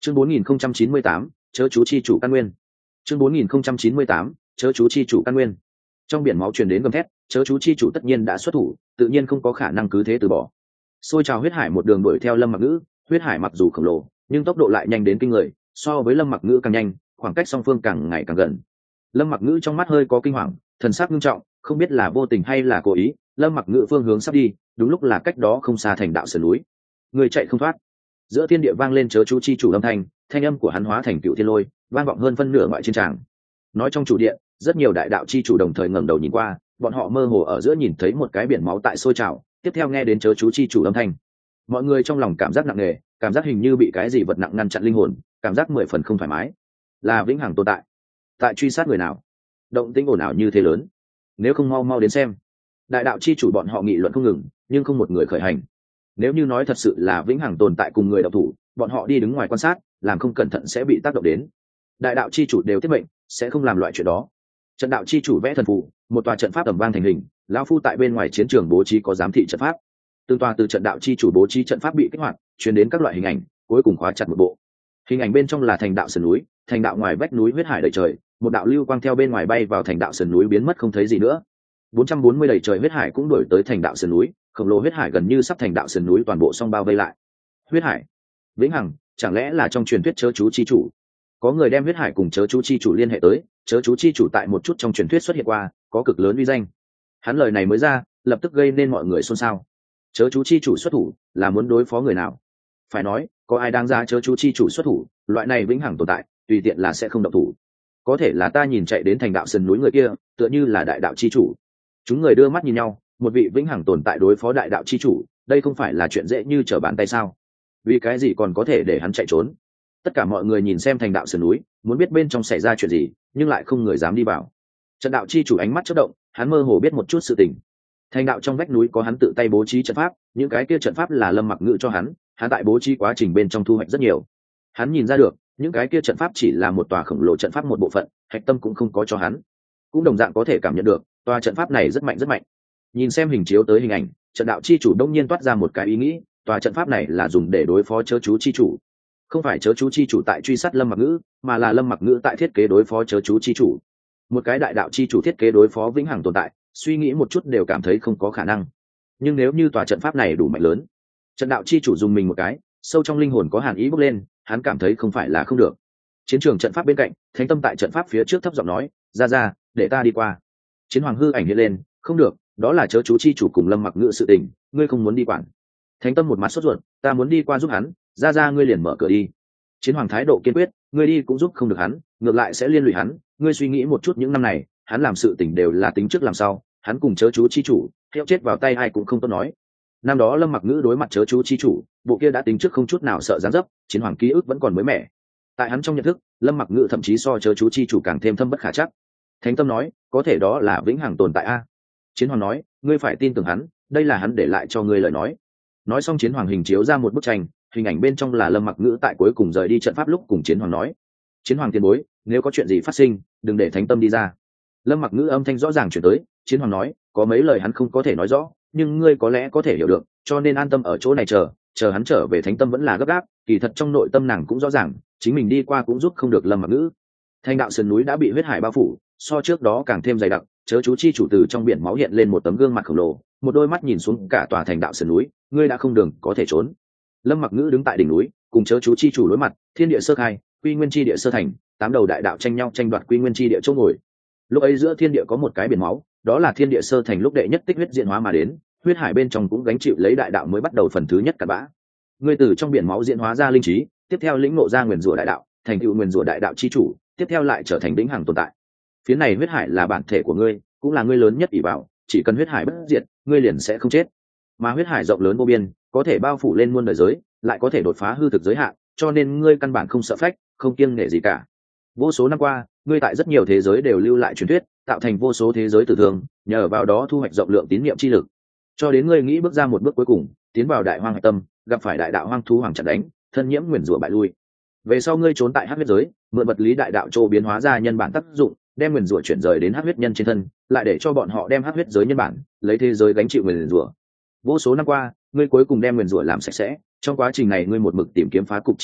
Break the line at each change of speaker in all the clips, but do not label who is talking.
Chương 4098, chớ chú chi chủ căn nguyên. Chương 4098, chớ chú chi chủ căn nguyên. Trong biển máu truyền đến gầm thét, chớ chú chi chủ tất nhiên đã xuất thủ, tự nhiên không có khả năng cứ thế từ bỏ. Xôi trào huyết hải một đường đuổi theo Lâm Mặc Ngữ, huyết hải mặc dù khổng lồ, nhưng tốc độ lại nhanh đến kinh người, so với Lâm Mặc Ngữ càng nhanh, khoảng cách song phương càng ngày càng gần. Lâm Mặc Ngữ trong mắt hơi có kinh hoàng, thần sắc nghiêm trọng, không biết là vô tình hay là cố ý. Lâm Mặc Ngữ phương hướng sắp đi, đúng lúc là cách đó không xa thành đạo sườn núi. Người chạy không thoát. Giữa thiên địa vang lên chớ chú chi chủ âm thanh, thanh âm của hắn hóa thành cựu thiên lôi, vang vọng hơn phân nửa ngoại chiến tràng. Nói trong chủ điện, rất nhiều đại đạo chi chủ đồng thời ngẩng đầu nhìn qua, bọn họ mơ hồ ở giữa nhìn thấy một cái biển máu tại sôi trào, tiếp theo nghe đến chớ chú chi chủ âm thanh. Mọi người trong lòng cảm giác nặng nề, cảm giác hình như bị cái gì vật nặng ngăn chặn linh hồn, cảm giác 10 phần không thoải mái. Là vĩnh hằng tồn tại, tại truy sát người nào? Động tĩnh ồn ào như thế lớn, nếu không mau mau đến xem. Đại đạo chi chủ bọn họ nghị luận không ngừng, nhưng không một người khởi hành. Nếu như nói thật sự là vĩnh hằng tồn tại cùng người đạo thủ, bọn họ đi đứng ngoài quan sát, làm không cẩn thận sẽ bị tác động đến. Đại đạo chi chủ đều tiết mệnh, sẽ không làm loại chuyện đó. Trận đạo chi chủ vẽ thần phù, một tòa trận pháp tầm vang thành hình, lão phu tại bên ngoài chiến trường bố trí có giám thị trận pháp. Tương tòa từ trận đạo chi chủ bố trí trận pháp bị kích hoạt, truyền đến các loại hình ảnh, cuối cùng khóa chặt một bộ. Hình ảnh bên trong là thành đạo sườn núi, thành đạo ngoài vách núi huyết hải đầy trời, một đạo lưu quang theo bên ngoài bay vào thành đạo sườn núi biến mất không thấy gì nữa. 440 đầy trời huyết hải cũng đuổi tới thành đạo sườn núi, khổng lồ huyết hải gần như sắp thành đạo sườn núi toàn bộ song bao vây lại. Huyết hải, vĩnh hằng, chẳng lẽ là trong truyền thuyết chớ chú chi chủ? Có người đem huyết hải cùng chớ chú chi chủ liên hệ tới, chớ chú chi chủ tại một chút trong truyền thuyết xuất hiện qua, có cực lớn uy danh. Hắn lời này mới ra, lập tức gây nên mọi người xôn xao. Chớ chú chi chủ xuất thủ, là muốn đối phó người nào? Phải nói, có ai đáng ra chớ chú chi chủ xuất thủ, loại này vĩnh hằng tồn tại, tùy tiện là sẽ không động thủ. Có thể là ta nhìn chạy đến thành đạo sườn núi người kia, tựa như là đại đạo chi chủ. Chúng người đưa mắt nhìn nhau, một vị vĩnh hằng tồn tại đối phó đại đạo chi chủ, đây không phải là chuyện dễ như trở bàn tay sao? Vì cái gì còn có thể để hắn chạy trốn? Tất cả mọi người nhìn xem thành đạo sườn núi, muốn biết bên trong xảy ra chuyện gì, nhưng lại không người dám đi vào. Trận đạo chi chủ ánh mắt chớp động, hắn mơ hồ biết một chút sự tình. Thành đạo trong vách núi có hắn tự tay bố trí trận pháp, những cái kia trận pháp là Lâm Mặc Ngữ cho hắn tại bố trí quá trình bên trong thu hoạch rất nhiều. Hắn nhìn ra được, những cái kia trận pháp chỉ là một tòa khổng lồ trận pháp một bộ phận, hạch tâm cũng không có cho hắn. Cũng đồng dạng có thể cảm nhận được, tòa trận pháp này rất mạnh rất mạnh. Nhìn xem hình chiếu tới hình ảnh, trận đạo chi chủ đông nhiên toát ra một cái ý nghĩ, tòa trận pháp này là dùng để đối phó chớ chú chi chủ. Không phải chớ chú chi chủ tại truy sát Lâm Mặc Ngữ, mà là Lâm Mặc Ngữ tại thiết kế đối phó chớ chú chi chủ. Một cái đại đạo chi chủ thiết kế đối phó vĩnh hằng tồn tại, suy nghĩ một chút đều cảm thấy không có khả năng. Nhưng nếu như tòa trận pháp này đủ mạnh lớn, trận đạo chi chủ dùng mình một cái, sâu trong linh hồn có hàn ý bốc lên, hắn cảm thấy không phải là không được. Chiến trường trận pháp bên cạnh, Thánh Tâm tại trận pháp phía trước thấp giọng nói, ra, để ta đi qua. Chiến hoàng hư ảnh hiện lên, không được, đó là chớ chú chi chủ cùng Lâm Mặc Ngữ sự tình, ngươi không muốn đi quản. Thánh Tâm một mặt sốt ruột, ta muốn đi qua giúp hắn, ra ngươi liền mở cửa đi. Chiến hoàng thái độ kiên quyết, ngươi đi cũng giúp không được hắn, ngược lại sẽ liên lụy hắn, ngươi suy nghĩ một chút những năm này, hắn làm sự tình đều là tính trước làm sau, hắn cùng chớ chú chi chủ, theo chết vào tay ai cũng không tốt nói. Năm đó Lâm Mặc Ngữ đối mặt chớ chú chi chủ, bộ kia đã tính trước không chút nào sợ gián dấp, chiến hoàng ký ức vẫn còn mới mẻ. Tại hắn trong nhận thức, Lâm Mặc Ngữ thậm chí so chớ chú chi chủ càng thêm thâm bất khả chắc. Thánh Tâm nói, có thể đó là vĩnh hằng tồn tại a. Chiến hoàng nói, ngươi phải tin tưởng hắn, đây là hắn để lại cho ngươi lời nói. Nói xong chiến hoàng hình chiếu ra một bức tranh, hình ảnh bên trong là Lâm Mặc Ngữ tại cuối cùng rời đi trận pháp lúc cùng chiến hoàng nói, chiến hoàng tiền bối, nếu có chuyện gì phát sinh, đừng để Thánh Tâm đi ra. Lâm Mặc Ngữ âm thanh rõ ràng chuyển tới, chiến hoàng nói, có mấy lời hắn không có thể nói rõ, nhưng ngươi có lẽ có thể hiểu được, cho nên an tâm ở chỗ này chờ hắn trở về. Thánh Tâm vẫn là gấp gáp, kỳ thật trong nội tâm nàng cũng rõ ràng, chính mình đi qua cũng giúp không được Lâm Mặc Ngữ. Thành đạo sườn núi đã bị huyết hải bao phủ, so trước đó càng thêm dày đặc, chớ chú chi chủ từ trong biển máu hiện lên một tấm gương mặt khổng lồ, một đôi mắt nhìn xuống cả tòa thành đạo sườn núi, ngươi đã không đường có thể trốn. Lâm Mặc Ngữ đứng tại đỉnh núi, cùng chớ chú chi chủ đối mặt, thiên địa sơ khai, quy nguyên chi địa sơ thành, 8 đầu đại đạo tranh nhau tranh đoạt quy nguyên chi địa chỗ ngồi. Lúc ấy giữa thiên địa có một cái biển máu, đó là thiên địa sơ thành lúc đệ nhất tích huyết diễn hóa mà đến, huyết hải bên trong cũng gánh chịu lấy đại đạo mới bắt đầu phần thứ nhất cặn bã. Ngươi từ trong biển máu diễn hóa ra linh trí, tiếp theo lĩnh ngộ ra nguyên rủa đại đạo, thành tựu nguyên rủa đại đạo chi chủ, tiếp theo lại trở thành vĩnh hằng tồn tại. Phía này huyết hải là bản thể của ngươi, cũng là ngươi lớn nhất ỷ bảo, chỉ cần huyết hải bất diệt, ngươi liền sẽ không chết. Mà huyết hải rộng lớn vô biên, có thể bao phủ lên muôn đời giới, lại có thể đột phá hư thực giới hạn, cho nên ngươi căn bản không sợ phách, không kiêng nể gì cả. Vô số năm qua, ngươi tại rất nhiều thế giới đều lưu lại truyền thuyết, tạo thành vô số thế giới tử thương, nhờ vào đó thu hoạch rộng lượng tín niệm chi lực, cho đến ngươi nghĩ bước ra một bước cuối cùng, tiến vào đại hoang hải tâm, gặp phải đại đạo hoang thú hoàng chặn đánh, thân nhiễm nguyền rủa bại lui. Về sau ngươi trốn tại hắc huyết giới, mượn vật lý đại đạo châu biến hóa ra nhân bản tác dụng, đem nguyền rủa chuyển rời đến hắc huyết nhân trên thân, lại để cho bọn họ đem hắc huyết giới nhân bản, lấy thế giới gánh chịu nguyền rủa. Vô số năm qua, ngươi cuối cùng đem nguyền rủa làm sạch sẽ, trong quá trình này ngươi một mực tìm kiếm phá cục chi pháp,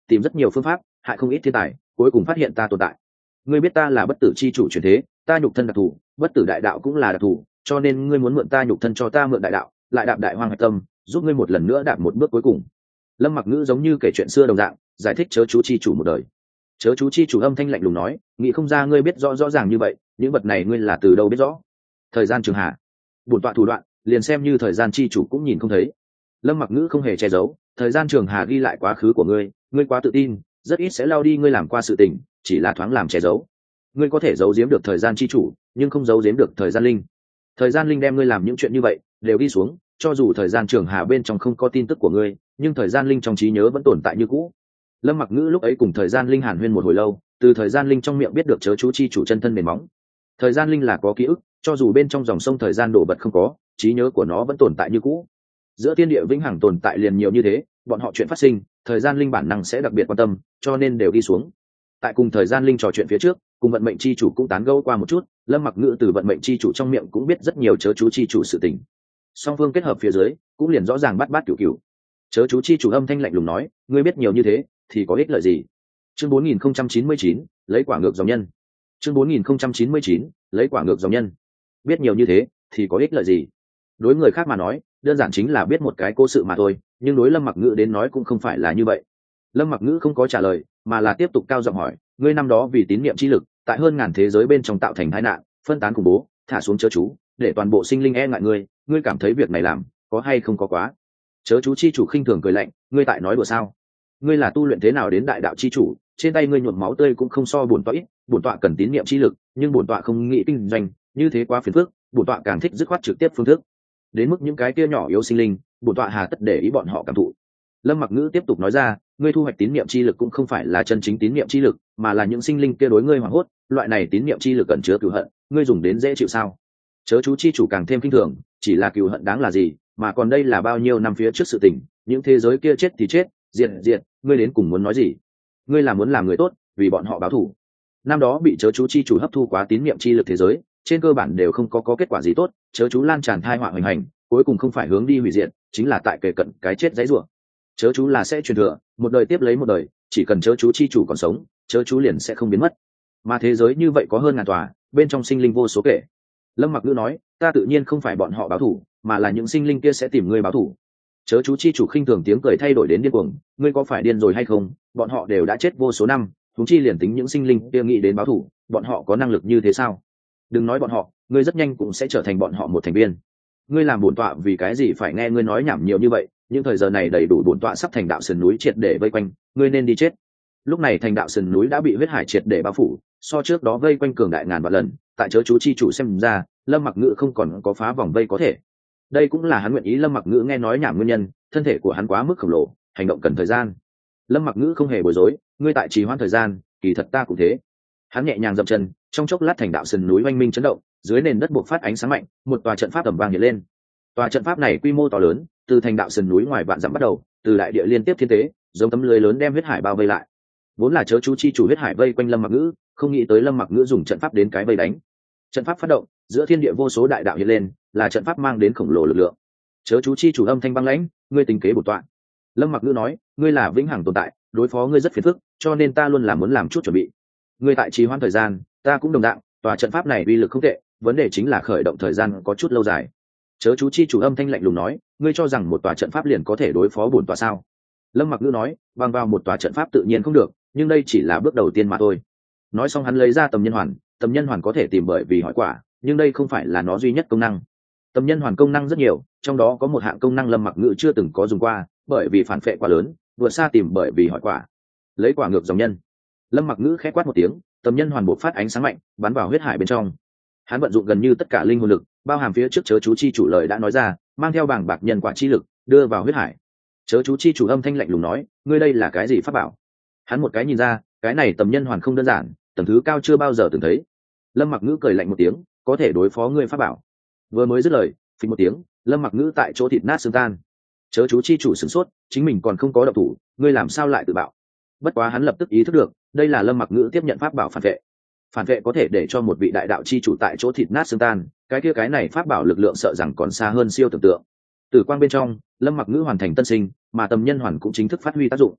tìm rất nhiều phương pháp hại không ít thiên tài, cuối cùng phát hiện ta tồn tại. Ngươi biết ta là bất tử chi chủ truyền thế, ta nhục thân đặc thù, bất tử đại đạo cũng là đặc thù, cho nên ngươi muốn mượn ta nhục thân cho ta mượn đại đạo, lại đạp đại hoang hạch tâm, giúp ngươi một lần nữa đạp một bước cuối cùng. Lâm Mặc Ngữ giống như kể chuyện xưa đồng dạng, giải thích chớ chú chi chủ một đời. Chớ chú chi chủ âm thanh lạnh lùng nói, nghĩ không ra ngươi biết rõ ràng như vậy, những vật này ngươi là từ đâu biết rõ? Thời gian trường hạ, bổn tọa thủ đoạn, liền xem như thời gian chi chủ cũng nhìn không thấy. Lâm Mặc Ngữ không hề che giấu, thời gian trường hà ghi lại quá khứ của ngươi quá tự tin, rất ít sẽ lao đi ngươi làm qua sự tình, chỉ là thoáng làm che giấu. Ngươi có thể giấu giếm được thời gian chi chủ, nhưng không giấu giếm được thời gian linh. Thời gian linh đem ngươi làm những chuyện như vậy đều đi xuống, cho dù thời gian trường hà bên trong không có tin tức của ngươi, nhưng thời gian linh trong trí nhớ vẫn tồn tại như cũ. Lâm Mặc Ngữ lúc ấy cùng thời gian linh hàn huyên một hồi lâu, từ thời gian linh trong miệng biết được chớ chú chi chủ chân thân nền móng. Thời gian linh là có ký ức, cho dù bên trong dòng sông thời gian đổ vật không có, trí nhớ của nó vẫn tồn tại như cũ. Giữa thiên địa vĩnh hằng tồn tại liền nhiều như thế, bọn họ chuyện phát sinh, thời gian linh bản năng sẽ đặc biệt quan tâm, cho nên đều đi xuống. Tại cùng thời gian linh trò chuyện phía trước, cùng vận mệnh chi chủ cũng tán gẫu qua một chút, Lâm Mặc Ngữ từ vận mệnh chi chủ trong miệng cũng biết rất nhiều chớ chú chi chủ sự tình. Song phương kết hợp phía dưới, cũng liền rõ ràng bắt cửu cửu. Chớ chú chi chủ âm thanh lạnh lùng nói, ngươi biết nhiều như thế thì có ích lợi gì? Chương 4099, lấy quả ngược dòng nhân. Chương 4099, lấy quả ngược dòng nhân. Biết nhiều như thế thì có ích lợi gì? Đối người khác mà nói, đơn giản chính là biết một cái cố sự mà thôi, nhưng đối Lâm Mặc Ngữ đến nói cũng không phải là như vậy. Lâm Mặc Ngữ không có trả lời, mà là tiếp tục cao giọng hỏi, ngươi năm đó vì tín niệm chi lực, tại hơn ngàn thế giới bên trong tạo thành tai nạn, phân tán khủng bố, thả xuống chớ chú, để toàn bộ sinh linh e ngại ngươi cảm thấy việc này làm có hay không có quá? Chớ chú chi chủ khinh thường cười lạnh, ngươi tại nói đùa sao? Ngươi là tu luyện thế nào đến đại đạo chi chủ, trên tay ngươi nhuộm máu tươi cũng không so bổn tọa ít, bổn tọa cần tín niệm chi lực, nhưng bổn tọa không nghĩ kinh doanh, như thế quá phiền phức, bổn tọa càng thích dứt khoát trực tiếp phương thức. Đến mức những cái kia nhỏ yếu sinh linh, bổn tọa hà tất để ý bọn họ cảm thụ. Lâm Mặc Ngữ tiếp tục nói ra, ngươi thu hoạch tín niệm chi lực cũng không phải là chân chính tín niệm chi lực, mà là những sinh linh kia đối ngươi hoảng hốt, loại này tín niệm chi lực ẩn chứa cừu hận, ngươi dùng đến dễ chịu sao? Chớ chú chi chủ càng thêm kinh thường, chỉ là cừu hận đáng là gì, mà còn đây là bao nhiêu năm phía trước sự tình, những thế giới kia chết thì chết, diệt, ngươi đến cùng muốn nói gì? Ngươi là muốn làm người tốt, vì bọn họ báo thù. Năm đó bị chớ chú chi chủ hấp thu quá tín niệm chi lực thế giới, trên cơ bản đều không có kết quả gì tốt, chớ chú lan tràn thai họa hoành hành, cuối cùng không phải hướng đi hủy diệt, chính là tại kề cận cái chết dãy rủa. Chớ chú là sẽ truyền thừa, một đời tiếp lấy một đời, chỉ cần chớ chú chi chủ còn sống, chớ chú liền sẽ không biến mất. Mà thế giới như vậy có hơn ngàn tòa, bên trong sinh linh vô số kể. Lâm Mặc Ngữ nói, ta tự nhiên không phải bọn họ báo thù, mà là những sinh linh kia sẽ tìm ngươi báo thù. Chớ chú chi chủ khinh thường tiếng cười thay đổi đến điên cuồng, ngươi có phải điên rồi hay không? Bọn họ đều đã chết vô số năm, huống chi liền tính những sinh linh kia nghĩ đến báo thù, bọn họ có năng lực như thế sao? Đừng nói bọn họ, ngươi rất nhanh cũng sẽ trở thành bọn họ một thành viên. Ngươi làm bổn tọa vì cái gì phải nghe ngươi nói nhảm nhiều như vậy? Những thời giờ này đầy đủ bổn tọa sắp thành đạo sườn núi triệt để vây quanh, ngươi nên đi chết. Lúc này thành đạo sườn núi đã bị huyết hải triệt để bao phủ, so trước đó vây quanh cường đại ngàn vạn lần. Tại chớ chú chi chủ xem ra, Lâm Mặc Ngữ không còn có phá vòng vây có thể. Đây cũng là hắn nguyện ý Lâm Mặc Ngữ nghe nói nhảm nguyên nhân, thân thể của hắn quá mức khổng lồ, hành động cần thời gian. Lâm Mặc Ngữ không hề bối rối, ngươi tại trì hoãn thời gian, kỳ thật ta cũng thế. Hắn nhẹ nhàng dậm chân, trong chốc lát thành đạo sườn núi oanh minh chấn động, dưới nền đất bộc phát ánh sáng mạnh, một tòa trận pháp tầm vang hiện lên. Tòa trận pháp này quy mô to lớn, từ thành đạo sườn núi ngoài vạn dặm bắt đầu, từ đại địa liên tiếp thiên tế, giống tấm lưới lớn đem huyết hải bao vây lại. Vốn là chớ chú chi chủ huyết hải vây quanh Lâm Mặc Ngữ, không nghĩ tới Lâm Mặc Ngữ dùng trận pháp đến cái vây đánh. Trận pháp phát động, giữa thiên địa vô số đại đạo hiện lên, là trận pháp mang đến khổng lồ lực lượng. Chớ chú chi chủ âm thanh băng lãnh, ngươi tính kế bổn tọa. Lâm Mặc Ngữ nói, ngươi là vĩnh hằng tồn tại, đối phó ngươi rất phiền phức, cho nên ta luôn là muốn làm chút chuẩn bị. Ngươi tại trì hoãn thời gian, ta cũng đồng dạng, tòa trận pháp này uy lực không tệ, vấn đề chính là khởi động thời gian có chút lâu dài. Chớ chú chi chủ âm thanh lạnh lùng nói, ngươi cho rằng một tòa trận pháp liền có thể đối phó bổn tọa sao? Lâm Mặc Ngữ nói, bằng vào một tòa trận pháp tự nhiên không được, nhưng đây chỉ là bước đầu tiên mà thôi. Nói xong hắn lấy ra tầm nhân hoàn có thể tìm bởi vì hỏi quả, nhưng đây không phải là nó duy nhất công năng. Tầm nhân hoàn công năng rất nhiều, trong đó có một hạng công năng Lâm Mặc Ngữ chưa từng có dùng qua, bởi vì phản phệ quá lớn, vượt xa tìm bởi vì hỏi quả. Lấy quả ngược dòng nhân. Lâm Mặc Ngữ khẽ quát một tiếng, tầm nhân hoàn bộc phát ánh sáng mạnh, bắn vào huyết hải bên trong. Hắn vận dụng gần như tất cả linh hồn lực, bao hàm phía trước chớ chú chi chủ lời đã nói ra, mang theo bảng bạc nhân quả chi lực, đưa vào huyết hải. Chớ chú chi chủ âm thanh lạnh lùng nói, ngươi đây là cái gì pháp bảo? Hắn một cái nhìn ra, cái này tầm nhân hoàn không đơn giản, tầng thứ cao chưa bao giờ từng thấy. Lâm Mặc Ngữ cười lạnh một tiếng, có thể đối phó ngươi pháp bảo. Vừa mới dứt lời, phình một tiếng, Lâm Mặc Ngữ tại chỗ thịt nát xương tan. Chớ chú chi chủ sửng sốt, chính mình còn không có động thủ, ngươi làm sao lại tự bạo? Bất quá hắn lập tức ý thức được, đây là Lâm Mặc Ngữ tiếp nhận pháp bảo phản vệ. Phản vệ có thể để cho một vị đại đạo chi chủ tại chỗ thịt nát xương tan, cái này pháp bảo lực lượng sợ rằng còn xa hơn siêu tưởng tượng. Từ quang bên trong, Lâm Mặc Ngữ hoàn thành tân sinh, mà tầm nhân hoàn cũng chính thức phát huy tác dụng.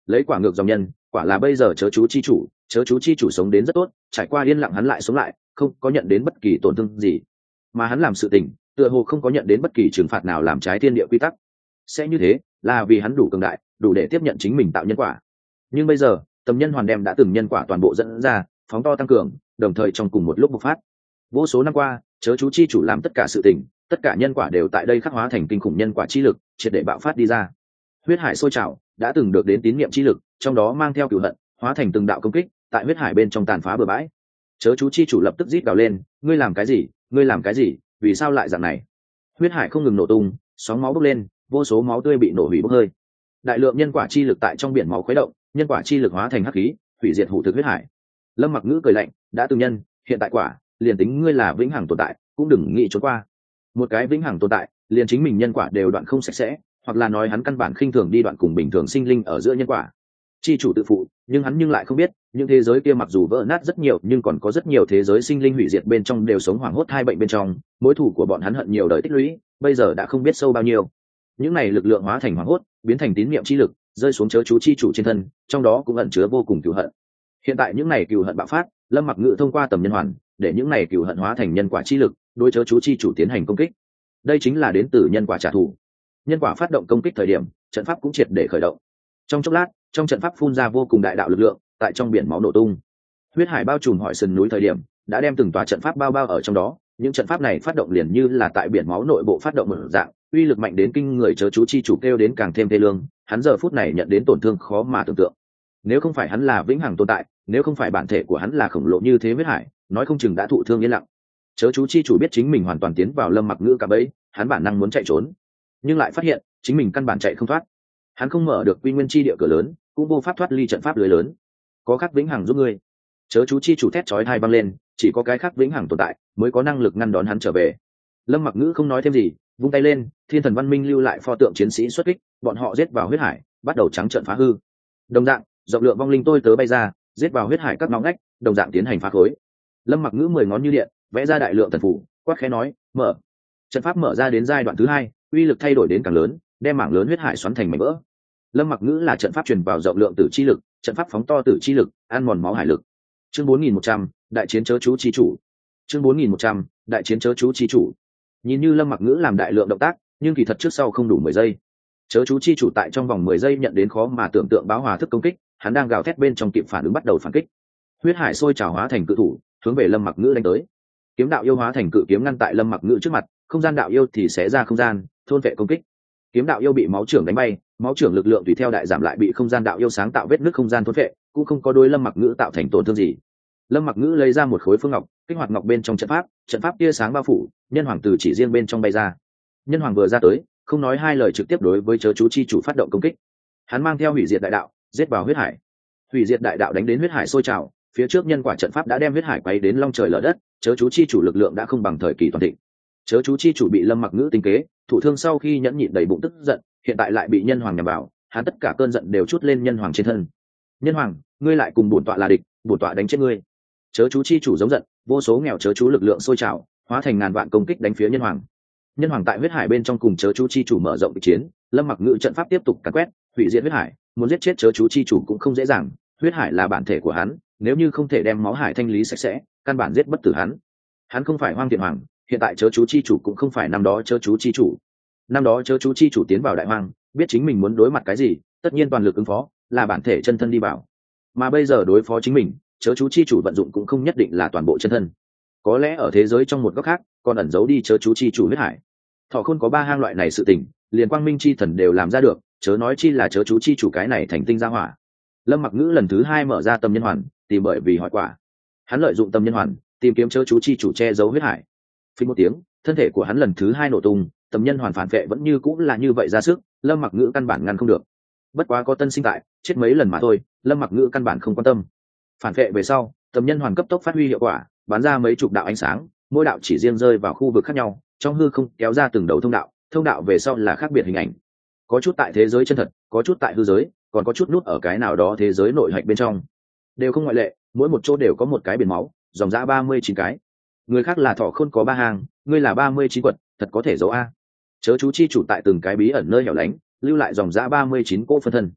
lấy quả ngược dòng nhân, quả là bây giờ chớ chú chi chủ, chớ chú chi chủ sống đến rất tốt, trải qua yên lặng hắn lại sống lại, không có nhận đến bất kỳ tổn thương gì, mà hắn làm sự tình tựa hồ không có nhận đến bất kỳ trừng phạt nào làm trái thiên địa quy tắc. Sẽ như thế là vì hắn đủ cường đại, đủ để tiếp nhận chính mình tạo nhân quả. Nhưng bây giờ tầm nhân hoàn đem đã từng nhân quả toàn bộ dẫn ra, phóng to tăng cường, đồng thời trong cùng một lúc bộc phát. Vô số năm qua chớ chú chi chủ làm tất cả sự tình, tất cả nhân quả đều tại đây khắc hóa thành kinh khủng nhân quả chi lực, triệt để bạo phát đi ra. Huyết hải sôi trào, đã từng được đến tín niệm chi lực, trong đó mang theo cửu hận, hóa thành từng đạo công kích, tại huyết hải bên trong tàn phá bừa bãi. Chớ chú chi chủ lập tức rít gào lên, ngươi làm cái gì, ngươi làm cái gì, vì sao lại dạng này? Huyết hải không ngừng nổ tung, sóng máu bốc lên, vô số máu tươi bị nổ hủy bốc hơi. Đại lượng nhân quả chi lực tại trong biển máu khuấy động, nhân quả chi lực hóa thành hắc khí, hủy diệt hủ thực huyết hải. Lâm Mặc Ngữ cười lạnh, đã từng nhân, hiện tại quả, liền tính ngươi là vĩnh hằng tồn tại, cũng đừng nghĩ trốn qua. Một cái vĩnh hằng tồn tại, liền chính mình nhân quả đều đoạn không sạch sẽ, hoặc là nói hắn căn bản khinh thường đi đoạn cùng bình thường sinh linh ở giữa nhân quả. Chi chủ tự phụ, nhưng hắn nhưng lại không biết, những thế giới kia mặc dù vỡ nát rất nhiều, nhưng còn có rất nhiều thế giới sinh linh hủy diệt bên trong đều sống hoảng hốt hai bệnh bên trong, mối thù của bọn hắn hận nhiều đời tích lũy, bây giờ đã không biết sâu bao nhiêu. Những này lực lượng hóa thành hoảng hốt, biến thành tín niệm chi lực, rơi xuống chớ chú chi chủ trên thân, trong đó cũng ẩn chứa vô cùng cừu hận. Hiện tại những này cừu hận bạo phát, Lâm Mặc Ngữ thông qua tầm nhân hoàn, để những này cừu hận hóa thành nhân quả chi lực, đối chớ chú chi chủ tiến hành công kích. Đây chính là đến từ nhân quả trả thù. Nhân quả phát động công kích thời điểm, trận pháp cũng triệt để khởi động. Trong chốc lát, trong trận pháp phun ra vô cùng đại đạo lực lượng, tại trong biển máu nổ tung. Huyết hải bao trùm hỏi sườn núi thời điểm, đã đem từng tòa trận pháp bao ở trong đó. Những trận pháp này phát động liền như là tại biển máu nội bộ phát động một dạng, uy lực mạnh đến kinh người, chớ chú chi chủ kêu đến càng thêm thê lương. Hắn giờ phút này nhận đến tổn thương khó mà tưởng tượng. Nếu không phải hắn là vĩnh hằng tồn tại, nếu không phải bản thể của hắn là khổng lồ như thế huyết hải, nói không chừng đã thụ thương yên lặng. Chớ chú chi chủ biết chính mình hoàn toàn tiến vào Lâm Mặc Ngữ cả bẫy, hắn bản năng muốn chạy trốn, nhưng lại phát hiện chính mình căn bản chạy không thoát. Hắn không mở được quy nguyên chi địa cửa lớn, cũng vô pháp thoát ly trận pháp lưới lớn. Có khắc vĩnh hằng giúp ngươi. Chớ chú chi chủ thét chói tai vang lên, chỉ có cái khắc vĩnh hằng tồn tại mới có năng lực ngăn đón hắn trở về. Lâm Mặc Ngữ không nói thêm gì, vung tay lên, Thiên Thần Văn Minh lưu lại pho tượng chiến sĩ xuất kích, bọn họ giết vào huyết hải, bắt đầu trắng trợn phá hư. Đồng dạng, rộng lượng vong linh tôi tớ bay ra, giết vào huyết hải các ngõ ngách, đồng dạng tiến hành phá khối. Lâm Mặc Ngữ 10 ngón như điện, vẽ ra đại lượng thần phù, quát khẽ nói, mở. Trận pháp mở ra đến giai đoạn thứ 2, uy lực thay đổi đến càng lớn, đem mảng lớn huyết hải xoắn thành mảnh vỡ. Lâm Mặc Ngữ là trận pháp truyền vào rộng lượng tử chi lực, trận pháp phóng to tử chi lực, ăn mòn máu hải lực. Chương 4100, đại chiến chớ chú chi chủ. Chương 4100, đại chiến chớ chú chi chủ. Nhìn như Lâm Mặc Ngữ làm đại lượng động tác, nhưng kỳ thật trước sau không đủ 10 giây. Chớ chú chi chủ tại trong vòng 10 giây nhận đến khó mà tưởng tượng báo hòa thức công kích, hắn đang gào thét bên trong kịp phản ứng bắt đầu phản kích. Huyết hải sôi trào hóa thành cự thủ, hướng về Lâm Mặc Ngữ đánh tới. Kiếm đạo yêu hóa thành cự kiếm ngăn tại Lâm Mặc Ngữ trước mặt, không gian đạo yêu thì xé ra không gian, thôn vệ công kích. Kiếm đạo yêu bị máu trưởng đánh bay, máu trưởng lực lượng tùy theo đại giảm, lại bị không gian đạo yêu sáng tạo vết nứt không gian thôn vệ, cũng không có đối Lâm Mặc Ngữ tạo thành tổn thương gì. Lâm Mặc Ngữ lấy ra một khối phương ngọc, kích hoạt ngọc bên trong trận pháp tia sáng bao phủ, nhân hoàng từ chỉ riêng bên trong bay ra. Nhân hoàng vừa ra tới, không nói hai lời trực tiếp đối với chớ chú chi chủ phát động công kích. Hắn mang theo hủy diệt đại đạo, giết vào huyết hải. Hủy diệt đại đạo đánh đến huyết hải sôi trào, phía trước nhân quả trận pháp đã đem huyết hải quay đến long trời lở đất, chớ chú chi chủ lực lượng đã không bằng thời kỳ toàn thịnh. Chớ chú chi chủ bị Lâm Mặc Ngữ tính kế, thủ thương sau khi nhẫn nhịn đầy bụng tức giận, hiện tại lại bị nhân hoàng nhằm vào, hắn tất cả cơn giận đều trút lên nhân hoàng trên thân. Nhân hoàng, ngươi lại cùng bổn tọa là địch, bổn tọa đánh chết ngươi. Chớ chú chi chủ giống giận, vô số nghèo chớ chú lực lượng sôi trào, hóa thành ngàn vạn công kích đánh phía nhân hoàng. Nhân hoàng tại huyết hải bên trong cùng chớ chú chi chủ mở rộng cuộc chiến, Lâm Mặc Ngữ trận pháp tiếp tục càn quét, hủy diệt huyết hải, muốn giết chết chớ chú chi chủ cũng không dễ dàng, huyết hải là bản thể của hắn, nếu như không thể đem máu hải thanh lý sạch sẽ, căn bản giết bất tử hắn. Hắn không phải Hoang Thiện Hoàng, hiện tại chớ chú chi chủ cũng không phải năm đó chớ chú chi chủ. Năm đó chớ chú chi chủ tiến vào đại hoang, biết chính mình muốn đối mặt cái gì, tất nhiên toàn lực ứng phó, là bản thể chân thân đi vào. Mà bây giờ đối phó chính mình, chớ chú chi chủ vận dụng cũng không nhất định là toàn bộ chân thân. Có lẽ ở thế giới trong một góc khác, còn ẩn giấu đi chớ chú chi chủ huyết hải. Thọ Khôn có 3 hang loại này sự tình, liền Quang Minh chi thần đều làm ra được, chớ nói chi là chớ chú chi chủ cái này thành tinh ra hỏa. Lâm Mặc Ngữ lần thứ 2 mở ra tâm nhân hoàn, tìm bởi vì hỏi quả. Hắn lợi dụng tâm nhân hoàn, tìm kiếm chớ chú chi chủ che giấu huyết hải. Phình một tiếng, thân thể của hắn lần thứ 2 nổ tung, tâm nhân hoàn phản vệ vẫn như cũng là như vậy ra sức, Lâm Mặc Ngữ căn bản ngăn không được. Bất quá có tân sinh tại, chết mấy lần mà thôi, Lâm Mặc Ngữ căn bản không quan tâm. Phản vệ về sau, tâm nhân hoàn cấp tốc phát huy hiệu quả, bắn ra mấy chục đạo ánh sáng, mỗi đạo chỉ riêng rơi vào khu vực khác nhau, trong hư không kéo ra từng đầu thông đạo về sau là khác biệt hình ảnh. Có chút tại thế giới chân thật, có chút tại hư giới, còn có chút nút ở cái nào đó thế giới nội hạch bên trong. Đều không ngoại lệ, mỗi một chỗ đều có một cái biển máu, dòng dã 39 cái. Người khác là Thọ Khôn có 3 hàng, ngươi là 39 quật, thật có thể giấu a. Chớ chú chi chủ tại từng cái bí ẩn nơi hẻo lánh, lưu lại dòng dã 39 cỗ phân thân.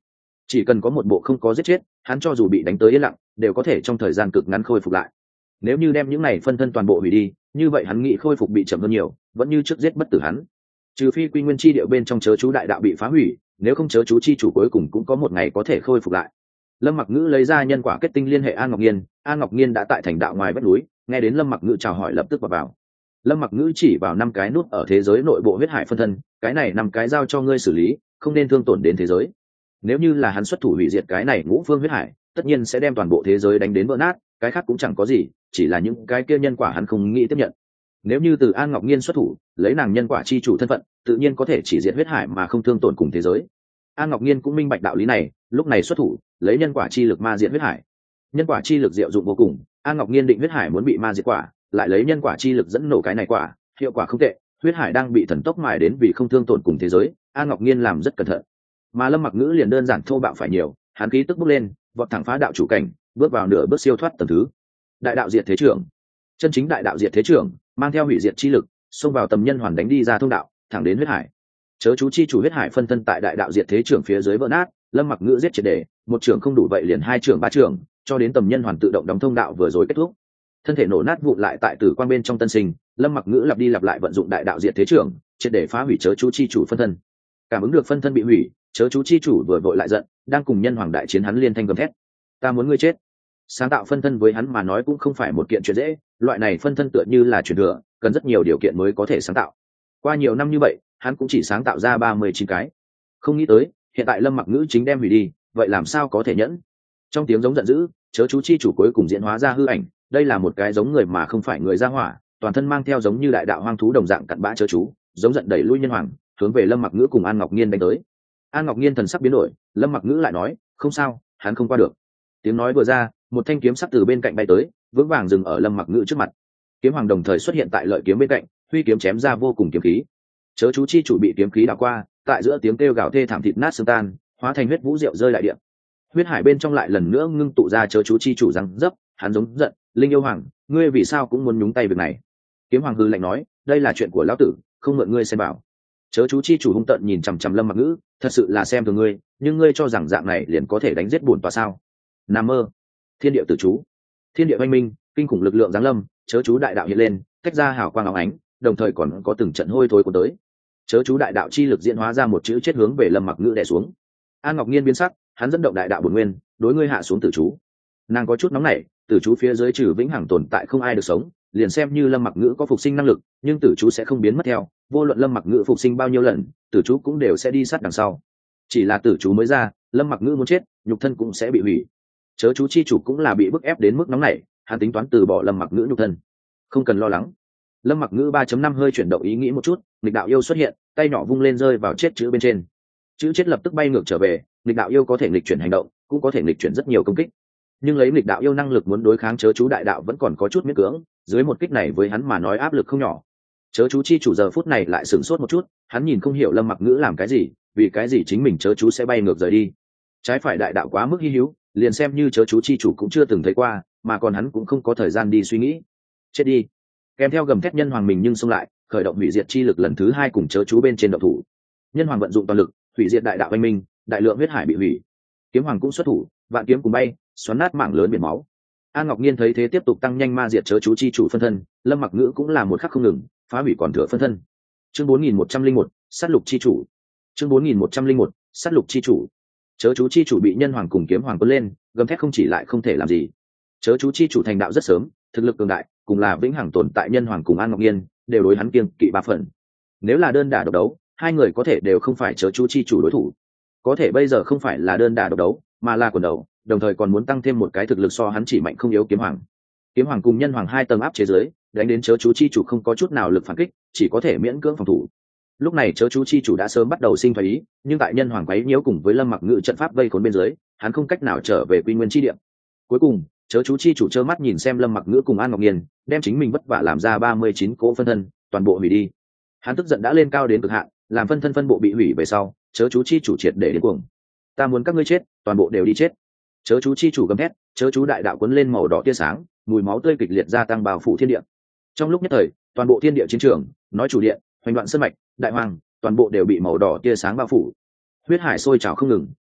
chỉ cần có một bộ không có giết chết, hắn cho dù bị đánh tới yên lặng đều có thể trong thời gian cực ngắn khôi phục lại. Nếu như đem những này phân thân toàn bộ hủy đi, như vậy hắn nghĩ khôi phục bị chậm hơn nhiều, vẫn như trước giết bất tử hắn. Trừ phi quy nguyên chi địa bên trong chớ chú đại đạo bị phá hủy, nếu không chớ chú chi chủ cuối cùng cũng có một ngày có thể khôi phục lại. Lâm Mặc Ngữ lấy ra nhân quả kết tinh liên hệ An Ngọc Nghiên. An Ngọc Nghiên đã tại thành đạo ngoài vách núi, nghe đến Lâm Mặc Ngữ chào hỏi lập tức vào. Lâm Mặc Ngữ chỉ vào 5 cái nút ở thế giới nội bộ huyết hải phân thân, cái này 5 cái giao cho ngươi xử lý, không nên thương tổn đến thế giới. Nếu như là hắn xuất thủ hủy diệt cái này ngũ phương huyết hải, tất nhiên sẽ đem toàn bộ thế giới đánh đến vỡ nát, cái khác cũng chẳng có gì, chỉ là những cái kia nhân quả hắn không nghĩ tiếp nhận. Nếu như từ An Ngọc Nghiên xuất thủ, lấy nàng nhân quả chi chủ thân phận, tự nhiên có thể chỉ diệt huyết hải mà không thương tổn cùng thế giới. An Ngọc Nghiên cũng minh bạch đạo lý này, lúc này xuất thủ, lấy nhân quả chi lực ma diệt huyết hải. Nhân quả chi lực diệu dụng vô cùng, An Ngọc Nghiên định huyết hải muốn bị ma diệt quả, lại lấy nhân quả chi lực dẫn nổ cái này quả, hiệu quả không tệ. Huyết hải đang bị thần tốc mài đến vì không thương tổn cùng thế giới, An Ngọc Nghiên làm rất cẩn thận. Mà Lâm Mặc Ngữ liền đơn giản thô bạo phải nhiều, hắn khí tức bốc lên, vọt thẳng phá đạo chủ cảnh, bước vào nửa bước siêu thoát tầng thứ. Đại đạo diệt thế trưởng, chân chính đại đạo diệt thế trưởng, mang theo hủy diệt chi lực, xông vào tầm nhân hoàn đánh đi ra thông đạo, thẳng đến huyết hải. Chớ chú chi chủ huyết hải phân thân tại đại đạo diệt thế trưởng phía dưới vỡ nát, Lâm Mặc Ngữ giết triệt để, một trưởng không đủ vậy liền 2 trưởng 3 trưởng, cho đến tầm nhân hoàn tự động đóng thông đạo vừa rồi kết thúc. Thân thể nổ nát vụn lại tại tử quang bên trong tân sinh, Lâm Mặc Ngữ lặp đi lặp lại vận dụng đại đạo diệt thế trưởng, triệt để phá hủy chớ chú chi chủ phân thân. Cảm ứng được phân thân bị hủy, chớ chú chi chủ vừa vội lại giận, đang cùng nhân hoàng đại chiến hắn liên thanh gầm thét: "Ta muốn ngươi chết!" Sáng tạo phân thân với hắn mà nói cũng không phải một kiện chuyện dễ, loại này phân thân tựa như là truyền thừa, cần rất nhiều điều kiện mới có thể sáng tạo. Qua nhiều năm như vậy, hắn cũng chỉ sáng tạo ra 39 cái. Không nghĩ tới, hiện tại Lâm Mặc Ngữ chính đem hủy đi, vậy làm sao có thể nhẫn? Trong tiếng giống giận dữ, chớ chú chi chủ cuối cùng diễn hóa ra hư ảnh, đây là một cái giống người mà không phải người ra hỏa, toàn thân mang theo giống như đại đạo hoang thú đồng dạng cặn bã chớ chú, giống giận đẩy lui nhân hoàng, hướng về Lâm Mặc Ngữ cùng An Ngọc Nghiên đánh tới. An Ngọc Nghiên thần sắc biến đổi, Lâm Mặc Ngữ lại nói: "Không sao, hắn không qua được." Tiếng nói vừa ra, một thanh kiếm sắc từ bên cạnh bay tới, vững vàng dừng ở Lâm Mặc Ngữ trước mặt. Kiếm hoàng đồng thời xuất hiện tại lợi kiếm bên cạnh, huy kiếm chém ra vô cùng kiếm khí. Chớ chú chi chủ bị kiếm khí đảo qua, tại giữa tiếng kêu gào thê thảm thịt nát xương tan, hóa thành huyết vũ rượu rơi lại địa. Huyết hải bên trong lại lần nữa ngưng tụ ra chớ chú chi chủ răng dấp, hắn giống giận: "Linh yêu hoàng, ngươi vì sao cũng muốn nhúng tay việc này?" Kiếm hoàng hư lạnh nói: "Đây là chuyện của lão tử, không mượn ngươi xen vào." Chớ chú chi chủ hung tợn nhìn chằm chằm Lâm Mặc Ngữ, thật sự là xem thường ngươi, nhưng ngươi cho rằng dạng này liền có thể đánh giết bổn tọa sao? Nằm mơ. Thiên địa tự chú, thiên địa oanh minh, kinh khủng lực lượng giáng lâm, chớ chú đại đạo hiện lên, tách ra hào quang óng ánh, đồng thời còn có từng trận hôi thối cuốn tới. Chớ chú đại đạo chi lực diễn hóa ra một chữ chết hướng về Lâm Mặc Ngữ đè xuống. An Ngọc Nghiên biến sắc, hắn dẫn động đại đạo bổn nguyên, đối ngươi hạ xuống tử chú. Nàng có chút nóng nảy, tử chú phía dưới trừ vĩnh hằng tồn tại không ai được sống, liền xem như Lâm Mặc Ngữ có phục sinh năng lực, nhưng tử chú sẽ không biến mất theo, vô luận Lâm Mặc Ngữ phục sinh bao nhiêu lần, tử chú cũng đều sẽ đi sát đằng sau. Chỉ là tử chú mới ra, Lâm Mặc Ngữ muốn chết, nhục thân cũng sẽ bị hủy. Chớ chú chi chủ cũng là bị bức ép đến mức nóng nảy, hắn tính toán từ bỏ Lâm Mặc Ngữ nhục thân. Không cần lo lắng. Lâm Mặc Ngữ 3.5 hơi chuyển động ý nghĩ một chút, nghịch đạo yêu xuất hiện, tay nhỏ vung lên rơi vào chết chữ bên trên. Chữ chết lập tức bay ngược trở về, nghịch đạo yêu có thể nghịch chuyển hành động, cũng có thể nghịch chuyển rất nhiều công kích. Nhưng lấy nghịch đạo yêu năng lực muốn đối kháng chớ chú đại đạo vẫn còn có chút miễn cưỡng, dưới một kích này với hắn mà nói áp lực không nhỏ. Chớ chú chi chủ giờ phút này lại sửng sốt một chút, hắn nhìn không hiểu Lâm Mặc Ngữ làm cái gì, vì cái gì chính mình chớ chú sẽ bay ngược rời đi. Trái phải đại đạo quá mức hi hữu, liền xem như chớ chú chi chủ cũng chưa từng thấy qua, mà còn hắn cũng không có thời gian đi suy nghĩ. Chết đi. Kèm theo gầm thét nhân hoàng mình nhưng xông lại, khởi động hủy diệt chi lực lần thứ 2 cùng chớ chú bên trên động thủ. Nhân hoàng vận dụng toàn lực, hủy diệt đại đạo anh minh, đại lượng huyết hải bị hủy. Kiếm hoàng cũng xuất thủ, vạn kiếm cùng bay, xoắn nát mảng lớn biển máu. An Ngọc Nghiên thấy thế tiếp tục tăng nhanh ma diệt chớ chú chi chủ phân thân, Lâm Mặc Ngữ cũng là một khắc không ngừng, phá hủy còn thừa phân thân. Chương 4101, sát lục chi chủ. Chương 4101, sát lục chi chủ. Chớ chú chi chủ bị nhân hoàng cùng kiếm hoàng cuốn lên, gầm thét không chỉ lại không thể làm gì. Chớ chú chi chủ thành đạo rất sớm, thực lực cường đại, cùng là vĩnh hằng tồn tại nhân hoàng cùng An Ngọc Nghiên, đều đối hắn kiêng kỵ 3 phần. Nếu là đơn đả độc đấu, hai người có thể đều không phải chớ chú chi chủ đối thủ. Có thể bây giờ không phải là đơn đả độc đấu, mà là quần đầu, đồng thời còn muốn tăng thêm một cái thực lực so hắn chỉ mạnh không yếu kiếm hoàng. Kiếm hoàng cùng nhân hoàng 2 tầng áp chế dưới, đánh đến chớ chú chi chủ không có chút nào lực phản kích, chỉ có thể miễn cưỡng phòng thủ. Lúc này chớ chú chi chủ đã sớm bắt đầu sinh thái ý, nhưng tại nhân hoàng quấy nhiễu cùng với Lâm Mặc Ngữ trận pháp vây khốn bên dưới, hắn không cách nào trở về quy nguyên chi địa. Cuối cùng, chớ chú chi chủ trơ mắt nhìn xem Lâm Mặc Ngữ cùng An Ngọc Nghiên đem chính mình vất vả làm ra 39 cỗ phân thân, toàn bộ hủy đi. Hắn tức giận đã lên cao đến cực hạn, làm phân thân phân bộ bị hủy về sau, chớ chú chi chủ triệt để điên cuồng. Ta muốn các ngươi chết, toàn bộ đều đi chết. Chớ chú chi chủ gầm thét, chớ chú đại đạo cuốn lên màu đỏ tia sáng, mùi máu tươi kịch liệt gia tăng bao phủ thiên địa. Trong lúc nhất thời, toàn bộ thiên địa chiến trường, nói chủ điện, hoành đoạn sơn mạch, đại hoàng, toàn bộ đều bị màu đỏ tia sáng bao phủ. Huyết hải sôi trào không ngừng,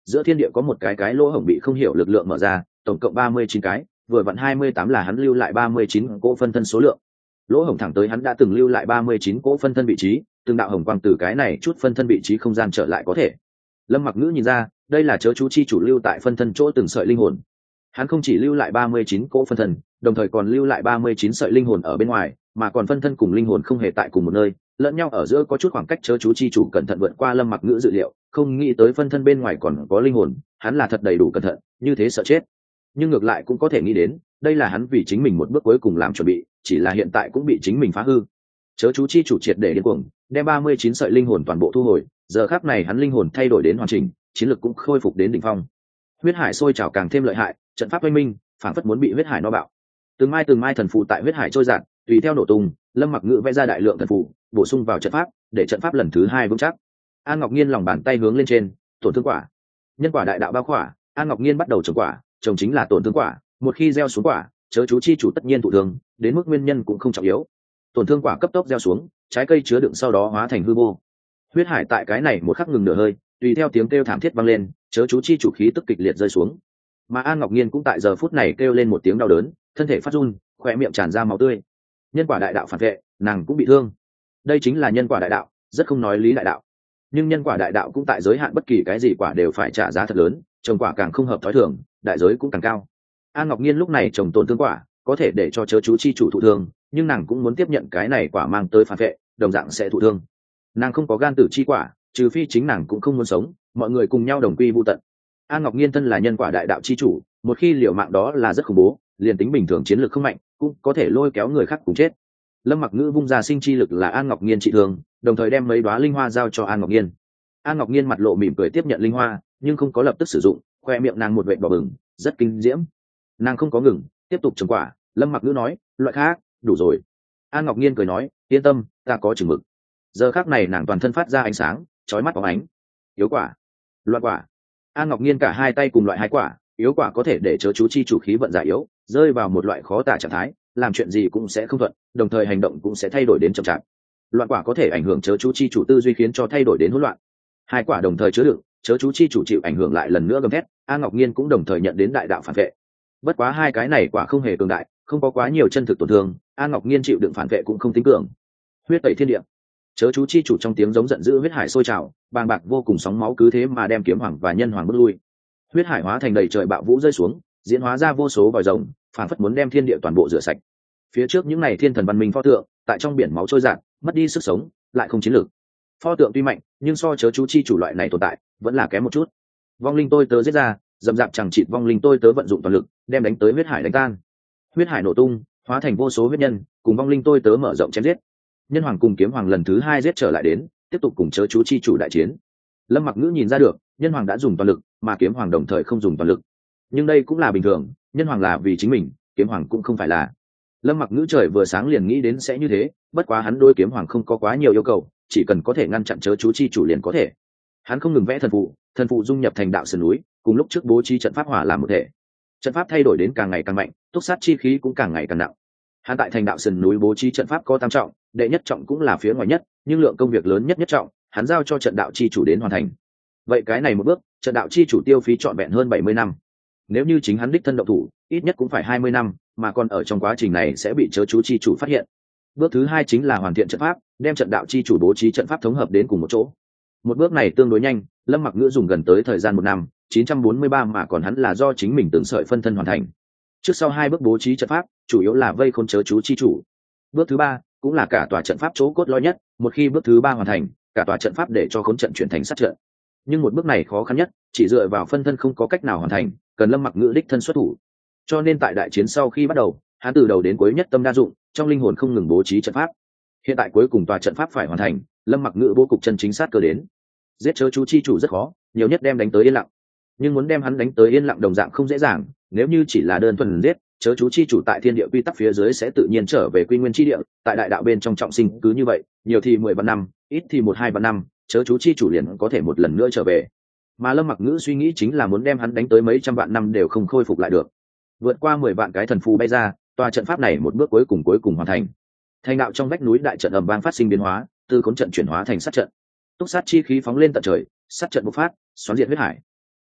giữa thiên địa có một cái lỗ hổng bị không hiểu lực lượng mở ra, tổng cộng 39 cái, vừa vặn 28 là hắn lưu lại 39 cỗ phân thân số lượng. Lỗ hổng thẳng tới hắn đã từng lưu lại 39 cỗ phân thân vị trí, từng đạo hồng quang từ cái này chút phân thân vị trí không gian trở lại có thể. Lâm Mặc Ngữ nhìn ra, đây là chớ chú chi chủ lưu tại phân thân chỗ từng sợi linh hồn. Hắn không chỉ lưu lại 39 cỗ phân thân, đồng thời còn lưu lại 39 sợi linh hồn ở bên ngoài, mà còn phân thân cùng linh hồn không hề tại cùng một nơi, lẫn nhau ở giữa có chút khoảng cách. Chớ chú chi chủ cẩn thận vượt qua Lâm Mặc Ngữ dự liệu, không nghĩ tới phân thân bên ngoài còn có linh hồn, hắn là thật đầy đủ cẩn thận, như thế sợ chết. Nhưng ngược lại cũng có thể nghĩ đến, đây là hắn vì chính mình một bước cuối cùng làm chuẩn bị, chỉ là hiện tại cũng bị chính mình phá hư. Chớ chú chi chủ triệt để điên cuồng, đem 39 sợi linh hồn toàn bộ thu hồi, giờ khắc này hắn linh hồn thay đổi đến hoàn chỉnh, chiến lực cũng khôi phục đến đỉnh phong. Huyết hải sôi trào càng thêm lợi hại, trận pháp oanh minh, phảng phất muốn bị huyết hải no bạo. Từng mai thần phù tại huyết hải trôi dạt, tùy theo nổ tung, Lâm Mặc Ngữ vẽ ra đại lượng thần phù, bổ sung vào trận pháp, để trận pháp lần thứ 2 vững chắc. An Ngọc Nghiên lòng bàn tay hướng lên trên, tổn thương quả. Nhân quả đại đạo bao khỏa, An Ngọc Nghiên bắt đầu trồng quả, trồng chính là tổn thương quả, một khi gieo xuống quả, chớ chú chi chủ tất nhiên thụ thương, đến mức nguyên nhân cũng không trọng yếu. Tổn thương quả cấp tốc gieo xuống, trái cây chứa đựng sau đó hóa thành hư vô. Huyết hải tại cái này một khắc ngừng nửa hơi, tùy theo tiếng kêu thảm thiết vang lên, chớ chú chi chủ khí tức kịch liệt rơi xuống. Mà An Ngọc Nghiên cũng tại giờ phút này kêu lên một tiếng đau đớn, thân thể phát run, khóe miệng tràn ra máu tươi. Nhân quả đại đạo phản vệ, nàng cũng bị thương. Đây chính là nhân quả đại đạo, rất không nói lý đại đạo. Nhưng nhân quả đại đạo cũng tại giới hạn bất kỳ cái gì quả đều phải trả giá thật lớn, trồng quả càng không hợp thói thường, đại giới cũng càng cao. An Ngọc Nghiên lúc này trồng tổn thương quả, có thể để cho chớ chú chi chủ thụ thương, nhưng nàng cũng muốn tiếp nhận cái này quả mang tới phản vệ, đồng dạng sẽ thụ thương. Nàng không có gan tử chi quả, trừ phi chính nàng cũng không muốn sống, mọi người cùng nhau đồng quy vu tận. An Ngọc Nghiên thân là nhân quả đại đạo chi chủ, một khi liều mạng đó là rất khủng bố, liền tính bình thường chiến lược không mạnh, cũng có thể lôi kéo người khác cùng chết. Lâm Mặc Ngữ vung ra sinh chi lực là An Ngọc Nghiên trị thương, đồng thời đem mấy đóa linh hoa giao cho An Ngọc Nghiên. An Ngọc Nghiên mặt lộ mỉm cười tiếp nhận linh hoa, nhưng không có lập tức sử dụng, khoe miệng nàng một vệt đỏ bừng, rất kinh diễm. Nàng không có ngừng, tiếp tục trồng quả. Lâm Mặc Ngữ nói, loại khác đủ rồi. An Ngọc Nghiên cười nói, yên tâm, ta có chừng mực. Giờ khắc này nàng toàn thân phát ra ánh sáng, chói mắt bóng ánh. Yếu quả, loạn quả. An Ngọc Nghiên cả hai tay cùng loại 2 quả, yếu quả có thể để chớ chú chi chủ khí vận giải yếu, rơi vào một loại khó tả trạng thái, làm chuyện gì cũng sẽ không thuận, đồng thời hành động cũng sẽ thay đổi đến chậm chạp. Loạn quả có thể ảnh hưởng chớ chú chi chủ tư duy khiến cho thay đổi đến hỗn loạn. 2 quả đồng thời chứa đựng, chớ chú chi chủ chịu ảnh hưởng lại lần nữa gầm thét, An Ngọc Nghiên cũng đồng thời nhận đến đại đạo phản vệ. Bất quá 2 cái này quả không hề cường đại, không có quá nhiều chân thực tổn thương, An Ngọc Nghiên chịu đựng phản vệ cũng không tính cường. Huyết tẩy thiên địa. Chớ chú chi chủ trong tiếng giống giận dữ huyết hải sôi trào, bàng bạc vô cùng sóng máu cứ thế mà đem kiếm hoàng và nhân hoàng bước lui. Huyết hải hóa thành đầy trời bạo vũ rơi xuống, diễn hóa ra vô số vòi rồng, phản phất muốn đem thiên địa toàn bộ rửa sạch. Phía trước những này thiên thần văn minh pho tượng, tại trong biển máu trôi dạt, mất đi sức sống, lại không chiến lược. Pho tượng tuy mạnh, nhưng so chớ chú chi chủ loại này tồn tại, vẫn là kém một chút. Vong linh tôi tớ giết ra, dầm dạp chẳng chịt vong linh tôi tớ vận dụng toàn lực, đem đánh tới huyết hải đánh tan. Huyết hải nổ tung, hóa thành vô số huyết nhân, cùng vong linh tôi tớ mở rộng chém giết. Nhân hoàng cùng kiếm hoàng lần thứ 2 giết trở lại đến, tiếp tục cùng chớ chú chi chủ đại chiến. Lâm Mặc Ngữ nhìn ra được, nhân hoàng đã dùng toàn lực, mà kiếm hoàng đồng thời không dùng toàn lực. Nhưng đây cũng là bình thường, nhân hoàng là vì chính mình, kiếm hoàng cũng không phải là. Lâm Mặc Ngữ trời vừa sáng liền nghĩ đến sẽ như thế, bất quá hắn đối kiếm hoàng không có quá nhiều yêu cầu, chỉ cần có thể ngăn chặn chớ chú chi chủ liền có thể. Hắn không ngừng vẽ thần phụ dung nhập thành đạo sườn núi, cùng lúc trước bố trí trận pháp hòa làm một thể. Trận pháp thay đổi đến càng ngày càng mạnh, túc sát chi khí cũng càng ngày càng nặng. Hắn tại thành đạo sườn núi bố trí trận pháp có 8 trọng, đệ nhất trọng cũng là phía ngoài nhất, nhưng lượng công việc lớn nhất trọng, hắn giao cho trận đạo chi chủ đến hoàn thành. Vậy cái này một bước, trận đạo chi chủ tiêu phí trọn vẹn hơn 70 năm. Nếu như chính hắn đích thân động thủ, ít nhất cũng phải 20 năm, mà còn ở trong quá trình này sẽ bị chớ chú chi chủ phát hiện. Bước thứ 2 chính là hoàn thiện trận pháp, đem trận đạo chi chủ bố trí trận pháp thống hợp đến cùng một chỗ. Một bước này tương đối nhanh, Lâm Mặc Ngữ dùng gần tới thời gian 1 năm, 943, mà còn hắn là do chính mình từng sợi phân thân hoàn thành. Trước sau 2 bước bố trí trận pháp, chủ yếu là vây khốn chớ chú chi chủ. Bước thứ 3 cũng là cả tòa trận pháp chỗ cốt lõi nhất, một khi bước thứ 3 hoàn thành, cả tòa trận pháp để cho khốn trận chuyển thành sát trận. Nhưng một bước này khó khăn nhất, chỉ dựa vào phân thân không có cách nào hoàn thành, cần Lâm Mặc Ngữ đích thân xuất thủ. Cho nên tại đại chiến sau khi bắt đầu, hắn từ đầu đến cuối nhất tâm đa dụng, trong linh hồn không ngừng bố trí trận pháp. Hiện tại cuối cùng tòa trận pháp phải hoàn thành, Lâm Mặc Ngữ bố cục chân chính sát cơ đến. Giết chớ chú chi chủ rất khó, nhiều nhất đem đánh tới yên lặng. Nhưng muốn đem hắn đánh tới yên lặng đồng dạng không dễ dàng, nếu như chỉ là đơn thuần giết, chớ chú chi chủ tại thiên địa quy tắc phía dưới sẽ tự nhiên trở về quy nguyên chi địa, tại đại đạo bên trong trọng sinh cứ như vậy, nhiều thì 10 vạn năm, ít thì 1-2 vạn năm, chớ chú chi chủ liền có thể một lần nữa trở về. Mà Lâm Mặc Ngữ suy nghĩ chính là muốn đem hắn đánh tới mấy trăm vạn năm đều không khôi phục lại được. Vượt qua 10 vạn cái thần phù bay ra, tòa trận pháp này một bước cuối cùng hoàn thành. Thành đạo trong vách núi đại trận ầm vang phát sinh biến hóa, từ khốn trận chuyển hóa thành sát trận. Túc sát chi khí phóng lên tận trời, sát trận bộc phát, xoắn diệt huyết hải.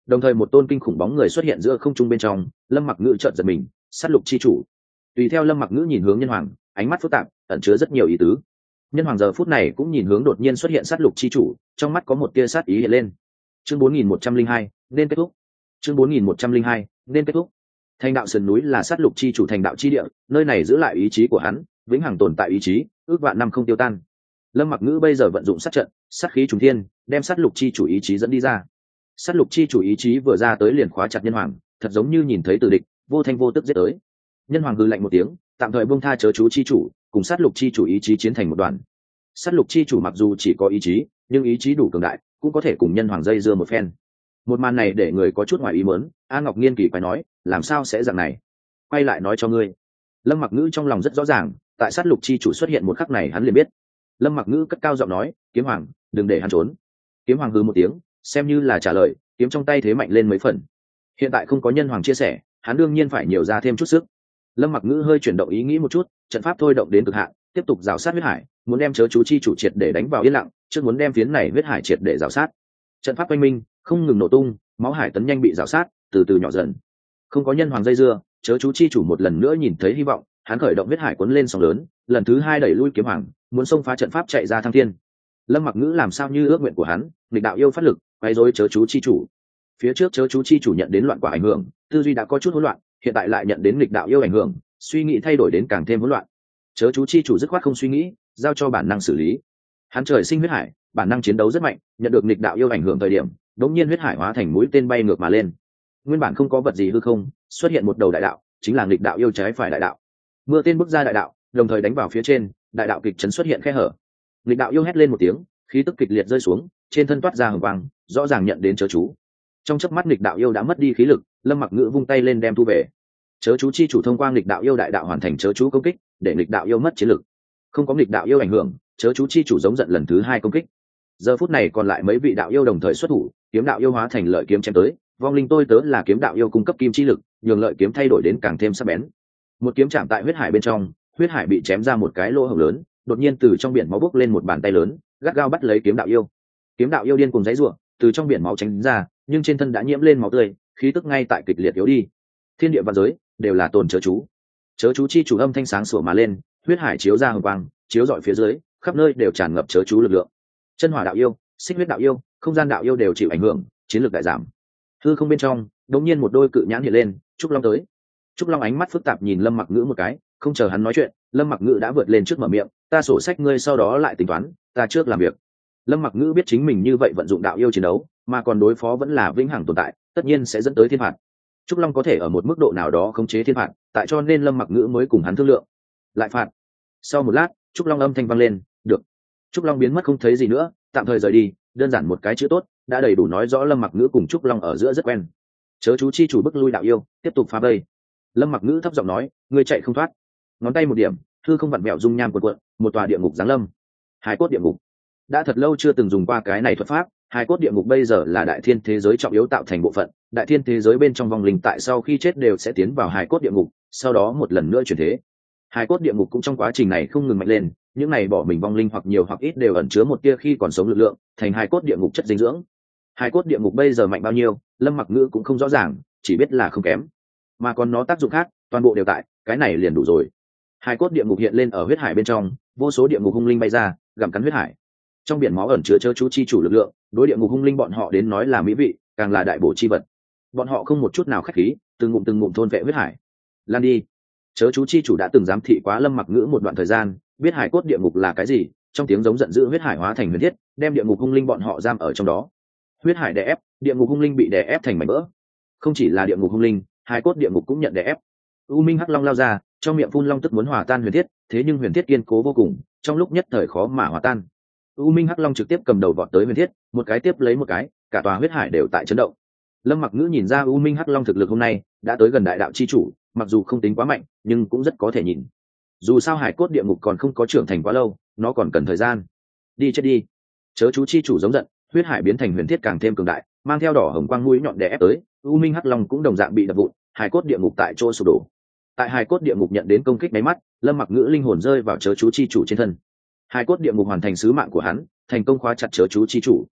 Đồng thời một tôn kinh khủng bóng người xuất hiện giữa không trung bên trong. Lâm Mặc Ngữ chợt giật mình, sát lục chi chủ. Tùy theo Lâm Mặc Ngữ nhìn hướng Nhân Hoàng, ánh mắt phức tạp, ẩn chứa rất nhiều ý tứ. Nhân Hoàng giờ phút này cũng nhìn hướng đột nhiên xuất hiện sát lục chi chủ, trong mắt có một tia sát ý hiện lên. Chương 4102, nên kết thúc. Chương 4102, nên kết thúc. Thành đạo sườn núi là sát lục chi chủ thành đạo chi địa, nơi này giữ lại ý chí của hắn, vĩnh hằng tồn tại ý chí, ước vạn năm không tiêu tan. Lâm Mặc Ngữ bây giờ vận dụng sát trận, sát khí trùng thiên, đem sát lục chi chủ ý chí dẫn đi ra. Sát lục chi chủ ý chí vừa ra tới liền khóa chặt Nhân Hoàng, thật giống như nhìn thấy tử địch, vô thanh vô tức giết tới. Nhân Hoàng hừ lạnh một tiếng, tạm thời buông tha chớ chú chi chủ, cùng sát lục chi chủ ý chí chiến thành một đoàn. Sát lục chi chủ mặc dù chỉ có ý chí, nhưng ý chí đủ cường đại, cũng có thể cùng Nhân Hoàng dây dưa một phen. Một màn này để người có chút ngoài ý muốn. A Ngọc Nghiên kỳ quái nói, làm sao sẽ dạng này? Quay lại nói cho ngươi. Lâm Mặc Ngữ trong lòng rất rõ ràng, tại sát lục chi chủ xuất hiện một khắc này hắn liền biết. Lâm Mặc Ngữ cất cao giọng nói, Kiếm Hoàng, đừng để hắn trốn. Kiếm Hoàng hừ một tiếng, xem như là trả lời, kiếm trong tay thế mạnh lên mấy phần. Hiện tại không có Nhân Hoàng chia sẻ, hắn đương nhiên phải nhiều ra thêm chút sức. Lâm Mặc Ngữ hơi chuyển động ý nghĩ một chút, trận pháp thôi động đến cực hạn, tiếp tục rào sát huyết hải, muốn đem chớ chú chi chủ triệt để đánh vào yên lặng, trước muốn đem phiến này huyết hải triệt để rào sát. Trận pháp quanh minh không ngừng nổ tung, máu hải tấn nhanh bị rào sát, từ từ nhỏ dần. Không có Nhân Hoàng dây dưa, chớ chú chi chủ một lần nữa nhìn thấy hy vọng, hắn khởi động huyết hải cuốn lên sóng lớn, lần thứ hai đẩy lui Kiếm Hoàng, muốn xông phá trận pháp chạy ra thăng thiên. Lâm Mặc Ngữ làm sao như ước nguyện của hắn, nghịch đạo yêu phát lực, quấy rối chớ chú chi chủ. Phía trước chớ chú chi chủ nhận đến loạn quả ảnh hưởng, tư duy đã có chút hỗn loạn, hiện tại lại nhận đến nghịch đạo yêu ảnh hưởng, suy nghĩ thay đổi đến càng thêm hỗn loạn. Chớ chú chi chủ dứt khoát không suy nghĩ, giao cho bản năng xử lý. Hắn trời sinh huyết hải, bản năng chiến đấu rất mạnh, nhận được nghịch đạo yêu ảnh hưởng thời điểm, đống nhiên huyết hải hóa thành mũi tên bay ngược mà lên. Nguyên bản không có vật gì hư không, xuất hiện một đầu đại đạo, chính là nghịch đạo yêu trái phải đại đạo. Mưa tên bước ra đại đạo, đồng thời đánh vào phía trên, đại đạo kịch chấn xuất hiện khe hở. Nghịch đạo yêu hét lên một tiếng, khí tức kịch liệt rơi xuống, trên thân toát ra hừng quang, rõ ràng nhận đến chớ chú. Trong chớp mắt nghịch đạo yêu đã mất đi khí lực, Lâm Mặc Ngữ vung tay lên đem thu về. Chớ chú chi chủ thông qua nghịch đạo yêu đại đạo hoàn thành chớ chú công kích, để nghịch đạo yêu mất chiến lực. Không có nghịch đạo yêu ảnh hưởng, chớ chú chi chủ giống giận lần thứ hai công kích. Giờ phút này còn lại mấy vị đạo yêu đồng thời xuất thủ, kiếm đạo yêu hóa thành lợi kiếm chém tới, vong linh tôi tớ là kiếm đạo yêu cung cấp kim chi lực, nhường lợi kiếm thay đổi đến càng thêm sắc bén. Một kiếm chạm tại huyết hải bên trong, huyết hải bị chém ra một cái lỗ hổng lớn, đột nhiên từ trong biển máu bốc lên một bàn tay lớn, gắt gao bắt lấy kiếm đạo yêu. Kiếm đạo yêu điên cùng giãy giụa, từ trong biển máu tránh ra, nhưng trên thân đã nhiễm lên máu tươi, khí tức ngay tại kịch liệt yếu đi. Thiên địa vạn giới đều là tồn chớ chú. Chớ chú chi chủ âm thanh sáng sủa mà lên, huyết hải chiếu ra hồng quang, chiếu rọi phía dưới, khắp nơi đều tràn ngập chớ chú lực lượng. Chân hỏa đạo yêu, xích huyết đạo yêu, không gian đạo yêu đều chịu ảnh hưởng, chiến lược đại giảm. Hư không bên trong, đột nhiên một đôi cự nhãn hiện lên, Trúc Long tới. Trúc Long ánh mắt phức tạp nhìn Lâm Mặc Ngữ một cái, không chờ hắn nói chuyện, Lâm Mặc Ngữ đã vượt lên trước mở miệng, ta sổ sách ngươi sau đó lại tính toán, ta trước làm việc. Lâm Mặc Ngữ biết chính mình như vậy vận dụng đạo yêu chiến đấu, mà còn đối phó vẫn là vĩnh hằng tồn tại, tất nhiên sẽ dẫn tới thiên phạt. Trúc Long có thể ở một mức độ nào đó khống chế thiên phạt, tại cho nên Lâm Mặc Ngữ mới cùng hắn thương lượng. Lại phạt. Sau một lát, Trúc Long âm thanh vang lên, được. Trúc Long biến mất không thấy gì nữa, tạm thời rời đi, đơn giản một cái chữ tốt, đã đầy đủ nói rõ Lâm Mặc Ngữ cùng Trúc Long ở giữa rất quen. Chớ chú chi chủ bức lui đạo yêu, tiếp tục phá vây. Lâm Mặc Ngữ thấp giọng nói, ngươi chạy không thoát. Ngón tay một điểm, hư không vặn vẹo dung nham cuộn, một tòa địa ngục giáng lâm. Hải cốt địa ngục. Đã thật lâu chưa từng dùng qua cái này thuật pháp, hải cốt địa ngục bây giờ là đại thiên thế giới trọng yếu tạo thành bộ phận, đại thiên thế giới bên trong vong linh tại sau khi chết đều sẽ tiến vào hải cốt địa ngục, sau đó một lần nữa chuyển thế. Hải cốt địa ngục cũng trong quá trình này không ngừng mạnh lên, những này bỏ mình vong linh hoặc nhiều hoặc ít đều ẩn chứa một tia khi còn sống lực lượng, thành hải cốt địa ngục chất dinh dưỡng. Hải cốt địa ngục bây giờ mạnh bao nhiêu, Lâm Mặc Ngữ cũng không rõ ràng, chỉ biết là không kém. Mà còn nó tác dụng khác, toàn bộ đều tại, cái này liền đủ rồi. Hải cốt địa ngục hiện lên ở huyết hải bên trong, vô số địa ngục hung linh bay ra, gặm cắn huyết hải. Trong biển máu ẩn chứa chớ chú chi chủ lực lượng, đối địa ngục hung linh bọn họ đến nói là mỹ vị, càng là đại bổ chi vật. Bọn họ không một chút nào khách khí, từng ngụm thôn vệ huyết hải. Lan đi. Chớ chú chi chủ đã từng giám thị quá Lâm Mặc Ngữ một đoạn thời gian, biết hải cốt địa ngục là cái gì, trong tiếng giống giận dữ huyết hải hóa thành huyền thiết, đem địa ngục hung linh bọn họ giam ở trong đó. Huyết hải đè ép, địa ngục hung linh bị đè ép thành mảnh vỡ. Không chỉ là địa ngục hung linh, hải cốt địa ngục cũng nhận đè ép. U Minh Hắc Long lao ra, trong miệng phun long tức muốn hòa tan huyền thiết, thế nhưng huyền thiết kiên cố vô cùng, trong lúc nhất thời khó mà hòa tan. U Minh Hắc Long trực tiếp cầm đầu vọt tới huyền thiết, một cái tiếp lấy một cái, cả tòa huyết hải đều tại chấn động. Lâm Mặc Ngữ nhìn ra U Minh Hắc Long thực lực hôm nay đã tới gần đại đạo chi chủ, mặc dù không tính quá mạnh, nhưng cũng rất có thể nhìn. Dù sao hải cốt địa ngục còn không có trưởng thành quá lâu, nó còn cần thời gian. Đi chết đi. Chớ chú chi chủ giống giận, huyết hải biến thành huyền thiết càng thêm cường đại, mang theo đỏ hồng quang mũi nhọn đè ép tới, U Minh Hắc Long cũng đồng dạng bị đập vụn, hải cốt địa ngục tại chỗ sụp đổ. Tại hải cốt địa ngục nhận đến công kích máy mắt, Lâm Mặc Ngữ linh hồn rơi vào chớ chú chi chủ trên thân. Hải cốt địa ngục hoàn thành sứ mạng của hắn, thành công khóa chặt chớ chú chi chủ.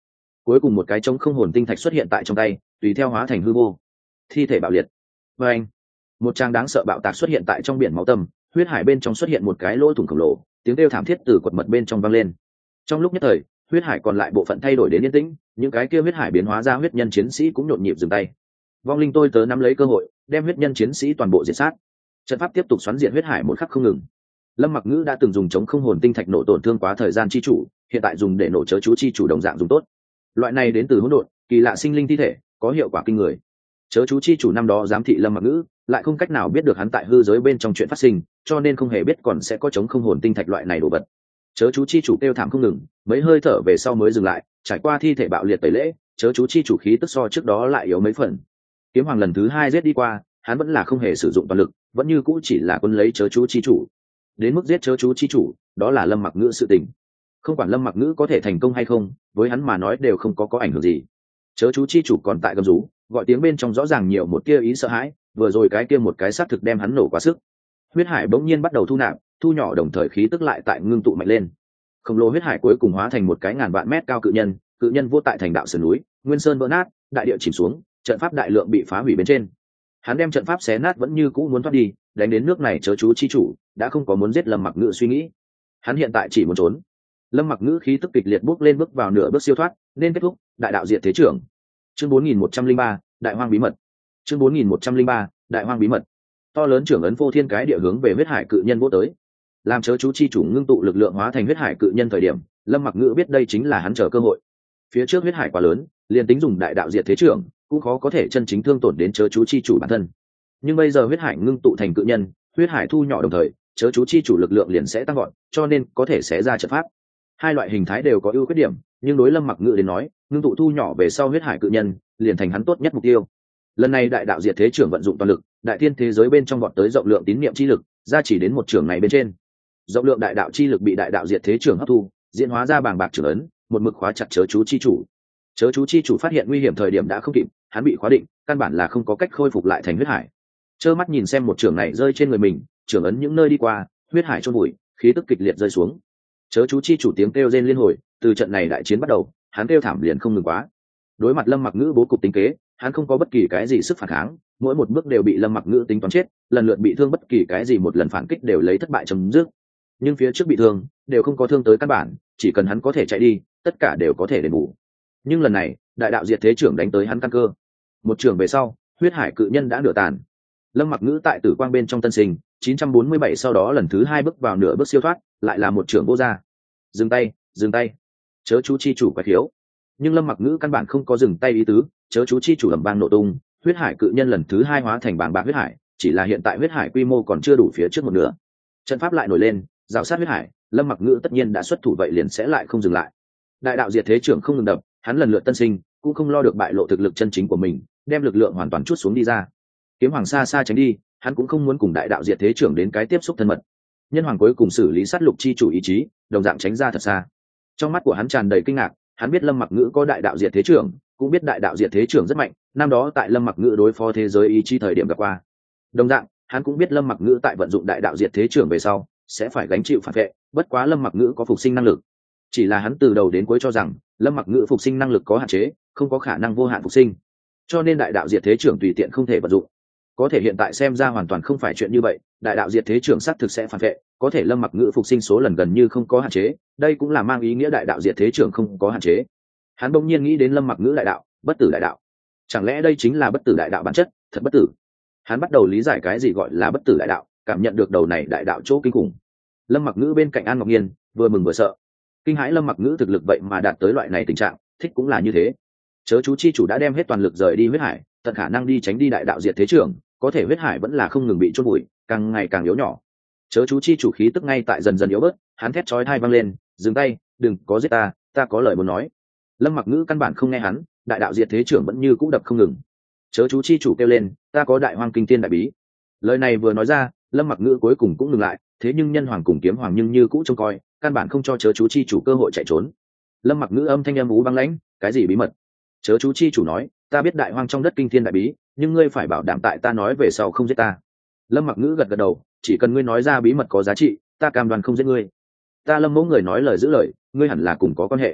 cuối cùng một cái trống không hồn tinh thạch xuất hiện tại trong tay, tùy theo hóa thành hư vô. Thi thể bạo liệt. Và anh, một trang đáng sợ bạo tạc xuất hiện tại trong biển máu tâm, huyết hải bên trong xuất hiện một cái lỗ thủng khổng lồ, tiếng kêu thảm thiết từ quật mật bên trong vang lên. Trong lúc nhất thời, huyết hải còn lại bộ phận thay đổi đến yên tĩnh, những cái kia huyết hải biến hóa ra huyết nhân chiến sĩ cũng nhộn nhịp dừng tay. Vong linh tôi tớ nắm lấy cơ hội, đem huyết nhân chiến sĩ toàn bộ diệt sát. Trận pháp tiếp tục xoắn diện huyết hải một khắc không ngừng. Lâm Mặc Ngữ đã từng dùng chống không hồn tinh thạch nổ tổn thương quá thời gian chi chủ, hiện tại dùng để nổ chớ chú chi chủ đồng dạng dùng tốt. Loại này đến từ hỗn độn, kỳ lạ sinh linh thi thể, có hiệu quả kinh người. Chớ chú chi chủ năm đó giám thị Lâm Mặc Ngữ, lại không cách nào biết được hắn tại hư giới bên trong chuyện phát sinh, cho nên không hề biết còn sẽ có chống không hồn tinh thạch loại này đồ vật. Chớ chú chi chủ kêu thảm không ngừng, mấy hơi thở về sau mới dừng lại, trải qua thi thể bạo liệt tẩy lễ, chớ chú chi chủ khí tức so trước đó lại yếu mấy phần. Kiếm hoàng lần thứ hai giết đi qua, hắn vẫn là không hề sử dụng toàn lực, vẫn như cũ chỉ là quân lấy chớ chú chi chủ. Đến mức giết chớ chú chi chủ, đó là Lâm Mặc Ngữ sự tình. Không quản Lâm Mặc Ngữ có thể thành công hay không, với hắn mà nói đều không có ảnh hưởng gì. Chớ chú chi chủ còn tại gầm rú, gọi tiếng bên trong rõ ràng nhiều một tia ý sợ hãi, vừa rồi cái kia một cái sát thực đem hắn nổ quá sức. Huyết hải bỗng nhiên bắt đầu thu nạp, thu nhỏ, đồng thời khí tức lại tại ngưng tụ mạnh lên. Khổng lồ huyết hải cuối cùng hóa thành một cái ngàn vạn mét cao cự nhân vô tại thành đạo sườn núi, nguyên sơn vỡ nát, đại địa chìm xuống, trận pháp đại lượng bị phá hủy bên trên. Hắn đem trận pháp xé nát vẫn như cũ muốn thoát đi, đánh đến nước này chớ chú chi chủ đã không có muốn giết Lâm Mặc Ngữ suy nghĩ. Hắn hiện tại chỉ muốn trốn. Lâm Mặc Ngữ khí tức kịch liệt bước lên, bước vào nửa bước siêu thoát, nên kết thúc. Đại đạo diệt thế trưởng. Chương 4103, đại hoang bí mật. Chương 4103, đại hoang bí mật. To lớn trưởng ấn vô thiên cái địa hướng về huyết hải cự nhân vô tới. Làm chớ chú chi chủ ngưng tụ lực lượng hóa thành huyết hải cự nhân thời điểm, Lâm Mặc Ngữ biết đây chính là hắn chờ cơ hội. Phía trước huyết hải quá lớn, liền tính dùng đại đạo diệt thế trưởng cũng khó có thể chân chính thương tổn đến chớ chú chi chủ bản thân. Nhưng bây giờ huyết hải ngưng tụ thành cự nhân, huyết hải thu nhỏ đồng thời, chớ chú chi chủ lực lượng liền sẽ tăng gọn, cho nên có thể xé ra trận pháp. Hai loại hình thái đều có ưu khuyết điểm, nhưng đối Lâm Mặc Ngữ đến nói, ngưng tụ thu nhỏ về sau huyết hải cự nhân liền thành hắn tốt nhất mục tiêu. Lần này đại đạo diệt thế trưởng vận dụng toàn lực, đại thiên thế giới bên trong vọt tới rộng lượng tín niệm chi lực, ra chỉ đến một trưởng này bên trên. Rộng lượng đại đạo chi lực bị đại đạo diệt thế trưởng hấp thu, diễn hóa ra bàng bạc trưởng ấn, một mực khóa chặt chớ chú chi chủ. Chớ chú chi chủ phát hiện nguy hiểm thời điểm đã không kịp, hắn bị khóa định, căn bản là không có cách khôi phục lại thành huyết hải. Trơ mắt nhìn xem một trưởng này rơi trên người mình, trưởng ấn những nơi đi qua, huyết hải chôn bụi, khí tức kịch liệt rơi xuống. Chớ chú chi chủ tiếng kêu rên liên hồi, từ trận này đại chiến bắt đầu, hắn kêu thảm liền không ngừng quá. Đối mặt Lâm Mặc Ngữ bố cục tính kế, hắn không có bất kỳ cái gì sức phản kháng, mỗi một bước đều bị Lâm Mặc Ngữ tính toán chết, lần lượt bị thương, bất kỳ cái gì một lần phản kích đều lấy thất bại chấm dứt. Nhưng phía trước bị thương đều không có thương tới căn bản, chỉ cần hắn có thể chạy đi, tất cả đều có thể đền bù. Nhưng lần này, đại đạo diệt thế trưởng đánh tới hắn căn cơ. Một trường về sau, huyết hải cự nhân đã nửa tàn. Lâm Mặc Ngữ tại tử quang bên trong tân sinh 947 sau đó lần thứ hai bước vào nửa bước siêu thoát, lại là một trường vô ra. Dừng tay, dừng tay. Chớ chú chi chủ quái thiếu. Nhưng Lâm Mặc Ngữ căn bản không có dừng tay ý tứ, chớ chú chi chủ ầm vang nổ tung, huyết hải cự nhân lần thứ hai hóa thành bàng bạc huyết hải, chỉ là hiện tại huyết hải quy mô còn chưa đủ phía trước một nửa. Trận pháp lại nổi lên, rào sát huyết hải, Lâm Mặc Ngữ tất nhiên đã xuất thủ, vậy liền sẽ lại không dừng lại. Đại đạo diệt thế trưởng không ngừng đập, hắn lần lượt tân sinh, cũng không lo được bại lộ thực lực chân chính của mình, đem lực lượng hoàn toàn chút xuống đi ra. Kiếm hoàng xa xa tránh đi, hắn cũng không muốn cùng đại đạo diệt thế trưởng đến cái tiếp xúc thân mật. Nhân hoàng cuối cùng xử lý sát lục chi chủ ý chí, đồng dạng tránh ra thật xa. Trong mắt của hắn tràn đầy kinh ngạc, hắn biết Lâm Mặc Ngữ có đại đạo diệt thế trưởng, cũng biết đại đạo diệt thế trưởng rất mạnh, năm đó tại Lâm Mặc Ngữ đối phó thế giới ý chí thời điểm gặp qua. Đồng dạng, hắn cũng biết Lâm Mặc Ngữ tại vận dụng đại đạo diệt thế trưởng về sau sẽ phải gánh chịu phản vệ, bất quá Lâm Mặc Ngữ có phục sinh năng lực. Chỉ là hắn từ đầu đến cuối cho rằng Lâm Mặc Ngữ phục sinh năng lực có hạn chế, không có khả năng vô hạn phục sinh, cho nên đại đạo diệt thế trưởng tùy tiện không thể vận dụng. Có thể hiện tại xem ra hoàn toàn không phải chuyện như vậy, đại đạo diệt thế trưởng xác thực sẽ phản vệ, có thể Lâm Mặc Ngữ phục sinh số lần gần như không có hạn chế, đây cũng là mang ý nghĩa đại đạo diệt thế trưởng không có hạn chế. Hắn bỗng nhiên nghĩ đến Lâm Mặc Ngữ đại đạo, bất tử đại đạo. Chẳng lẽ đây chính là bất tử đại đạo bản chất, thật bất tử? Hắn bắt đầu lý giải cái gì gọi là bất tử đại đạo, cảm nhận được đầu này đại đạo chỗ kinh khủng. Lâm Mặc Ngữ bên cạnh An Ngọc Nhiên vừa mừng vừa sợ, kinh hãi Lâm Mặc Ngữ thực lực vậy mà đạt tới loại này tình trạng, thích cũng là như thế. Chớ chú chi chủ đã đem hết toàn lực rời đi huyết hải, tận khả năng đi tránh đi đại đạo diệt thế trưởng, có thể huyết hải vẫn là không ngừng bị chôn bụi, càng ngày càng yếu nhỏ. Chớ chú chi chủ khí tức ngay tại dần dần yếu bớt, hắn thét chói tai vang lên, dừng tay, đừng có giết ta, ta có lời muốn nói. Lâm Mặc Ngữ căn bản không nghe hắn, đại đạo diệt thế trưởng vẫn như cũ đập không ngừng. Chớ chú chi chủ kêu lên, ta có đại hoang kinh thiên đại bí. Lời này vừa nói ra, Lâm Mặc Ngữ cuối cùng cũng ngừng lại, thế nhưng nhân hoàng cùng kiếm hoàng nhưng như cũ trông coi, căn bản không cho chớ chú chi chủ cơ hội chạy trốn. Lâm Mặc Ngữ âm thanh âm u băng lãnh, cái gì bí mật? Chớ chú chi chủ nói, ta biết đại hoang trong đất kinh thiên đại bí, nhưng ngươi phải bảo đảm tại ta nói về sau không giết ta. Lâm Mặc Ngữ gật gật đầu, chỉ cần ngươi nói ra bí mật có giá trị, ta cam đoan không giết ngươi. Ta Lâm Mẫu người nói lời giữ lời, ngươi hẳn là cùng có quan hệ.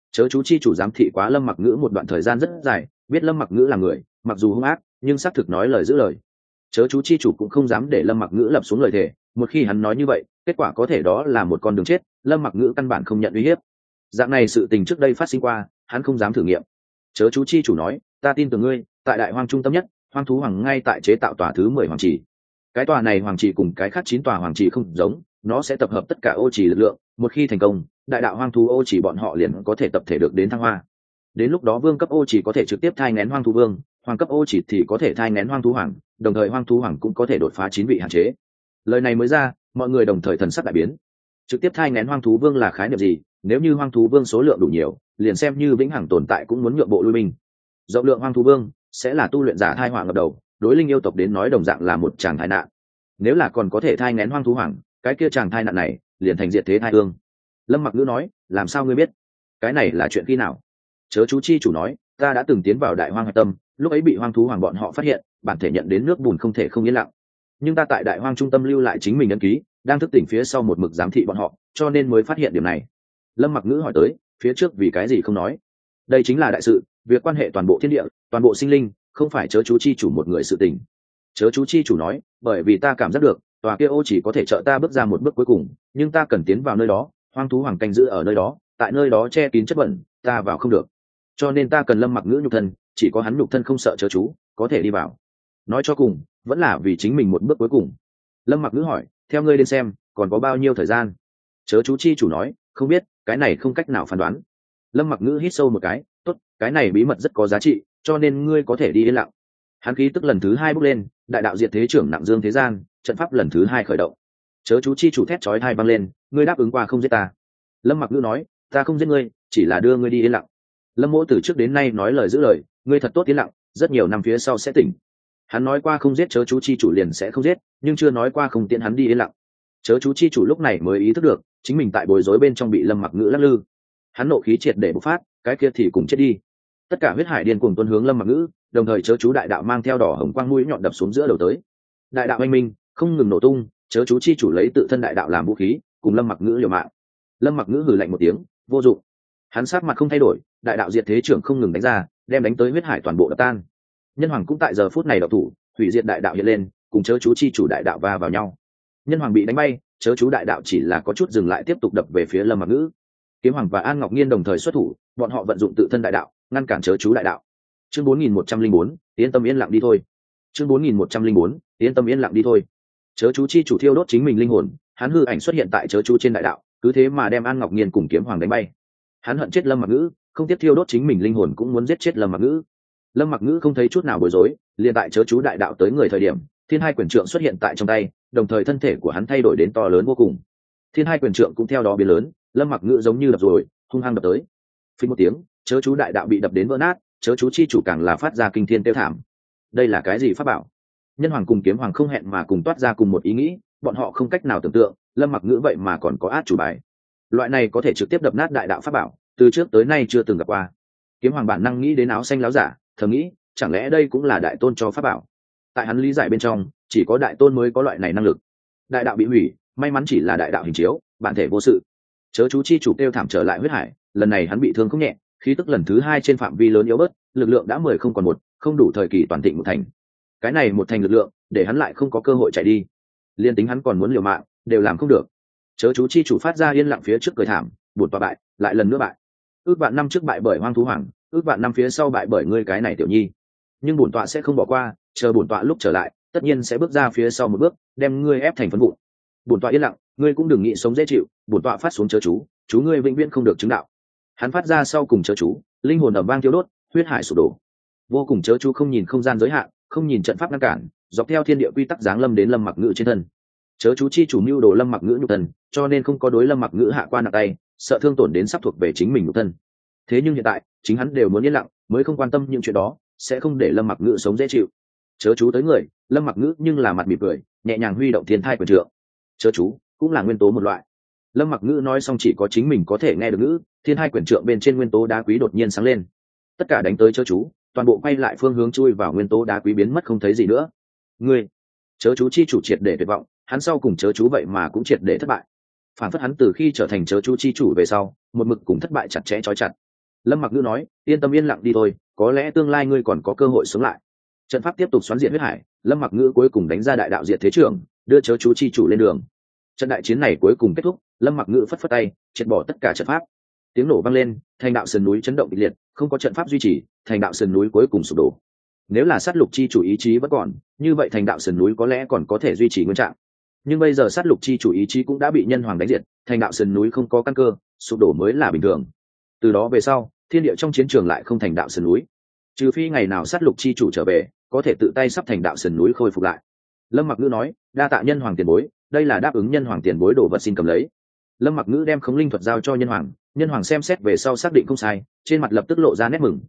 Chớ chú chi chủ giám thị quá Lâm Mặc Ngữ một đoạn thời gian rất dài, biết Lâm Mặc Ngữ là người mặc dù hung ác nhưng xác thực nói lời giữ lời. Chớ chú chi chủ cũng không dám để Lâm Mặc Ngữ lập xuống lời thề, một khi hắn nói như vậy kết quả có thể đó là một con đường chết. Lâm Mặc Ngữ căn bản không nhận uy hiếp. Dạng này sự tình trước đây phát sinh qua, hắn không dám thử nghiệm. Chớ chú chi chủ nói, ta tin tưởng ngươi, tại đại hoang trung tâm nhất, hoang thú hoàng ngay tại chế tạo tòa thứ 10 hoàng trì. Cái tòa này hoàng trì cùng cái khác 9 tòa hoàng trì không giống, nó sẽ tập hợp tất cả ô trì lực lượng, một khi thành công, đại đạo hoang thú ô trì bọn họ liền có thể tập thể được đến thăng hoa. Đến lúc đó vương cấp ô trì có thể trực tiếp thai nghén hoang thú vương, hoàng cấp ô trì thì có thể thai nghén hoang thú hoàng, đồng thời hoang thú hoàng cũng có thể đột phá 9 vị hạn chế. Lời này mới ra, mọi người đồng thời thần sắc đại biến. Trực tiếp thai nghén hoang thú vương là khái niệm gì? Nếu như hoang thú vương số lượng đủ nhiều, liền xem như vĩnh hằng tồn tại cũng muốn nhượng bộ lui binh. Rộng lượng hoang thú vương sẽ là tu luyện giả thai họa ngập đầu, đối linh yêu tộc đến nói đồng dạng là một tràng tai nạn. Nếu là còn có thể thai nghén hoang thú hoàng, cái kia tràng thai nạn này liền thành diệt thế thai ương. Lâm Mặc Ngữ nói, làm sao ngươi biết? Cái này là chuyện khi nào? Chớ chú chi chủ nói, ta đã từng tiến vào đại hoang hạch tâm, lúc ấy bị hoang thú hoàng bọn họ phát hiện, bản thể nhận đến nước bùn không thể không yên lặng. Nhưng ta tại đại hoang trung tâm lưu lại chính mình ấn ký, đang thức tỉnh phía sau một mực giám thị bọn họ, cho nên mới phát hiện điểm này. Lâm Mặc Ngữ hỏi tới, phía trước vì cái gì không nói? Đây chính là đại sự, việc quan hệ toàn bộ thiên địa, toàn bộ sinh linh, không phải chớ chú chi chủ một người sự tình. Chớ chú chi chủ nói, bởi vì ta cảm giác được tòa kia ô chỉ có thể trợ ta bước ra một bước cuối cùng, nhưng ta cần tiến vào nơi đó, hoang thú hoàng canh giữ ở nơi đó, tại nơi đó che kín chất bẩn, ta vào không được, cho nên ta cần Lâm Mặc Ngữ nhục thân, chỉ có hắn nhục thân không sợ chớ chú có thể đi vào. Nói cho cùng vẫn là vì chính mình một bước cuối cùng. Lâm Mặc Ngữ hỏi, theo ngươi đến xem còn có bao nhiêu thời gian? Chớ chú chi chủ nói, không biết, cái này không cách nào phán đoán. Lâm Mặc Ngữ hít sâu một cái, tốt, cái này bí mật rất có giá trị, cho nên ngươi có thể đi yên lặng. Hắn khí tức lần thứ 2 bốc lên, đại đạo diệt thế trưởng nặng dương thế gian, trận pháp lần thứ 2 khởi động. Chớ chú chi chủ thét chói tai vang lên, ngươi đáp ứng qua không giết ta. Lâm Mặc Ngữ nói, ta không giết ngươi, chỉ là đưa ngươi đi yên lặng. Lâm Mỗ từ trước đến nay nói lời giữ lời, ngươi thật tốt yên lặng, rất nhiều năm phía sau sẽ tỉnh. Hắn nói qua không giết chớ chú chi chủ liền sẽ không giết, nhưng chưa nói qua không tiễn hắn đi yên lặng. Chớ chú chi chủ lúc này mới ý thức được chính mình tại bối rối bên trong bị Lâm Mặc Ngữ lắc lư. Hắn nộ khí triệt để bộc phát, cái kia thì cùng chết đi. Tất cả huyết hải điên cuồng tuôn hướng Lâm Mặc Ngữ, đồng thời chớ chú đại đạo mang theo đỏ hồng quang mũi nhọn đập xuống giữa đầu tới. Đại đạo anh minh không ngừng nổ tung, chớ chú chi chủ lấy tự thân đại đạo làm vũ khí, cùng Lâm Mặc Ngữ liều mạng. Lâm Mặc Ngữ hừ lạnh một tiếng, vô dụng. Hắn sắc mặt không thay đổi, đại đạo diệt thế trưởng không ngừng đánh ra, đem đánh tới huyết hải toàn bộ đập tan. Nhân hoàng cũng tại giờ phút này độc thủ, hủy diệt đại đạo hiện lên, cùng chớ chú chi chủ đại đạo va vào nhau. Nhân hoàng bị đánh bay, chớ chú đại đạo chỉ là có chút dừng lại, tiếp tục đập về phía Lâm Mặc Ngữ. Kiếm hoàng và An Ngọc Nghiên đồng thời xuất thủ, bọn họ vận dụng tự thân đại đạo ngăn cản chớ chú đại đạo. Chương 4104, yên tâm yên lặng đi thôi. Chương 4104, yên tâm yên lặng đi thôi. Chớ chú chi chủ thiêu đốt chính mình linh hồn, hắn hư ảnh xuất hiện tại chớ chú trên đại đạo, cứ thế mà đem An Ngọc Nghiên cùng kiếm hoàng đánh bay. Hắn hận chết Lâm Mặc Ngữ, không tiếp thiêu đốt chính mình linh hồn cũng muốn giết chết Lâm Mặc Ngữ. Lâm Mặc Ngữ không thấy chút nào bối rối, liền tại chớ chú đại đạo tới người thời điểm, Thiên Hai Quyền Trượng xuất hiện tại trong tay, đồng thời thân thể của hắn thay đổi đến to lớn vô cùng. Thiên Hai Quyền Trượng cũng theo đó biến lớn, Lâm Mặc Ngữ giống như đập rồi, hung hăng đập tới. Phình một tiếng, chớ chú đại đạo bị đập đến vỡ nát, chớ chú chi chủ càng là phát ra kinh thiên tiêu thảm. Đây là cái gì pháp bảo? Nhân hoàng cùng kiếm hoàng không hẹn mà cùng toát ra cùng một ý nghĩ, bọn họ không cách nào tưởng tượng, Lâm Mặc Ngữ vậy mà còn có át chủ bài. Loại này có thể trực tiếp đập nát đại đạo pháp bảo, từ trước tới nay chưa từng gặp qua. Kiếm hoàng bản năng nghĩ đến áo xanh láo giả, thầm nghĩ, chẳng lẽ đây cũng là đại tôn cho pháp bảo? Tại hắn lý giải bên trong, chỉ có đại tôn mới có loại này năng lực. Đại đạo bị hủy, may mắn chỉ là đại đạo hình chiếu, bản thể vô sự. Chớ chú chi chủ kêu thảm trở lại huyết hải, lần này hắn bị thương không nhẹ, khí tức lần thứ 2 trên phạm vi lớn yếu bớt, lực lượng đã 10 không còn 1, không đủ thời kỳ toàn thịnh một thành. Cái này một thành lực lượng, để hắn lại không có cơ hội chạy đi. Liên tính hắn còn muốn liều mạng, đều làm không được. Chớ chú chi chủ phát ra yên lặng phía trước cười thảm, buồn bã bại, lại lần nữa bại. Ước vạn năm trước bại bởi hoang thú hoàng, ước vạn năm phía sau bại bởi ngươi cái này tiểu nhi. Nhưng bổn tọa sẽ không bỏ qua, chờ bổn tọa lúc trở lại, tất nhiên sẽ bước ra phía sau một bước, đem ngươi ép thành phấn vụn. Bổn tọa yên lặng, ngươi cũng đừng nghĩ sống dễ chịu, bổn tọa phát xuống chớ chú ngươi vĩnh viễn không được chứng đạo. Hắn phát ra sau cùng chớ chú, linh hồn ầm vang thiêu đốt, huyết hải sụp đổ. Vô cùng chớ chú không nhìn không gian giới hạn, không nhìn trận pháp ngăn cản, dọc theo thiên địa quy tắc giáng lâm đến Lâm Mặc Ngữ trên thân. Chớ chú chi chủ mưu đồ Lâm Mặc Ngữ nhục thân, cho nên không có đối Lâm Mặc Ngữ hạ qua nặng tay, sợ thương tổn đến sắp thuộc về chính mình nhục thân. Thế nhưng hiện tại, chính hắn đều muốn yên lặng, mới không quan tâm những chuyện đó, sẽ không để Lâm Mặc Ngữ sống dễ chịu. Chớ chú tới người, Lâm Mặc Ngữ nhưng là mặt mỉm cười, nhẹ nhàng huy động Thiên Thai Quyền Trượng. Chớ chú cũng là nguyên tố một loại. Lâm Mặc Ngữ nói xong chỉ có chính mình có thể nghe được ngữ, Thiên Hai Quyền Trượng bên trên nguyên tố đá quý đột nhiên sáng lên. Tất cả đánh tới chớ chú, toàn bộ quay lại phương hướng chui vào nguyên tố đá quý biến mất không thấy gì nữa. Ngươi, chớ chú chi chủ triệt để tuyệt vọng, hắn sau cùng chớ chú vậy mà cũng triệt để thất bại. Phản phất hắn từ khi trở thành chớ chú chi chủ về sau, một mực cũng thất bại chặt chẽ trói chặt. Lâm Mặc Ngữ nói, yên tâm yên lặng đi thôi, có lẽ tương lai ngươi còn có cơ hội sống lại. Trận pháp tiếp tục xoắn diện huyết hải, Lâm Mặc Ngữ cuối cùng đánh ra đại đạo diệt thế trưởng, đưa chớ chú chi chủ lên đường. Trận đại chiến này cuối cùng kết thúc, Lâm Mặc Ngữ phất phất tay, triệt bỏ tất cả trận pháp. Tiếng nổ vang lên, thành đạo sườn núi chấn động kịch liệt, không có trận pháp duy trì, thành đạo sườn núi cuối cùng sụp đổ. Nếu là sát lục chi chủ ý chí vẫn còn, như vậy thành đạo sườn núi có lẽ còn có thể duy trì nguyên trạng. Nhưng bây giờ sát lục chi chủ ý chí cũng đã bị nhân hoàng đánh diệt, thành đạo sườn núi không có căn cơ, sụp đổ mới là bình thường. Từ đó về sau, thiên địa trong chiến trường lại không thành đạo sườn núi, trừ phi ngày nào sát lục chi chủ trở về, có thể tự tay sắp thành đạo sườn núi khôi phục lại. Lâm Mặc Ngữ nói, đa tạ nhân hoàng tiền bối, đây là đáp ứng nhân hoàng tiền bối đồ vật, xin cầm lấy. Lâm Mặc Ngữ đem khống linh thuật giao cho nhân hoàng xem xét về sau xác định không sai, trên mặt lập tức lộ ra nét mừng.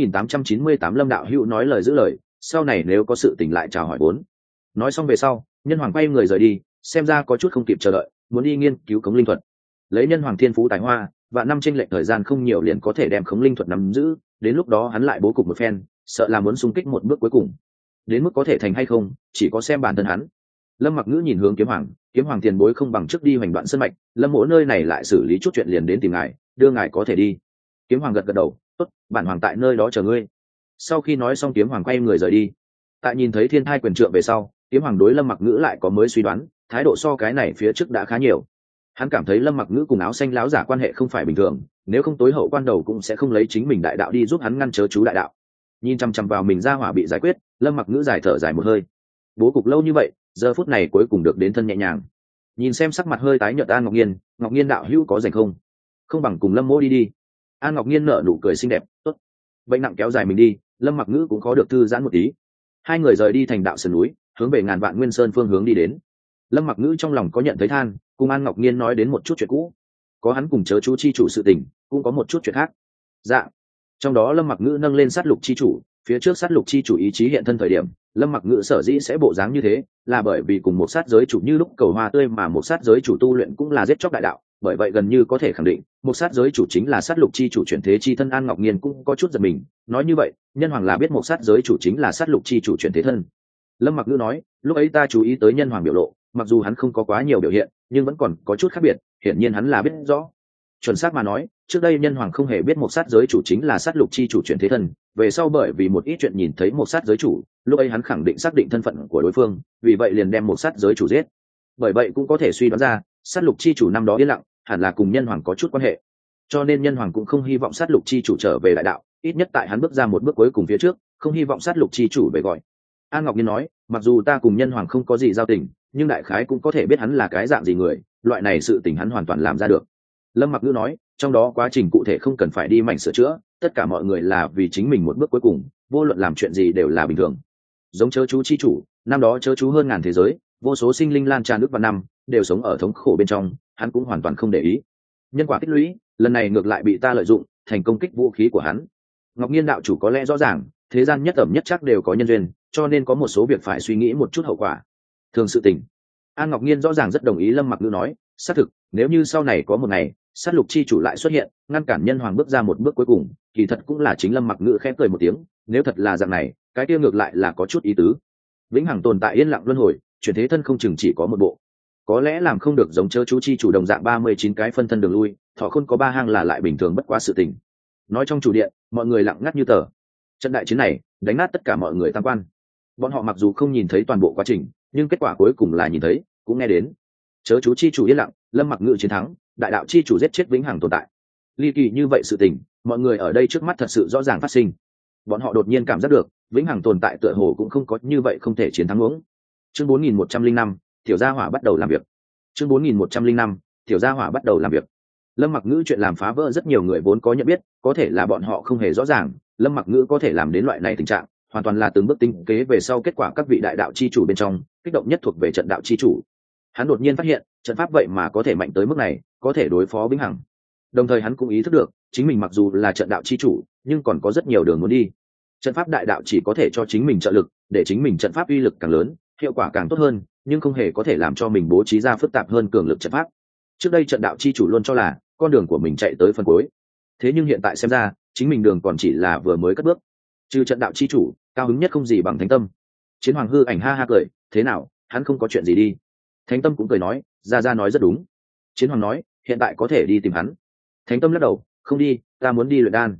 9898 Lâm đạo hữu nói lời giữ lời, sau này nếu có sự tình lại chào hỏi vốn. Nói xong về sau, nhân hoàng quay người rời đi, xem ra có chút không kịp chờ đợi, muốn đi nghiên cứu khống linh thuật. Lấy nhân hoàng thiên phú tài hoa, và năm chênh lệch thời gian không nhiều liền có thể đem khống linh thuật nắm giữ, đến lúc đó hắn lại bố cục một phen, sợ là muốn xung kích một bước cuối cùng. Đến mức có thể thành hay không, chỉ có xem bản thân hắn. Lâm Mặc Ngữ nhìn hướng kiếm hoàng tiền bối không bằng trước đi hoành đoạn sơn mạch, Lâm mỗ nơi này lại xử lý chút chuyện liền đến tìm ngài, đưa ngài có thể đi. Kiếm hoàng gật gật đầu, tốt, bản hoàng tại nơi đó chờ ngươi. Sau khi nói xong kiếm hoàng quay người rời đi. Tại nhìn thấy thiên thai quyền trượng về sau, kiếm hoàng đối Lâm Mặc Ngữ lại có mới suy đoán, thái độ so cái này phía trước đã khá nhiều. Hắn cảm thấy Lâm Mặc Ngữ cùng áo xanh láo giả quan hệ không phải bình thường, nếu không tối hậu quan đầu cũng sẽ không lấy chính mình đại đạo đi giúp hắn ngăn chớ chú đại đạo. Nhìn chăm chăm vào mình ra hỏa bị giải quyết, Lâm Mặc Ngữ dài thở dài một hơi. Bố cục lâu như vậy, giờ phút này cuối cùng được đến thân nhẹ nhàng. Nhìn xem sắc mặt hơi tái nhợt An Ngọc Nghiên đạo hữu có rảnh không? Không bằng cùng Lâm mỗ đi đi. An Ngọc Nghiên nở nụ cười xinh đẹp, tốt. Bệnh nặng kéo dài mình đi, Lâm Mặc Ngữ cũng có được thư giãn một tí. Hai người rời đi thành đạo sườn núi, hướng về Ngàn Vạn Nguyên Sơn phương hướng đi đến. Lâm Mặc Ngữ trong lòng có nhận thấy than, cùng An Ngọc Nghiên nói đến một chút chuyện cũ, có hắn cùng chớ chú chi chủ sự tình, cũng có một chút chuyện khác. Dạ. Trong đó Lâm Mặc Ngữ nâng lên sát lục chi chủ, phía trước sát lục chi chủ ý chí hiện thân thời điểm, Lâm Mặc Ngữ sở dĩ sẽ bộ dáng như thế, là bởi vì cùng một sát giới chủ như lúc cầu hoa tươi mà một sát giới chủ tu luyện cũng là giết chóc đại đạo, bởi vậy gần như có thể khẳng định, một sát giới chủ chính là sát lục chi chủ chuyển thế chi thân. An Ngọc Nghiên cũng có chút giật mình, nói như vậy, nhân hoàng là biết một sát giới chủ chính là sát lục chi chủ chuyển thế thân. Lâm Mặc Ngữ nói, lúc ấy ta chú ý tới nhân hoàng biểu lộ, mặc dù hắn không có quá nhiều biểu hiện, nhưng vẫn còn có chút khác biệt, hiển nhiên hắn là biết rõ. Chuẩn xác mà nói, trước đây nhân hoàng không hề biết một sát giới chủ chính là sát lục chi chủ chuyển thế thân, về sau bởi vì một ít chuyện nhìn thấy một sát giới chủ, lúc ấy hắn khẳng định xác định thân phận của đối phương, vì vậy liền đem một sát giới chủ giết. Bởi vậy cũng có thể suy đoán ra, sát lục chi chủ năm đó yên lặng, hẳn là cùng nhân hoàng có chút quan hệ. Cho nên nhân hoàng cũng không hy vọng sát lục chi chủ trở về đại đạo, ít nhất tại hắn bước ra một bước cuối cùng phía trước, không hy vọng sát lục chi chủ về gọi. An Ngọc Nhiên nói, mặc dù ta cùng nhân hoàng không có gì giao tình, nhưng đại khái cũng có thể biết hắn là cái dạng gì người, loại này sự tình hắn hoàn toàn làm ra được. Lâm Mặc Ngữ nói, trong đó quá trình cụ thể không cần phải đi mảnh sửa chữa, tất cả mọi người là vì chính mình một bước cuối cùng, vô luận làm chuyện gì đều là bình thường. Giống chớ chú chi chủ, năm đó chớ chú hơn ngàn thế giới, vô số sinh linh lan tràn nước vạn năm, đều sống ở thống khổ bên trong, hắn cũng hoàn toàn không để ý. Nhân quả tích lũy, lần này ngược lại bị ta lợi dụng, thành công kích vũ khí của hắn. Ngọc Nhiên đạo chủ có lẽ rõ ràng, thế gian nhất ẩm nhất chắc đều có nhân duyên, cho nên có một số việc phải suy nghĩ một chút hậu quả. Thường sự tình. An Ngọc Nhiên rõ ràng rất đồng ý Lâm Mặc Ngữ nói, xác thực, nếu như sau này có một ngày, sát lục chi chủ lại xuất hiện, ngăn cản nhân hoàng bước ra một bước cuối cùng, kỳ thật cũng là chính Lâm Mặc Ngữ khẽ cười một tiếng, nếu thật là dạng này, cái kia ngược lại là có chút ý tứ. Vĩnh hằng tồn tại yên lặng luân hồi, chuyển thế thân không chừng chỉ có một bộ, có lẽ làm không được giống chớ chú chi chủ đồng dạng 39 cái phân thân đường lui, thọ khôn có 3 hang là lại bình thường bất quá sự tình. Nói trong chủ điện, mọi người lặng ngắt như tờ. Trận đại chiến này đánh nát tất cả mọi người tam quan. Bọn họ mặc dù không nhìn thấy toàn bộ quá trình, nhưng kết quả cuối cùng là nhìn thấy, cũng nghe đến. Chớ chú chi chủ yên lặng, Lâm Mặc Ngữ chiến thắng, đại đạo chi chủ giết chết vĩnh hằng tồn tại. Ly kỳ như vậy sự tình, mọi người ở đây trước mắt thật sự rõ ràng phát sinh. Bọn họ đột nhiên cảm giác được, vĩnh hằng tồn tại tựa hồ cũng không có như vậy không thể chiến thắng uống. Chương 4105, tiểu gia hỏa bắt đầu làm việc. Chương 4105, tiểu gia hỏa bắt đầu làm việc. Lâm Mặc Ngữ chuyện làm phá vỡ rất nhiều người vốn có nhận biết, có thể là bọn họ không hề rõ ràng, Lâm Mặc Ngữ có thể làm đến loại này tình trạng, hoàn toàn là từng bước tinh kế về sau kết quả các vị đại đạo chi chủ bên trong, kích động nhất thuộc về trận đạo chi chủ. Hắn đột nhiên phát hiện, trận pháp vậy mà có thể mạnh tới mức này, có thể đối phó vĩnh hằng. Đồng thời hắn cũng ý thức được, chính mình mặc dù là trận đạo chi chủ, nhưng còn có rất nhiều đường muốn đi. Trận pháp đại đạo chỉ có thể cho chính mình trợ lực, để chính mình trận pháp uy lực càng lớn, hiệu quả càng tốt hơn, nhưng không hề có thể làm cho mình bố trí ra phức tạp hơn cường lực trận pháp. Trước đây trận đạo chi chủ luôn cho là con đường của mình chạy tới phần cuối, thế nhưng hiện tại xem ra, chính mình đường còn chỉ là vừa mới cất bước. Trừ trận đạo chi chủ, cao hứng nhất không gì bằng Thánh Tâm. Chiến Hoàng hư ảnh ha ha cười, thế nào, hắn không có chuyện gì đi. Thánh Tâm cũng cười nói, ra nói rất đúng. Chiến Hoàng nói, hiện tại có thể đi tìm hắn. Thánh Tâm lắc đầu, không đi, ta muốn đi luyện đan.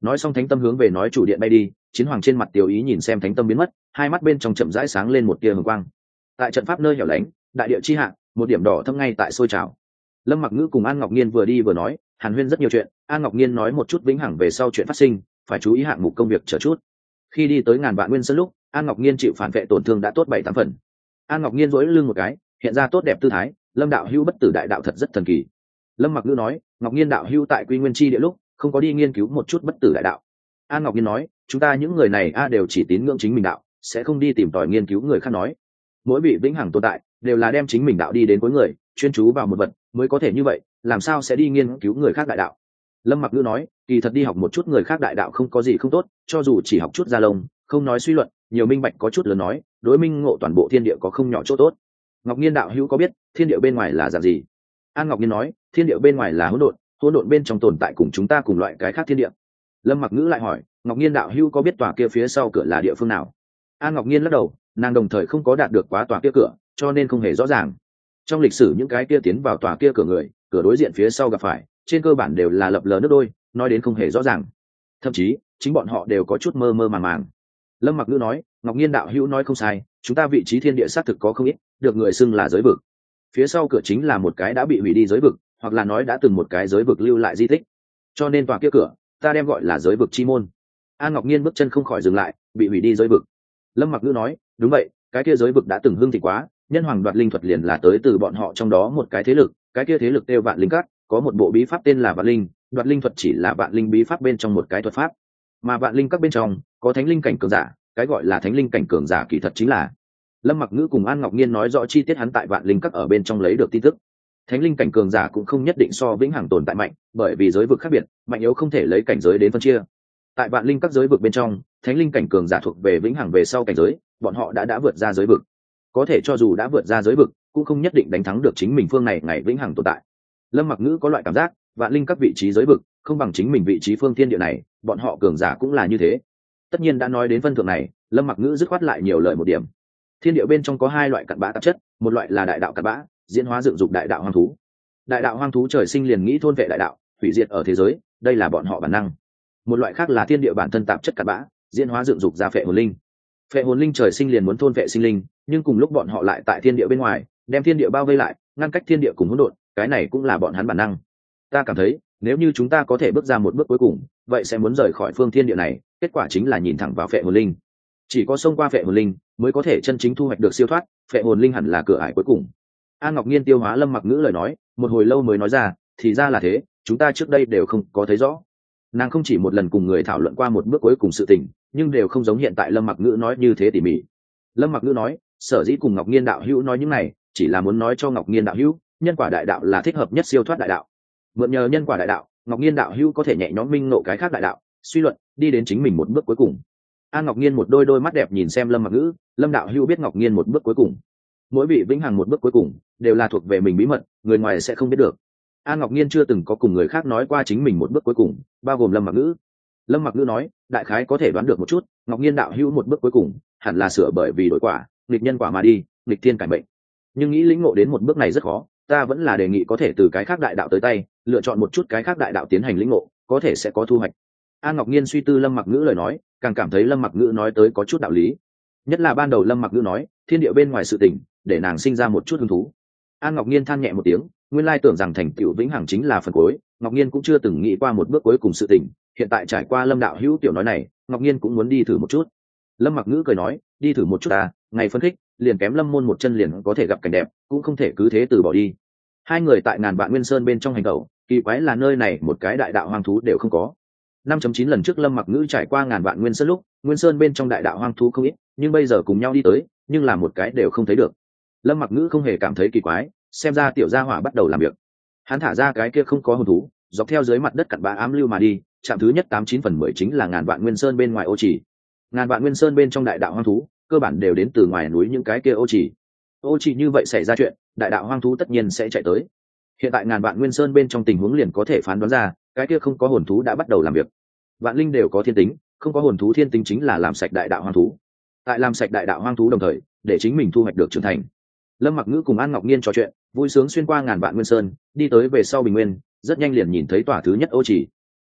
Nói xong thánh tâm hướng về nói chủ điện bay đi. Chiến hoàng trên mặt tiểu ý nhìn xem thánh tâm biến mất, hai mắt bên trong chậm rãi sáng lên một tia hồng quang. Tại trận pháp nơi hẻo lánh, đại địa chi hạ, một điểm đỏ thâm ngay tại sôi trào. Lâm Mặc Ngữ cùng An Ngọc Nhiên vừa đi vừa nói, hàn huyên rất nhiều chuyện. An Ngọc Nhiên nói một chút vĩnh hằng về sau chuyện phát sinh, phải chú ý hạng mục công việc chờ chút. Khi đi tới ngàn vạn nguyên sơn lúc, An Ngọc Nhiên chịu phản vệ tổn thương đã tốt 7-8 phần. An Ngọc Nhiên duỗi lưng một cái, hiện ra tốt đẹp tư thái. Lâm đạo hữu bất tử đại đạo thật rất thần kỳ. Lâm Mặc Ngữ nói, Ngọc Nhiên đạo hữu tại Quy Nguyên Chi địa lúc, không có đi nghiên cứu một chút bất tử đại đạo. An Ngọc Nhiên nói, chúng ta những người này đều chỉ tín ngưỡng chính mình đạo, sẽ không đi tìm tòi nghiên cứu người khác nói. Mỗi vị vĩnh hằng tồn tại đều là đem chính mình đạo đi đến cuối người, chuyên chú vào một vật mới có thể như vậy, làm sao sẽ đi nghiên cứu người khác đại đạo. Lâm Mặc Ngữ nói, kỳ thật đi học một chút người khác đại đạo không có gì không tốt, cho dù chỉ học chút gia lông, không nói suy luận, nhiều minh bạch có chút lớn nói, đối minh ngộ toàn bộ thiên địa có không nhỏ chỗ tốt. Ngọc Nhiên đạo hữu có biết thiên địa bên ngoài là dạng gì? An Ngọc Nhiên nói, thiên địa bên ngoài là hỗn độn, hỗn độn bên trong tồn tại cùng chúng ta cùng loại cái khác thiên địa. Lâm Mặc Ngữ lại hỏi, Ngọc Nhiên đạo hữu có biết tòa kia phía sau cửa là địa phương nào? An Ngọc Nhiên lắc đầu, nàng đồng thời không có đạt được quá tòa kia cửa, cho nên không hề rõ ràng. Trong lịch sử những cái kia tiến vào tòa kia cửa người, cửa đối diện phía sau gặp phải, trên cơ bản đều là lập lờ nước đôi, nói đến không hề rõ ràng. Thậm chí chính bọn họ đều có chút mơ mơ màng màng. Lâm Mặc Ngữ nói, Ngọc Nhiên đạo hữu nói không sai, chúng ta vị trí thiên địa xác thực có không ít, được người xưng là giới vực. Phía sau cửa chính là một cái đã bị hủy đi giới vực, hoặc là nói đã từng một cái giới vực lưu lại di tích, cho nên tòa kia cửa ta đem gọi là giới vực chi môn. An Ngọc Nhiên bước chân không khỏi dừng lại, bị hủy đi giới vực. Lâm Mặc Ngữ nói, đúng vậy, cái kia giới vực đã từng hưng thịnh quá, nhân hoàng đoạt linh thuật liền là tới từ bọn họ trong đó một cái thế lực, cái kia thế lực kêu Vạn Linh Các, có một bộ bí pháp tên là Vạn Linh, đoạt linh thuật chỉ là Vạn Linh bí pháp bên trong một cái thuật pháp, mà Vạn Linh Các bên trong có thánh linh cảnh cường giả, cái gọi là thánh linh cảnh cường giả kỳ thật chính là. Lâm Mặc Ngữ cùng An Ngọc Nhiên nói rõ chi tiết hắn tại Vạn Linh Các ở bên trong lấy được tin tức. Thánh linh cảnh cường giả cũng không nhất định so vĩnh hằng tồn tại mạnh, bởi vì giới vực khác biệt, mạnh yếu không thể lấy cảnh giới đến phân chia. Tại Vạn Linh Các giới vực bên trong, thánh linh cảnh cường giả thuộc về vĩnh hằng về sau cảnh giới, bọn họ đã vượt ra giới vực. Có thể cho dù đã vượt ra giới vực, cũng không nhất định đánh thắng được chính mình phương này ngày vĩnh hằng tồn tại. Lâm Mặc Ngữ có loại cảm giác, Vạn Linh Các vị trí giới vực không bằng chính mình vị trí phương thiên địa này, bọn họ cường giả cũng là như thế. Tất nhiên đã nói đến phân thượng này, Lâm Mặc Ngữ dứt khoát lại nhiều lời một điểm. Thiên địa bên trong có hai loại cặn bã tạp chất, một loại là đại đạo cặn bã, diễn hóa dựng dục đại đạo hoang thú. Đại đạo hoang thú trời sinh liền nghĩ thôn vệ đại đạo, hủy diệt ở thế giới, đây là bọn họ bản năng. Một loại khác là thiên địa bản thân tạp chất cặn bã, diễn hóa dựng dục ra phệ hồn linh. Phệ hồn linh trời sinh liền muốn thôn vệ sinh linh, nhưng cùng lúc bọn họ lại tại thiên địa bên ngoài, đem thiên địa bao vây lại, ngăn cách thiên địa cùng hỗn độn, cái này cũng là bọn hắn bản năng. Ta cảm thấy, nếu như chúng ta có thể bước ra một bước cuối cùng, vậy sẽ muốn rời khỏi phương thiên địa này, kết quả chính là nhìn thẳng vào phệ hồn linh. Chỉ có xông qua phệ hồn linh mới có thể chân chính thu hoạch được siêu thoát, phệ hồn linh hẳn là cửa ải cuối cùng. An Ngọc Nhiên tiêu hóa Lâm Mặc Ngữ lời nói, một hồi lâu mới nói ra, thì ra là thế, chúng ta trước đây đều không có thấy rõ. Nàng không chỉ một lần cùng người thảo luận qua một bước cuối cùng sự tình, nhưng đều không giống hiện tại Lâm Mặc Ngữ nói như thế tỉ mỉ. Lâm Mặc Ngữ nói, sở dĩ cùng Ngọc Nhiên đạo hữu nói những này, chỉ là muốn nói cho Ngọc Nhiên đạo hữu, nhân quả đại đạo là thích hợp nhất siêu thoát đại đạo. Mượn nhờ nhân quả đại đạo, Ngọc Nhiên đạo hữu có thể nhẹ nhõm minh ngộ cái khác đại đạo, suy luận, đi đến chính mình một bước cuối cùng. An Ngọc Nhiên một đôi mắt đẹp nhìn xem Lâm Mặc Ngữ, Lâm đạo hữu biết Ngọc Nhiên một bước cuối cùng. Mỗi vị vĩnh hằng một bước cuối cùng đều là thuộc về mình bí mật, người ngoài sẽ không biết được. An Ngọc Nhiên chưa từng có cùng người khác nói qua chính mình một bước cuối cùng, bao gồm Lâm Mặc Ngữ. Lâm Mặc Ngữ nói, đại khái có thể đoán được một chút, Ngọc Nhiên đạo hữu một bước cuối cùng hẳn là sửa bởi vì đổi quả, nghịch nhân quả mà đi, nghịch thiên cải mệnh. Nhưng nghĩ lĩnh ngộ đến một bước này rất khó, ta vẫn là đề nghị có thể từ cái khác đại đạo tới tay, lựa chọn một chút cái khác đại đạo tiến hành lĩnh ngộ, có thể sẽ có thu hoạch. An Ngọc Nhiên suy tư Lâm Mặc Ngữ lời nói, càng cảm thấy Lâm Mặc Ngữ nói tới có chút đạo lý. Nhất là ban đầu Lâm Mặc Ngữ nói, thiên địa bên ngoài sự tình, để nàng sinh ra một chút hứng thú. An Ngọc Nhiên than nhẹ một tiếng, nguyên lai tưởng rằng thành tựu vĩnh hằng chính là phần cuối, Ngọc Nhiên cũng chưa từng nghĩ qua một bước cuối cùng sự tình, hiện tại trải qua Lâm đạo hữu tiểu nói này, Ngọc Nhiên cũng muốn đi thử một chút. Lâm Mặc Ngữ cười nói, đi thử một chút à, ngày phấn khích, liền kém Lâm môn một chân liền có thể gặp cảnh đẹp, cũng không thể cứ thế từ bỏ đi. Hai người tại ngàn vạn nguyên sơn bên trong hành tẩu, kỳ quái là nơi này một cái đại đạo hoang thú đều không có. 5.9 lần trước Lâm Mặc Ngữ trải qua ngàn vạn nguyên sơn lúc, nguyên sơn bên trong đại đạo hoang thú không ít, nhưng bây giờ cùng nhau đi tới, nhưng là một cái đều không thấy được. Lâm Mặc Ngữ không hề cảm thấy kỳ quái, xem ra tiểu gia hỏa bắt đầu làm việc. Hắn thả ra cái kia không có hồn thú, dọc theo dưới mặt đất cặn bã ám lưu mà đi, trạm thứ nhất 89/10 chính là ngàn vạn nguyên sơn bên ngoài ô chỉ. Ngàn vạn nguyên sơn bên trong đại đạo hoang thú, cơ bản đều đến từ ngoài núi những cái kia ô chỉ. Ô chỉ như vậy xảy ra chuyện, đại đạo hoang thú tất nhiên sẽ chạy tới. Hiện tại ngàn vạn nguyên sơn bên trong tình huống liền có thể phán đoán ra, cái kia không có hồn thú đã bắt đầu làm việc. Vạn linh đều có thiên tính, không có hồn thú thiên tính chính là làm sạch đại đạo hoang thú. Tại làm sạch đại đạo hoang thú đồng thời, để chính mình thu hoạch được trưởng thành. Lâm Mặc Ngữ cùng An Ngọc Nhiên trò chuyện, vui sướng xuyên qua ngàn vạn nguyên sơn, đi tới về sau bình nguyên, rất nhanh liền nhìn thấy tòa thứ nhất ô chỉ.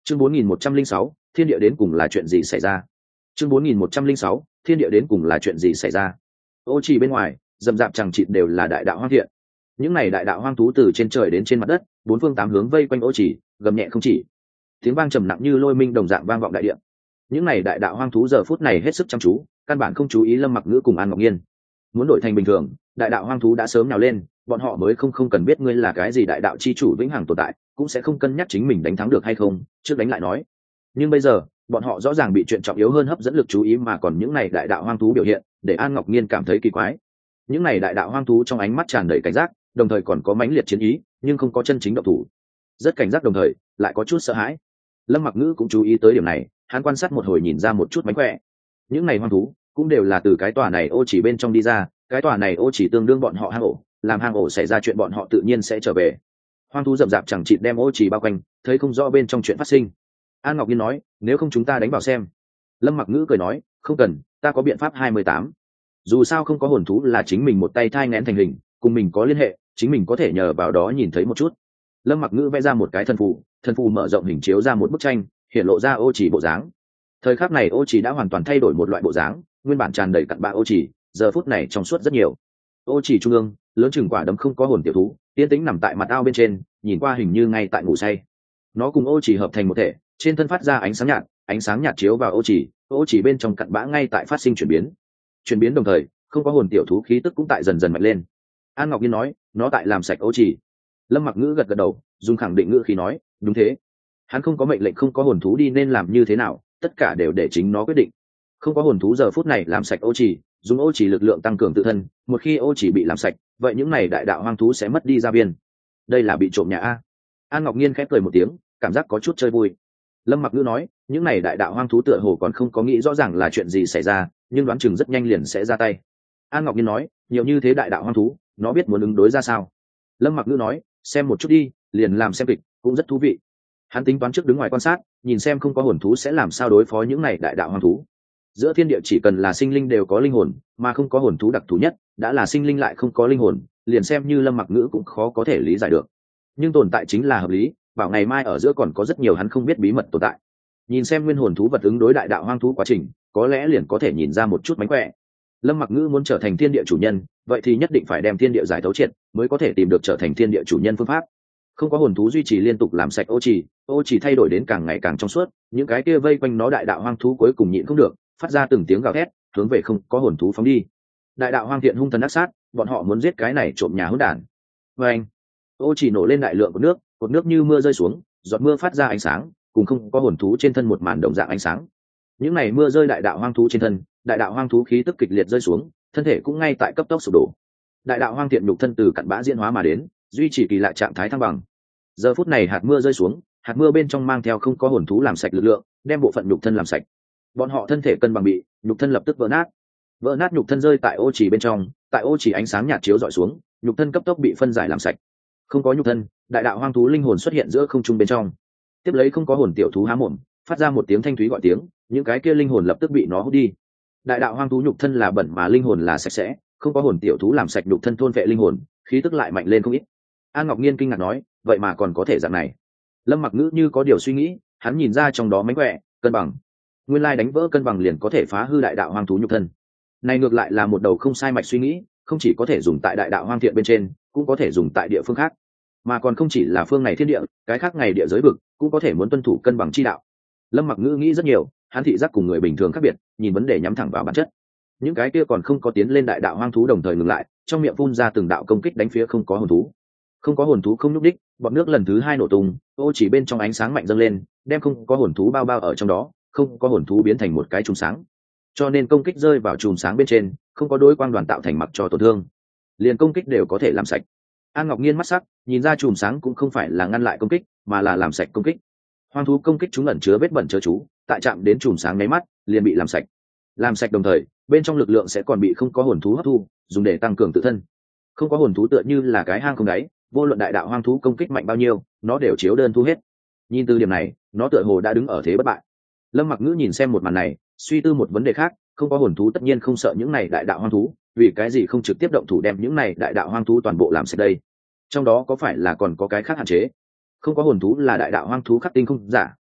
Chương 4106, thiên địa đến cùng là chuyện gì xảy ra? Chương 4106, thiên địa đến cùng là chuyện gì xảy ra? Ô trì bên ngoài, rậm rạp chẳng chịt đều là đại đạo hoang thiện. Những này đại đạo hoang thú từ trên trời đến trên mặt đất, bốn phương tám hướng vây quanh ô trì, gầm nhẹ không chỉ. Tiếng vang trầm nặng như lôi minh đồng dạng vang vọng đại địa. Những này đại đạo hoang thú giờ phút này hết sức chăm chú, căn bản không chú ý Lâm Mặc Ngữ cùng An Ngọc Nhiên. Muốn đổi thành bình thường, đại đạo hoang thú đã sớm nhào lên, bọn họ mới không cần biết ngươi là cái gì đại đạo chi chủ vĩnh hằng tồn tại, cũng sẽ không cân nhắc chính mình đánh thắng được hay không, trước đánh lại nói. Nhưng bây giờ, bọn họ rõ ràng bị chuyện trọng yếu hơn hấp dẫn lực chú ý, mà còn những này đại đạo hoang thú biểu hiện, để An Ngọc Nhiên cảm thấy kỳ quái. Những này đại đạo hoang thú trong ánh mắt tràn đầy cảnh giác, đồng thời còn có mãnh liệt chiến ý, nhưng không có chân chính động thủ. Rất cảnh giác đồng thời, lại có chút sợ hãi. Lâm Mặc Ngữ cũng chú ý tới điểm này, hắn quan sát một hồi nhìn ra một chút mánh khỏe. Những này hoang thú cũng đều là từ cái tòa này ô chỉ bên trong đi ra, cái tòa này ô chỉ tương đương bọn họ hang ổ, làm hang ổ xảy ra chuyện bọn họ tự nhiên sẽ trở về. Hoang thú rậm rạp chẳng chịt đem ô chỉ bao quanh, thấy không rõ bên trong chuyện phát sinh. An Ngọc Nhiên nói, nếu không chúng ta đánh vào xem. Lâm Mặc Ngữ cười nói, không cần, ta có biện pháp 28. Dù sao không có hồn thú là chính mình một tay thai nghén thành hình, cùng mình có liên hệ, chính mình có thể nhờ vào đó nhìn thấy một chút. Lâm Mặc Ngữ vẽ ra một cái thần phù mở rộng hình chiếu ra một bức tranh, hiện lộ ra ô chỉ bộ dáng. Thời khắc này ô chỉ đã hoàn toàn thay đổi một loại bộ dáng, nguyên bản tràn đầy cặn bã ô chỉ, giờ phút này trong suốt rất nhiều. Ô chỉ trung ương, lớn chừng quả đấm không có hồn tiểu thú, yên tĩnh nằm tại mặt ao bên trên, nhìn qua hình như ngay tại ngủ say. Nó cùng ô chỉ hợp thành một thể, trên thân phát ra ánh sáng nhạt chiếu vào ô chỉ bên trong cặn bã ngay tại phát sinh chuyển biến đồng thời, không có hồn tiểu thú khí tức cũng tại dần dần mạnh lên. An Ngọc Nhiên nói, nó tại làm sạch ô chỉ. Lâm Mặc Ngữ gật gật đầu, dùng khẳng định ngữ khí nói, đúng thế. Hắn không có mệnh lệnh không có hồn thú đi nên làm như thế nào, tất cả đều để chính nó quyết định. Không có hồn thú giờ phút này làm sạch ô chỉ, dùng ô chỉ lực lượng tăng cường tự thân, một khi ô chỉ bị làm sạch, vậy những này đại đạo hoang thú sẽ mất đi gia viên. Đây là bị trộm nhà a. An Ngọc Nhiên khép cười một tiếng, cảm giác có chút chơi vui. Lâm Mặc Ngữ nói, những này đại đạo hoang thú tựa hồ còn không có nghĩ rõ ràng là chuyện gì xảy ra, nhưng đoán chừng rất nhanh liền sẽ ra tay. An Ngọc Nhiên nói, nhiều như thế đại đạo hoang thú, nó biết muốn ứng đối ra sao. Lâm Mặc Ngữ nói, xem một chút đi, liền làm xem kịch, cũng rất thú vị. Hắn tính toán trước đứng ngoài quan sát, nhìn xem không có hồn thú sẽ làm sao đối phó những này đại đạo hoang thú. Giữa thiên địa chỉ cần là sinh linh đều có linh hồn, mà không có hồn thú đặc thù nhất, đã là sinh linh lại không có linh hồn, liền xem như Lâm Mặc Ngữ cũng khó có thể lý giải được. Nhưng tồn tại chính là hợp lý, bảo ngày mai ở giữa còn có rất nhiều hắn không biết bí mật tồn tại. Nhìn xem nguyên hồn thú vật ứng đối đại đạo hoang thú quá trình, có lẽ liền có thể nhìn ra một chút mánh khỏe. Lâm Mặc Ngữ muốn trở thành thiên địa chủ nhân, vậy thì nhất định phải đem thiên địa giải thấu triệt, mới có thể tìm được trở thành thiên địa chủ nhân phương pháp. Không có hồn thú duy trì liên tục làm sạch ô chỉ thay đổi đến càng ngày càng trong suốt, những cái kia vây quanh nó đại đạo hoang thú cuối cùng nhịn không được, phát ra từng tiếng gào thét, hướng về không có hồn thú phóng đi. Đại đạo hoang thiện hung thần ác sát, bọn họ muốn giết cái này trộm nhà hỗn đản. Và anh, ô chỉ nổ lên đại lượng cột nước như mưa rơi xuống, giọt mưa phát ra ánh sáng, cùng không có hồn thú trên thân một màn đồng dạng ánh sáng. Những này mưa rơi đại đạo hoang thú trên thân, đại đạo hoang thú khí tức kịch liệt rơi xuống, thân thể cũng ngay tại cấp tốc sụp đổ. Đại đạo hoang thiện nhục thân từ cặn bã diễn hóa mà đến, duy trì kỳ lạ trạng thái thăng bằng. Giờ phút này hạt mưa rơi xuống, hạt mưa bên trong mang theo không có hồn thú làm sạch lực lượng, đem bộ phận nhục thân làm sạch. Bọn họ thân thể cân bằng bị nhục thân lập tức vỡ nát nhục thân rơi tại ô chỉ bên trong, tại ô chỉ ánh sáng nhạt chiếu dọi xuống, nhục thân cấp tốc bị phân giải làm sạch. Không có nhục thân, đại đạo hoang thú linh hồn xuất hiện giữa không trung bên trong. Tiếp lấy không có hồn tiểu thú há mồm, phát ra một tiếng thanh thúy gọi tiếng, những cái kia linh hồn lập tức bị nó hút đi. Đại đạo hoang thú nhục thân là bẩn mà linh hồn là sạch sẽ, không có hồn tiểu thú làm sạch nhục thân thôn vệ linh hồn, khí tức lại mạnh lên không ít. An Ngọc Nhiên kinh ngạc nói, vậy mà còn có thể dạng này. Lâm Mặc Ngữ như có điều suy nghĩ, hắn nhìn ra trong đó mánh khỏe, cân bằng. Nguyên lai đánh vỡ cân bằng liền có thể phá hư đại đạo hoang thú nhục thân. Này ngược lại là một đầu không sai mạch suy nghĩ, không chỉ có thể dùng tại đại đạo hoang thiện bên trên, cũng có thể dùng tại địa phương khác. Mà còn không chỉ là phương này thiên địa, cái khác ngày địa giới vực cũng có thể muốn tuân thủ cân bằng chi đạo. Lâm Mặc Ngữ nghĩ rất nhiều, hắn thị giác cùng người bình thường khác biệt, nhìn vấn đề nhắm thẳng vào bản chất. Những cái kia còn không có tiến lên đại đạo hoang thú đồng thời ngừng lại, trong miệng phun ra từng đạo công kích đánh phía không có hồn thú. Không có hồn thú không nhúc đích, bọt nước lần thứ 2 nổ tung, ô chỉ bên trong ánh sáng mạnh dâng lên, đem không có hồn thú bao ở trong đó, không có hồn thú biến thành một cái chùm sáng. Cho nên công kích rơi vào chùm sáng bên trên, không có đối quang đoàn tạo thành mặc cho tổn thương, liền công kích đều có thể làm sạch. An Ngọc Nhiên mắt sắc, nhìn ra chùm sáng cũng không phải là ngăn lại công kích, mà là làm sạch công kích. Hoang thú công kích chúng ẩn chứa vết bẩn chớ chú, tại chạm đến chùm sáng nháy mắt, liền bị làm sạch. Làm sạch đồng thời, bên trong lực lượng sẽ còn bị không có hồn thú hấp thu, dùng để tăng cường tự thân. Không có hồn thú tựa như là cái hang không đáy, vô luận đại đạo hoang thú công kích mạnh bao nhiêu, nó đều chiếu đơn thu hết. Nhìn từ điểm này, nó tựa hồ đã đứng ở thế bất bại. Lâm Mặc Ngữ nhìn xem một màn này, suy tư một vấn đề khác, không có hồn thú tất nhiên không sợ những này đại đạo hoang thú, vì cái gì không trực tiếp động thủ đem những này đại đạo hoang thú toàn bộ làm sạch đây? Trong đó có phải là còn có cái khác hạn chế? Không có hồn thú là đại đạo hoang thú khắc tinh không giả,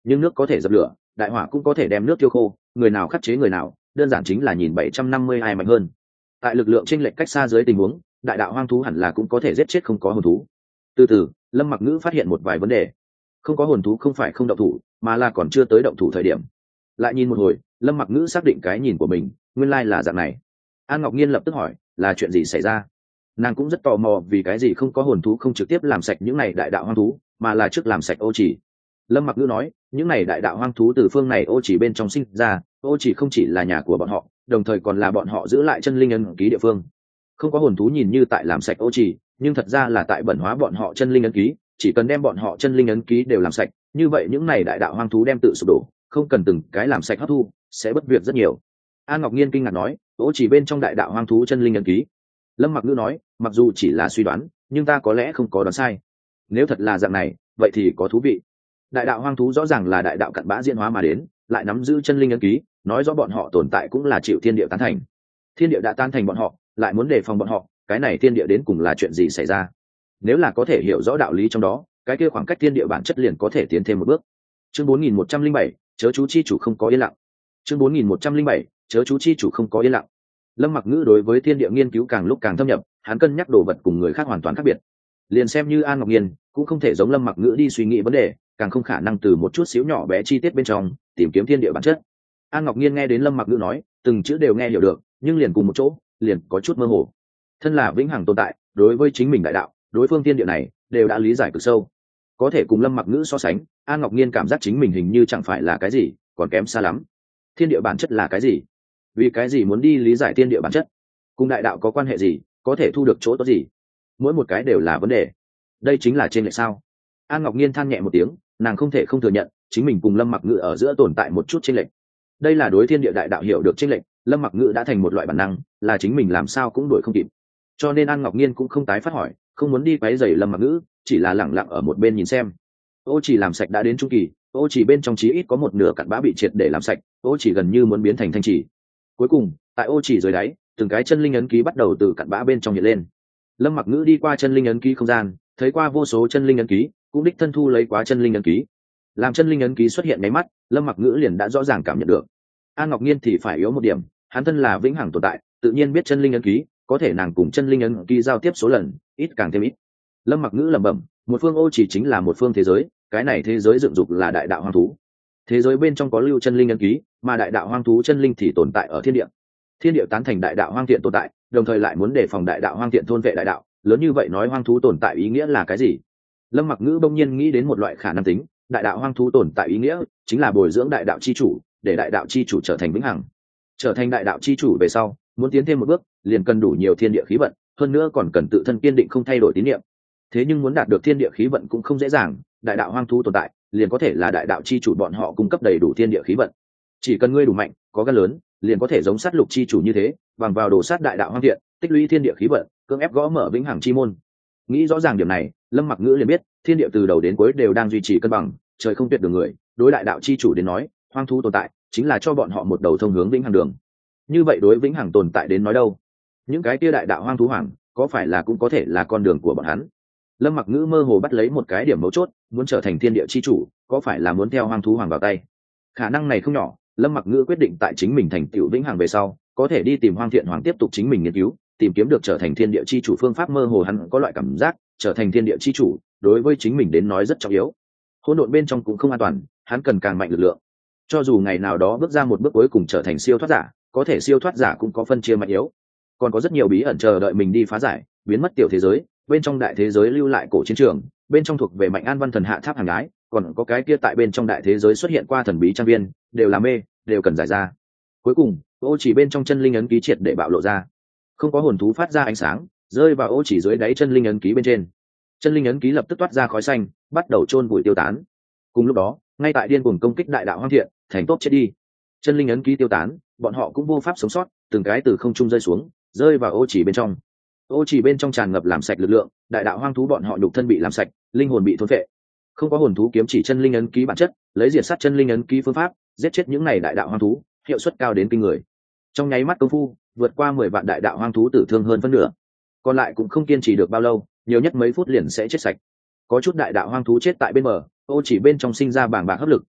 nhưng nước có thể dập lửa, đại hỏa cũng có thể đem nước tiêu khô, người nào khắc chế người nào, đơn giản chính là nhìn 750 ai mạnh hơn. Tại lực lượng chênh lệch cách xa dưới tình huống, đại đạo hoang thú hẳn là cũng có thể giết chết không có hồn thú. Từ từ, Lâm Mặc Ngữ phát hiện một vài vấn đề. Không có hồn thú không phải không động thủ, mà là còn chưa tới động thủ thời điểm. Lại nhìn một hồi, Lâm Mặc Ngữ xác định cái nhìn của mình, nguyên lai là dạng này. An Ngọc Nhiên lập tức hỏi, là chuyện gì xảy ra? Nàng cũng rất tò mò vì cái gì không có hồn thú không trực tiếp làm sạch những này đại đạo hoang thú, mà là trước làm sạch Ô Chỉ. Lâm Mặc Ngữ nói, những này đại đạo hoang thú từ phương này Ô Chỉ bên trong sinh ra, Ô Chỉ không chỉ là nhà của bọn họ, đồng thời còn là bọn họ giữ lại chân linh ấn ký địa phương. Không có hồn thú nhìn như tại làm sạch Ô Chỉ, nhưng thật ra là tại bẩn hóa bọn họ chân linh ấn ký, chỉ cần đem bọn họ chân linh ấn ký đều làm sạch, như vậy những này đại đạo hoang thú đem tự sụp đổ, không cần từng cái làm sạch hấp thu, sẽ bất việc rất nhiều. An Ngọc Nhiên kinh ngạc nói, Ô Chỉ bên trong đại đạo hoang thú chân linh ấn ký. Lâm Mặc Ngữ nói, mặc dù chỉ là suy đoán, nhưng ta có lẽ không có đoán sai. Nếu thật là dạng này, vậy thì có thú vị. Đại đạo hoang thú rõ ràng là đại đạo cặn bã diễn hóa mà đến, lại nắm giữ chân linh ấn ký, nói rõ bọn họ tồn tại cũng là chịu thiên địa tán thành. Thiên địa đã tan thành bọn họ, lại muốn đề phòng bọn họ, cái này thiên địa đến cùng là chuyện gì xảy ra? Nếu là có thể hiểu rõ đạo lý trong đó, cái kia khoảng cách thiên địa bản chất liền có thể tiến thêm một bước. Chương 4107, chớ chú chi chủ không có yên lặng. Chương 4107, chớ chú chi chủ không có yên lặng. Lâm Mặc Ngữ đối với thiên địa nghiên cứu càng lúc càng thâm nhập, hắn cân nhắc đồ vật cùng người khác hoàn toàn khác biệt. Liền xem như An Ngọc Nhiên, cũng không thể giống Lâm Mặc Ngữ đi suy nghĩ vấn đề, càng không khả năng từ một chút xíu nhỏ bé chi tiết bên trong tìm kiếm thiên địa bản chất. An Ngọc Nhiên nghe đến Lâm Mặc Ngữ nói, từng chữ đều nghe hiểu được, nhưng liền cùng một chỗ, liền có chút mơ hồ. Thân là vĩnh hằng tồn tại, đối với chính mình đại đạo, đối phương thiên địa này đều đã lý giải cực sâu. Có thể cùng Lâm Mặc Ngữ so sánh, An Ngọc Nhiên cảm giác chính mình hình như chẳng phải là cái gì, còn kém xa lắm. Thiên địa bản chất là cái gì? Vì cái gì muốn đi lý giải thiên địa bản chất? Cùng đại đạo có quan hệ gì? Có thể thu được chỗ tốt gì? Mỗi một cái đều là vấn đề. Đây chính là trên lệch sao? An Ngọc Nhiên than nhẹ một tiếng, nàng không thể không thừa nhận, chính mình cùng Lâm Mặc Ngữ ở giữa tồn tại một chút chênh lệch. Đây là đối thiên địa đại đạo hiểu được chênh lệch, Lâm Mặc Ngữ đã thành một loại bản năng, là chính mình làm sao cũng đuổi không kịp. Cho nên An Ngọc Nhiên cũng không tái phát hỏi, không muốn đi quấy rầy Lâm Mặc Ngữ, chỉ là lẳng lặng ở một bên nhìn xem. Ô Chỉ làm sạch đã đến trung kỳ, Ô Chỉ bên trong chí ít có một nửa cặn bã bị triệt để làm sạch, Ô Chỉ gần như muốn biến thành thanh chỉ. Cuối cùng, tại Ô Chỉ dưới đáy, từng cái chân linh ấn ký bắt đầu từ cặn bã bên trong hiện lên. Lâm Mặc Ngữ đi qua chân linh ấn ký không gian, thấy qua vô số chân linh ấn ký, cũng đích thân thu lấy quá chân linh ấn ký. Làm chân linh ấn ký xuất hiện nháy mắt, Lâm Mặc Ngữ liền đã rõ ràng cảm nhận được. An Ngọc Nhiên thì phải yếu một điểm, hắn thân là vĩnh hằng tồn tại, tự nhiên biết chân linh ấn ký, có thể nàng cùng chân linh ấn ký giao tiếp số lần ít càng thêm ít. Lâm Mặc Ngữ lẩm bẩm, một phương Ô Chỉ chính là một phương thế giới, cái này thế giới dựng dục là đại đạo hoang thú. Thế giới bên trong có lưu chân linh ấn ký, mà đại đạo hoang thú chân linh thì tồn tại ở thiên địa. Thiên địa tán thành đại đạo hoang thiện tồn tại, đồng thời lại muốn đề phòng đại đạo hoang thiện thôn vệ đại đạo, lớn như vậy nói hoang thú tồn tại ý nghĩa là cái gì? Lâm Mặc Ngữ bỗng nhiên nghĩ đến một loại khả năng tính, đại đạo hoang thú tồn tại ý nghĩa chính là bồi dưỡng đại đạo chi chủ, để đại đạo chi chủ trở thành vĩnh hằng. Trở thành đại đạo chi chủ về sau, muốn tiến thêm một bước, liền cần đủ nhiều thiên địa khí vận, hơn nữa còn cần tự thân kiên định không thay đổi tín niệm. Thế nhưng muốn đạt được thiên địa khí vận cũng không dễ dàng, đại đạo hoang thú tồn tại, liền có thể là đại đạo chi chủ bọn họ cung cấp đầy đủ thiên địa khí vận. Chỉ cần ngươi đủ mạnh, có gan lớn, liền có thể giống sát lục chi chủ như thế, bằng vào đồ sát đại đạo hoang thiện, tích lũy thiên địa khí vận, cưỡng ép gõ mở vĩnh hằng chi môn. Nghĩ rõ ràng điểm này, Lâm Mặc Ngữ liền biết, thiên địa từ đầu đến cuối đều đang duy trì cân bằng, trời không tuyệt đường người, đối đại đạo chi chủ đến nói, hoang thú tồn tại chính là cho bọn họ một đầu thông hướng vĩnh hằng đường. Như vậy đối vĩnh hằng tồn tại đến nói đâu? Những cái kia đại đạo hoang thú hoàng, có phải là cũng có thể là con đường của bọn hắn? Lâm Mặc Ngữ mơ hồ bắt lấy một cái điểm mấu chốt, muốn trở thành thiên địa chi chủ, có phải là muốn theo hoang thú hoàng vào tay? Khả năng này không nhỏ, Lâm Mặc Ngữ quyết định tại chính mình thành tựu vĩnh hằng về sau, có thể đi tìm Hoang Thiện Hoàng tiếp tục chính mình nghiên cứu, tìm kiếm được trở thành thiên địa chi chủ phương pháp. Mơ hồ hắn có loại cảm giác, trở thành thiên địa chi chủ, đối với chính mình đến nói rất trọng yếu. Hỗn độn bên trong cũng không an toàn, hắn cần càng mạnh lực lượng. Cho dù ngày nào đó bước ra một bước cuối cùng trở thành siêu thoát giả, có thể siêu thoát giả cũng có phân chia mạnh yếu. Còn có rất nhiều bí ẩn chờ đợi mình đi phá giải, biến mất tiểu thế giới, bên trong đại thế giới lưu lại cổ chiến trường, bên trong thuộc về Mạnh An Văn Thần Hạ Tháp hàng gái, còn có cái kia tại bên trong đại thế giới xuất hiện qua thần bí trang viên, đều là mê, đều cần giải ra. Cuối cùng, Ô Chỉ bên trong chân linh ấn ký triệt để bạo lộ ra. Không có hồn thú phát ra ánh sáng, rơi vào Ô Chỉ dưới đáy chân linh ấn ký bên trên. Chân linh ấn ký lập tức toát ra khói xanh, bắt đầu chôn bụi tiêu tán. Cùng lúc đó, ngay tại điên cuồng công kích đại đạo hoang thiện, thành tốt chết đi. Chân linh ấn ký tiêu tán, bọn họ cũng vô pháp sống sót, từng cái từ không trung rơi xuống, rơi vào Ô Chỉ bên trong. Ô Chỉ bên trong tràn ngập làm sạch lực lượng, đại đạo hoang thú bọn họ nhục thân bị làm sạch, linh hồn bị thôn phệ. Không có hồn thú kiếm chỉ chân linh ấn ký bản chất, lấy diệt sát chân linh ấn ký phương pháp, giết chết những này đại đạo hoang thú, hiệu suất cao đến kinh người. Trong nháy mắt công phu, vượt qua 10 vạn đại đạo hoang thú tử thương hơn phân nửa. Còn lại cũng không kiên trì được bao lâu, nhiều nhất mấy phút liền sẽ chết sạch. Có chút đại đạo hoang thú chết tại bên bờ, Ô Chỉ bên trong sinh ra bàng bạc hấp lực,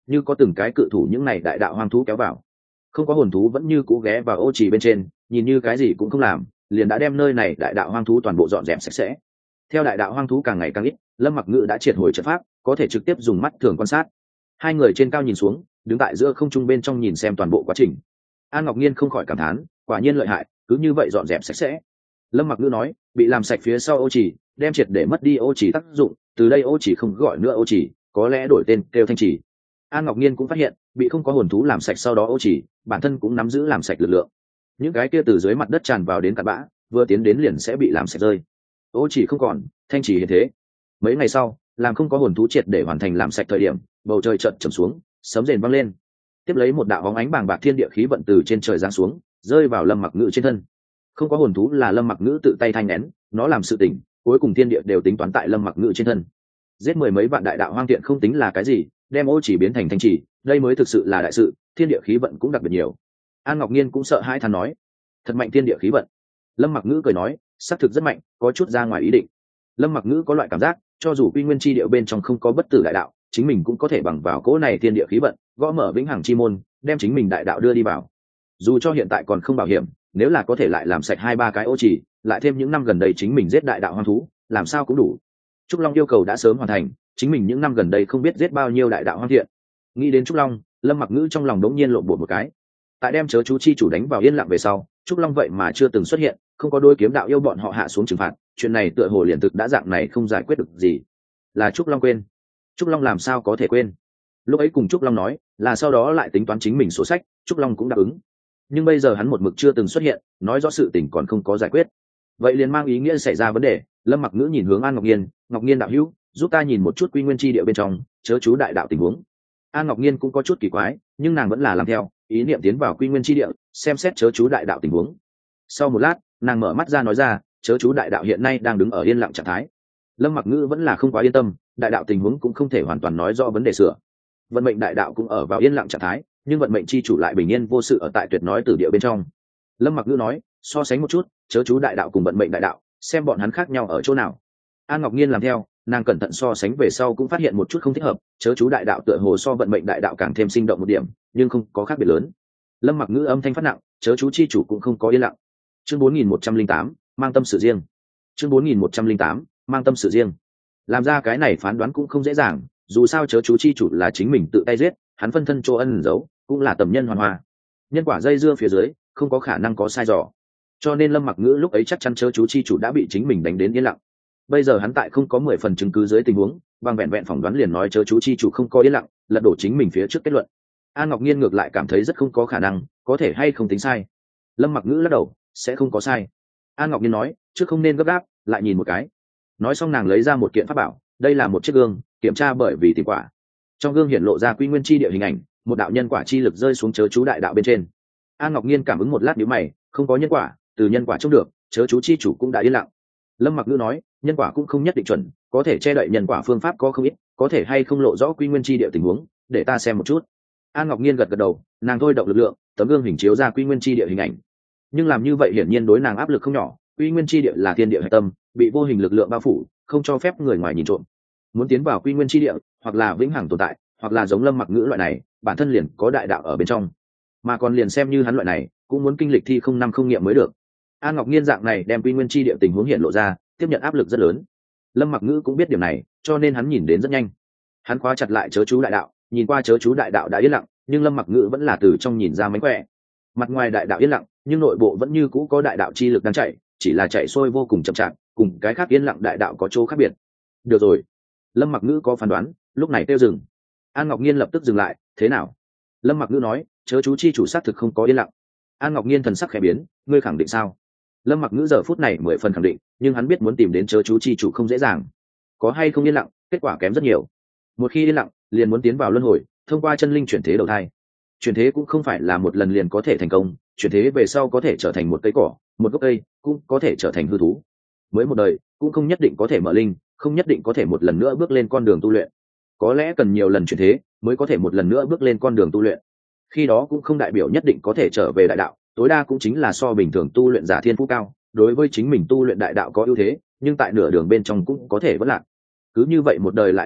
như có từng cái cự thủ những này đại đạo hoang thú kéo vào. Không có hồn thú vẫn như cũ ghé vào ô trì bên trên, nhìn như cái gì cũng không làm, liền đã đem nơi này đại đạo hoang thú toàn bộ dọn dẹp sạch sẽ. Theo đại đạo hoang thú càng ngày càng ít, Lâm Mặc Ngữ đã triệt hồi trận pháp, có thể trực tiếp dùng mắt thường quan sát. Hai người trên cao nhìn xuống, đứng tại giữa không trung bên trong nhìn xem toàn bộ quá trình. An Ngọc Nhiên không khỏi cảm thán, quả nhiên lợi hại, cứ như vậy dọn dẹp sạch sẽ. Lâm Mặc Ngữ nói, bị làm sạch phía sau ô trì, đem triệt để mất đi ô trì tác dụng, từ đây ô trì không gọi nữa ô trì, có lẽ đổi tên kêu thanh trì. An Ngọc Nhiên cũng phát hiện, bị không có hồn thú làm sạch sau đó ô trì, bản thân cũng nắm giữ làm sạch lực lượng. Những cái kia từ dưới mặt đất tràn vào đến cặn bã, vừa tiến đến liền sẽ bị làm sạch rơi. Ô trì không còn, thanh trì hiện thế. Mấy ngày sau, làm không có hồn thú triệt để hoàn thành làm sạch thời điểm, bầu trời chợt trầm xuống, sấm rền vang lên. Tiếp lấy một đạo bóng ánh bàng bạc thiên địa khí vận từ trên trời giáng xuống, rơi vào Lâm Mặc Ngữ trên thân. Không có hồn thú là Lâm Mặc Ngữ tự tay thanh nén, nó làm sự tình, cuối cùng thiên địa đều tính toán tại Lâm Mặc Ngữ trên thân. Giết mười mấy vạn đại đạo hoang tiện không tính là cái gì, đem ô chỉ biến thành thanh chỉ, đây mới thực sự là đại sự, thiên địa khí vận cũng đặc biệt nhiều. An Ngọc Nhiên cũng sợ hãi thán nói, thật mạnh thiên địa khí vận. Lâm Mặc Ngữ cười nói, xác thực rất mạnh, có chút ra ngoài ý định. Lâm Mặc Ngữ có loại cảm giác, cho dù quy nguyên chi địa bên trong không có bất tử đại đạo, chính mình cũng có thể bằng vào cỗ này thiên địa khí vận, gõ mở vĩnh hằng chi môn, đem chính mình đại đạo đưa đi vào. Dù cho hiện tại còn không bảo hiểm, nếu là có thể lại làm sạch 2-3 cái ô trì, lại thêm những năm gần đây chính mình giết đại đạo hoang thú, làm sao cũng đủ. Trúc Long yêu cầu đã sớm hoàn thành, chính mình những năm gần đây không biết giết bao nhiêu đại đạo hoang thiện. Nghĩ đến Trúc Long, Lâm Mặc Ngữ trong lòng đống nhiên lộn bột một cái. Tại đem chớ chú chi chủ đánh vào yên lặng về sau, Trúc Long vậy mà chưa từng xuất hiện, không có đôi kiếm đạo yêu bọn họ hạ xuống trừng phạt, chuyện này tựa hồ liền thực đã dạng này không giải quyết được gì. Là Trúc Long quên. Trúc Long làm sao có thể quên? Lúc ấy cùng Trúc Long nói, là sau đó lại tính toán chính mình sổ sách, Trúc Long cũng đáp ứng. Nhưng bây giờ hắn một mực chưa từng xuất hiện, nói rõ sự tình còn không có giải quyết. Vậy liền mang ý nghĩa xảy ra vấn đề. Lâm Mặc Ngữ nhìn hướng An Ngọc Nhiên, Ngọc Nhiên đạo hữu, giúp ta nhìn một chút quy nguyên chi địa bên trong chớ chú đại đạo tình huống. An Ngọc Nhiên cũng có chút kỳ quái, nhưng nàng vẫn là làm theo ý niệm tiến vào quy nguyên chi địa, xem xét chớ chú đại đạo tình huống. Sau một lát, nàng mở mắt ra nói ra, chớ chú đại đạo hiện nay đang đứng ở yên lặng trạng thái. Lâm Mặc Ngữ vẫn là không quá yên tâm, đại đạo tình huống cũng không thể hoàn toàn nói rõ vấn đề sửa. Vận mệnh đại đạo cũng ở vào yên lặng trạng thái, nhưng vận mệnh chi chủ lại bình yên vô sự ở tại tuyệt nói tử địa bên trong. Lâm Mặc Ngữ nói, so sánh một chút chớ chú đại đạo cùng vận mệnh đại đạo, xem bọn hắn khác nhau ở chỗ nào. An Ngọc Nhiên làm theo, nàng cẩn thận so sánh về sau cũng phát hiện một chút không thích hợp, chớ chú đại đạo tựa hồ so vận mệnh đại đạo càng thêm sinh động một điểm, nhưng không có khác biệt lớn. Lâm Mặc Ngữ âm thanh phát nặng, chớ chú chi chủ cũng không có yên lặng. Chương 4108, mang tâm sự riêng. Chương 4108, mang tâm sự riêng. Làm ra cái này phán đoán cũng không dễ dàng, dù sao chớ chú chi chủ là chính mình tự tay giết, hắn phân thân chỗ ân giấu, cũng là tầm nhân hoàn hòa. Nhân quả dây dưa phía dưới, không có khả năng có sai dò. Cho nên Lâm Mặc Ngữ lúc ấy chắc chắn chớ chú chi chủ đã bị chính mình đánh đến yên lặng. Bây giờ hắn tại không có 10 phần chứng cứ dưới tình huống, bằng vẹn vẹn phỏng đoán liền nói chớ chú chi chủ không có yên lặng, lật đổ chính mình phía trước kết luận. An Ngọc Nhiên ngược lại cảm thấy rất không có khả năng, có thể hay không tính sai. Lâm Mặc Ngữ lắc đầu, sẽ không có sai. An Ngọc Nhiên nói, trước không nên gấp gáp, lại nhìn một cái. Nói xong nàng lấy ra một kiện pháp bảo, đây là một chiếc gương, kiểm tra bởi vì tìm quả. Trong gương hiển lộ ra quy nguyên chi địa hình ảnh, một đạo nhân quả chi lực rơi xuống chớ chú đại đạo bên trên. An Ngọc Nhiên cảm ứng một lát nhíu mày, không có nhân quả, từ nhân quả trông được, chớ chú chi chủ cũng đã yên lặng. Lâm Mặc Ngữ nói, nhân quả cũng không nhất định chuẩn, có thể che đậy nhân quả phương pháp có không ít, có thể hay không lộ rõ quy nguyên chi địa tình huống, để ta xem một chút. An Ngọc Nhiên gật gật đầu, nàng thôi động lực lượng, tấm gương hình chiếu ra quy nguyên chi địa hình ảnh. Nhưng làm như vậy hiển nhiên đối nàng áp lực không nhỏ, quy nguyên chi địa là thiên địa hệ tâm, bị vô hình lực lượng bao phủ, không cho phép người ngoài nhìn trộm. Muốn tiến vào quy nguyên chi địa, hoặc là vĩnh hằng tồn tại, hoặc là giống Lâm Mặc Ngữ loại này, bản thân liền có đại đạo ở bên trong, mà còn liền xem như hắn loại này, cũng muốn kinh lịch thi không năm không nghiệm mới được. An Ngọc Nhiên dạng này đem quy nguyên chi địa tình huống hiện lộ ra, tiếp nhận áp lực rất lớn. Lâm Mặc Ngữ cũng biết điểm này, cho nên hắn nhìn đến rất nhanh. Hắn khóa chặt lại chớ chú đại đạo, nhìn qua chớ chú đại đạo đã yên lặng, nhưng Lâm Mặc Ngữ vẫn là từ trong nhìn ra mánh khỏe. Mặt ngoài đại đạo yên lặng, nhưng nội bộ vẫn như cũ có đại đạo chi lực đang chạy, chỉ là chạy xuôi vô cùng chậm chạp, cùng cái khác yên lặng đại đạo có chỗ khác biệt. Được rồi, Lâm Mặc Ngữ có phán đoán, lúc này tiêu dừng. An Ngọc Nhiên lập tức dừng lại, thế nào? Lâm Mặc Ngữ nói, chớ chú chi chủ xác thực không có yên lặng. An Ngọc Nhiên thần sắc khẽ biến, ngươi khẳng định sao? Lâm Mặc Ngữ giờ phút này 10 phần khẳng định, nhưng hắn biết muốn tìm đến chớ chú chi chủ không dễ dàng. Có hay không yên lặng, kết quả kém rất nhiều. Một khi yên lặng, liền muốn tiến vào luân hồi, thông qua chân linh chuyển thế đầu thai. Chuyển thế cũng không phải là một lần liền có thể thành công, chuyển thế về sau có thể trở thành một cây cỏ, một gốc cây, cũng có thể trở thành hư thú. Mới một đời, cũng không nhất định có thể mở linh, không nhất định có thể một lần nữa bước lên con đường tu luyện. Có lẽ cần nhiều lần chuyển thế, mới có thể một lần nữa bước lên con đường tu luyện. Khi đó cũng không đại biểu nhất định có thể trở về đại đạo, tối đa cũng chính là so bình thường tu luyện giả thiên phú cao, đối với chính mình tu luyện đại đạo có ưu thế, nhưng tại nửa đường bên trong cũng có thể vẫn lạc. Cứ như vậy một đời lại một đời,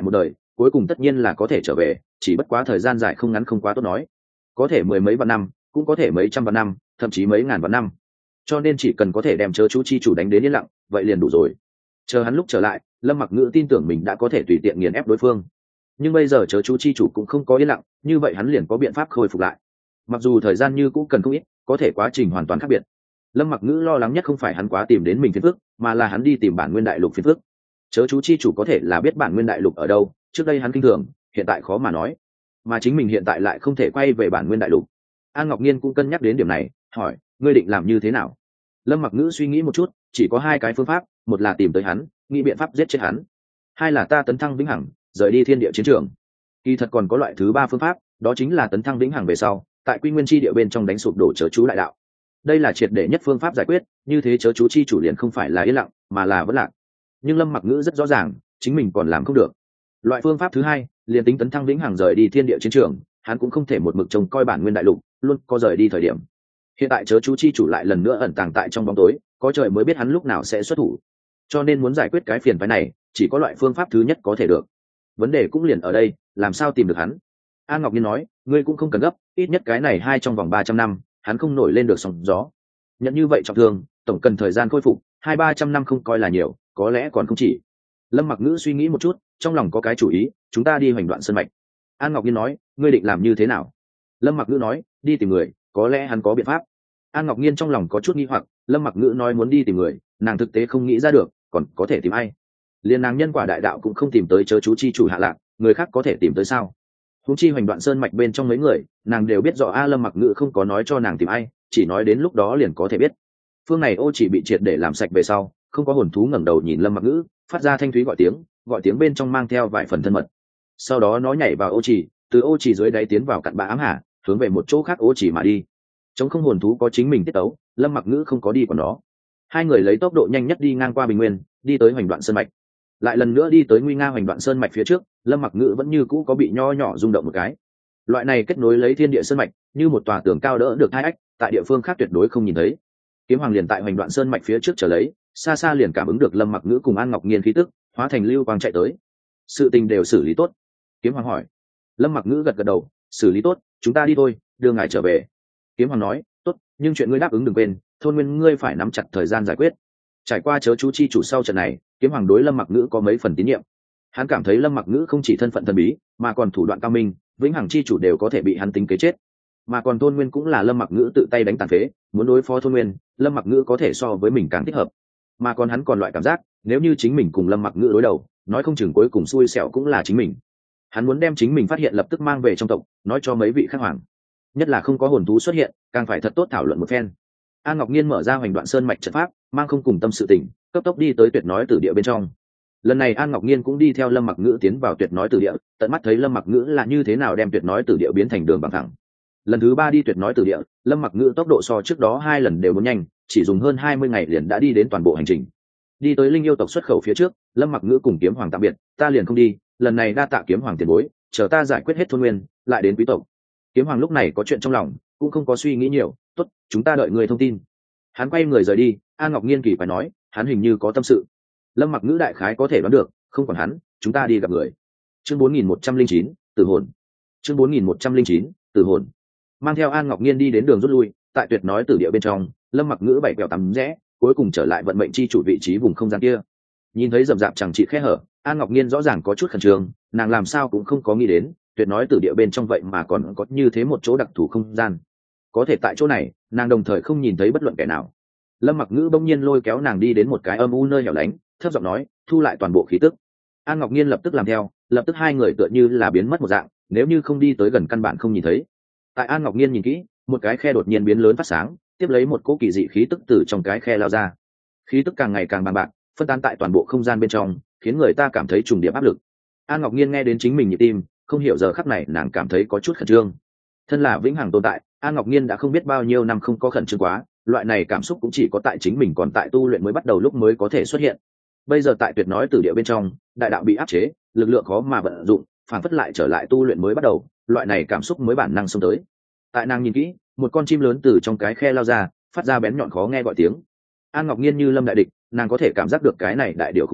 cuối cùng tất nhiên là có thể trở về, chỉ bất quá thời gian dài không ngắn không quá tốt nói, có thể mười mấy vạn năm, cũng có thể mấy trăm vạn năm, thậm chí mấy ngàn vạn năm. Cho nên chỉ cần có thể đem chớ chú chi chủ đánh đến yên lặng, vậy liền đủ rồi. Chờ hắn lúc trở lại, Lâm Mặc Ngữ tin tưởng mình đã có thể tùy tiện nghiền ép đối phương. Nhưng bây giờ chớ chú chi chủ cũng không có yên lặng, như vậy hắn liền có biện pháp khôi phục lại. Mặc dù thời gian như cũ cần không ít, có thể quá trình hoàn toàn khác biệt. Lâm Mặc Ngữ lo lắng nhất không phải hắn quá tìm đến mình phiền phức, mà là hắn đi tìm bản nguyên đại lục phiền phức. Chớ chú chi chủ có thể là biết bản nguyên đại lục ở đâu, trước đây hắn kinh thường, hiện tại khó mà nói. Mà chính mình hiện tại lại không thể quay về bản nguyên đại lục. An Ngọc Nhiên cũng cân nhắc đến điểm này, hỏi, ngươi định làm như thế nào? Lâm Mặc Ngữ suy nghĩ một chút, chỉ có hai cái phương pháp, một là tìm tới hắn, nghĩ biện pháp giết chết hắn, hai là ta tấn thăng vĩnh hằng, rời đi thiên địa chiến trường. Kỳ thật còn có loại thứ ba phương pháp, đó chính là tấn thăng vĩnh hằng về sau, tại quy nguyên chi địa bên trong đánh sụp đổ chớ chú đại đạo. Đây là triệt để nhất phương pháp giải quyết, như thế chớ chú chi chủ liền không phải là yên lặng, mà là vẫn lạc. Nhưng Lâm Mặc Ngữ rất rõ ràng, chính mình còn làm không được. Loại phương pháp thứ hai, liền tính tấn thăng vĩnh hằng rời đi thiên địa chiến trường, hắn cũng không thể một mực trông coi bản nguyên đại lục, luôn có rời đi thời điểm. Hiện tại chớ chú chi chủ lại lần nữa ẩn tàng tại trong bóng tối, có trời mới biết hắn lúc nào sẽ xuất thủ. Cho nên muốn giải quyết cái phiền phức này, chỉ có loại phương pháp thứ nhất có thể được. Vấn đề cũng liền ở đây, làm sao tìm được hắn? An Ngọc Nhiên nói, ngươi cũng không cần gấp, ít nhất cái này hai trong vòng 300 năm, hắn không nổi lên được sóng gió. Nhận như vậy trọng thương, tổng cần thời gian khôi phục, 200-300 năm không coi là nhiều, có lẽ còn không chỉ. Lâm Mặc Ngữ suy nghĩ một chút, trong lòng có cái chủ ý, chúng ta đi hoành đoạn sơn mạch. An Ngọc Nhiên nói, ngươi định làm như thế nào? Lâm Mặc Ngữ nói, đi tìm người, có lẽ hắn có biện pháp. An Ngọc Nhiên trong lòng có chút nghi hoặc, Lâm Mặc Ngữ nói muốn đi tìm người, nàng thực tế không nghĩ ra được, còn có thể tìm ai? Liên nàng nhân quả đại đạo cũng không tìm tới chớ chú chi chủ hạ lạc, người khác có thể tìm tới sao? Huống chi hoành đoạn sơn mạch bên trong mấy người, nàng đều biết rõ A Lâm Mặc Ngữ không có nói cho nàng tìm ai, chỉ nói đến lúc đó liền có thể biết. Phương này ô chỉ bị triệt để làm sạch về sau, không có hồn thú ngẩng đầu nhìn Lâm Mặc Ngữ, phát ra thanh thúy gọi tiếng bên trong mang theo vài phần thân mật. Sau đó nó nhảy vào ô chỉ, từ ô chỉ dưới đáy tiến vào cặn bã ám hà, hướng về một chỗ khác ô chỉ mà đi. Trống không hồn thú có chính mình tiết tấu, Lâm Mặc Ngữ không có đi còn nó. Hai người lấy tốc độ nhanh nhất đi ngang qua bình nguyên, đi tới hoành đoạn sơn mạch. Lại lần nữa đi tới nguy nga hoành đoạn sơn mạch phía trước, Lâm Mặc Ngữ vẫn như cũ có bị nho nhỏ rung động một cái. Loại này kết nối lấy thiên địa sơn mạch, như một tòa tường cao đỡ được hai ách, tại địa phương khác tuyệt đối không nhìn thấy. Kiếm Hoàng liền tại hoành đoạn sơn mạch phía trước trở lấy, xa xa liền cảm ứng được Lâm Mặc Ngữ cùng An Ngọc Nghiên khí tức, hóa thành lưu quang chạy tới. Sự tình đều xử lý tốt. Kiếm Hoàng hỏi. Lâm Mặc Ngữ gật gật đầu, xử lý tốt, chúng ta đi thôi, đưa ngài trở về. Kiếm Hoàng nói, tốt, nhưng chuyện ngươi đáp ứng đừng quên, thôn nguyên ngươi phải nắm chặt thời gian giải quyết. Trải qua chớ chú chi chủ sau trận này, Kiếm Hoàng đối Lâm Mặc Ngữ có mấy phần tín nhiệm. Hắn cảm thấy Lâm Mặc Ngữ không chỉ thân phận thần bí, mà còn thủ đoạn cao minh, vĩnh hằng chi chủ đều có thể bị hắn tính kế chết. Mà còn thôn nguyên cũng là Lâm Mặc Ngữ tự tay đánh tàn phế, muốn đối phó thôn nguyên, Lâm Mặc Ngữ có thể so với mình càng thích hợp. Mà còn hắn còn loại cảm giác, nếu như chính mình cùng Lâm Mặc Ngữ đối đầu, nói không chừng cuối cùng xui xẻo cũng là chính mình. Hắn muốn đem chính mình phát hiện lập tức mang về trong tộc, nói cho mấy vị khác hoàng. Nhất là không có hồn thú xuất hiện, càng phải thật tốt thảo luận một phen. An Ngọc Nhiên mở ra hoành đoạn sơn mạch trận pháp, mang không cùng tâm sự tình, cấp tốc đi tới tuyệt nói tử địa bên trong. Lần này An Ngọc Nhiên cũng đi theo Lâm Mặc Ngữ tiến vào tuyệt nói tử địa, tận mắt thấy Lâm Mặc Ngữ là như thế nào đem tuyệt nói tử địa biến thành đường bằng thẳng. Lần thứ 3 đi tuyệt nói tử địa, Lâm Mặc Ngữ tốc độ so trước đó 2 lần đều muốn nhanh, chỉ dùng hơn 20 ngày liền đã đi đến toàn bộ hành trình. Đi tới linh yêu tộc xuất khẩu phía trước, Lâm Mặc Ngữ cùng Kiếm Hoàng tạm biệt, ta liền không đi, lần này đa tạ Kiếm Hoàng tiền bối, chờ ta giải quyết hết thôn nguyên, lại đến quý tộc. Kiếm Hoàng lúc này có chuyện trong lòng, cũng không có suy nghĩ nhiều, tốt, chúng ta đợi người thông tin. Hắn quay người rời đi. An Ngọc Nhiên kỳ phải nói, hắn hình như có tâm sự. Lâm Mặc Ngữ đại khái có thể đoán được, không còn hắn, chúng ta đi gặp người. Chương 4109, tử hồn. Chương 4109, tử hồn. Mang theo An Ngọc Nhiên đi đến đường rút lui, tại tuyệt nói tử địa bên trong, Lâm Mặc Ngữ bảy bèo tắm rẽ, cuối cùng trở lại vận mệnh chi chủ vị trí vùng không gian kia. Nhìn thấy rậm rạp chẳng trị khe hở, An Ngọc Nhiên rõ ràng có chút khẩn trương, nàng làm sao cũng không có nghĩ đến, tuyệt nói tử địa bên trong vậy mà còn có như thế một chỗ đặc thù không gian. Có thể tại chỗ này, nàng đồng thời không nhìn thấy bất luận kẻ nào. Lâm Mặc Ngữ bỗng nhiên lôi kéo nàng đi đến một cái âm u nơi hẻo lánh, thấp giọng nói, thu lại toàn bộ khí tức. An Ngọc Nhiên lập tức làm theo, lập tức hai người tựa như là biến mất một dạng, nếu như không đi tới gần căn bản không nhìn thấy. Tại An Ngọc Nhiên nhìn kỹ, một cái khe đột nhiên biến lớn phát sáng, tiếp lấy một cỗ kỳ dị khí tức từ trong cái khe lao ra. Khí tức càng ngày càng bằng bạc, phân tán tại toàn bộ không gian bên trong, khiến người ta cảm thấy trùng điệp áp lực. An Ngọc Nhiên nghe đến chính mình nhịp tim, không hiểu giờ khắc này nàng cảm thấy có chút khẩn trương. Thân là vĩnh hằng tồn tại, An Ngọc Nhiên đã không biết bao nhiêu năm không có khẩn trương quá, loại này cảm xúc cũng chỉ có tại chính mình còn tại tu luyện mới bắt đầu lúc mới có thể xuất hiện. Bây giờ tại tuyệt nói tử địa bên trong, đại đạo bị áp chế, lực lượng khó mà vận dụng, phản phất lại trở lại tu luyện mới bắt đầu, loại này cảm xúc mới bản năng xông tới. Tại nàng nhìn kỹ, một con chim lớn từ trong cái khe lao ra, phát ra bén nhọn khó nghe gọi tiếng. An Ngọc Nhiên như lâm đại địch, nàng có thể cảm giác được cái này đại điệu khủng bố,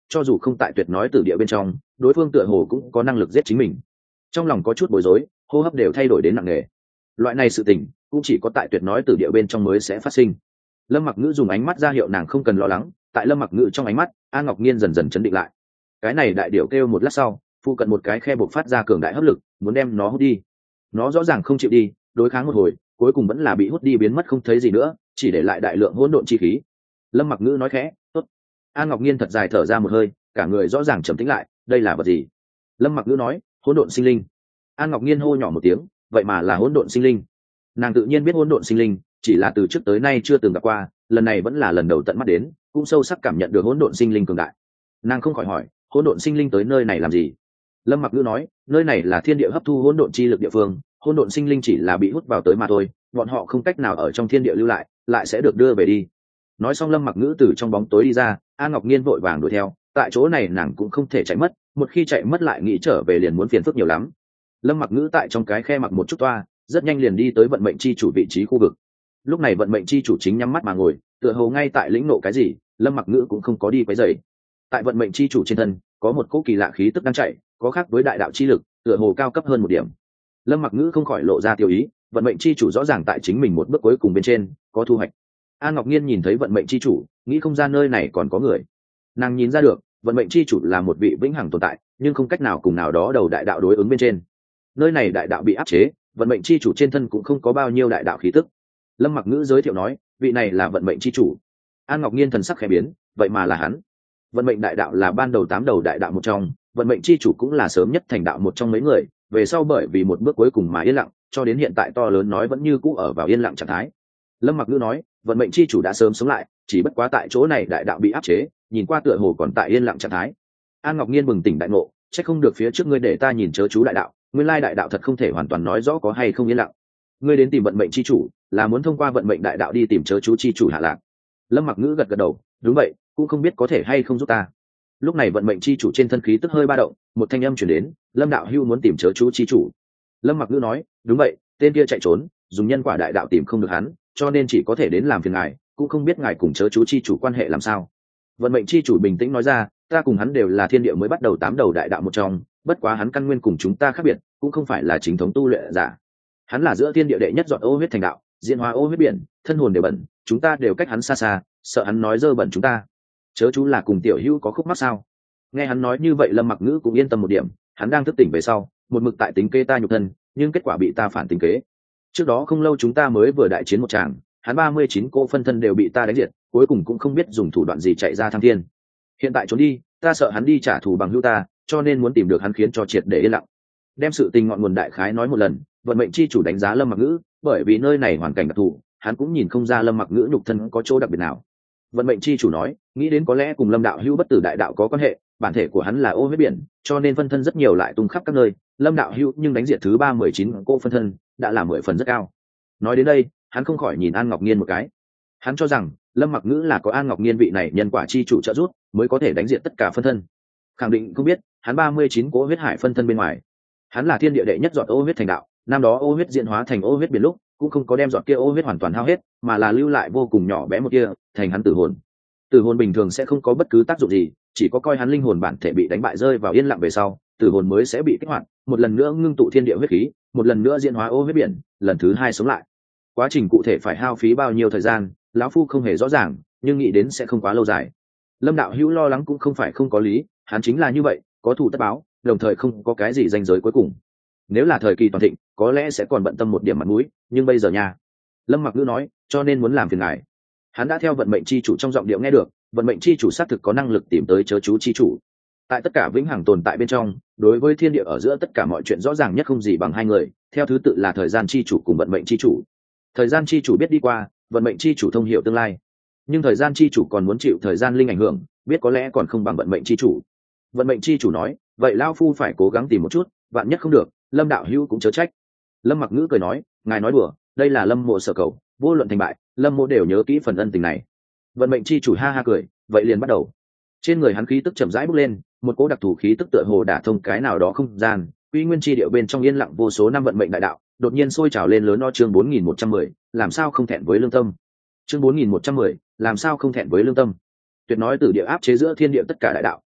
cho dù không tại tuyệt nói tử địa bên trong, đối phương tựa hồ cũng có năng lực giết chính mình. Trong lòng có chút bối rối, hô hấp đều thay đổi đến nặng nề. Loại này sự tình cũng chỉ có tại tuyệt nói tử địa bên trong mới sẽ phát sinh. Lâm Mặc Ngữ dùng ánh mắt ra hiệu nàng không cần lo lắng, tại Lâm Mặc Ngữ trong ánh mắt, An Ngọc Nhiên dần dần chấn định lại. Cái này đại điểu kêu một lát sau, phụ cận một cái khe bộc phát ra cường đại hấp lực, muốn đem nó hút đi. Nó rõ ràng không chịu đi, đối kháng một hồi, cuối cùng vẫn là bị hút đi biến mất không thấy gì nữa, chỉ để lại đại lượng hỗn độn chi khí. Lâm Mặc Ngữ nói khẽ, "Tốt." An Ngọc Nhiên thật dài thở ra một hơi, cả người rõ ràng trầm tĩnh lại, đây là vật gì? Lâm Mặc Ngữ nói, hỗn độn sinh linh. An Ngọc Nhiên hô nhỏ một tiếng, vậy mà là hỗn độn sinh linh. Nàng tự nhiên biết hỗn độn sinh linh, chỉ là từ trước tới nay chưa từng gặp qua, lần này vẫn là lần đầu tận mắt đến, cũng sâu sắc cảm nhận được hỗn độn sinh linh cường đại. Nàng không khỏi hỏi, hỗn độn sinh linh tới nơi này làm gì? Lâm Mặc Ngữ nói, nơi này là thiên địa hấp thu hỗn độn chi lực địa phương, hỗn độn sinh linh chỉ là bị hút vào tới mà thôi, bọn họ không cách nào ở trong thiên địa lưu lại, lại sẽ được đưa về đi. Nói xong Lâm Mặc Ngữ từ trong bóng tối đi ra, An Ngọc Nhiên vội vàng đuổi theo, tại chỗ này nàng cũng không thể chạy mất, một khi chạy mất lại nghĩ trở về liền muốn phiền phức nhiều lắm. Lâm Mặc Ngữ tại trong cái khe mặc một chút toa, rất nhanh liền đi tới vận mệnh chi chủ vị trí khu vực. Lúc này vận mệnh chi chủ chính nhắm mắt mà ngồi, tựa hồ ngay tại lĩnh nộ cái gì, Lâm Mặc Ngữ cũng không có đi quấy rầy. Tại vận mệnh chi chủ trên thân có một cỗ kỳ lạ khí tức đang chạy, có khác với đại đạo chi lực, tựa hồ cao cấp hơn một điểm. Lâm Mặc Ngữ không khỏi lộ ra tiêu ý, vận mệnh chi chủ rõ ràng tại chính mình một bước cuối cùng bên trên có thu hoạch. An Ngọc Nhiên nhìn thấy vận mệnh chi chủ, nghĩ không ra nơi này còn có người. Nàng nhìn ra được, vận mệnh chi chủ là một vị vĩnh hằng tồn tại, nhưng không cách nào cùng nào đó đầu đại đạo đối ứng bên trên. Nơi này đại đạo bị áp chế, vận mệnh chi chủ trên thân cũng không có bao nhiêu đại đạo khí tức. Lâm Mặc Ngữ giới thiệu nói, vị này là vận mệnh chi chủ. An Ngọc Nhiên thần sắc khẽ biến, vậy mà là hắn. Vận mệnh đại đạo là ban đầu 8 đầu đại đạo một trong, vận mệnh chi chủ cũng là sớm nhất thành đạo một trong mấy người, về sau bởi vì một bước cuối cùng mà yên lặng, cho đến hiện tại to lớn nói vẫn như cũ ở vào yên lặng trạng thái. Lâm Mặc Ngữ nói, vận mệnh chi chủ đã sớm sống lại, chỉ bất quá tại chỗ này đại đạo bị áp chế, nhìn qua tựa hồ còn tại yên lặng trạng thái. An Ngọc Nhiên bừng tỉnh đại ngộ, chắc không được phía trước ngươi để ta nhìn chớ chú đại đạo, nguyên lai đại đạo thật không thể hoàn toàn nói rõ có hay không yên lặng. Ngươi đến tìm vận mệnh chi chủ, là muốn thông qua vận mệnh đại đạo đi tìm chớ chú chi chủ hạ lạc. Lâm Mặc Ngữ gật gật đầu, đúng vậy, cũng không biết có thể hay không giúp ta. Lúc này vận mệnh chi chủ trên thân khí tức hơi ba động, một thanh âm truyền đến, Lâm đạo hưu muốn tìm chớ chú chi chủ. Lâm Mặc Ngữ nói, đúng vậy, tên kia chạy trốn, dùng nhân quả đại đạo tìm không được hắn, cho nên chỉ có thể đến làm phiền ngài, cũng không biết ngài cùng chớ chú chi chủ quan hệ làm sao. Vận mệnh chi chủ bình tĩnh nói ra, ta cùng hắn đều là thiên địa mới bắt đầu 8 đầu đại đạo một trong, bất quá hắn căn nguyên cùng chúng ta khác biệt, cũng không phải là chính thống tu luyện giả. Hắn là giữa thiên địa đệ nhất dọn ô huyết thành đạo, diễn hóa ô huyết biển, thân hồn đều bẩn, chúng ta đều cách hắn xa xa, sợ hắn nói dơ bẩn chúng ta. Chớ chú là cùng tiểu hữu có khúc mắc sao? Nghe hắn nói như vậy Lâm Mặc Ngữ cũng yên tâm một điểm, hắn đang thức tỉnh về sau, một mực tại tính kế ta nhục thân, nhưng kết quả bị ta phản tính kế. Trước đó không lâu chúng ta mới vừa đại chiến một tràng, hắn 39 cô phân thân đều bị ta đánh diệt, cuối cùng cũng không biết dùng thủ đoạn gì chạy ra thăng thiên. Hiện tại trốn đi, ta sợ hắn đi trả thù bằng hữu ta, cho nên muốn tìm được hắn khiến cho triệt để yên lặng. Đem sự tình ngọn nguồn đại khái nói một lần, vận mệnh chi chủ đánh giá Lâm Mặc Ngữ, bởi vì nơi này hoàn cảnh đặc thù, hắn cũng nhìn không ra Lâm Mặc Ngữ nhục thân có chỗ đặc biệt nào. Vận mệnh chi chủ nói, nghĩ đến có lẽ cùng Lâm đạo hữu bất tử đại đạo có quan hệ, bản thể của hắn là ô huyết biển, cho nên phân thân rất nhiều lại tung khắp các nơi. Lâm đạo hữu nhưng đánh diệt thứ 319 cô phân thân, đã là 10 phần rất cao. Nói đến đây, hắn không khỏi nhìn An Ngọc Nhiên một cái. Hắn cho rằng Lâm Mặc Ngữ là có An Ngọc Nhiên vị này nhân quả chi chủ trợ giúp, mới có thể đánh diệt tất cả phân thân. Khẳng định không biết, hắn 39 cỗ huyết hải phân thân bên ngoài, hắn là thiên địa đệ nhất giọt ô huyết thành đạo, năm đó ô huyết diễn hóa thành ô huyết biển lúc, cũng không có đem giọt kia ô huyết hoàn toàn hao hết, mà là lưu lại vô cùng nhỏ bé một kia, thành hắn tử hồn. Tử hồn bình thường sẽ không có bất cứ tác dụng gì, chỉ có coi hắn linh hồn bản thể bị đánh bại rơi vào yên lặng về sau, tử hồn mới sẽ bị kích hoạt, một lần nữa ngưng tụ thiên địa huyết khí, một lần nữa diễn hóa ô huyết biển, lần thứ 2 sống lại. Quá trình cụ thể phải hao phí bao nhiêu thời gian, lão phu không hề rõ ràng, nhưng nghĩ đến sẽ không quá lâu dài. Lâm đạo hữu lo lắng cũng không phải không có lý, hắn chính là như vậy, có thù tất báo, đồng thời không có cái gì danh giới cuối cùng. Nếu là thời kỳ toàn thịnh, có lẽ sẽ còn bận tâm một điểm mặt mũi, nhưng bây giờ nha. Lâm Mặc Ngữ nói, cho nên muốn làm phiền ngài. Hắn đã theo vận mệnh chi chủ trong giọng điệu nghe được, vận mệnh chi chủ xác thực có năng lực tìm tới chớ chú chi chủ. Tại tất cả vĩnh hằng tồn tại bên trong, đối với thiên địa ở giữa tất cả mọi chuyện rõ ràng nhất không gì bằng hai người, theo thứ tự là thời gian chi chủ cùng vận mệnh chi chủ. Thời gian chi chủ biết đi qua, vận mệnh chi chủ thông hiểu tương lai, nhưng thời gian chi chủ còn muốn chịu thời gian linh ảnh hưởng, biết có lẽ còn không bằng vận mệnh chi chủ. Vận mệnh chi chủ nói, vậy lao phu phải cố gắng tìm một chút, vạn nhất không được, Lâm đạo hữu cũng chớ trách. Lâm Mặc Ngữ cười nói, ngài nói đùa, đây là Lâm mộ sở cầu, vô luận thành bại, Lâm mộ đều nhớ kỹ phần ân tình này. Vận mệnh chi chủ ha ha cười, vậy liền bắt đầu. Trên người hắn khí tức chậm rãi bốc lên, một cỗ đặc thù khí tức tựa hồ đả thông cái nào đó không gian, quy nguyên chi điệu bên trong yên lặng vô số năm vận mệnh đại đạo, đột nhiên sôi trào lên lớn. Chương 4110, làm sao không thẹn với lương tâm. Chương 4110, làm sao không thẹn với lương tâm. Tuyệt nói từ địa áp chế giữa thiên địa tất cả đại đạo,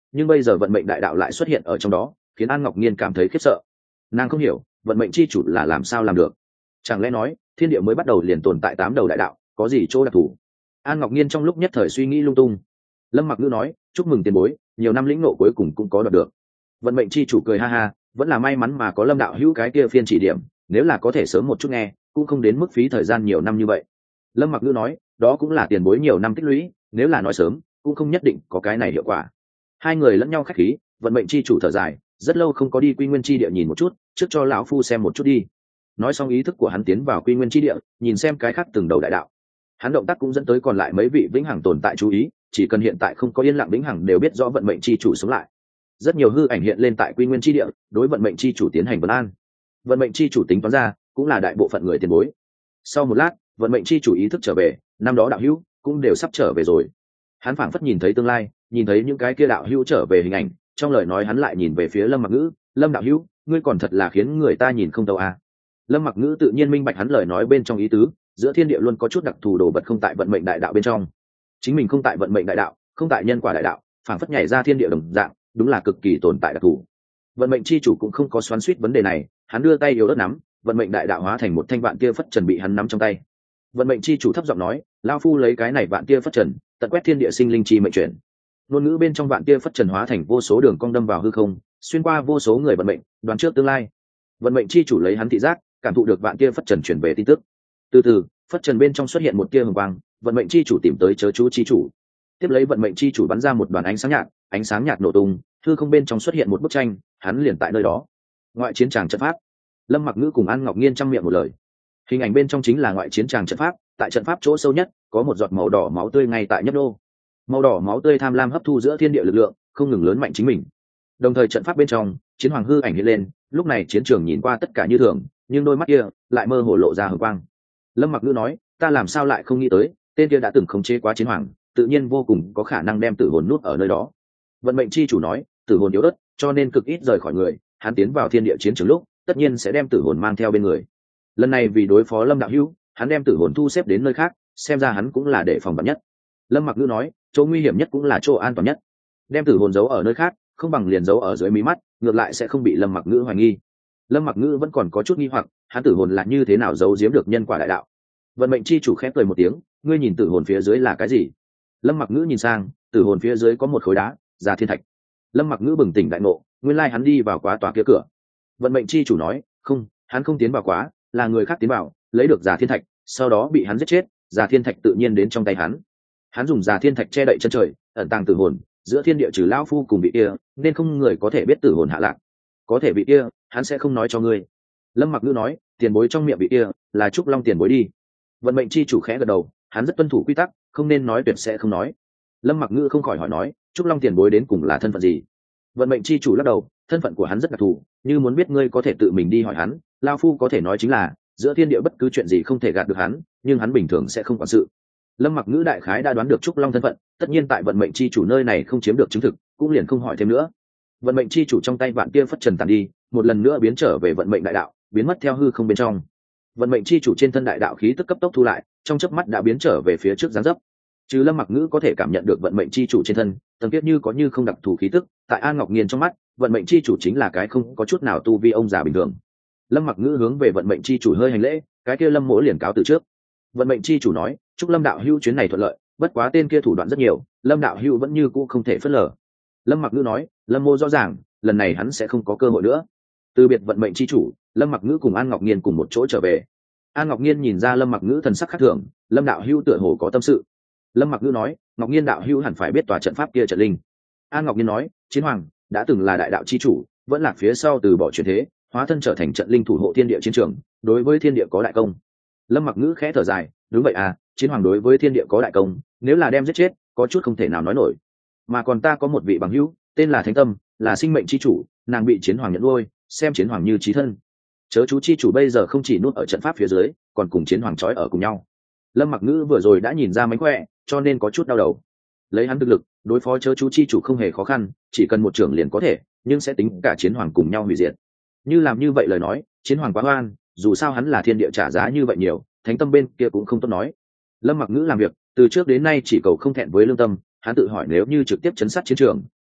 nhưng bây giờ vận mệnh đại đạo lại xuất hiện ở trong đó, khiến An Ngọc Nhiên cảm thấy khiếp sợ. Nàng không hiểu vận mệnh chi chủ là làm sao làm được. Chẳng lẽ nói thiên địa mới bắt đầu liền tồn tại 8 đầu đại đạo, có gì chỗ đặc thù? An Ngọc Nhiên trong lúc nhất thời suy nghĩ lung tung. Lâm Mặc Ngữ nói, chúc mừng tiền bối, nhiều năm lĩnh ngộ cuối cùng cũng có đoạt được. Vận mệnh chi chủ cười ha ha, vẫn là may mắn mà có Lâm đạo hữu cái kia phiên chỉ điểm, nếu là có thể sớm một chút nghe, cũng không đến mức phí thời gian nhiều năm như vậy. Lâm Mặc Ngữ nói, đó cũng là tiền bối nhiều năm tích lũy, nếu là nói sớm cũng không nhất định có cái này hiệu quả. Hai người lẫn nhau khách khí, vận mệnh chi chủ thở dài, rất lâu không có đi Quy Nguyên chi địa nhìn một chút, trước cho lão phu xem một chút đi. Nói xong ý thức của hắn tiến vào Quy Nguyên chi địa, nhìn xem cái khác từng đầu đại đạo. Hắn động tác cũng dẫn tới còn lại mấy vị vĩnh hằng tồn tại chú ý, chỉ cần hiện tại không có yên lặng vĩnh hằng đều biết rõ vận mệnh chi chủ sống lại. Rất nhiều hư ảnh hiện lên tại Quy Nguyên chi địa, đối vận mệnh chi chủ tiến hành vấn an. Vận mệnh chi chủ tính toán ra, cũng là đại bộ phận người tiền bối. Sau một lát, vận mệnh chi chủ ý thức trở về, năm đó đạo hữu cũng đều sắp trở về rồi. Hắn phảng phất nhìn thấy tương lai, nhìn thấy những cái kia đạo hữu trở về hình ảnh, trong lời nói hắn lại nhìn về phía Lâm Mặc Ngữ, Lâm đạo hữu, ngươi còn thật là khiến người ta nhìn không thấu à. Lâm Mặc Ngữ tự nhiên minh bạch hắn lời nói bên trong ý tứ, giữa thiên địa luôn có chút đặc thù đồ vật không tại vận mệnh đại đạo bên trong. Chính mình không tại vận mệnh đại đạo, không tại nhân quả đại đạo, phảng phất nhảy ra thiên địa đồng dạng, đúng là cực kỳ tồn tại đặc thù. Vận mệnh chi chủ cũng không có xoắn xuýt vấn đề này, hắn đưa tay yếu ớt nắm, vận mệnh đại đạo hóa thành một thanh vạn tia phất trần bị hắn nắm trong tay. Vận mệnh chi chủ thấp giọng nói, lão phu lấy cái này vạn tia phất trần, tận quét thiên địa sinh linh chi mệnh chuyển. Ngôn ngữ bên trong vạn tia phất trần hóa thành vô số đường cong đâm vào hư không, xuyên qua vô số người vận mệnh, đoán trước tương lai. Vận mệnh chi chủ lấy hắn thị giác, cảm thụ được vạn tia phất trần chuyển về tin tức. Từ từ, phất trần bên trong xuất hiện một tia hồng quang, vận mệnh chi chủ tìm tới chớ chú chi chủ. Tiếp lấy vận mệnh chi chủ bắn ra một đoàn ánh sáng nhạt nổ tung, hư không bên trong xuất hiện một bức tranh, hắn liền tại nơi đó. Ngoại chiến tràng trận pháp. Lâm Mặc Ngữ cùng An Ngọc Nhiên trong miệng một lời. Hình ảnh bên trong chính là ngoại chiến tràng trận pháp, tại trận pháp chỗ sâu nhất có một giọt màu đỏ máu tươi ngay tại nhấp đô. Màu đỏ máu tươi tham lam hấp thu giữa thiên địa lực lượng, không ngừng lớn mạnh chính mình. Đồng thời trận pháp bên trong, chiến hoàng hư ảnh hiện lên, lúc này chiến trường nhìn qua tất cả như thường, nhưng đôi mắt kia lại mơ hồ lộ ra hờ quang. Lâm Mặc Ngữ nói, ta làm sao lại không nghĩ tới, tên kia đã từng khống chế quá chiến hoàng, tự nhiên vô cùng có khả năng đem tử hồn nuốt ở nơi đó. Vận mệnh chi chủ nói, tử hồn yếu ớt, cho nên cực ít rời khỏi người, hắn tiến vào thiên địa chiến trường lúc, tất nhiên sẽ đem tử hồn mang theo bên người. Lần này vì đối phó Lâm đạo hữu, hắn đem tử hồn thu xếp đến nơi khác, xem ra hắn cũng là để phòng vạn nhất. Lâm Mặc Ngữ nói, chỗ nguy hiểm nhất cũng là chỗ an toàn nhất, đem tử hồn giấu ở nơi khác không bằng liền giấu ở dưới mí mắt, ngược lại sẽ không bị Lâm Mặc Ngữ hoài nghi. Lâm Mặc Ngữ vẫn còn có chút nghi hoặc, hắn tử hồn là như thế nào giấu giếm được nhân quả đại đạo. Vận mệnh chi chủ khẽ cười một tiếng, ngươi nhìn tử hồn phía dưới là cái gì? Lâm Mặc Ngữ nhìn sang, tử hồn phía dưới có một khối đá, Già Thiên Thạch. Lâm Mặc Ngữ bừng tỉnh đại ngộ, nguyên lai hắn đi vào quá tòa kia cửa. Vận mệnh chi chủ nói, không, hắn không tiến vào quá, là người khác tiến vào, lấy được Già Thiên Thạch, sau đó bị hắn giết chết, Già Thiên Thạch tự nhiên đến trong tay hắn. Hắn dùng Già Thiên Thạch che đậy chân trời, ẩn tàng tử hồn, giữa thiên địa trừ lão phu cùng vị kia, nên không người có thể biết tử hồn hạ lạc. Có thể vị kia, hắn sẽ không nói cho ngươi. Lâm Mặc Ngữ nói, tiền bối trong miệng vị kia là Trúc Long tiền bối đi. Vận mệnh chi chủ khẽ gật đầu, hắn rất tuân thủ quy tắc, không nên nói tuyệt sẽ không nói. Lâm Mặc Ngữ không khỏi hỏi nói, Trúc Long tiền bối đến cùng là thân phận gì? Vận mệnh chi chủ lắc đầu, thân phận của hắn rất đặc thù, như muốn biết ngươi có thể tự mình đi hỏi hắn, lão phu có thể nói chính là, giữa thiên địa bất cứ chuyện gì không thể gạt được hắn, nhưng hắn bình thường sẽ không quản sự. Lâm Mặc Ngữ đại khái đã đoán được Trúc Long thân phận, tất nhiên tại vận mệnh chi chủ nơi này không chiếm được chứng thực, cũng liền không hỏi thêm nữa. Vận mệnh chi chủ trong tay vạn tia phất trần tàn đi, một lần nữa biến trở về vận mệnh đại đạo, biến mất theo hư không bên trong. Vận mệnh chi chủ trên thân đại đạo khí tức cấp tốc thu lại, trong chớp mắt đã biến trở về phía trước dáng dấp. Trừ Lâm Mặc Ngữ có thể cảm nhận được vận mệnh chi chủ trên thân, tầng tiết như có như không đặc thù khí tức, tại An Ngọc Nghiên trong mắt, vận mệnh chi chủ chính là cái không có chút nào tu vi ông già bình thường. Lâm Mặc Ngữ hướng về vận mệnh chi chủ hơi hành lễ, cái kia Lâm Mỗ liền cáo từ trước. Vận mệnh chi chủ nói, chúc Lâm đạo hữu chuyến này thuận lợi, bất quá tên kia thủ đoạn rất nhiều, Lâm đạo hữu vẫn như cũ không thể phớt lờ. Lâm Mặc Ngữ nói, Lâm Mô rõ ràng, lần này hắn sẽ không có cơ hội nữa. Từ biệt vận mệnh chi chủ, Lâm Mặc Ngữ cùng An Ngọc Nghiên cùng một chỗ trở về. An Ngọc Nghiên nhìn ra Lâm Mặc Ngữ thần sắc khác thường, Lâm đạo hữu tựa hồ có tâm sự. Lâm Mặc Ngữ nói, Ngọc Nghiên đạo hữu hẳn phải biết tòa trận pháp kia trận linh. An Ngọc Nghiên nói, chiến hoàng đã từng là đại đạo chi chủ, vẫn lạc phía sau từ bỏ chuyển thế, hóa thân trở thành trận linh thủ hộ thiên địa chiến trường, đối với thiên địa có đại công. Lâm Mặc Ngữ khẽ thở dài, đúng vậy à, chiến hoàng đối với thiên địa có đại công, nếu là đem giết chết, có chút không thể nào nói nổi. Mà còn ta có một vị bằng hữu, tên là Thánh Tâm, là sinh mệnh chi chủ, nàng bị chiến hoàng nhận nuôi, xem chiến hoàng như chí thân. Chớ chú chi chủ bây giờ không chỉ nuốt ở trận pháp phía dưới, còn cùng chiến hoàng trói ở cùng nhau. Lâm Mặc Ngữ vừa rồi đã nhìn ra mánh khỏe, cho nên có chút đau đầu. Lấy hắn thực lực, đối phó chớ chú chi chủ không hề khó khăn, chỉ cần một trưởng liền có thể, nhưng sẽ tính cả chiến hoàng cùng nhau hủy diệt. Như làm như vậy lời nói, chiến hoàng quá oan, dù sao hắn là thiên địa trả giá như vậy nhiều, Thánh Tâm bên kia cũng không tốt nói. Lâm Mặc Ngữ làm việc từ trước đến nay chỉ cầu không thẹn với lương tâm, hắn tự hỏi nếu như trực tiếp chấn sát chiến trường,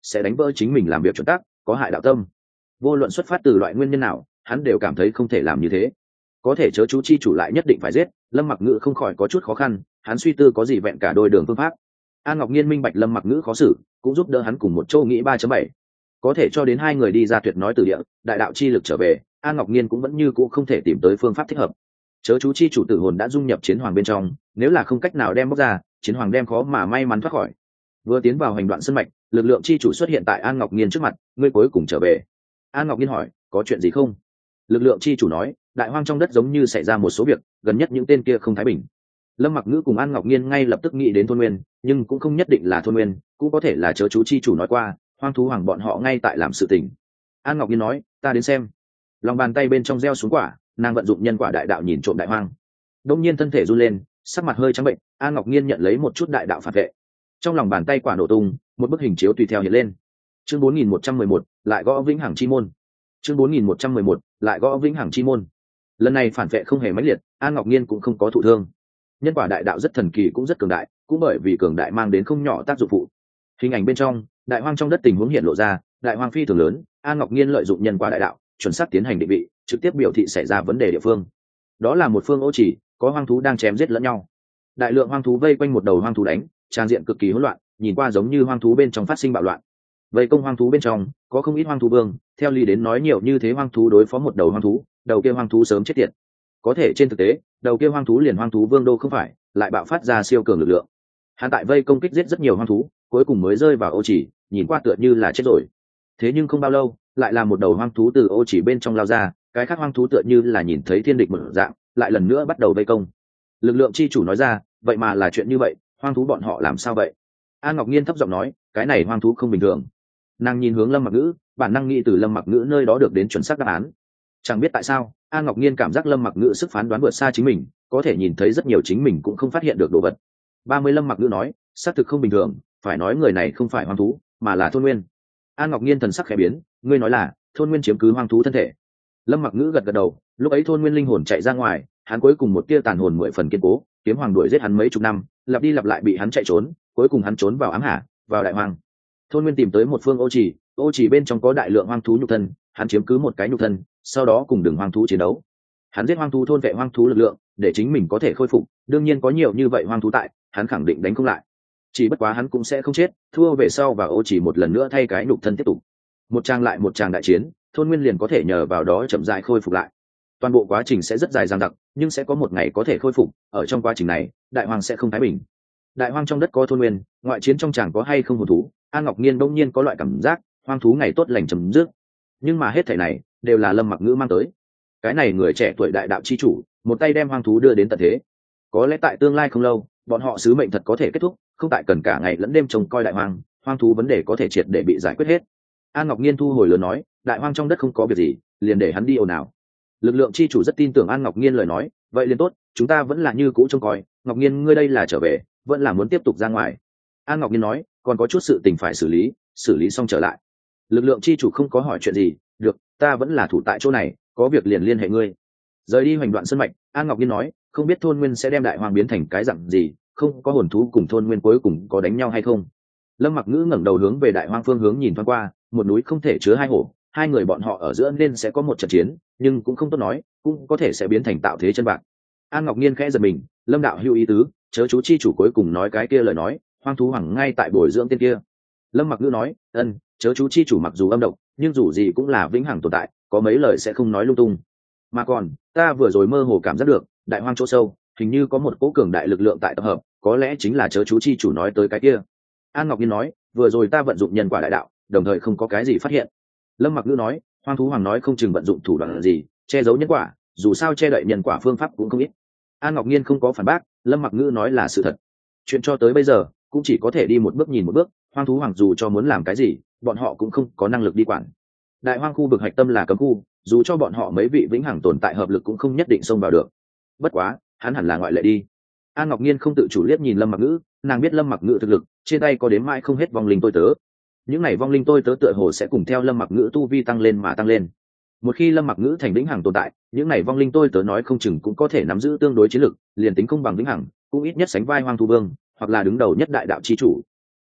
sẽ đánh vỡ chính mình làm việc chuẩn tắc, có hại đạo tâm. Vô luận xuất phát từ loại nguyên nhân nào, hắn đều cảm thấy không thể làm như thế. Có thể chớ chú chi chủ lại nhất định phải giết, Lâm Mặc Ngữ không khỏi có chút khó khăn, hắn suy tư có gì vẹn cả đôi đường phương pháp. An Ngọc Nhiên minh bạch Lâm Mặc Ngữ khó xử, cũng giúp đỡ hắn cùng một chỗ nghĩ 3.7. Có thể cho đến hai người đi ra tuyệt nói từ địa, đại đạo chi lực trở về, An Ngọc Nhiên cũng vẫn như cũ không thể tìm tới phương pháp thích hợp. Chớ chú chi chủ tử hồn đã dung nhập chiến hoàng bên trong, nếu là không cách nào đem bóc ra, chiến hoàng đem khó mà may mắn thoát khỏi. Vừa tiến vào hành đoạn sân mạch, lực lượng chi chủ xuất hiện tại An Ngọc Nhiên trước mặt, ngươi cuối cùng trở về. An Ngọc Nhiên hỏi, có chuyện gì không? Lực lượng chi chủ nói, đại hoang trong đất giống như xảy ra một số việc, gần nhất những tên kia không thái bình. Lâm Mặc Ngữ cùng An Ngọc Nhiên ngay lập tức nghĩ đến thôn nguyên, nhưng cũng không nhất định là thôn nguyên, cũng có thể là chớ chú chi chủ nói qua, hoang thú hoàng bọn họ ngay tại làm sự tình. An Ngọc Nhiên nói, ta đến xem. Lòng bàn tay bên trong gieo xuống quả, nàng vận dụng nhân quả đại đạo nhìn trộm đại hoang. Đông nhiên thân thể run lên, sắc mặt hơi trắng bệnh. An Ngọc Nhiên nhận lấy một chút đại đạo phản vệ. Trong lòng bàn tay quả nổ tung, một bức hình chiếu tùy theo hiện lên. Chương 4111, lại gõ vĩnh hằng chi môn. Chương 4111, lại gõ vĩnh hằng chi môn. Lần này phản vệ không hề mãnh liệt, An Ngọc Nhiên cũng không có thụ thương. Nhân quả đại đạo rất thần kỳ cũng rất cường đại, cũng bởi vì cường đại mang đến không nhỏ tác dụng phụ. Hình ảnh bên trong, đại hoang trong đất tình huống hiện lộ ra, đại hoang phi thường lớn, An Ngọc Nhiên lợi dụng nhân quả đại đạo, chuẩn xác tiến hành định vị, trực tiếp biểu thị xảy ra vấn đề địa phương. Đó là một phương ô chỉ, có hoang thú đang chém giết lẫn nhau. Đại lượng hoang thú vây quanh một đầu hoang thú đánh, trang diện cực kỳ hỗn loạn, nhìn qua giống như hoang thú bên trong phát sinh bạo loạn. Vây công hoang thú bên trong, có không ít hoang thú vương, theo lý đến nói nhiều như thế hoang thú đối phó một đầu hoang thú, đầu kia hoang thú sớm chết tiệt. Có thể trên thực tế, đầu kia hoang thú liền hoang thú vương đô không phải, lại bạo phát ra siêu cường lực lượng. Hắn tại vây công kích giết rất nhiều hoang thú, cuối cùng mới rơi vào ô chỉ, nhìn qua tựa như là chết rồi. Thế nhưng không bao lâu, lại là một đầu hoang thú từ ô chỉ bên trong lao ra, cái khác hoang thú tựa như là nhìn thấy thiên địch một dạng, lại lần nữa bắt đầu vây công. Lực lượng chi chủ nói ra, vậy mà là chuyện như vậy, hoang thú bọn họ làm sao vậy? An Ngọc Nhiên thấp giọng nói, cái này hoang thú không bình thường. Nàng nhìn hướng Lâm Mặc Ngữ, bản năng nghĩ từ Lâm Mặc Ngữ nơi đó được đến chuẩn xác đáp án. Chẳng biết tại sao, An Ngọc Nhiên cảm giác Lâm Mặc Ngữ sức phán đoán vượt xa chính mình, có thể nhìn thấy rất nhiều chính mình cũng không phát hiện được đồ vật. 30 Lâm Mặc Ngữ nói, xác thực không bình thường, phải nói người này không phải hoang thú, mà là thôn nguyên. An Ngọc Nhiên thần sắc khẽ biến, ngươi nói là thôn nguyên chiếm cứ hoang thú thân thể. Lâm Mặc Ngữ gật gật đầu, lúc ấy thôn nguyên linh hồn chạy ra ngoài, hắn cuối cùng một tia tàn hồn 10 phần kiên cố, kiếm hoàng đuổi giết hắn mấy chục năm, lặp đi lặp lại bị hắn chạy trốn, cuối cùng hắn trốn vào ám hà, vào đại hoang. Thôn nguyên tìm tới một phương ô chỉ bên trong có đại lượng hoang thú nhục thân, hắn chiếm cứ một cái nhục thân, sau đó cùng đường hoang thú chiến đấu. Hắn giết hoang thú thôn vệ hoang thú lực lượng, để chính mình có thể khôi phục, đương nhiên có nhiều như vậy hoang thú tại, hắn khẳng định đánh không lại. Chỉ bất quá hắn cũng sẽ không chết, thua về sau và ô chỉ một lần nữa thay cái nhục thân tiếp tục. Một trang lại một trang đại chiến, thôn nguyên liền có thể nhờ vào đó chậm rãi khôi phục lại. Toàn bộ quá trình sẽ rất dài dằng dặc, nhưng sẽ có một ngày có thể khôi phục, ở trong quá trình này, đại hoang sẽ không thái bình. Đại hoang trong đất có thôn nguyên, ngoại chiến trong tràng có hay không hồn thú, An Ngọc Nhiên đông nhiên có loại cảm giác, hoang thú ngày tốt lành chấm dứt. Nhưng mà hết thảy này đều là Lâm Mặc Ngữ mang tới. Cái này người trẻ tuổi đại đạo chi chủ, một tay đem hoang thú đưa đến tận thế. Có lẽ tại tương lai không lâu, bọn họ sứ mệnh thật có thể kết thúc, không tại cần cả ngày lẫn đêm trông coi đại hoang, hoang thú vấn đề có thể triệt để bị giải quyết hết. An Ngọc Nhiên thu hồi lớn nói, đại hoang trong đất không có việc gì, liền để hắn đi ồn ào. Lực lượng chi chủ rất tin tưởng An Ngọc Nhiên lời nói, vậy liền tốt, chúng ta vẫn là như cũ trông coi. Ngọc Nhiên ngươi đây là trở về, vẫn là muốn tiếp tục ra ngoài. An Ngọc Nhiên nói, còn có chút sự tình phải xử lý xong trở lại. Lực lượng chi chủ không có hỏi chuyện gì, được, ta vẫn là thủ tại chỗ này, có việc liền liên hệ ngươi. Rời đi hoành đoạn sân mạch, An Ngọc Nhiên nói, không biết thôn nguyên sẽ đem đại hoang biến thành cái dạng gì, không có hồn thú cùng thôn nguyên cuối cùng có đánh nhau hay không. Lâm Mặc Ngữ ngẩng đầu hướng về đại hoang phương hướng nhìn thoáng qua, một núi không thể chứa hai hổ, hai người bọn họ ở giữa nên sẽ có một trận chiến, nhưng cũng không tốt nói, cũng có thể sẽ biến thành tạo thế chân bạc. An Ngọc Nhiên khẽ giật mình, Lâm đạo hữu ý tứ, chớ chú chi chủ cuối cùng nói cái kia lời nói, hoang thú hoàng ngay tại bồi dưỡng tên kia. Lâm Mặc Ngữ nói, chớ chú chi chủ mặc dù âm độc, nhưng dù gì cũng là vĩnh hằng tồn tại, có mấy lời sẽ không nói lung tung. Mà còn, ta vừa rồi mơ hồ cảm giác được, đại hoang chỗ sâu, hình như có một cỗ cường đại lực lượng tại tập hợp, có lẽ chính là chớ chú chi chủ nói tới cái kia. An Ngọc Nhiên nói, vừa rồi ta vận dụng nhân quả đại đạo, đồng thời không có cái gì phát hiện. Lâm Mặc Ngữ nói, hoang thú hoàng nói không chừng vận dụng thủ đoạn gì, che giấu nhân quả, dù sao che đậy nhân quả phương pháp cũng không ít. An Ngọc Nhiên không có phản bác, Lâm Mặc Ngữ nói là sự thật. Chuyện cho tới bây giờ, cũng chỉ có thể đi một bước nhìn một bước, hoang thú hoàng dù cho muốn làm cái gì, bọn họ cũng không có năng lực đi quản. Đại hoang khu vực hạch tâm là cấm khu, dù cho bọn họ mấy vị vĩnh hằng tồn tại hợp lực cũng không nhất định xông vào được. Bất quá, hắn hẳn là ngoại lệ đi. An Ngọc Nhiên không tự chủ liếc nhìn Lâm Mặc Ngữ, nàng biết Lâm Mặc Ngữ thực lực, trên tay có đến mãi không hết vong linh tôi tớ. Những này vong linh tôi tớ tựa hồ sẽ cùng theo Lâm Mặc Ngữ tu vi tăng lên mà tăng lên. Một khi Lâm Mặc Ngữ thành vĩnh hằng tồn tại, những này vong linh tôi tớ nói không chừng cũng có thể nắm giữ tương đối chiến lực, liền tính không bằng vĩnh hằng, cũng ít nhất sánh vai hoang thú vương, hoặc là đứng đầu nhất đại đạo chi chủ.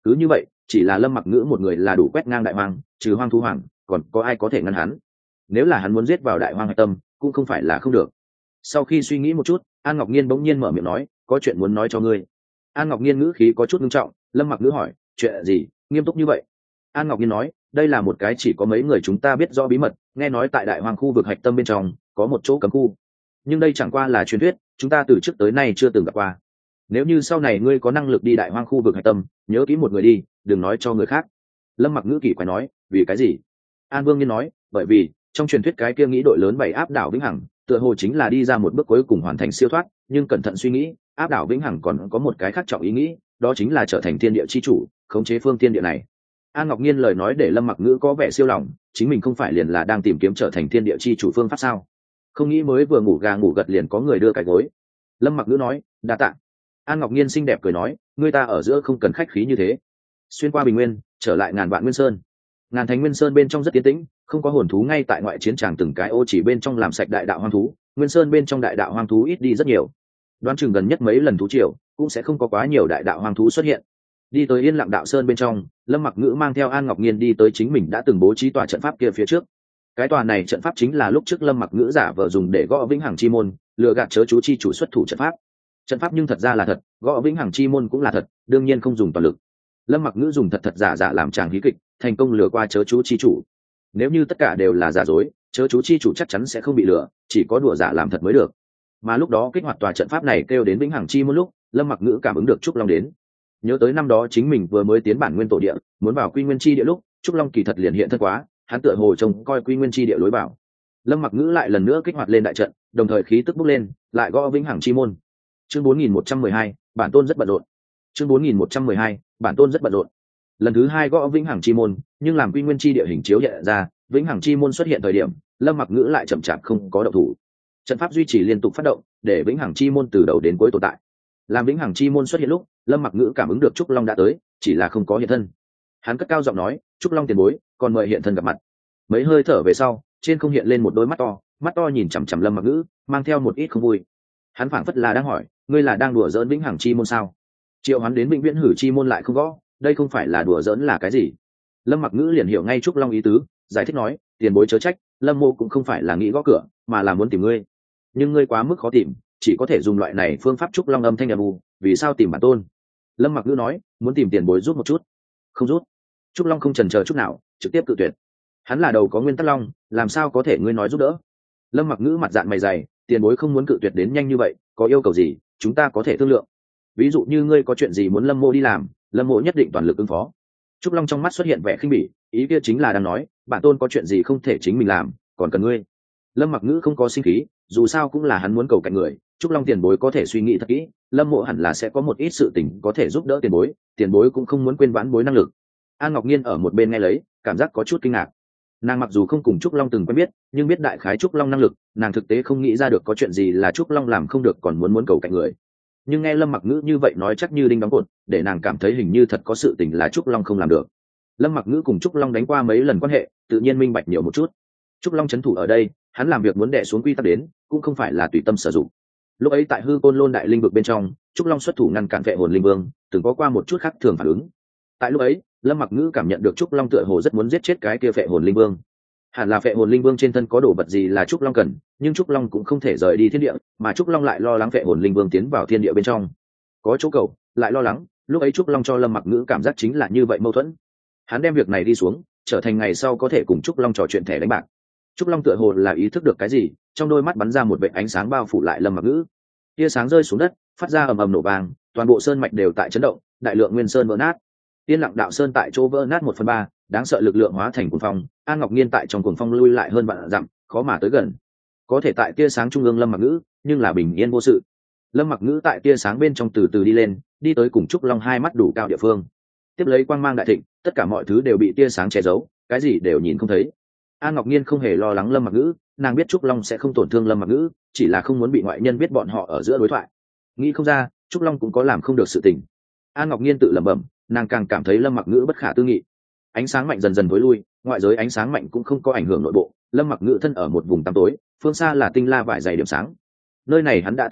cứ như vậy chỉ là Lâm Mặc Ngữ một người là đủ quét ngang đại hoang, trừ hoang thú hoàng còn có ai có thể ngăn hắn? Nếu là hắn muốn giết vào đại hoang hạch tâm cũng không phải là không được. Sau khi suy nghĩ một chút, An Ngọc Nhiên bỗng nhiên mở miệng nói, có chuyện muốn nói cho ngươi. An Ngọc Nhiên ngữ khí có chút nghiêm trọng. Lâm Mặc Ngữ hỏi, chuyện gì nghiêm túc như vậy? An Ngọc Nhiên nói, đây là một cái chỉ có mấy người chúng ta biết rõ bí mật, nghe nói tại đại hoang khu vực hạch tâm bên trong có một chỗ cấm khu, nhưng đây chẳng qua là truyền thuyết, chúng ta từ trước tới nay chưa từng gặp qua. Nếu như sau này ngươi có năng lực đi đại hoang khu vực hạch tâm, nhớ kỹ một người đi, đừng nói cho người khác. Lâm Mặc Ngữ kỳ quái nói, vì cái gì? An Vương Nhiên nói, bởi vì trong truyền thuyết cái kia nghĩ đội lớn bày áp đảo vĩnh hằng, tựa hồ chính là đi ra một bước cuối cùng hoàn thành siêu thoát, nhưng cẩn thận suy nghĩ, áp đảo vĩnh hằng còn có một cái khác trọng ý nghĩ, đó chính là trở thành thiên địa chi chủ, khống chế phương thiên địa này. An Ngọc Nhiên lời nói để Lâm Mặc Ngữ có vẻ siêu lòng, chính mình không phải liền là đang tìm kiếm trở thành thiên địa chi chủ phương pháp sao? Không nghĩ mới vừa ngủ gà ngủ gật liền có người đưa cái gối. Lâm Mặc Ngữ nói, đa tạ. An Ngọc Nhiên xinh đẹp cười nói, người ta ở giữa không cần khách khí như thế. Xuyên qua bình nguyên, trở lại Ngàn Vạn Nguyên Sơn. Ngàn Thánh Nguyên Sơn bên trong rất yên tĩnh, không có hồn thú ngay tại ngoại chiến tràng từng cái ô chỉ bên trong làm sạch đại đạo hoang thú. Nguyên Sơn bên trong đại đạo hoang thú ít đi rất nhiều. Đoán chừng gần nhất mấy lần thú triều cũng sẽ không có quá nhiều đại đạo hoang thú xuất hiện. Đi tới Yên Lặng Đạo Sơn bên trong, Lâm Mặc Ngữ mang theo An Ngọc Nhiên đi tới chính mình đã từng bố trí tòa trận pháp kia phía trước. Cái tòa này trận pháp chính là lúc trước Lâm Mặc Ngữ giả vờ dùng để gõ vĩnh hằng chi môn, lừa gạt chớ chú chi chủ xuất thủ trận pháp. Trận pháp nhưng thật ra là thật, gõ vĩnh hằng chi môn cũng là thật, đương nhiên không dùng toàn lực. Lâm Mặc Ngữ dùng thật thật giả giả làm tràng hí kịch, thành công lừa qua chớ chú chi chủ. Nếu như tất cả đều là giả dối, chớ chú chi chủ chắc chắn sẽ không bị lừa, chỉ có đùa giả làm thật mới được. Mà lúc đó kích hoạt tòa trận pháp này kêu đến vĩnh hằng chi môn lúc, Lâm Mặc Ngữ cảm ứng được Trúc Long đến. Nhớ tới năm đó chính mình vừa mới tiến bản nguyên tổ địa, muốn vào quy nguyên chi địa lúc, Trúc Long kỳ thật liền hiện thân quá, hắn tựa hồ trông coi quy nguyên chi địa lối vào. Lâm Mặc Ngữ lại lần nữa kích hoạt lên đại trận, đồng thời khí tức bốc lên, lại gõ vĩnh hằng chi môn. Chương 4112, bản tôn rất bận rộn. Chương 4112, bản tôn rất bận rộn. Lần thứ hai gõ vĩnh hằng chi môn, nhưng làm quy nguyên chi địa hình chiếu hiện ra, vĩnh hằng chi môn xuất hiện thời điểm, Lâm Mặc Ngữ lại chậm chạp không có động thủ. Trận pháp duy trì liên tục phát động, để vĩnh hằng chi môn từ đầu đến cuối tồn tại. Làm vĩnh hằng chi môn xuất hiện lúc, Lâm Mặc Ngữ cảm ứng được Trúc Long đã tới, chỉ là không có hiện thân. Hắn cất cao giọng nói, Trúc Long tiền bối, còn mời hiện thân gặp mặt. Mấy hơi thở về sau, trên không hiện lên một đôi mắt to nhìn chằm chằm Lâm Mặc Ngữ, mang theo một ít không vui. Hắn phảng phất là đang hỏi, ngươi là đang đùa giỡn vĩnh hằng chi môn sao? Triệu hắn đến vĩnh viễn hử chi môn lại không gõ, đây không phải là đùa giỡn là cái gì? Lâm Mặc Ngữ liền hiểu ngay Trúc Long ý tứ, giải thích nói, tiền bối chớ trách, Lâm mô cũng không phải là nghĩ gõ cửa, mà là muốn tìm ngươi. Nhưng ngươi quá mức khó tìm, chỉ có thể dùng loại này phương pháp. Trúc Long âm thanh âm u, vì sao tìm bản tôn? Lâm Mặc Ngữ nói, muốn tìm tiền bối giúp một chút. Không rút. Trúc Long không chần chờ chút nào, trực tiếp cự tuyệt. Hắn là đầu có nguyên tắc long, làm sao có thể ngươi nói giúp đỡ? Lâm Mặc Ngữ mặt dạn mày dày, tiền bối không muốn cự tuyệt đến nhanh như vậy, có yêu cầu gì chúng ta có thể thương lượng. Ví dụ như ngươi có chuyện gì muốn Lâm mô đi làm, Lâm mô nhất định toàn lực ứng phó. Trúc Long trong mắt xuất hiện vẻ khinh bỉ, ý kia chính là đang nói, bản tôn có chuyện gì không thể chính mình làm, còn cần ngươi. Lâm Mặc Ngữ không có sinh khí, dù sao cũng là hắn muốn cầu cạnh người. Trúc Long tiền bối có thể suy nghĩ thật kỹ, Lâm mộ hẳn là sẽ có một ít sự tình có thể giúp đỡ tiền bối cũng không muốn quên vãn bối năng lực. An Ngọc Nhiên ở một bên nghe lấy, cảm giác có chút kinh ngạc. Nàng mặc dù không cùng Trúc Long từng quen biết, nhưng biết đại khái Trúc Long năng lực, nàng thực tế không nghĩ ra được có chuyện gì là Trúc Long làm không được còn muốn cầu cạnh người. Nhưng nghe Lâm Mặc Ngữ như vậy nói chắc như đinh đóng cột, để nàng cảm thấy hình như thật có sự tình là Trúc Long không làm được. Lâm Mặc Ngữ cùng Trúc Long đánh qua mấy lần quan hệ, tự nhiên minh bạch nhiều một chút. Trúc Long trấn thủ ở đây, hắn làm việc muốn đè xuống quy tắc đến, cũng không phải là tùy tâm sử dụng. Lúc ấy tại Hư Côn Lôn đại linh vực bên trong, Trúc Long xuất thủ ngăn cản Vệ Hồn Linh Vương, từng có qua một chút khác thường phản ứng. Tại lúc ấy, Lâm Mặc Ngữ cảm nhận được Trúc Long tựa hồ rất muốn giết chết cái kia Vệ Hồn Linh Vương. Hẳn là Vệ Hồn Linh Vương trên thân có đồ vật gì là Trúc Long cần, nhưng Trúc Long cũng không thể rời đi thiên địa, mà Trúc Long lại lo lắng Vệ Hồn Linh Vương tiến vào thiên địa bên trong. Có chỗ cầu, lại lo lắng, lúc ấy Trúc Long cho Lâm Mặc Ngữ cảm giác chính là như vậy mâu thuẫn. Hắn đem việc này đi xuống, trở thành ngày sau có thể cùng Trúc Long trò chuyện thẻ đánh bạc. Trúc Long tựa hồ là ý thức được cái gì, trong đôi mắt bắn ra một vệt ánh sáng bao phủ lại Lâm Mặc Ngữ. Tia sáng rơi xuống đất, phát ra ầm ầm nổ vang, toàn bộ sơn mạch đều tại chấn động, đại lượng nguyên sơn vỡ nát. Yên Lặng Đạo Sơn tại chỗ vỡ nát 1/3, đáng sợ lực lượng hóa thành cuồng phong, An Ngọc Nhiên tại trong cuồng phong lui lại hơn vạn dặm, khó mà tới gần. Có thể tại tia sáng trung ương Lâm Mặc Ngữ, nhưng là bình yên vô sự. Lâm Mặc Ngữ tại tia sáng bên trong từ từ đi lên, đi tới cùng Trúc Long hai mắt đủ cao địa phương. Tiếp lấy quang mang đại thịnh, tất cả mọi thứ đều bị tia sáng che giấu, cái gì đều nhìn không thấy. An Ngọc Nhiên không hề lo lắng Lâm Mặc Ngữ, nàng biết Trúc Long sẽ không tổn thương Lâm Mặc Ngữ, chỉ là không muốn bị ngoại nhân biết bọn họ ở giữa đối thoại. Nghĩ không ra, Trúc Long cũng có làm không được sự tình. An Ngọc Nhiên tự lẩm bẩm, nàng càng cảm thấy Lâm Mặc Ngữ bất khả tư nghị. Ánh sáng mạnh dần dần tối lui, ngoại giới ánh sáng mạnh cũng không có ảnh hưởng nội bộ. Lâm Mặc Ngữ thân ở một vùng tăm tối, phương xa là tinh la vải dày điểm sáng. Nơi này hắn đã từng tới,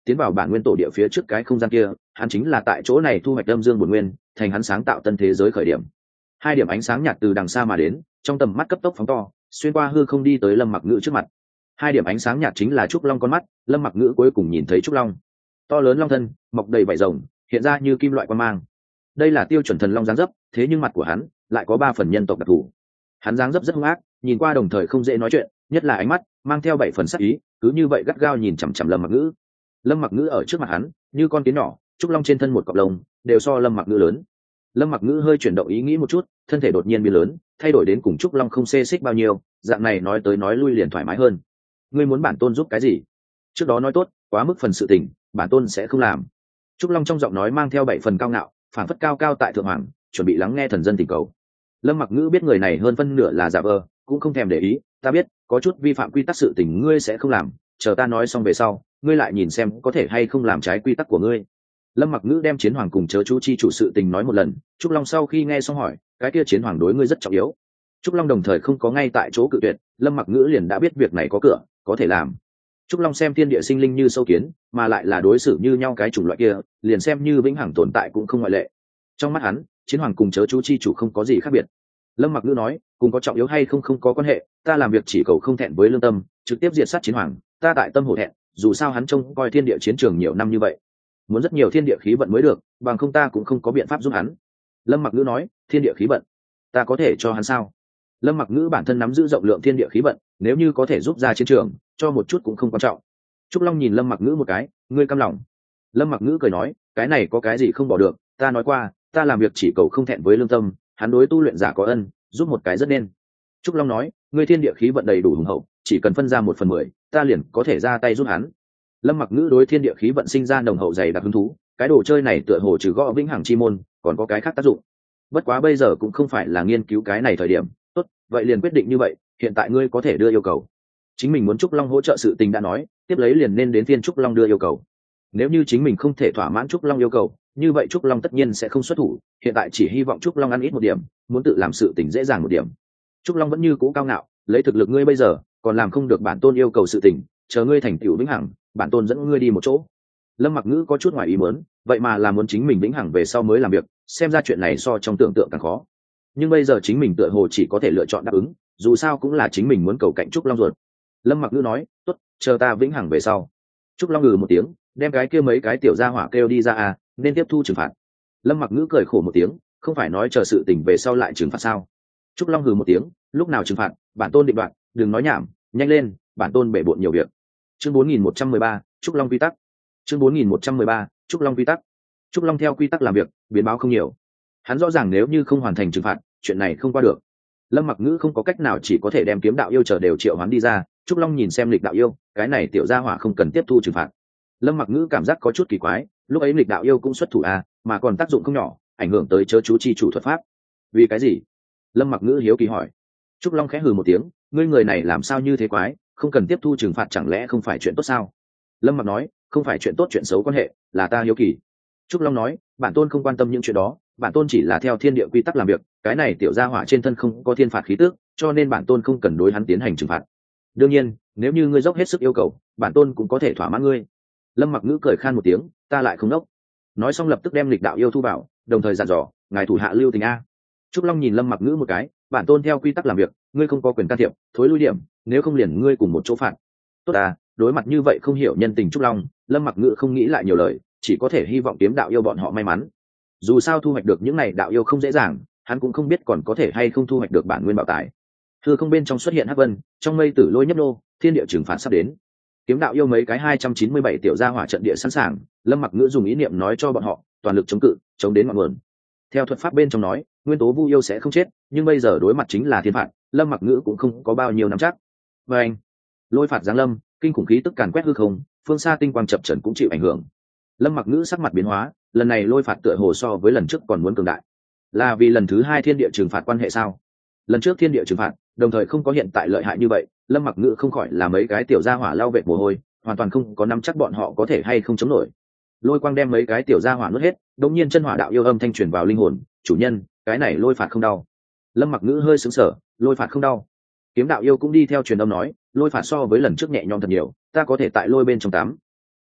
tiến vào bản nguyên tổ địa phía trước cái không gian kia, hắn chính là tại chỗ này thu hoạch âm dương bổn nguyên, thành hắn sáng tạo tân thế giới khởi điểm. Hai điểm ánh sáng nhạt từ đằng xa mà đến, trong tầm mắt cấp tốc phóng to, xuyên qua hư không đi tới Lâm Mặc Ngữ trước mặt. Hai điểm ánh sáng nhạt chính là trúc long con mắt. Lâm Mặc Ngữ cuối cùng nhìn thấy trúc long, to lớn long thân, mọc đầy vảy rồng, hiện ra như kim loại quan mang. Đây là tiêu chuẩn thần long dáng dấp, thế nhưng mặt của hắn lại có 3 phần nhân tộc đặc thù. Hắn dáng dấp rất hung ác, nhìn qua đồng thời không dễ nói chuyện, nhất là ánh mắt mang theo 7 phần sắc ý, cứ như vậy gắt gao nhìn chằm chằm Lâm Mặc Ngữ. Lâm Mặc Ngữ ở trước mặt hắn như con kiến nhỏ, trúc long trên thân một cọng lông đều so Lâm Mặc Ngữ lớn. Lâm Mặc Ngữ hơi chuyển động ý nghĩ một chút, thân thể đột nhiên biến lớn, thay đổi đến cùng trúc long không xê xích bao nhiêu, dạng này nói tới nói lui liền thoải mái hơn. Ngươi muốn bản tôn giúp cái gì? Trước đó nói tốt, quá mức phần sự tình, bản tôn sẽ không làm. Trúc long trong giọng nói mang theo 7 phần cao ngạo, phản phất cao cao tại thượng hoàng, chuẩn bị lắng nghe thần dân tình cầu. Lâm Mặc Ngữ biết người này hơn phân nửa là giả vờ, cũng không thèm để ý. Ta biết có chút vi phạm quy tắc sự tình ngươi sẽ không làm, chờ ta nói xong về sau ngươi lại nhìn xem có thể hay không làm trái quy tắc của ngươi. Lâm Mặc Ngữ đem chiến hoàng cùng chớ chú chi chủ sự tình nói một lần. Trúc long sau khi nghe xong hỏi, cái kia chiến hoàng đối ngươi rất trọng yếu? Trúc long đồng thời không có ngay tại chỗ cự tuyệt. Lâm Mặc Ngữ liền đã biết việc này có cửa, có thể làm. Trúc long xem thiên địa sinh linh như sâu kiến, mà lại là đối xử như nhau cái chủng loại kia, liền xem như vĩnh hằng tồn tại cũng không ngoại lệ. Trong mắt hắn, chiến hoàng cùng chớ chú chi chủ không có gì khác biệt. Lâm Mặc Ngữ nói, cùng có trọng yếu hay không không có quan hệ, ta làm việc chỉ cầu không thẹn với lương tâm, trực tiếp diệt sát chiến hoàng, ta tại tâm hổ thẹn, dù sao hắn trông coi thiên địa chiến trường nhiều năm như vậy, muốn rất nhiều thiên địa khí vận mới được, bằng không ta cũng không có biện pháp giúp hắn. Lâm Mặc Ngữ nói, thiên địa khí vận, ta có thể cho hắn sao? Lâm Mặc Ngữ bản thân nắm giữ rộng lượng thiên địa khí vận, nếu như có thể giúp ra chiến trường, cho một chút cũng không quan trọng. Trúc long nhìn Lâm Mặc Ngữ một cái, ngươi cam lòng? Lâm Mặc Ngữ cười nói, cái này có cái gì không bỏ được, ta nói qua, ta làm việc chỉ cầu không thẹn với lương tâm, hắn đối tu luyện giả có ân, giúp một cái rất nên. Trúc long nói, ngươi thiên địa khí vận đầy đủ hùng hậu, chỉ cần phân ra 1/10, ta liền có thể ra tay giúp hắn. Lâm Mặc Ngữ đối thiên địa khí vận sinh ra nồng hậu dày đặc hứng thú, cái đồ chơi này tựa hồ trừ gõ vĩnh hằng chi môn, còn có cái khác tác dụng. Bất quá bây giờ cũng không phải là nghiên cứu cái này thời điểm. Tốt, vậy liền quyết định như vậy, hiện tại ngươi có thể đưa yêu cầu. Chính mình muốn Trúc long hỗ trợ sự tình đã nói, tiếp lấy liền nên đến phiên Trúc long đưa yêu cầu. Nếu như chính mình không thể thỏa mãn Trúc long yêu cầu, như vậy Trúc long tất nhiên sẽ không xuất thủ, hiện tại chỉ hy vọng Trúc long ăn ít một điểm, muốn tự làm sự tình dễ dàng một điểm. Trúc long vẫn như cũ cao ngạo, lấy thực lực ngươi bây giờ còn làm không được bản tôn yêu cầu sự tình, chờ ngươi thành tựu vĩnh hằng, bản tôn dẫn ngươi đi một chỗ. Lâm Mặc Ngữ có chút ngoài ý muốn, vậy mà là muốn chính mình vĩnh hằng về sau mới làm việc, xem ra chuyện này so trong tưởng tượng càng khó. Nhưng bây giờ chính mình tựa hồ chỉ có thể lựa chọn đáp ứng, dù sao cũng là chính mình muốn cầu cạnh Trúc long ruột. Lâm Mặc Ngữ nói, tốt, chờ ta vĩnh hằng về sau. Trúc long ngừ một tiếng, đem cái kia mấy cái tiểu gia hỏa kêu đi ra à, nên tiếp thu trừng phạt. Lâm Mặc Ngữ cười khổ một tiếng, không phải nói chờ sự tình về sau lại trừng phạt sao? Trúc long hừ một tiếng, lúc nào trừng phạt, bản tôn định đoạt, đừng nói nhảm, nhanh lên, bản tôn bể bộn nhiều việc. Chương 4113, Trúc long quy tắc. Chương 4113, Trúc long quy tắc. Trúc long theo quy tắc làm việc, biến báo không nhiều. Hắn rõ ràng nếu như không hoàn thành trừng phạt, chuyện này không qua được. Lâm Mặc Ngữ không có cách nào, chỉ có thể đem kiếm đạo yêu chờ đều triệu hoán đi ra. Trúc long nhìn xem lịch đạo yêu, cái này tiểu gia hỏa không cần tiếp thu trừng phạt. Lâm Mặc Ngữ cảm giác có chút kỳ quái, lúc ấy lịch đạo yêu cũng xuất thủ à, mà còn tác dụng không nhỏ, ảnh hưởng tới chớ chú chi chủ thuật pháp. Vì cái gì? Lâm Mặc Ngữ hiếu kỳ hỏi. Trúc long khẽ hừ một tiếng, ngươi người này làm sao như thế quái, không cần tiếp thu trừng phạt chẳng lẽ không phải chuyện tốt sao? Lâm Mặc nói, không phải chuyện tốt chuyện xấu quan hệ, là ta hiếu kỳ. Trúc long nói, bản tôn không quan tâm những chuyện đó, bản tôn chỉ là theo thiên địa quy tắc làm việc, cái này tiểu gia hỏa trên thân không có thiên phạt khí tước, cho nên bản tôn không cần đối hắn tiến hành trừng phạt. Đương nhiên, nếu như ngươi dốc hết sức yêu cầu, bản tôn cũng có thể thỏa mãn ngươi. Lâm Mặc Ngữ cười khan một tiếng, ta lại không đốc. Nói xong lập tức đem lịch đạo yêu thu vào, đồng thời dặn dò, ngài thủ hạ lưu tình a. Trúc long nhìn Lâm Mặc Ngữ một cái, bản tôn theo quy tắc làm việc, ngươi không có quyền can thiệp, thối lui điểm, nếu không liền ngươi cùng một chỗ phạt. Tốt à, đối mặt như vậy không hiểu nhân tình Trúc long, Lâm Mặc Ngữ không nghĩ lại nhiều lời, chỉ có thể hy vọng kiếm đạo yêu bọn họ may mắn. Dù sao thu hoạch được những này đạo yêu không dễ dàng, hắn cũng không biết còn có thể hay không thu hoạch được bản nguyên bảo tài. Hư không bên trong xuất hiện hắc vân, trong mây tử lôi nhấp nô, thiên địa trừng phạt sắp đến. Kiếm đạo yêu mấy cái 297 tiểu gia hỏa trận địa sẵn sàng, Lâm Mặc Ngữ dùng ý niệm nói cho bọn họ, toàn lực chống cự, chống đến ngọn nguồn. Theo thuật pháp bên trong nói, nguyên tố vu yêu sẽ không chết, nhưng bây giờ đối mặt chính là thiên phạt, Lâm Mặc Ngữ cũng không có bao nhiêu nắm chắc. Và anh, lôi phạt giáng lâm, kinh khủng khí tức càn quét hư không, phương xa tinh quang chập chờn cũng chịu ảnh hưởng. Lâm Mặc Ngữ sắc mặt biến hóa, lần này lôi phạt tựa hồ so với lần trước còn muốn cường đại. Là vì lần thứ 2 thiên địa trừng phạt quan hệ sao? Lần trước thiên địa trừng phạt, đồng thời không có hiện tại lợi hại như vậy, Lâm Mặc Ngữ không khỏi là mấy cái tiểu gia hỏa lau vệt mồ hôi, hoàn toàn không có nắm chắc bọn họ có thể hay không chống nổi. Lôi quang đem mấy cái tiểu gia hỏa nuốt hết, đột nhiên chân hỏa đạo yêu âm thanh truyền vào linh hồn, chủ nhân, cái này lôi phạt không đau. Lâm Mặc Ngữ hơi sững sờ, lôi phạt không đau. Kiếm đạo yêu cũng đi theo truyền âm nói, lôi phạt so với lần trước nhẹ nhõm thật nhiều, ta có thể tại lôi bên trong tắm.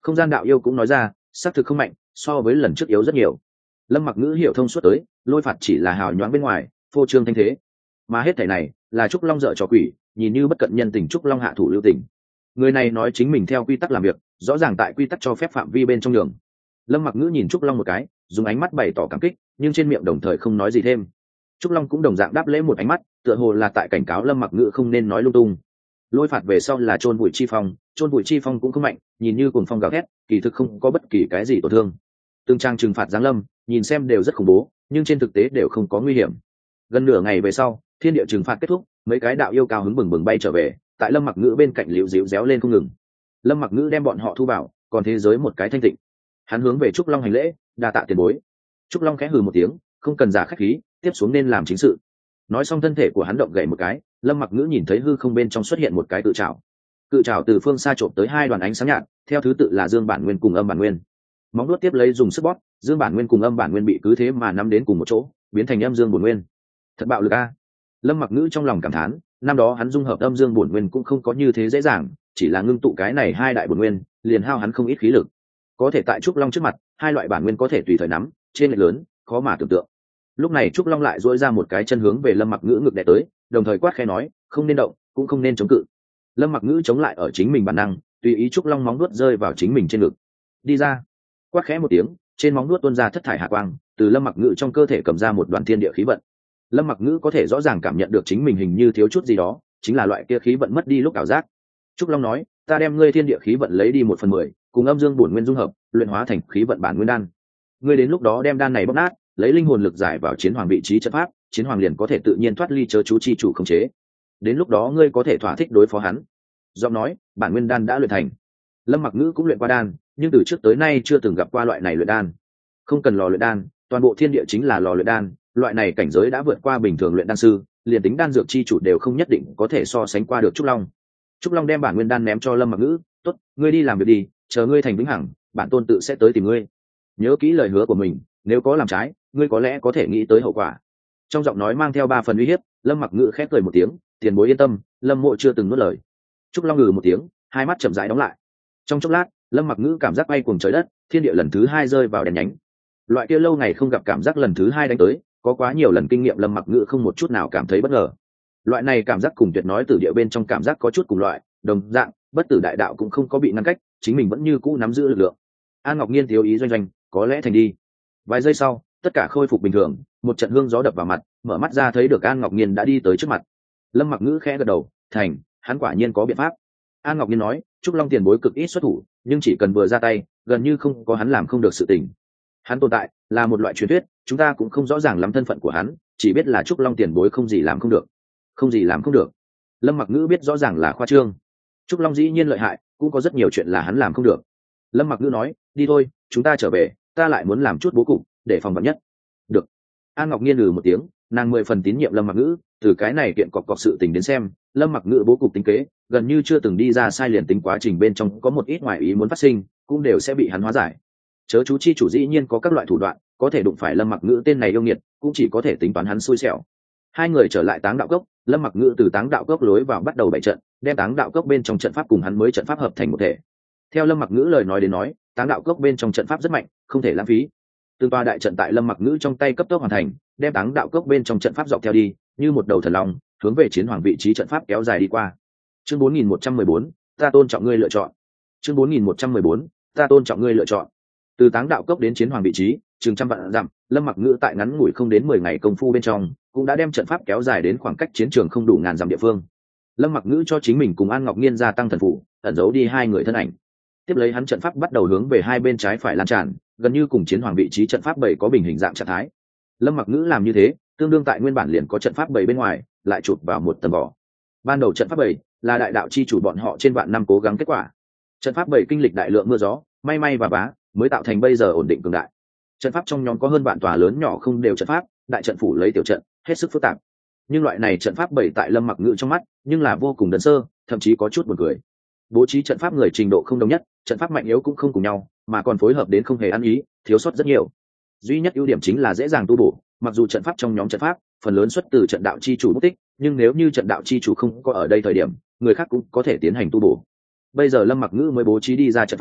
Không gian đạo yêu cũng nói ra, xác thực không mạnh, so với lần trước yếu rất nhiều. Lâm Mặc Ngữ hiểu thông suốt tới, lôi phạt chỉ là hào nhoáng bên ngoài, phô trương thanh thế, mà hết thảy này là Trúc Long dợ trò quỷ, nhìn như bất cận nhân tình. Trúc Long hạ thủ lưu tình. Người này nói chính mình theo quy tắc làm việc, rõ ràng tại quy tắc cho phép phạm vi bên trong đường. Lâm Mặc Ngữ nhìn Trúc Long một cái, dùng ánh mắt bày tỏ cảm kích, nhưng trên miệng đồng thời không nói gì thêm. Trúc Long cũng đồng dạng đáp lễ một ánh mắt, tựa hồ là tại cảnh cáo Lâm Mặc Ngữ không nên nói lung tung. Lôi phạt về sau là chôn bụi chi phong, chôn bụi chi phong cũng không mạnh, nhìn như cuồng phong gào thét, kỳ thực không có bất kỳ cái gì tổn thương. Từng trang trừng phạt giáng lâm, nhìn xem đều rất khủng bố, nhưng trên thực tế đều không có nguy hiểm. Gần nửa ngày về sau, thiên địa trừng phạt kết thúc, mấy cái đạo yêu cao hứng bừng bừng bay trở về, tại Lâm Mặc Ngữ bên cạnh liễu díu réo lên không ngừng. Lâm Mặc Ngữ đem bọn họ thu vào, còn thế giới một cái thanh tịnh. Hắn hướng về Trúc Long hành lễ, đa tạ tiền bối. Trúc Long khẽ hừ một tiếng, không cần giả khách khí, tiếp xuống nên làm chính sự. Nói xong thân thể của hắn động gậy một cái, Lâm Mặc Ngữ nhìn thấy hư không bên trong xuất hiện một cái cự trảo. Cự trảo từ phương xa trộm tới hai đoàn ánh sáng nhạt, theo thứ tự là Dương Bản Nguyên cùng Âm Bản Nguyên. Móng vuốt tiếp lấy dùng sức bóp, Dương Bản Nguyên cùng Âm Bản Nguyên bị cứ thế mà nắm đến cùng một chỗ, biến thành Âm Dương Bổn Nguyên. Thật bạo lực a! Lâm Mặc Ngữ trong lòng cảm thán, năm đó hắn dung hợp Âm Dương Bổn Nguyên cũng không có như thế dễ dàng, chỉ là ngưng tụ cái này hai đại bổn nguyên, liền hao hắn không ít khí lực. Có thể tại Trúc Long trước mặt, hai loại bản nguyên có thể tùy thời nắm, trên lệch lớn, khó mà tưởng tượng. Lúc này Trúc Long lại duỗi ra một cái chân hướng về Lâm Mặc Ngữ ngực đè tới, đồng thời quát khẽ nói, không nên động, cũng không nên chống cự. Lâm Mặc Ngữ chống lại ở chính mình bản năng, tùy ý Trúc Long móng vuốt rơi vào chính mình trên ngực. Đi ra! Quát khẽ một tiếng, trên móng vuốt tuôn ra thất thải hạ quang, từ Lâm Mặc Ngữ trong cơ thể cầm ra một đoàn thiên địa khí vận. Lâm Mặc Ngữ có thể rõ ràng cảm nhận được chính mình hình như thiếu chút gì đó, chính là loại kia khí vận mất đi lúc ảo giác. Trúc Long nói, ta đem ngươi thiên địa khí vận lấy đi 1/10, cùng Âm Dương Bổn Nguyên dung hợp, luyện hóa thành khí vận bản nguyên đan. Ngươi đến lúc đó đem đan này bóp nát, lấy linh hồn lực giải vào chiến hoàng vị trí trận pháp, chiến hoàng liền có thể tự nhiên thoát ly chớ chú chi chủ khống chế. Đến lúc đó ngươi có thể thỏa thích đối phó hắn. Giọng nói, bản nguyên đan đã luyện thành. Lâm Mặc Ngữ cũng luyện qua đan, nhưng từ trước tới nay chưa từng gặp qua loại này luyện đan. Không cần lò luyện đan, toàn bộ thiên địa chính là lò luyện đan, loại này cảnh giới đã vượt qua bình thường luyện đan sư, liền tính đan dược chi chủ đều không nhất định có thể so sánh qua được Trúc Long. Trúc Long đem bản nguyên đan ném cho Lâm Mặc Ngữ, "Tốt, ngươi đi làm việc đi, chờ ngươi thành vĩnh hằng, bản tôn tự sẽ tới tìm ngươi. Nhớ kỹ lời hứa của mình, nếu có làm trái, ngươi có lẽ có thể nghĩ tới hậu quả." Trong giọng nói mang theo 3 phần uy hiếp, Lâm Mặc Ngữ khẽ cười một tiếng, "Tiền bối yên tâm, Lâm mộ chưa từng nuốt lời." Trúc Long ngừ một tiếng, hai mắt chậm rãi đóng lại. Trong chốc lát, Lâm Mặc Ngữ cảm giác bay cuồng trời đất, thiên địa lần thứ 2 rơi vào đèn nhánh. Loại kia lâu ngày không gặp cảm giác lần thứ 2 đánh tới, có quá nhiều lần kinh nghiệm Lâm Mặc Ngữ không một chút nào cảm thấy bất ngờ. Loại này cảm giác cùng tuyệt nói từ địa bên trong cảm giác có chút cùng loại, đồng dạng, bất tử đại đạo cũng không có bị ngăn cách, chính mình vẫn như cũ nắm giữ lực lượng. An Ngọc Nhiên thiếu ý doanh doanh, có lẽ thành đi. Vài giây sau, tất cả khôi phục bình thường, một trận hương gió đập vào mặt, mở mắt ra thấy được An Ngọc Nhiên đã đi tới trước mặt. Lâm Mặc Ngữ khẽ gật đầu, thành, hắn quả nhiên có biện pháp. An Ngọc Nhiên nói, Trúc Long tiền bối cực ít xuất thủ, nhưng chỉ cần vừa ra tay, gần như không có hắn làm không được sự tình. Hắn tồn tại là một loại truyền thuyết, chúng ta cũng không rõ ràng lắm thân phận của hắn, chỉ biết là Trúc Long tiền bối không gì làm không được. Không gì làm không được. Lâm Mặc Ngữ biết rõ ràng là khoa trương. Trúc Long dĩ nhiên lợi hại, cũng có rất nhiều chuyện là hắn làm không được. Lâm Mặc Ngữ nói, đi thôi, chúng ta trở về, ta lại muốn làm chút bố cục, để phòng vạn nhất. Được. An Ngọc Nhiên một tiếng, nàng 10 phần tín nhiệm Lâm Mặc Ngữ, từ cái này kiện cọc sự tình đến xem, Lâm Mặc Ngữ bố cục tính kế, gần như chưa từng đi ra sai liền tính quá trình bên trong có một ít ngoại ý muốn phát sinh, cũng đều sẽ bị hắn hóa giải. Chớ chú chi chủ dĩ nhiên có các loại thủ đoạn, có thể đụng phải Lâm Mặc Ngữ tên này yêu nghiệt, cũng chỉ có thể tính toán hắn xui xẻo. Hai người trở lại Táng Đạo Cốc, Lâm Mặc Ngữ từ Táng Đạo Cốc lối vào bắt đầu bày trận, đem Táng Đạo Cốc bên trong trận pháp cùng hắn mới trận pháp hợp thành một thể. Theo Lâm Mặc Ngữ lời nói đến nói, Táng Đạo Cốc bên trong trận pháp rất mạnh, không thể lãng phí. Từng tòa đại trận tại Lâm Mặc Ngữ trong tay cấp tốc hoàn thành, đem Táng Đạo Cốc bên trong trận pháp dọc theo đi, như một đầu thần long, hướng về chiến hoàng vị trí trận pháp kéo dài đi qua. Chương 4114, ta tôn trọng ngươi lựa chọn. Chương 4114, ta tôn trọng ngươi lựa chọn. Từ Táng Đạo Cốc đến chiến hoàng vị trí, chừng trăm vạn dặm, Lâm Mặc Ngữ tại ngắn ngủi không đến 10 ngày công phu bên trong, cũng đã đem trận pháp kéo dài đến khoảng cách chiến trường không đủ ngàn dặm địa phương. Lâm Mặc Ngữ cho chính mình cùng An Ngọc Nhiên gia tăng thần phụ, ẩn giấu đi hai người thân ảnh. Tiếp lấy hắn trận pháp bắt đầu hướng về hai bên trái phải lan tràn, gần như cùng chiến hoàng vị trí trận pháp bảy có bình hình dạng trạng thái. Lâm Mặc Ngữ làm như thế, tương đương tại nguyên bản liền có trận pháp bảy bên ngoài, lại chụp vào một tầng vỏ. Ban đầu trận pháp bảy là đại đạo chi chủ bọn họ trên vạn năm cố gắng kết quả. Trận pháp bảy kinh lịch đại lượng mưa gió, may may và vá, mới tạo thành bây giờ ổn định cường đại. Trận pháp trong nhóm có hơn vạn tòa lớn nhỏ không đều trận pháp, đại trận phủ lấy tiểu trận, hết sức phức tạp. Nhưng loại này trận pháp bảy tại Lâm Mặc Ngữ trong mắt, nhưng là vô cùng đơn sơ, thậm chí có chút buồn cười. Bố trí trận pháp người trình độ không đồng nhất, trận pháp mạnh yếu cũng không cùng nhau, mà còn phối hợp đến không hề ăn ý, thiếu sót rất nhiều. Duy nhất ưu điểm chính là dễ dàng tu bổ, mặc dù trận pháp trong nhóm trận pháp phần lớn xuất từ trận đạo chi chủ bút tích, nhưng nếu như trận đạo chi chủ không có ở đây thời điểm, người khác cũng có thể tiến hành tu bổ. Bây giờ Lâm Mặc Ngữ mới bố trí đi ra trận pháp,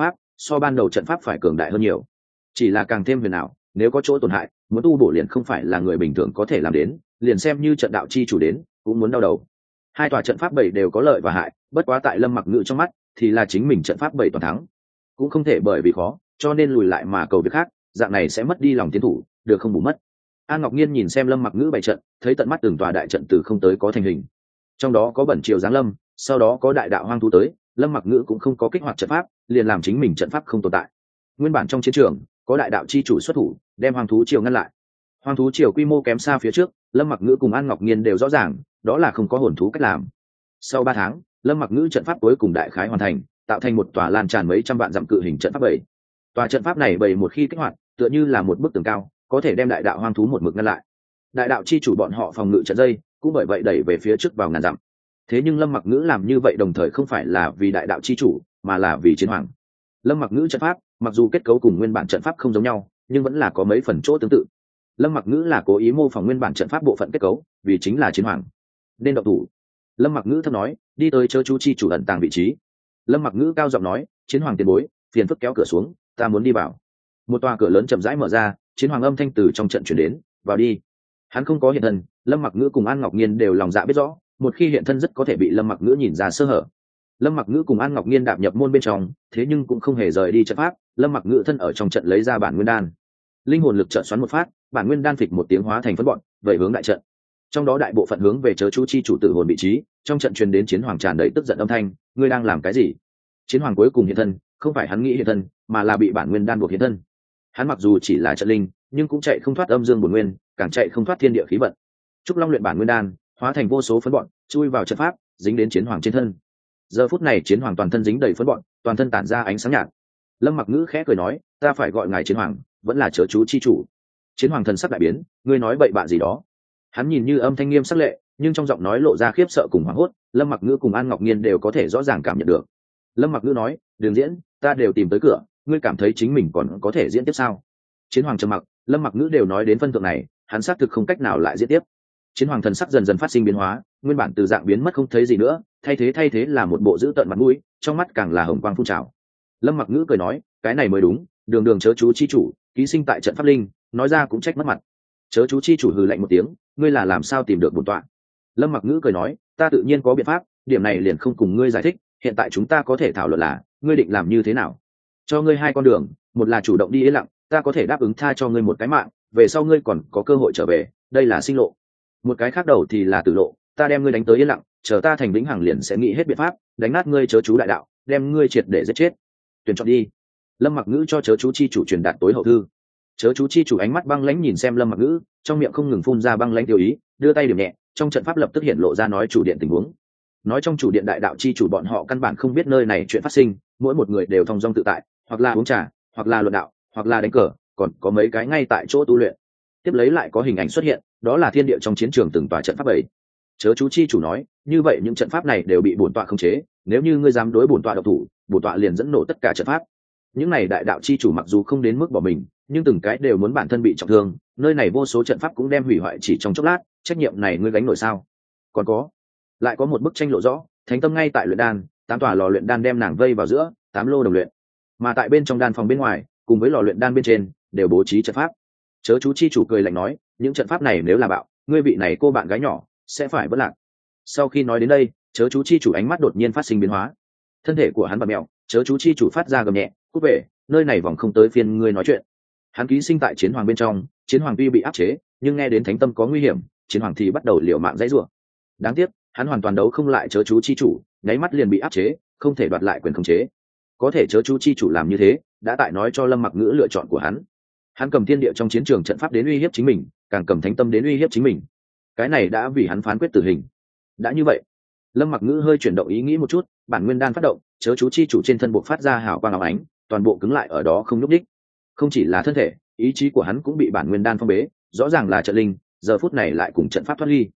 so ban đầu trận pháp phải cường đại hơn nhiều, chỉ là càng thêm huyền ảo. Nếu có chỗ tổn hại, muốn tu bổ liền không phải là người bình thường có thể làm đến, liền xem như trận đạo chi chủ đến cũng muốn đau đầu. Hai tòa trận pháp bảy đều có lợi và hại, bất quá tại Lâm Mặc Ngữ trong mắt thì là chính mình trận pháp bảy toàn thắng, cũng không thể bởi vì khó cho nên lùi lại mà cầu việc khác, dạng này sẽ mất đi lòng tiến thủ, được không bù mất. An Ngọc Nhiên nhìn xem Lâm Mặc Ngữ bày trận, thấy tận mắt từng tòa đại trận từ không tới có thành hình, trong đó có bẩn triều giáng lâm, sau đó có đại đạo hoang thú tới, Lâm Mặc Ngữ cũng không có kích hoạt trận pháp, liền làm chính mình trận pháp không tồn tại. Nguyên bản trong chiến trường có đại đạo chi chủ xuất thủ đem hoang thú triều ngăn lại, hoang thú triều quy mô kém xa phía trước, Lâm Mặc Ngữ cùng An Ngọc Nhiên đều rõ ràng đó là không có hồn thú cách làm. Sau 3 tháng, Lâm Mặc Ngữ trận pháp cuối cùng đại khái hoàn thành, tạo thành một tòa lan tràn mấy trăm vạn dặm cự hình trận pháp bảy. Tòa trận pháp này bảy một khi kích hoạt, tựa như là một bức tường cao, có thể đem đại đạo hoang thú một mực ngăn lại. Đại đạo chi chủ bọn họ phòng ngự trận dây cũng bởi vậy đẩy về phía trước vào ngàn dặm. Thế nhưng Lâm Mặc Ngữ làm như vậy đồng thời không phải là vì đại đạo chi chủ, mà là vì chiến hoàng. Lâm Mặc Ngữ trận pháp mặc dù kết cấu cùng nguyên bản trận pháp không giống nhau, nhưng vẫn là có mấy phần chỗ tương tự. Lâm Mặc Ngữ là cố ý mô phỏng nguyên bản trận pháp bộ phận kết cấu, vì chính là chiến hoàng. Nên động thủ. Lâm Mặc Ngữ thấp nói, đi tới chớ chú chi chủ ẩn tàng vị trí. Lâm Mặc Ngữ cao giọng nói, chiến hoàng tiền bối, phiền phức kéo cửa xuống, ta muốn đi vào. Một tòa cửa lớn chậm rãi mở ra, chiến hoàng âm thanh từ trong trận truyền đến, vào đi. Hắn không có hiện thân, Lâm Mặc Ngữ cùng An Ngọc Nhiên đều lòng dạ biết rõ, một khi hiện thân rất có thể bị Lâm Mặc Ngữ nhìn ra sơ hở. Lâm Mặc Ngữ cùng An Ngọc Nhiên đạp nhập môn bên trong, thế nhưng cũng không hề rời đi trận pháp. Lâm Mặc Ngữ thân ở trong trận lấy ra bản nguyên đan, linh hồn lực trận xoắn một phát, bản nguyên đan phịch một tiếng hóa thành phân bọn, vậy hướng đại trận. Trong đó đại bộ phận hướng về chớ chú chi chủ tự hồn vị trí, trong trận truyền đến chiến hoàng tràn đầy tức giận âm thanh, ngươi đang làm cái gì? Chiến hoàng cuối cùng hiện thân, không phải hắn nghĩ hiện thân, mà là bị bản nguyên đan buộc hiện thân. Hắn mặc dù chỉ là trận linh, nhưng cũng chạy không thoát âm dương bổn nguyên, càng chạy không thoát thiên địa khí vận. Trúc Long luyện bản nguyên đan, hóa thành vô số phấn bọn, chui vào trận pháp, dính đến chiến hoàng trên thân. Giờ phút này chiến hoàng toàn thân dính đầy phấn bọn, toàn thân tản ra ánh sáng nhạt. Lâm Mặc Ngữ khẽ cười nói, ta phải gọi ngài chiến hoàng, vẫn là chớ chú chi chủ. Chiến hoàng thần sắc đại biến, ngươi nói bậy bạ gì đó? Hắn nhìn như âm thanh nghiêm sắc lệ, nhưng trong giọng nói lộ ra khiếp sợ cùng hoảng hốt, Lâm Mặc Ngữ cùng An Ngọc Nhiên đều có thể rõ ràng cảm nhận được. Lâm Mặc Ngữ nói, đường diễn, ta đều tìm tới cửa, ngươi cảm thấy chính mình còn có thể diễn tiếp sao? Chiến hoàng trầm mặc, Lâm Mặc Ngữ đều nói đến phân thượng này, hắn xác thực không cách nào lại diễn tiếp. Chiến hoàng thần sắc dần dần phát sinh biến hóa, nguyên bản từ dạng biến mất không thấy gì nữa, thay thế là một bộ dữ tợn mặt mũi, trong mắt càng là hồng quang phun trào. Lâm Mặc Ngữ cười nói, cái này mới đúng, đường đường chớ chú chi chủ, ký sinh tại trận pháp linh, nói ra cũng trách mất mặt. Chớ chú chi chủ hừ lạnh một tiếng, ngươi là làm sao tìm được bổn tọa? Lâm Mặc Ngữ cười nói, ta tự nhiên có biện pháp, điểm này liền không cùng ngươi giải thích, hiện tại chúng ta có thể thảo luận là ngươi định làm như thế nào. Cho ngươi 2 con đường, một là chủ động đi yên lặng, ta có thể đáp ứng tha cho ngươi một cái mạng, về sau ngươi còn có cơ hội trở về, đây là sinh lộ. Một cái khác đầu thì là tử lộ, ta đem ngươi đánh tới yên lặng, chờ ta thành vĩnh hằng liền sẽ nghĩ hết biện pháp đánh nát ngươi chớ chú đại đạo, đem ngươi triệt để giết chết. Tuyển chọn đi. Lâm Mặc Ngữ cho chớ chú chi chủ truyền đạt tối hậu thư. Chớ chú chi chủ ánh mắt băng lãnh nhìn xem Lâm Mặc Ngữ, trong miệng không ngừng phun ra băng lãnh tiêu ý, đưa tay điểm nhẹ, trong trận pháp lập tức hiện lộ ra nói chủ điện tình huống. Nói trong chủ điện đại đạo chi chủ bọn họ căn bản không biết nơi này chuyện phát sinh, mỗi một người đều thong dong tự tại, hoặc là uống trà, hoặc là luận đạo, hoặc là đánh cờ, còn có mấy cái ngay tại chỗ tu luyện. Tiếp lấy lại có hình ảnh xuất hiện, đó là thiên địa trong chiến trường từng tòa trận pháp bảy. Chớ chú chi chủ nói, như vậy những trận pháp này đều bị bổn tọa khống chế, nếu như ngươi dám đối bổn tọa độc thủ, bổn tọa liền dẫn nổ tất cả trận pháp. Những này đại đạo chi chủ mặc dù không đến mức bỏ mình, nhưng từng cái đều muốn bản thân bị trọng thương, nơi này vô số trận pháp cũng đem hủy hoại chỉ trong chốc lát, trách nhiệm này ngươi gánh nổi sao? Còn có, lại có một bức tranh lộ rõ, thánh tâm ngay tại luyện đan, 8 tòa lò luyện đan đem nàng vây vào giữa, 8 lô đồng luyện, mà tại bên trong đan phòng bên ngoài, cùng với lò luyện đan bên trên, đều bố trí trận pháp. Chớ chú chi chủ cười lạnh nói, những trận pháp này nếu là bạo, ngươi vị này cô bạn gái nhỏ sẽ phải vất lạc. Sau khi nói đến đây, chớ chú chi chủ ánh mắt đột nhiên phát sinh biến hóa, thân thể của hắn bật mèo, chớ chú chi chủ phát ra gầm nhẹ, cút về, nơi này vòng không tới phiên ngươi nói chuyện. Hắn ký sinh tại chiến hoàng bên trong, chiến hoàng tuy bị áp chế, nhưng nghe đến thánh tâm có nguy hiểm, chiến hoàng thì bắt đầu liều mạng dãy rủa. Đáng tiếc, hắn hoàn toàn đấu không lại chớ chú chi chủ, nháy mắt liền bị áp chế, không thể đoạt lại quyền khống chế. Có thể chớ chú chi chủ làm như thế, đã tại nói cho Lâm Mặc Ngữ lựa chọn của hắn. Hắn cầm thiên địa trong chiến trường trận pháp đến uy hiếp chính mình, càng cầm thánh tâm đến uy hiếp chính mình. Cái này đã vì hắn phán quyết tử hình. Đã như vậy, Lâm Mặc Ngữ hơi chuyển động ý nghĩ một chút, bản nguyên đan phát động, chớ chú chi chủ trên thân buộc phát ra hào quang óng ánh, toàn bộ cứng lại ở đó không nhúc nhích. Không chỉ là thân thể, ý chí của hắn cũng bị bản nguyên đan phong bế, rõ ràng là trận linh, giờ phút này lại cùng trận pháp thoát ly.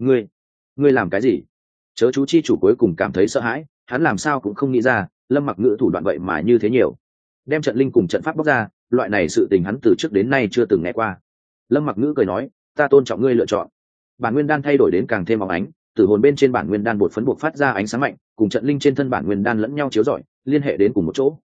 Ngươi làm cái gì? Chớ chú chi chủ cuối cùng cảm thấy sợ hãi, hắn làm sao cũng không nghĩ ra, Lâm Mặc Ngữ thủ đoạn vậy mà như thế nhiều. Đem trận linh cùng trận pháp bóc ra, loại này sự tình hắn từ trước đến nay chưa từng nghe qua. Lâm Mặc Ngữ cười nói, ta tôn trọng ngươi lựa chọn. Bản nguyên đan thay đổi đến càng thêm óng ánh, tử hồn bên trên bản nguyên đan bột phấn buộc phát ra ánh sáng mạnh, cùng trận linh trên thân bản nguyên đan lẫn nhau chiếu rọi, liên hệ đến cùng một chỗ.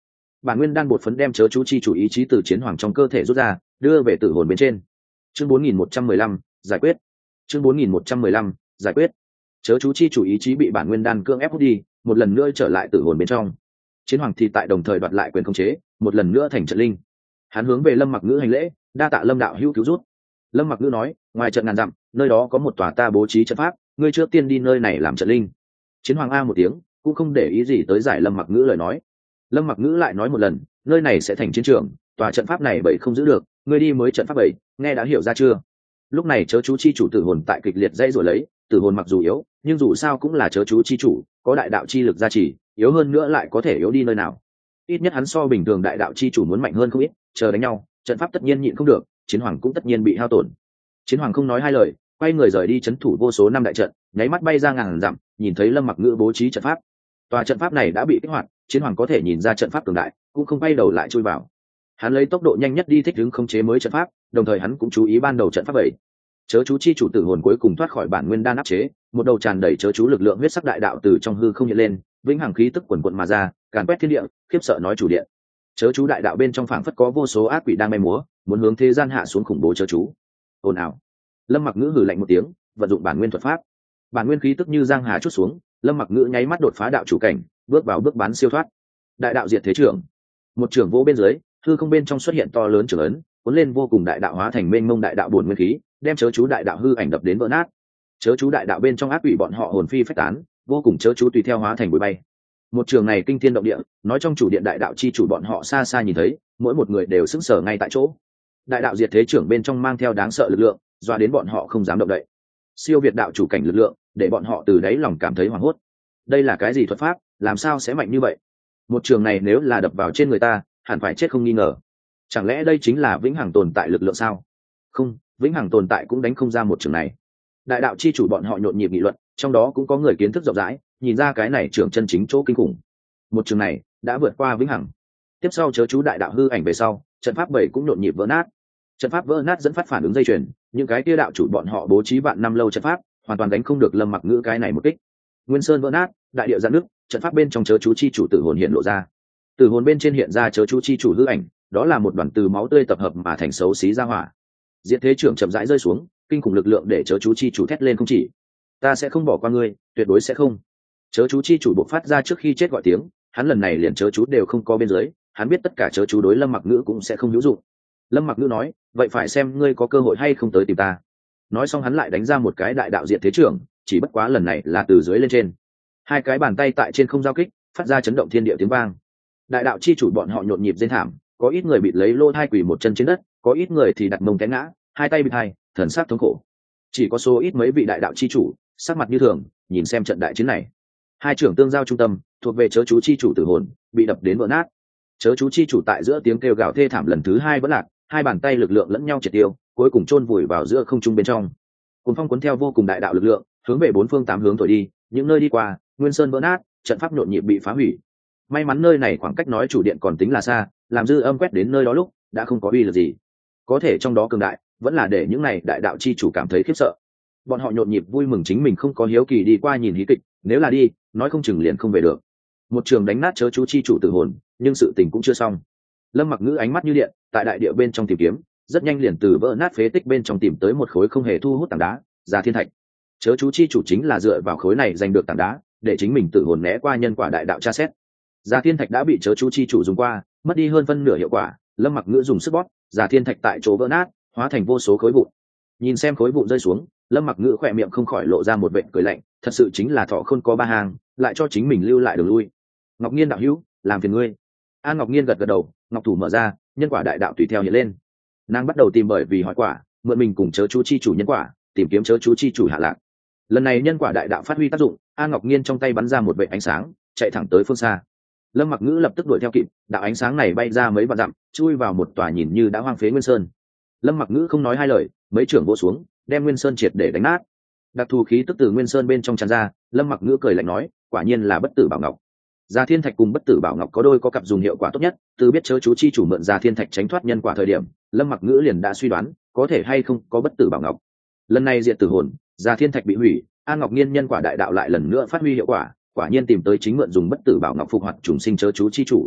Bản nguyên đan bột phấn đem chớ chú chi chủ ý chí từ chiến hoàng trong cơ thể rút ra, đưa về tử hồn bên trên. Chương 4115, giải quyết. Chương 4115, giải quyết. Chớ chú chi chủ ý chí bị bản nguyên đan cưỡng ép hút đi, một lần nữa trở lại tử hồn bên trong. Chiến hoàng thì tại đồng thời đoạt lại quyền khống chế, một lần nữa thành trận linh. Hắn hướng về Lâm Mặc Ngữ hành lễ, đa tạ Lâm đạo hữu cứu rút. Lâm Mặc Ngữ nói, ngoài trận ngàn dặm, nơi đó có một tòa ta bố trí trận pháp, ngươi trước tiên đi nơi này làm trận linh. Chiến hoàng a một tiếng, cũng không để ý gì tới giải Lâm Mặc Ngữ lời nói. Lâm Mặc Ngữ lại nói một lần, nơi này sẽ thành chiến trường, tòa trận pháp này bảy không giữ được, ngươi đi mới trận pháp bảy, nghe đã hiểu ra chưa? Lúc này chớ chú chi chủ tử hồn tại kịch liệt dãy rồi lấy, tử hồn mặc dù yếu, nhưng dù sao cũng là chớ chú chi chủ, có đại đạo chi lực gia trì, yếu hơn nữa lại có thể yếu đi nơi nào? Ít nhất hắn so bình thường đại đạo chi chủ muốn mạnh hơn không ít, chờ đánh nhau, trận pháp tất nhiên nhịn không được, chiến hoàng cũng tất nhiên bị hao tổn. Chiến hoàng không nói hai lời, quay người rời đi trấn thủ vô số năm đại trận, nháy mắt bay ra ngàn dặm, nhìn thấy Lâm Mặc Ngữ bố trí trận pháp. Tòa trận pháp này đã bị kích hoạt, chiến hoàng có thể nhìn ra trận pháp cường đại, cũng không bay đầu lại chui vào. Hắn lấy tốc độ nhanh nhất đi thích ứng khống chế mới trận pháp, đồng thời hắn cũng chú ý ban đầu trận pháp bảy. Chớ chú chi chủ tử hồn cuối cùng thoát khỏi bản nguyên đan áp chế, một đầu tràn đầy chớ chú lực lượng huyết sắc đại đạo từ trong hư không hiện lên, vĩnh hằng khí tức quần quần mà ra, càn quét thiên địa, khiếp sợ nói chủ điện. Chớ chú đại đạo bên trong phảng phất có vô số ác quỷ đang bay múa, muốn hướng thế gian hạ xuống khủng bố chớ chú. Ồn ào. Lâm Mặc Ngữ hừ lạnh một tiếng, vận dụng bản nguyên thuật pháp. Bản nguyên khí tức như giang hà chút xuống, Lâm Mặc Ngữ nháy mắt đột phá đạo chủ cảnh, bước vào bước bán siêu thoát. Đại đạo diệt thế trưởng. Một trưởng vô bên dưới, hư không bên trong xuất hiện to lớn trưởng ấn, cuốn lên vô cùng đại đạo hóa thành mênh mông đại đạo bổn nguyên khí, đem chớ chú đại đạo hư ảnh đập đến vỡ nát. Chớ chú đại đạo bên trong ác quỷ bọn họ hồn phi phách tán, vô cùng chớ chú tùy theo hóa thành bụi bay. Một trường này kinh thiên động địa, nói trong chủ điện đại đạo chi chủ bọn họ xa xa nhìn thấy, mỗi một người đều sững sờ ngay tại chỗ. Đại đạo diệt thế trưởng bên trong mang theo đáng sợ lực lượng, dọa đến bọn họ không dám động đậy. Siêu việt đạo chủ cảnh lực lượng, để bọn họ từ đáy lòng cảm thấy hoảng hốt. Đây là cái gì thuật pháp, làm sao sẽ mạnh như vậy? Một trường này nếu là đập vào trên người ta, hẳn phải chết không nghi ngờ. Chẳng lẽ đây chính là vĩnh hằng tồn tại lực lượng sao? Không, vĩnh hằng tồn tại cũng đánh không ra một trường này. Đại đạo chi chủ bọn họ nhộn nhịp nghị luận, trong đó cũng có người kiến thức rộng rãi, nhìn ra cái này trường chân chính chỗ kinh khủng. Một trường này đã vượt qua vĩnh hằng. Tiếp sau chớ chú đại đạo hư ảnh về sau, trận pháp bảy cũng nhộn nhịp vỡ nát. Trận pháp vỡ nát dẫn phát phản ứng dây chuyền, những cái kia đạo chủ bọn họ bố trí vạn năm lâu trận pháp, hoàn toàn đánh không được Lâm Mặc Ngữ cái này một kích. Nguyên sơn vỡ nát, đại địa giãn nước, trận pháp bên trong chớ chú chi chủ tử hồn hiện lộ ra. Tử hồn bên trên hiện ra chớ chú chi chủ hư ảnh, đó là một đoàn từ máu tươi tập hợp mà thành xấu xí ra hỏa. Diệt thế trưởng chậm rãi rơi xuống, kinh khủng lực lượng để chớ chú chi chủ thét lên không chỉ. Ta sẽ không bỏ qua ngươi, tuyệt đối sẽ không. Chớ chú chi chủ bộc phát ra trước khi chết gọi tiếng, hắn lần này liền chớ chú đều không có bên dưới, hắn biết tất cả chớ chú đối Lâm Mặc Ngữ cũng sẽ không hữu dụng. Lâm Mặc Ngữ nói, vậy phải xem ngươi có cơ hội hay không tới tìm ta. Nói xong hắn lại đánh ra một cái đại đạo diệt thế trưởng, chỉ bất quá lần này là từ dưới lên trên. Hai cái bàn tay tại trên không giao kích, phát ra chấn động thiên địa tiếng vang. Đại đạo chi chủ bọn họ nhộn nhịp rên thảm, có ít người bị lấy lô thai quỳ một chân trên đất, có ít người thì đặt mông té ngã, hai tay bị thai, thần sắc thống khổ. Chỉ có số ít mấy vị đại đạo chi chủ, sắc mặt như thường, nhìn xem trận đại chiến này. Hai trưởng tương giao trung tâm, thuộc về chớ chú chi chủ tử hồn, bị đập đến vỡ nát. Chớ chú chi chủ tại giữa tiếng kêu gào thê thảm lần thứ hai vẫn lạc, hai bàn tay lực lượng lẫn nhau triệt tiêu, cuối cùng chôn vùi vào giữa không trung bên trong. Cuốn phong cuốn theo vô cùng đại đạo lực lượng, hướng về bốn phương tám hướng thổi đi, những nơi đi qua, nguyên sơn vỡ nát, trận pháp nhộn nhịp bị phá hủy. May mắn nơi này khoảng cách nói chủ điện còn tính là xa, làm dư âm quét đến nơi đó lúc đã không có uy lực gì. Có thể trong đó cường đại, vẫn là để những này đại đạo chi chủ cảm thấy khiếp sợ. Bọn họ nhộn nhịp vui mừng chính mình không có hiếu kỳ đi qua nhìn hí kịch, nếu là đi, nói không chừng liền không về được. Một trường đánh nát chớ chú chi chủ tử hồn, nhưng sự tình cũng chưa xong. Lâm Mặc Ngữ ánh mắt như điện, tại đại địa bên trong tìm kiếm, rất nhanh liền từ vỡ nát phế tích bên trong tìm tới một khối không hề thu hút tảng đá, Già Thiên Thạch. Chớ chú chi chủ chính là dựa vào khối này giành được tảng đá, để chính mình tự hồn né qua nhân quả đại đạo tra xét. Già Thiên Thạch đã bị chớ chú chi chủ dùng qua, mất đi hơn phân nửa hiệu quả. Lâm Mặc Ngữ dùng sức bóp, Già Thiên Thạch tại chỗ vỡ nát, hóa thành vô số khối vụn. Nhìn xem khối vụn rơi xuống, Lâm Mặc Ngữ khỏe miệng không khỏi lộ ra một vệt cười lạnh, thật sự chính là thọ khôn có ba hàng, lại cho chính mình lưu lại đường lui. Ngọc Nghiên đạo hữu, làm phiền ngươi. An Ngọc Nghiên gật gật đầu, ngọc thủ mở ra, nhân quả đại đạo tùy theo hiện lên. Nàng bắt đầu tìm bởi vì hỏi quả, mượn mình cùng chớ chú chi chủ nhân quả, tìm kiếm chớ chú chi chủ hạ lạc. Lần này nhân quả đại đạo phát huy tác dụng, An Ngọc Nghiên trong tay bắn ra một vệt ánh sáng, chạy thẳng tới phương xa. Lâm Mặc Ngữ lập tức đuổi theo kịp, đạo ánh sáng này bay ra mấy vạn dặm, chui vào một tòa nhìn như đã hoang phế nguyên sơn. Lâm Mặc Ngữ không nói hai lời, mấy trưởng vỗ xuống, đem nguyên sơn triệt để đánh nát. Đặc thù khí tức từ nguyên sơn bên trong tràn ra, Lâm Mặc Ngữ cười lạnh nói, quả nhiên là bất tử bảo ngọc. Già Thiên Thạch cùng bất tử bảo ngọc có đôi có cặp dùng hiệu quả tốt nhất, từ biết chớ chú chi chủ mượn Già Thiên Thạch tránh thoát nhân quả thời điểm, Lâm Mặc Ngữ liền đã suy đoán, có thể hay không có bất tử bảo ngọc. Lần này diệt tử hồn, Già Thiên Thạch bị hủy, An Ngọc Nghiên nhân quả đại đạo lại lần nữa phát huy hiệu quả, quả nhiên tìm tới chính mượn dùng bất tử bảo ngọc phục hoạt trùng sinh chớ chú chi chủ.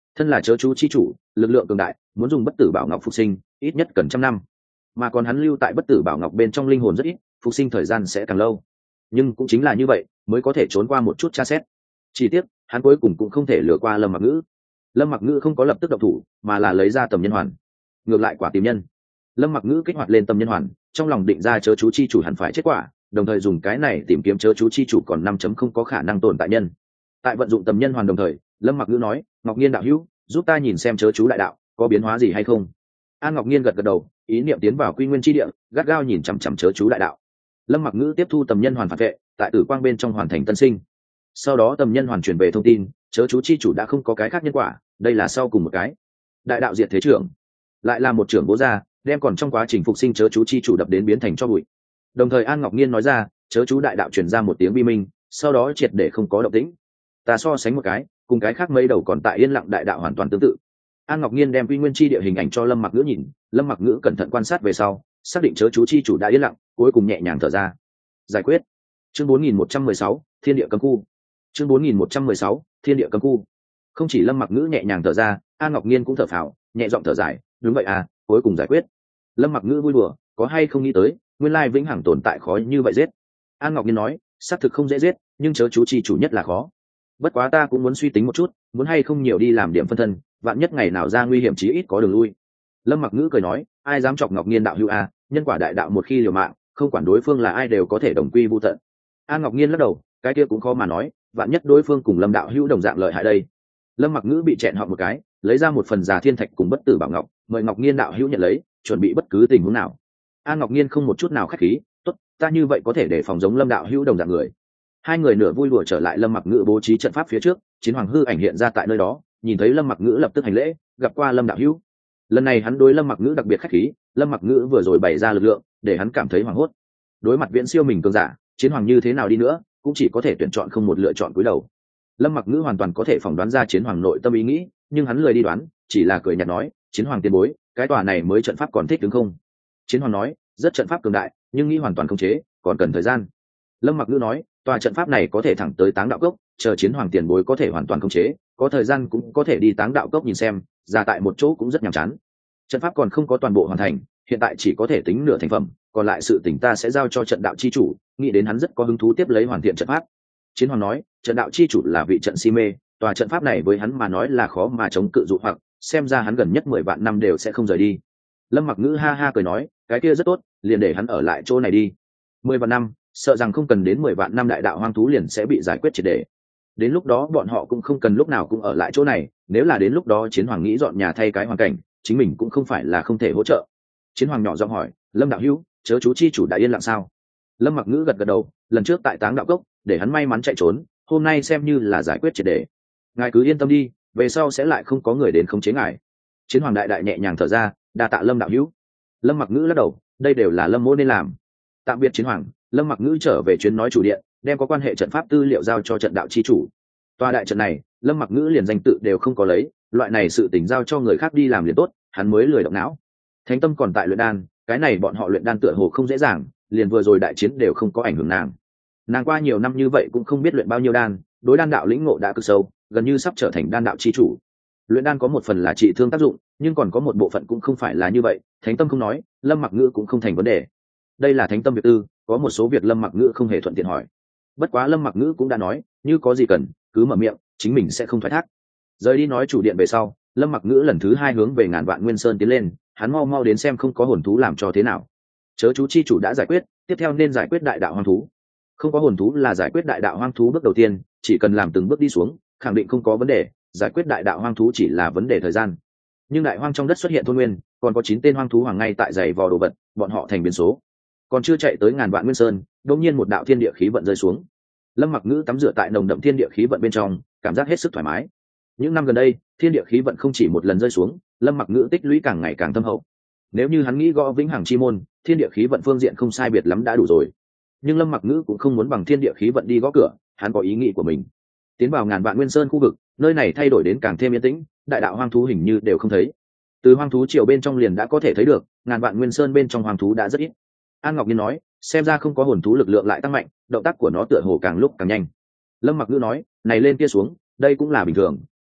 thân là chớ chú chi chủ, lực lượng cường đại, muốn dùng bất tử bảo ngọc phục sinh ít nhất cần 100 năm, mà còn hắn lưu tại bất tử bảo ngọc bên trong linh hồn rất ít, phục sinh thời gian sẽ càng lâu. Nhưng cũng chính là như vậy mới có thể trốn qua một chút tra xét. Chỉ tiếc hắn cuối cùng cũng không thể lừa qua Lâm Mặc Ngữ. Lâm Mặc Ngữ không có lập tức động thủ, mà là lấy ra tầm nhân hoàn. Ngược lại quả tìm nhân. Lâm Mặc Ngữ kích hoạt lên tầm nhân hoàn, trong lòng định ra chớ chú chi chủ hẳn phải chết quả, đồng thời dùng cái này tìm kiếm chớ chú chi chủ còn 5 không có khả năng tồn tại nhân. Tại vận dụng tầm nhân hoàn đồng thời, Lâm Mặc Ngữ nói, Ngọc Nhiên đạo hữu, giúp ta nhìn xem chớ chú đại đạo có biến hóa gì hay không. An Ngọc Nhiên gật gật đầu, ý niệm tiến vào quy nguyên chi địa, gắt gao nhìn chằm chằm chớ chú đại đạo. Lâm Mặc Ngữ tiếp thu tầm nhân hoàn phản vệ, tại tử quang bên trong hoàn thành tân sinh. Sau đó tầm nhân hoàn truyền về thông tin, chớ chú chi chủ đã không có cái khác nhân quả, đây là sau cùng một cái. Đại đạo diệt thế trưởng, lại là một trưởng bố ra, đem còn trong quá trình phục sinh chớ chú chi chủ đập đến biến thành cho bụi. Đồng thời An Ngọc Nhiên nói ra, chớ chú đại đạo truyền ra một tiếng bi minh, sau đó triệt để không có động tĩnh. Ta so sánh một cái, cùng cái khác mấy đầu còn tại yên lặng đại đạo hoàn toàn tương tự. An Ngọc Nhiên đem quy nguyên chi địa hình ảnh cho Lâm Mặc Ngữ nhìn, Lâm Mặc Ngữ cẩn thận quan sát về sau, xác định chớ chú chi chủ đã yên lặng, cuối cùng nhẹ nhàng thở ra. Giải quyết. Chương 4116, Thiên địa cấm khu. Chương 4116, Thiên địa cấm khu. Không chỉ Lâm Mặc Ngữ nhẹ nhàng thở ra, An Ngọc Nhiên cũng thở phào, nhẹ giọng thở dài, đúng vậy à, cuối cùng giải quyết. Lâm Mặc Ngữ vui đùa, có hay không nghĩ tới, nguyên lai vĩnh hằng tồn tại khó như vậy giết. An Ngọc Nhiên nói, xác thực không dễ giết, nhưng chớ chú chi chủ nhất là khó. Bất quá ta cũng muốn suy tính một chút, muốn hay không nhiều đi làm điểm phân thân, vạn nhất ngày nào ra nguy hiểm chí ít có đường lui. Lâm Mặc Ngữ cười nói, ai dám chọc Ngọc Nhiên đạo hữu a, nhân quả đại đạo một khi liều mạng, không quản đối phương là ai đều có thể đồng quy vu tận. An Ngọc Nhiên lắc đầu, cái kia cũng khó mà nói, vạn nhất đối phương cùng Lâm đạo hữu đồng dạng lợi hại đây. Lâm Mặc Ngữ bị chẹn họ một cái, lấy ra một phần giả thiên thạch cùng bất tử bảo ngọc, mời Ngọc Nhiên đạo hữu nhận lấy, chuẩn bị bất cứ tình huống nào. An Ngọc Nhiên không một chút nào khách khí, tốt, ta như vậy có thể để phòng giống Lâm đạo hữu đồng dạng người. Hai người nửa vui đùa trở lại Lâm Mặc Ngữ bố trí trận pháp phía trước, chiến hoàng hư ảnh hiện ra tại nơi đó, nhìn thấy Lâm Mặc Ngữ lập tức hành lễ, gặp qua Lâm đạo hữu. Lần này hắn đối Lâm Mặc Ngữ đặc biệt khách khí, Lâm Mặc Ngữ vừa rồi bày ra lực lượng, để hắn cảm thấy hoảng hốt. Đối mặt viễn siêu mình cường giả, chiến hoàng như thế nào đi nữa, cũng chỉ có thể tuyển chọn không một lựa chọn cúi đầu. Lâm Mặc Ngữ hoàn toàn có thể phỏng đoán ra chiến hoàng nội tâm ý nghĩ, nhưng hắn lười đi đoán, chỉ là cười nhạt nói, chiến hoàng tiền bối, cái tòa này mới trận pháp còn thích đứng không? Chiến hoàng nói, rất trận pháp cường đại, nhưng nghĩ hoàn toàn khống chế, còn cần thời gian. Lâm Mặc Ngữ nói, tòa trận pháp này có thể thẳng tới Táng Đạo Cốc, chờ chiến hoàng tiền bối có thể hoàn toàn khống chế, có thời gian cũng có thể đi Táng Đạo Cốc nhìn xem, ra tại một chỗ cũng rất nhàm chán. Trận pháp còn không có toàn bộ hoàn thành, hiện tại chỉ có thể tính nửa thành phẩm, còn lại sự tình ta sẽ giao cho trận đạo chi chủ, nghĩ đến hắn rất có hứng thú tiếp lấy hoàn thiện trận pháp. Chiến hoàng nói, trận đạo chi chủ là vị trận si mê, tòa trận pháp này với hắn mà nói là khó mà chống cự dụ hoặc, xem ra hắn gần nhất 10 vạn năm đều sẽ không rời đi. Lâm Mặc Ngữ ha ha cười nói, cái kia rất tốt, liền để hắn ở lại chỗ này đi. 10 vạn năm, sợ rằng không cần đến 10 vạn năm đại đạo hoang thú liền sẽ bị giải quyết triệt để. Đến lúc đó bọn họ cũng không cần lúc nào cũng ở lại chỗ này, nếu là đến lúc đó chiến hoàng nghĩ dọn nhà thay cái hoàn cảnh, chính mình cũng không phải là không thể hỗ trợ. Chiến hoàng nhỏ giọng hỏi, Lâm đạo hữu, chớ chú chi chủ đã yên lặng sao? Lâm Mặc Ngữ gật gật đầu, lần trước tại Táng Đạo Cốc, để hắn may mắn chạy trốn, hôm nay xem như là giải quyết triệt để. Ngài cứ yên tâm đi, về sau sẽ lại không có người đến khống chế ngài. Chiến hoàng đại đại nhẹ nhàng thở ra, đa tạ Lâm đạo hữu. Lâm Mặc Ngữ lắc đầu, đây đều là Lâm mỗ nên làm. Tạm biệt chiến hoàng, Lâm Mặc Ngữ trở về chuyến nói chủ điện, đem có quan hệ trận pháp tư liệu giao cho trận đạo chi chủ. Tòa đại trận này, Lâm Mặc Ngữ liền danh tự đều không có lấy, loại này sự tình giao cho người khác đi làm liền tốt, hắn mới lười động não. Thánh Tâm còn tại luyện đan, cái này bọn họ luyện đan tựa hồ không dễ dàng, liền vừa rồi đại chiến đều không có ảnh hưởng nàng. Nàng qua nhiều năm như vậy cũng không biết luyện bao nhiêu đan, đối đan đạo lĩnh ngộ đã cực sâu, gần như sắp trở thành đan đạo chi chủ. Luyện đan có một phần là trị thương tác dụng, nhưng còn có một bộ phận cũng không phải là như vậy, Thánh Tâm không nói, Lâm Mặc Ngữ cũng không thành vấn đề. Đây là Thánh Tâm việc tư, có một số việc Lâm Mặc Ngữ không hề thuận tiện hỏi. Bất quá Lâm Mặc Ngữ cũng đã nói, như có gì cần, cứ mở miệng, chính mình sẽ không thoái thác. Rời đi nói chủ điện về sau, Lâm Mặc Ngữ lần thứ 2 hướng về Ngàn Vạn Nguyên Sơn tiến lên, hắn mau mau đến xem không có hồn thú làm cho thế nào. Chớ chú chi chủ đã giải quyết, tiếp theo nên giải quyết đại đạo hoang thú. Không có hồn thú là giải quyết đại đạo hoang thú bước đầu tiên, chỉ cần làm từng bước đi xuống, khẳng định không có vấn đề, giải quyết đại đạo hoang thú chỉ là vấn đề thời gian. Nhưng đại hoang trong đất xuất hiện thôn nguyên, còn có 9 tên hoang thú hoàng ngay tại giày vò đồ vật, bọn họ thành biến số. Còn chưa chạy tới Ngàn Vạn Nguyên Sơn, đột nhiên một đạo thiên địa khí vận rơi xuống. Lâm Mặc Ngữ tắm rửa tại nồng đậm thiên địa khí vận bên trong, cảm giác hết sức thoải mái. Những năm gần đây, thiên địa khí vận không chỉ một lần rơi xuống, Lâm Mặc Ngữ tích lũy càng ngày càng thâm hậu. Nếu như hắn nghĩ gõ vĩnh hằng chi môn, thiên địa khí vận phương diện không sai biệt lắm đã đủ rồi. Nhưng Lâm Mặc Ngữ cũng không muốn bằng thiên địa khí vận đi gõ cửa, hắn có ý nghĩ của mình. Tiến vào Ngàn Vạn Nguyên Sơn khu vực, nơi này thay đổi đến càng thêm yên tĩnh, đại đạo hoang thú hình như đều không thấy. Từ hoang thú triều bên trong liền đã có thể thấy được, Ngàn Vạn Nguyên Sơn bên trong hoang thú đã rất ít. An Ngọc Nhiên nói, xem ra không có hồn thú lực lượng lại tăng mạnh, động tác của nó tựa hồ càng lúc càng nhanh. Lâm Mặc Ngữ nói, này lên kia xuống, đây cũng là bình thường,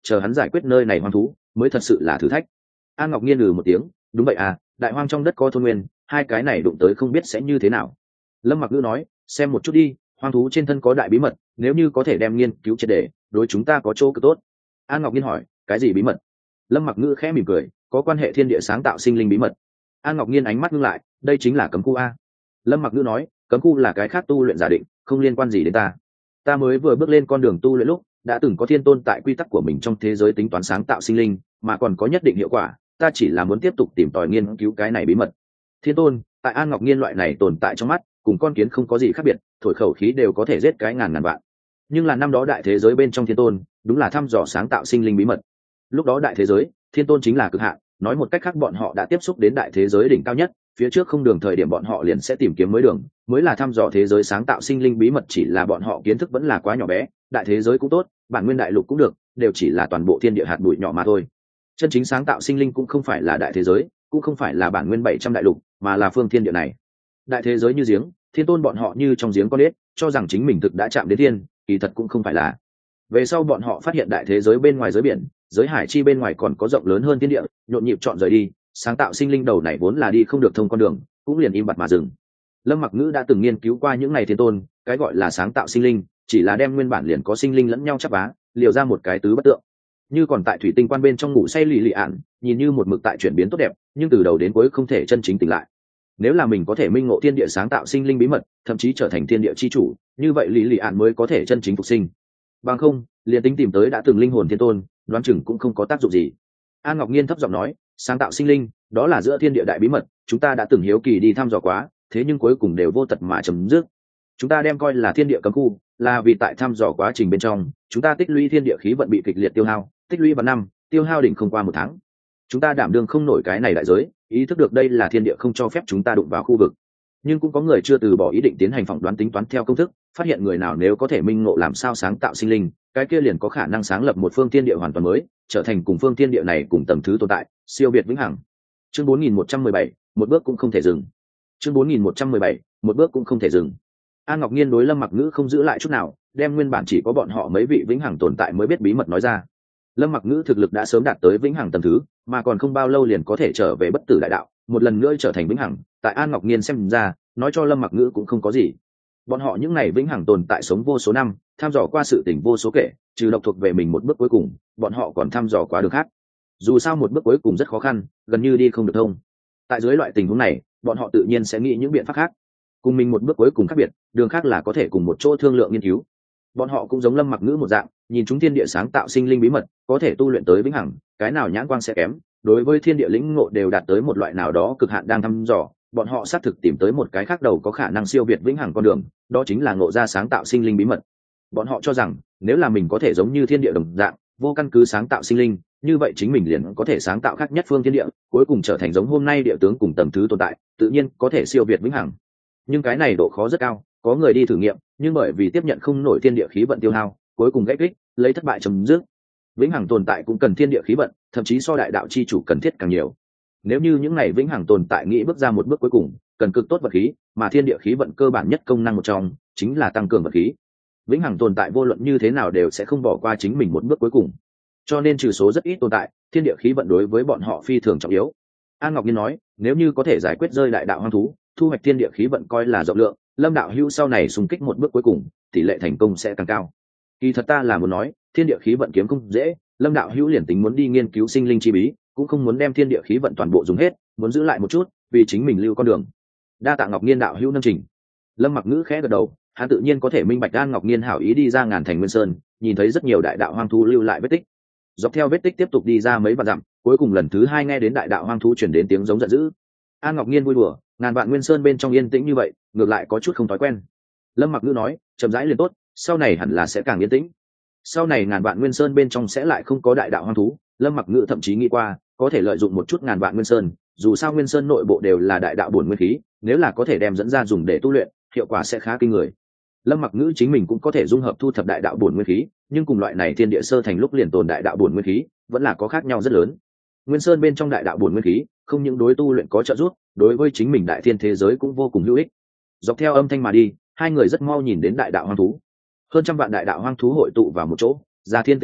chờ hắn giải quyết nơi này hoang thú mới thật sự là thử thách. An Ngọc Nghiên một tiếng, đúng vậy à, đại hoang trong đất có thôn nguyên, hai cái này đụng tới không biết sẽ như thế nào. Lâm Mặc Ngữ nói, xem một chút đi, hoang thú trên thân có đại bí mật, nếu như có thể đem nghiên cứu triệt để, đối chúng ta có chỗ cực tốt. An Ngọc Nghiên hỏi, cái gì bí mật? Lâm Mặc Ngữ khẽ mỉm cười, có quan hệ thiên địa sáng tạo sinh linh bí mật. An Ngọc Nghiên ánh mắt ngưng lại, đây chính là cấm khu a. Lâm Mặc Ngữ nói, cấm khu là cái khác tu luyện giả định, không liên quan gì đến ta. Ta mới vừa bước lên con đường tu luyện lúc đã từng có thiên tôn tại quy tắc của mình trong thế giới tính toán sáng tạo sinh linh, mà còn có nhất định hiệu quả, ta chỉ là muốn tiếp tục tìm tòi nghiên cứu cái này bí mật. Thiên tôn tại An Ngọc Nghiên loại này tồn tại trong mắt cùng con kiến không có gì khác biệt, thổi khẩu khí đều có thể giết cái ngàn vạn. Nhưng là năm đó đại thế giới bên trong thiên tôn đúng là thăm dò sáng tạo sinh linh bí mật. Lúc đó đại thế giới thiên tôn chính là cực hạn, nói một cách khác bọn họ đã tiếp xúc đến đại thế giới đỉnh cao nhất, phía trước không đường thời điểm bọn họ liền sẽ tìm kiếm mới đường, mới là thăm dò thế giới sáng tạo sinh linh bí mật, chỉ là bọn họ kiến thức vẫn là quá nhỏ bé. Đại thế giới cũng tốt, bản nguyên đại lục cũng được, đều chỉ là toàn bộ thiên địa hạt bụi nhỏ mà thôi. Chân chính sáng tạo sinh linh cũng không phải là đại thế giới, cũng không phải là bản nguyên 700 đại lục, mà là phương thiên địa này. Đại thế giới như giếng, thiên tôn bọn họ như trong giếng con ếch, cho rằng chính mình thực đã chạm đến thiên, kỳ thật cũng không phải là. Về sau bọn họ phát hiện đại thế giới bên ngoài giới biển, giới hải chi bên ngoài còn có rộng lớn hơn thiên địa, nhộn nhịp chọn rời đi, sáng tạo sinh linh đầu này vốn là đi không được thông con đường, cũng liền im bặt mà dừng. Lâm Mặc Ngữ đã từng nghiên cứu qua những này thiên tôn, cái gọi là sáng tạo sinh linh chỉ là đem nguyên bản liền có sinh linh lẫn nhau chắp vá, liều ra một cái tứ bất tượng. Như còn tại thủy tinh quan bên trong ngủ say lì lì ạn, nhìn như một mực tại chuyển biến tốt đẹp, nhưng từ đầu đến cuối không thể chân chính tỉnh lại. Nếu là mình có thể minh ngộ thiên địa sáng tạo sinh linh bí mật, thậm chí trở thành thiên địa chi chủ, như vậy lì lì ạn mới có thể chân chính phục sinh. Bằng không, liền tính tìm tới đã từng linh hồn thiên tôn, đoán chừng cũng không có tác dụng gì. An Ngọc Nghiên thấp giọng nói, sáng tạo sinh linh, đó là giữa thiên địa đại bí mật, chúng ta đã từng hiếu kỳ đi thăm dò quá, thế nhưng cuối cùng đều vô tật mà chấm dứt. Chúng ta đem coi là thiên địa cấm khu, là vì tại thăm dò quá trình bên trong, chúng ta tích lũy thiên địa khí vận bị kịch liệt tiêu hao, tích lũy vào năm, tiêu hao đỉnh không qua một tháng. Chúng ta đảm đương không nổi cái này đại giới, ý thức được đây là thiên địa không cho phép chúng ta đụng vào khu vực. Nhưng cũng có người chưa từ bỏ ý định tiến hành phỏng đoán tính toán theo công thức, phát hiện người nào nếu có thể minh ngộ làm sao sáng tạo sinh linh, cái kia liền có khả năng sáng lập một phương thiên địa hoàn toàn mới, trở thành cùng phương thiên địa này cùng tầng thứ tồn tại, siêu việt vĩnh hằng. Chương 4117, một bước cũng không thể dừng. Chương 4117, một bước cũng không thể dừng. An Ngọc Nghiên đối Lâm Mặc Ngữ không giữ lại chút nào, đem nguyên bản chỉ có bọn họ mấy vị vĩnh hằng tồn tại mới biết bí mật nói ra. Lâm Mặc Ngữ thực lực đã sớm đạt tới vĩnh hằng tầng thứ, mà còn không bao lâu liền có thể trở về bất tử đại đạo, một lần nữa trở thành vĩnh hằng. Tại An Ngọc Nghiên xem ra, nói cho Lâm Mặc Ngữ cũng không có gì. Bọn họ những này vĩnh hằng tồn tại sống vô số năm, tham dò qua sự tình vô số kể, trừ độc thuộc về mình một bước cuối cùng, bọn họ còn tham dò qua đường khác. Dù sao một bước cuối cùng rất khó khăn, gần như đi không được thông. Tại dưới loại tình huống này, bọn họ tự nhiên sẽ nghĩ những biện pháp khác. Cùng mình một bước cuối cùng khác biệt, đường khác là có thể cùng một chỗ thương lượng nghiên cứu. Bọn họ cũng giống Lâm Mặc Ngữ một dạng, nhìn chúng thiên địa sáng tạo sinh linh bí mật, có thể tu luyện tới vĩnh hằng, cái nào nhãn quang sẽ kém, đối với thiên địa lĩnh ngộ đều đạt tới một loại nào đó cực hạn đang thăm dò. Bọn họ xác thực tìm tới một cái khác đầu có khả năng siêu việt vĩnh hằng con đường, đó chính là ngộ ra sáng tạo sinh linh bí mật. Bọn họ cho rằng, nếu là mình có thể giống như thiên địa đồng dạng, vô căn cứ sáng tạo sinh linh, như vậy chính mình liền có thể sáng tạo khác nhất phương thiên địa, cuối cùng trở thành giống hôm nay địa tướng cùng tầng thứ tồn tại, tự nhiên có thể siêu việt vĩnh hằng. Nhưng cái này độ khó rất cao, có người đi thử nghiệm, nhưng bởi vì tiếp nhận không nổi thiên địa khí vận tiêu hao, cuối cùng gãy kích, lấy thất bại chấm dứt. Vĩnh hằng tồn tại cũng cần thiên địa khí vận, thậm chí so đại đạo chi chủ cần thiết càng nhiều. Nếu như những này vĩnh hằng tồn tại nghĩ bước ra một bước cuối cùng, cần cực tốt vật khí, mà thiên địa khí vận cơ bản nhất công năng một trong chính là tăng cường vật khí. Vĩnh hằng tồn tại vô luận như thế nào đều sẽ không bỏ qua chính mình một bước cuối cùng. Cho nên trừ số rất ít tồn tại, thiên địa khí vận đối với bọn họ phi thường trọng yếu. An Ngọc Nhiên nói, nếu như có thể giải quyết rơi đại đạo hoang thú, thu hoạch thiên địa khí vận coi là rộng lượng, Lâm đạo hữu sau này xung kích một bước cuối cùng, tỷ lệ thành công sẽ càng cao. Kỳ thật ta là muốn nói, thiên địa khí vận kiếm không dễ, Lâm đạo hữu liền tính muốn đi nghiên cứu sinh linh chi bí, cũng không muốn đem thiên địa khí vận toàn bộ dùng hết, muốn giữ lại một chút, vì chính mình lưu con đường. Đa tạ Ngọc Nhiên đạo hữu nâng trình. Lâm Mặc Ngữ khẽ gật đầu, hắn tự nhiên có thể minh bạch An Ngọc Nhiên hảo ý đi ra Ngàn Thành Nguyên Sơn, nhìn thấy rất nhiều đại đạo hoang thú lưu lại vết tích. Dọc theo vết tích tiếp tục đi ra mấy vạn dặm, cuối cùng lần thứ hai nghe đến đại đạo hoang thú truyền đến tiếng giống giận dữ. An Ngọc Nhiên vui đùa, ngàn vạn Nguyên Sơn bên trong yên tĩnh như vậy, ngược lại có chút không thói quen. Lâm Mặc Ngữ nói, chậm rãi liền tốt, sau này hẳn là sẽ càng yên tĩnh. Sau này ngàn vạn Nguyên Sơn bên trong sẽ lại không có đại đạo hoang thú, Lâm Mặc Ngữ thậm chí nghĩ qua, có thể lợi dụng một chút ngàn vạn Nguyên Sơn, dù sao Nguyên Sơn nội bộ đều là đại đạo bổn nguyên khí, nếu là có thể đem dẫn ra dùng để tu luyện, hiệu quả sẽ khá kinh người. Lâm Mặc Ngữ chính mình cũng có thể dung hợp thu thập đại đạo bổn nguyên khí, nhưng cùng loại này thiên địa sơ thành lúc liền tồn đại đạo bổn nguyên khí, vẫn là có khác nhau rất lớn. Nguyên Sơn bên trong đại đạo bổn nguyên khí, không những đối tu luyện có trợ giúp, đối với chính mình đại thiên thế giới cũng vô cùng hữu ích. Dọc theo âm thanh mà đi, hai người rất mau nhìn đến đại đạo hoang thú. Hơn trăm vạn đại đạo hoang thú hội tụ vào một chỗ, ra thiên tế nhật,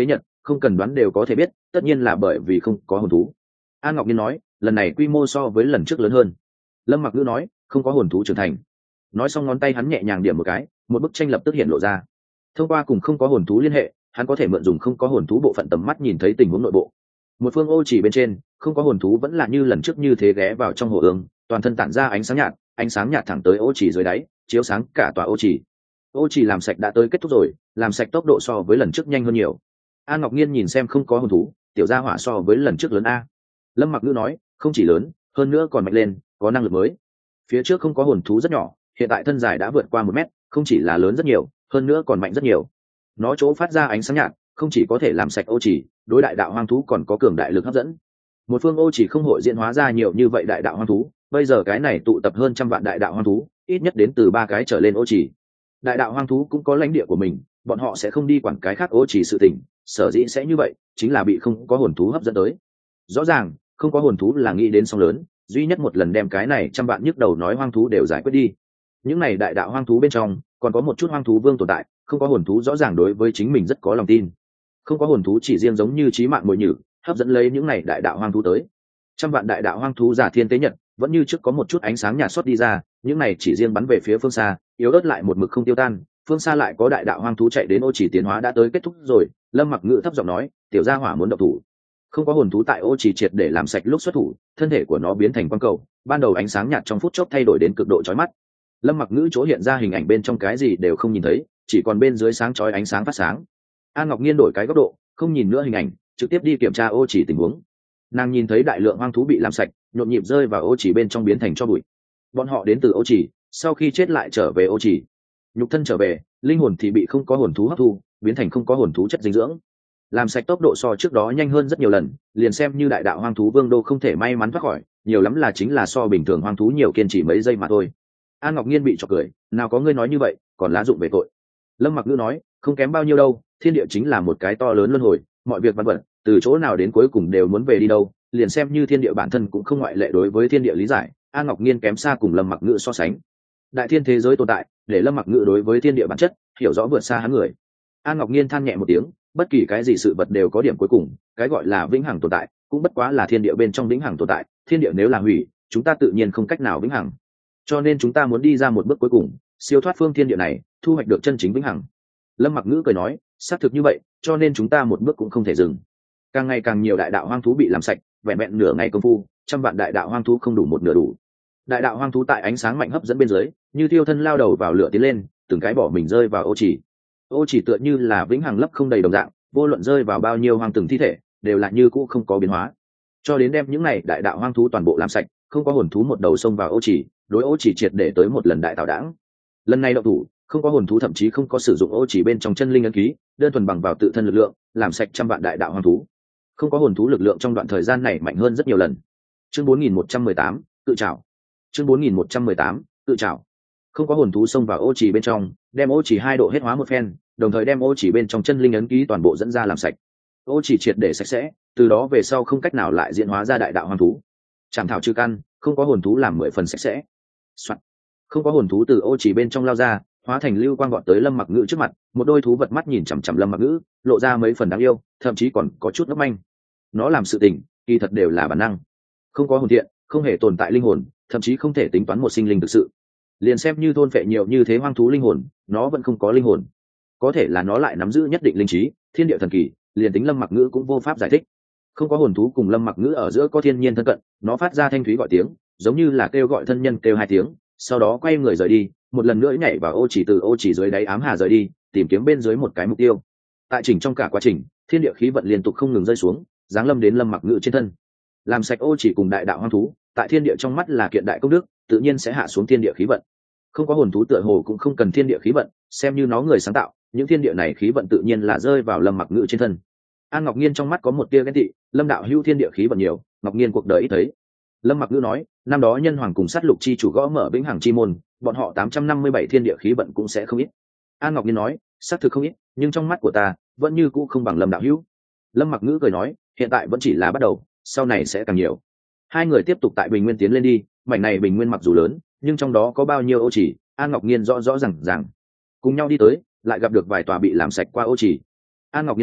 không cần đoán đều có thể biết, tất nhiên là bởi vì không có hồn thú. An Ngọc Nhiên nói, lần này quy mô so với lần trước lớn hơn. Lâm Mặc Ngữ nói, không có hồn thú trưởng thành. Nói xong ngón tay hắn nhẹ nhàng điểm một cái, một bức tranh lập tức hiện lộ ra. Thông qua cùng không có hồn thú liên hệ, hắn có thể mượn dùng không có hồn thú bộ phận tầm mắt nhìn thấy tình huống nội bộ. Một phương ô chỉ bên trên, không có hồn thú vẫn là như lần trước như thế ghé vào trong hồ ương, toàn thân tản ra ánh sáng nhạt thẳng tới ô chỉ dưới đáy, chiếu sáng cả tòa ô chỉ. Ô chỉ làm sạch đã tới kết thúc rồi, làm sạch tốc độ so với lần trước nhanh hơn nhiều. An Ngọc Nhiên nhìn xem không có hồn thú, tiểu gia hỏa so với lần trước lớn a. Lâm Mặc Ngữ nói, không chỉ lớn, hơn nữa còn mạnh lên, có năng lực mới. Phía trước không có hồn thú rất nhỏ, hiện tại thân dài đã vượt qua 1 mét, không chỉ là lớn rất nhiều, hơn nữa còn mạnh rất nhiều. Nó chỗ phát ra ánh sáng nhạt, không chỉ có thể làm sạch ô chỉ, đối đại đạo hoang thú còn có cường đại lực hấp dẫn. Một phương ô chỉ không hội diễn hóa ra nhiều như vậy đại đạo hoang thú, bây giờ cái này tụ tập hơn trăm vạn đại đạo hoang thú, ít nhất đến từ 3 cái trở lên ô chỉ. Đại đạo hoang thú cũng có lãnh địa của mình, bọn họ sẽ không đi quản cái khác ô chỉ sự tình, sở dĩ sẽ như vậy, chính là bị không có hồn thú hấp dẫn tới. Rõ ràng, không có hồn thú là nghĩ đến sóng lớn, duy nhất một lần đem cái này trăm vạn nhức đầu nói hoang thú đều giải quyết đi. Những này đại đạo hoang thú bên trong, còn có một chút hoang thú vương tồn tại, không có hồn thú rõ ràng đối với chính mình rất có lòng tin. Không có hồn thú chỉ riêng giống như chí mạng mồi nhử, hấp dẫn lấy những này đại đạo hoang thú tới. Trăm vạn đại đạo hoang thú giả thiên tế nhật, vẫn như trước có một chút ánh sáng nhạt xuất đi ra, những này chỉ riêng bắn về phía phương xa, yếu ớt lại một mực không tiêu tan. Phương xa lại có đại đạo hoang thú chạy đến ô chỉ tiến hóa đã tới kết thúc rồi. Lâm Mặc Ngữ thấp giọng nói, tiểu gia hỏa muốn động thủ. Không có hồn thú tại ô chỉ triệt để làm sạch lúc xuất thủ, thân thể của nó biến thành quang cầu, ban đầu ánh sáng nhạt trong phút chốc thay đổi đến cực độ chói mắt. Lâm Mặc Ngữ chỗ hiện ra hình ảnh bên trong cái gì đều không nhìn thấy, chỉ còn bên dưới sáng chói ánh sáng phát sáng. An Ngọc Nhiên đổi cái góc độ, không nhìn nữa hình ảnh, trực tiếp đi kiểm tra ô chỉ tình huống. Nàng nhìn thấy đại lượng hoang thú bị làm sạch, nhộn nhịp rơi vào ô chỉ bên trong biến thành tro bụi. Bọn họ đến từ ô chỉ, sau khi chết lại trở về ô chỉ. Nhục thân trở về, linh hồn thì bị không có hồn thú hấp thu, biến thành không có hồn thú chất dinh dưỡng. Làm sạch tốc độ so trước đó nhanh hơn rất nhiều lần, liền xem như đại đạo hoang thú vương đô không thể may mắn thoát khỏi, nhiều lắm là chính là so bình thường hoang thú nhiều kiên trì mấy giây mà thôi. An Ngọc Nhiên bị chọc cười, nào có ngươi nói như vậy, còn lá dụng về tội. Lâm Mặc Ngữ nói, không kém bao nhiêu đâu, thiên địa chính là một cái to lớn luân hồi, mọi việc vân vân, từ chỗ nào đến cuối cùng đều muốn về đi đâu, liền xem như thiên địa bản thân cũng không ngoại lệ đối với thiên địa lý giải. An Ngọc Nhiên kém xa cùng Lâm Mặc Ngữ so sánh. Đại thiên thế giới tồn tại, để Lâm Mặc Ngữ đối với thiên địa bản chất hiểu rõ vượt xa hắn người. An Ngọc Nhiên than nhẹ một tiếng, bất kỳ cái gì sự vật đều có điểm cuối cùng, cái gọi là vĩnh hằng tồn tại cũng bất quá là thiên địa bên trong vĩnh hằng tồn tại, thiên địa nếu là hủy, chúng ta tự nhiên không cách nào vĩnh hằng. Cho nên chúng ta muốn đi ra một bước cuối cùng, siêu thoát phương thiên địa này, thu hoạch được chân chính vĩnh hằng. Lâm Mặc Ngữ cười nói, xác thực như vậy, cho nên chúng ta một bước cũng không thể dừng. Càng ngày càng nhiều đại đạo hoang thú bị làm sạch, vẹn vẹn nửa ngày công phu, trăm vạn đại đạo hoang thú không đủ một nửa đủ. Đại đạo hoang thú tại ánh sáng mạnh hấp dẫn bên dưới, như thiêu thân lao đầu vào lửa tiến lên, từng cái bỏ mình rơi vào ô chỉ. Ô chỉ tựa như là vĩnh hằng lấp không đầy đồng dạng, vô luận rơi vào bao nhiêu hoang từng thi thể, đều là như cũ không có biến hóa. Cho đến đem những này đại đạo hoang thú toàn bộ làm sạch, không có hồn thú một đầu xông vào ô chỉ, đối ô chỉ triệt để tới một lần đại tạo đảng. Lần này động thủ, không có hồn thú thậm chí không có sử dụng ô chỉ bên trong chân linh ấn ký, đơn thuần bằng vào tự thân lực lượng, làm sạch trăm vạn đại đạo hoang thú. Không có hồn thú lực lượng trong đoạn thời gian này mạnh hơn rất nhiều lần. Chương 4118, tự trảo. Chương 4118, tự trảo. Không có hồn thú xông vào ô chỉ bên trong, đem ô chỉ 2 độ hết hóa một phen, đồng thời đem ô chỉ bên trong chân linh ấn ký toàn bộ dẫn ra làm sạch. Ô chỉ triệt để sạch sẽ, từ đó về sau không cách nào lại diễn hóa ra đại đạo hoang thú. Chảm thảo trừ căn, không có hồn thú làm 10 phần sạch sẽ. Soạn. Không có hồn thú từ ô chỉ bên trong lao ra, hóa thành lưu quang vọt tới Lâm Mặc Ngữ trước mặt, một đôi thú vật mắt nhìn chằm chằm Lâm Mặc Ngữ, lộ ra mấy phần đáng yêu, thậm chí còn có chút ngốc manh. Nó làm sự tình, kỳ thật đều là bản năng. Không có hồn thiện, không hề tồn tại linh hồn, thậm chí không thể tính toán một sinh linh thực sự. Liền xem như thôn phệ nhiều như thế hoang thú linh hồn, nó vẫn không có linh hồn. Có thể là nó lại nắm giữ nhất định linh trí, thiên địa thần kỳ, liền tính Lâm Mặc Ngữ cũng vô pháp giải thích. Không có hồn thú cùng Lâm Mặc Ngữ ở giữa có thiên nhiên thân cận, nó phát ra thanh thúy gọi tiếng, giống như là kêu gọi thân nhân kêu 2 tiếng, sau đó quay người rời đi, một lần nữa nhảy vào ô chỉ, từ ô chỉ dưới đáy ám hà rời đi, tìm kiếm bên dưới một cái mục tiêu. Tại chỉnh trong cả quá trình, thiên địa khí vận liên tục không ngừng rơi xuống, giáng lâm đến Lâm Mặc Ngữ trên thân. Làm sạch ô chỉ cùng đại đạo hoang thú, tại thiên địa trong mắt là kiện đại công đức, tự nhiên sẽ hạ xuống thiên địa khí vận. Không có hồn thú tựa hồ cũng không cần thiên địa khí vận, xem như nó người sáng tạo, những thiên địa này khí vận tự nhiên là rơi vào Lâm Mặc Ngữ trên thân. An Ngọc Nhiên trong mắt có một tia ghen tị, Lâm đạo hữu thiên địa khí vận nhiều, Ngọc Nhiên cuộc đời ít thấy. Lâm Mặc Ngữ nói, năm đó nhân hoàng cùng sát lục chi chủ gõ mở vĩnh hằng chi môn, bọn họ 857 thiên địa khí vận cũng sẽ không ít. An Ngọc Nhiên nói, xác thực không ít, nhưng trong mắt của ta vẫn như cũ không bằng Lâm đạo hữu. Lâm Mặc Ngữ cười nói, hiện tại vẫn chỉ là bắt đầu, sau này sẽ càng nhiều. Hai người tiếp tục tại bình nguyên tiến lên đi, mảnh này bình nguyên mặc dù lớn, nhưng trong đó có bao nhiêu ô chỉ, An Ngọc Nhiên rõ rõ ràng ràng. Cùng nhau đi tới, lại gặp được vài tòa bị làm sạch qua ô chỉ. An Ngọc Nhiên nói,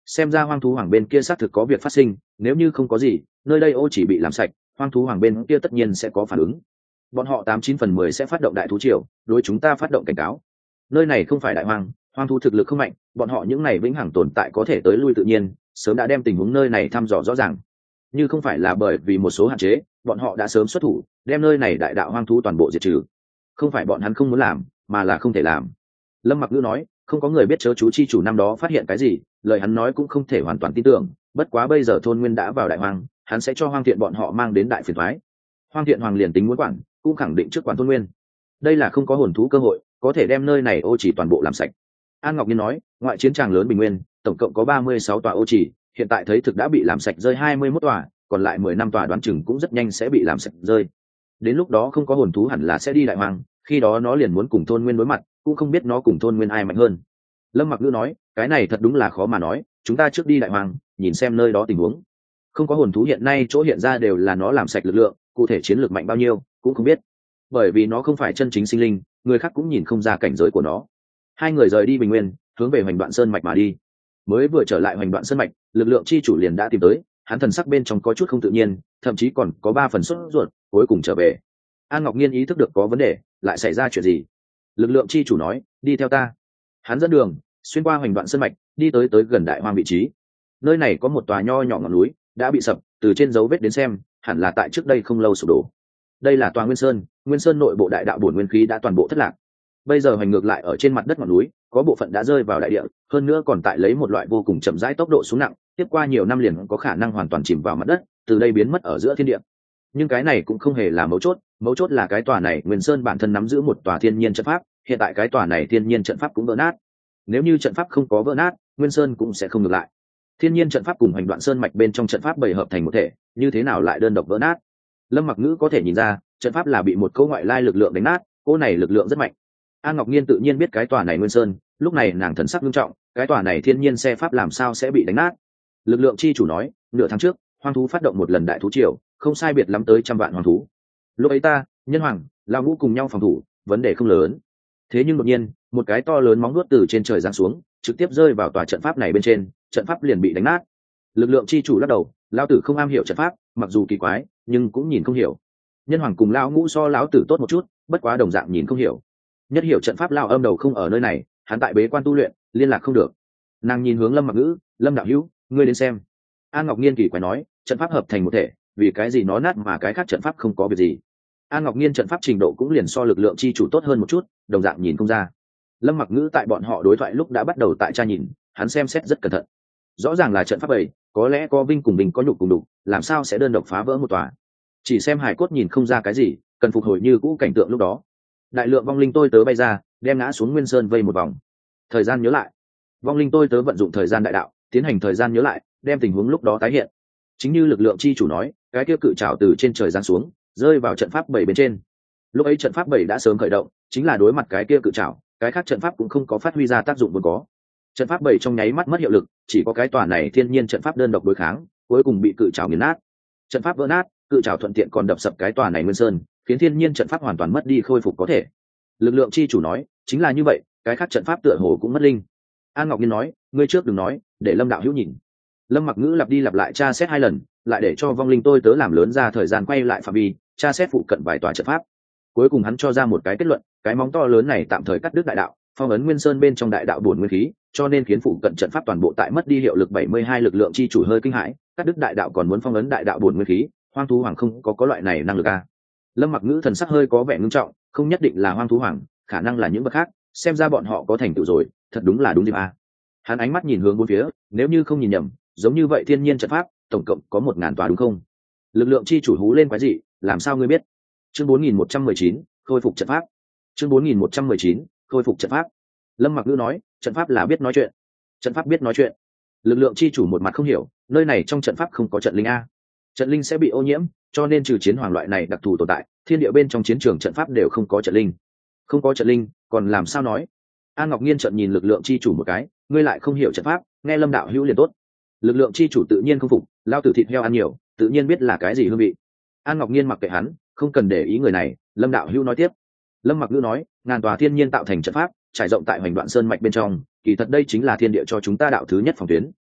xem ra hoang thú hoàng bên kia xác thực có việc phát sinh, nếu như không có gì, nơi đây ô chỉ bị làm sạch, hoang thú hoàng bên kia tất nhiên sẽ có phản ứng. Bọn họ 89/10 sẽ phát động đại thú triều, đối chúng ta phát động cảnh cáo. Nơi này không phải đại hoang, hoang thú thực lực không mạnh, bọn họ những này vĩnh hằng tồn tại có thể tới lui tự nhiên, sớm đã đem tình huống nơi này thăm dò rõ ràng. Như không phải là bởi vì một số hạn chế, bọn họ đã sớm xuất thủ, đem nơi này đại đạo hoang thú toàn bộ diệt trừ. Không phải bọn hắn không muốn làm, mà là không thể làm. Lâm Mặc Ngữ nói, không có người biết chớ chú chi chủ năm đó phát hiện cái gì, lời hắn nói cũng không thể hoàn toàn tin tưởng, bất quá bây giờ thôn nguyên đã vào đại hoang, hắn sẽ cho hoang thiện bọn họ mang đến đại phiền toái. Hoang thiện hoàng liền tính muốn quản, cũng khẳng định trước quản thôn nguyên. Đây là không có hồn thú cơ hội, có thể đem nơi này ô chỉ toàn bộ làm sạch. An Ngọc Nhiên nói, ngoại chiến tràng lớn bình nguyên, tổng cộng có 36 tòa ô chỉ, hiện tại thấy thực đã bị làm sạch rơi 21 tòa, còn lại 10 năm tòa đoán chừng cũng rất nhanh sẽ bị làm sạch rơi. Đến lúc đó không có hồn thú hẳn là sẽ đi đại hoang, khi đó nó liền muốn cùng thôn nguyên đối mặt, cũng không biết nó cùng thôn nguyên ai mạnh hơn. Lâm Mặc Ngữ nói, cái này thật đúng là khó mà nói, chúng ta trước đi đại hoang, nhìn xem nơi đó tình huống. Không có hồn thú hiện nay chỗ hiện ra đều là nó làm sạch lực lượng, cụ thể chiến lược mạnh bao nhiêu cũng không biết, bởi vì nó không phải chân chính sinh linh, người khác cũng nhìn không ra cảnh giới của nó. Hai người rời đi bình nguyên, hướng về Hoành Đoạn Sơn mạch mà đi. Mới vừa trở lại Hoành Đoạn Sơn mạch, lực lượng chi chủ liền đã tìm tới, hắn thần sắc bên trong có chút không tự nhiên, thậm chí còn có 3 phần sốt ruột, cuối cùng trở về. An Ngọc Nhiên ý thức được có vấn đề, lại xảy ra chuyện gì. Lực lượng chi chủ nói, đi theo ta. Hắn dẫn đường xuyên qua Hoành Đoạn Sơn mạch, đi tới gần đại hoang vị trí. Nơi này có một tòa nho nhỏ ngọn núi đã bị sập, từ trên dấu vết đến xem hẳn là tại trước đây không lâu sụp đổ. Đây là tòa Nguyên Sơn nội bộ đại đạo bổn nguyên khí đã toàn bộ thất lạc, bây giờ hoành ngược lại ở trên mặt đất ngọn núi, có bộ phận đã rơi vào đại địa, hơn nữa còn tại lấy một loại vô cùng chậm rãi tốc độ xuống nặng, tiếp qua nhiều năm liền có khả năng hoàn toàn chìm vào mặt đất, từ đây biến mất ở giữa thiên địa. Nhưng cái này cũng không hề là mấu chốt là cái tòa này Nguyên Sơn bản thân nắm giữ một tòa thiên nhiên trận pháp, hiện tại cái tòa này thiên nhiên trận pháp cũng vỡ nát. Nếu như trận pháp không có vỡ nát, Nguyên Sơn cũng sẽ không ngược lại. Thiên nhiên trận pháp cùng Hoành Đoạn Sơn mạch bên trong trận pháp bày hợp thành một thể, như thế nào lại đơn độc vỡ nát? Lâm Mặc Ngữ có thể nhìn ra, trận pháp là bị một cỗ ngoại lai lực lượng đánh nát, cỗ này lực lượng rất mạnh. An Ngọc Nhiên tự nhiên biết cái tòa này Nguyên Sơn, lúc này nàng thần sắc nghiêm trọng, cái tòa này thiên nhiên xe pháp làm sao sẽ bị đánh nát? Lực lượng chi chủ nói, nửa tháng trước, hoang thú phát động một lần đại thú triều, không sai biệt lắm tới 100 vạn hoang thú. Lúc ấy ta, Nhân Hoàng, Lão Ngũ cùng nhau phòng thủ, vấn đề không lớn. Thế nhưng đột nhiên, một cái to lớn móng vuốt từ trên trời giáng xuống, trực tiếp rơi vào tòa trận pháp này bên trên, trận pháp liền bị đánh nát. Lực lượng chi chủ lắc đầu, lão tử không am hiểu trận pháp, mặc dù kỳ quái, nhưng cũng nhìn không hiểu. Nhân Hoàng cùng Lão Ngũ so lão tử tốt một chút, bất quá đồng dạng nhìn không hiểu. Nhất hiểu trận pháp Lão Âm đầu không ở nơi này, hắn tại bế quan tu luyện, liên lạc không được. Nàng nhìn hướng Lâm Mặc Ngữ, Lâm đạo hữu, ngươi đến xem. An Ngọc Nhiên kỳ quái nói, trận pháp hợp thành một thể, vì cái gì nó nát mà cái khác trận pháp không có việc gì? An Ngọc Nhiên trận pháp trình độ cũng liền so lực lượng chi chủ tốt hơn một chút, đồng dạng nhìn không ra. Lâm Mặc Ngữ tại bọn họ đối thoại lúc đã bắt đầu tại tra nhìn, hắn xem xét rất cẩn thận. Rõ ràng là trận pháp bầy, có lẽ có vinh cùng bình có nhục cùng đục, làm sao sẽ đơn độc phá vỡ một tòa? Chỉ xem hải cốt nhìn không ra cái gì, cần phục hồi như cũ cảnh tượng lúc đó. Đại lượng vong linh tôi tớ bay ra, đem ngã xuống Nguyên Sơn vây một vòng. Thời gian nhớ lại, vong linh tôi tớ vận dụng thời gian đại đạo, tiến hành thời gian nhớ lại, đem tình huống lúc đó tái hiện. Chính như lực lượng chi chủ nói, cái kia cự trảo từ trên trời giáng xuống, rơi vào trận pháp bảy bên trên. Lúc ấy trận pháp bảy đã sớm khởi động, chính là đối mặt cái kia cự trảo, cái khác trận pháp cũng không có phát huy ra tác dụng vốn có. Trận pháp bảy trong nháy mắt mất hiệu lực, chỉ có cái tòa này thiên nhiên trận pháp đơn độc đối kháng, cuối cùng bị cự trảo nghiền nát. Trận pháp vỡ nát, cự trảo thuận tiện còn đập sập cái tòa này Nguyên Sơn, khiến thiên nhiên trận pháp hoàn toàn mất đi khôi phục có thể. Lực lượng chi chủ nói, chính là như vậy, cái khác trận pháp tựa hồ cũng mất linh. An Ngọc Nhiên nói, ngươi trước đừng nói, để Lâm đạo hữu nhìn. Lâm Mặc Ngữ lặp đi lặp lại tra xét 2 lần, lại để cho vong linh tôi tớ làm lớn ra thời gian quay lại phạm vi, tra xét phụ cận vài tòa trận pháp. Cuối cùng hắn cho ra một cái kết luận, cái móng to lớn này tạm thời cắt đứt đại đạo, phong ấn Nguyên Sơn bên trong đại đạo bổn nguyên khí, cho nên khiến phụ cận trận pháp toàn bộ tại mất đi hiệu lực. 72 lực lượng chi chủ hơi kinh hãi, cắt đứt đại đạo còn muốn phong ấn đại đạo bổn nguyên khí, hoang thú hoàng không có loại này năng lực à? Lâm Mặc Ngữ thần sắc hơi có vẻ ngưng trọng, không nhất định là hoang thú hoàng, khả năng là những vật khác, xem ra bọn họ có thành tựu rồi, thật đúng là đúng dịp à? Hắn ánh mắt nhìn hướng bốn phía, nếu như không nhìn nhầm, giống như vậy thiên nhiên trận pháp tổng cộng có 1000 tòa đúng không? Lực lượng chi chủ hú lên quái gì, làm sao ngươi biết? Chương 4119, khôi phục trận pháp. Chương 4119, khôi phục trận pháp. Lâm Mặc Ngữ nói, trận pháp là biết nói chuyện. Trận pháp biết nói chuyện. Lực lượng chi chủ một mặt không hiểu, nơi này trong trận pháp không có trận linh a. Trận linh sẽ bị ô nhiễm, cho nên trừ chiến hoàng loại này đặc thù tồn tại, thiên địa bên trong chiến trường trận pháp đều không có trận linh. Không có trận linh, còn làm sao nói? An Ngọc Nhiên trợn nhìn lực lượng chi chủ một cái, ngươi lại không hiểu trận pháp, nghe Lâm đạo hữu liền tốt. Lực lượng chi chủ tự nhiên không phục, lao tử thịt heo ăn nhiều, tự nhiên biết là cái gì hương vị. An Ngọc Nhiên mặc kệ hắn, không cần để ý người này. Lâm đạo hữu nói tiếp. Lâm Mặc Ngữ nói, ngàn tòa thiên nhiên tạo thành trận pháp, trải rộng tại Hoành Đoạn Sơn mạch bên trong, kỳ thật đây chính là thiên địa cho chúng ta đạo thứ nhất phòng tuyến.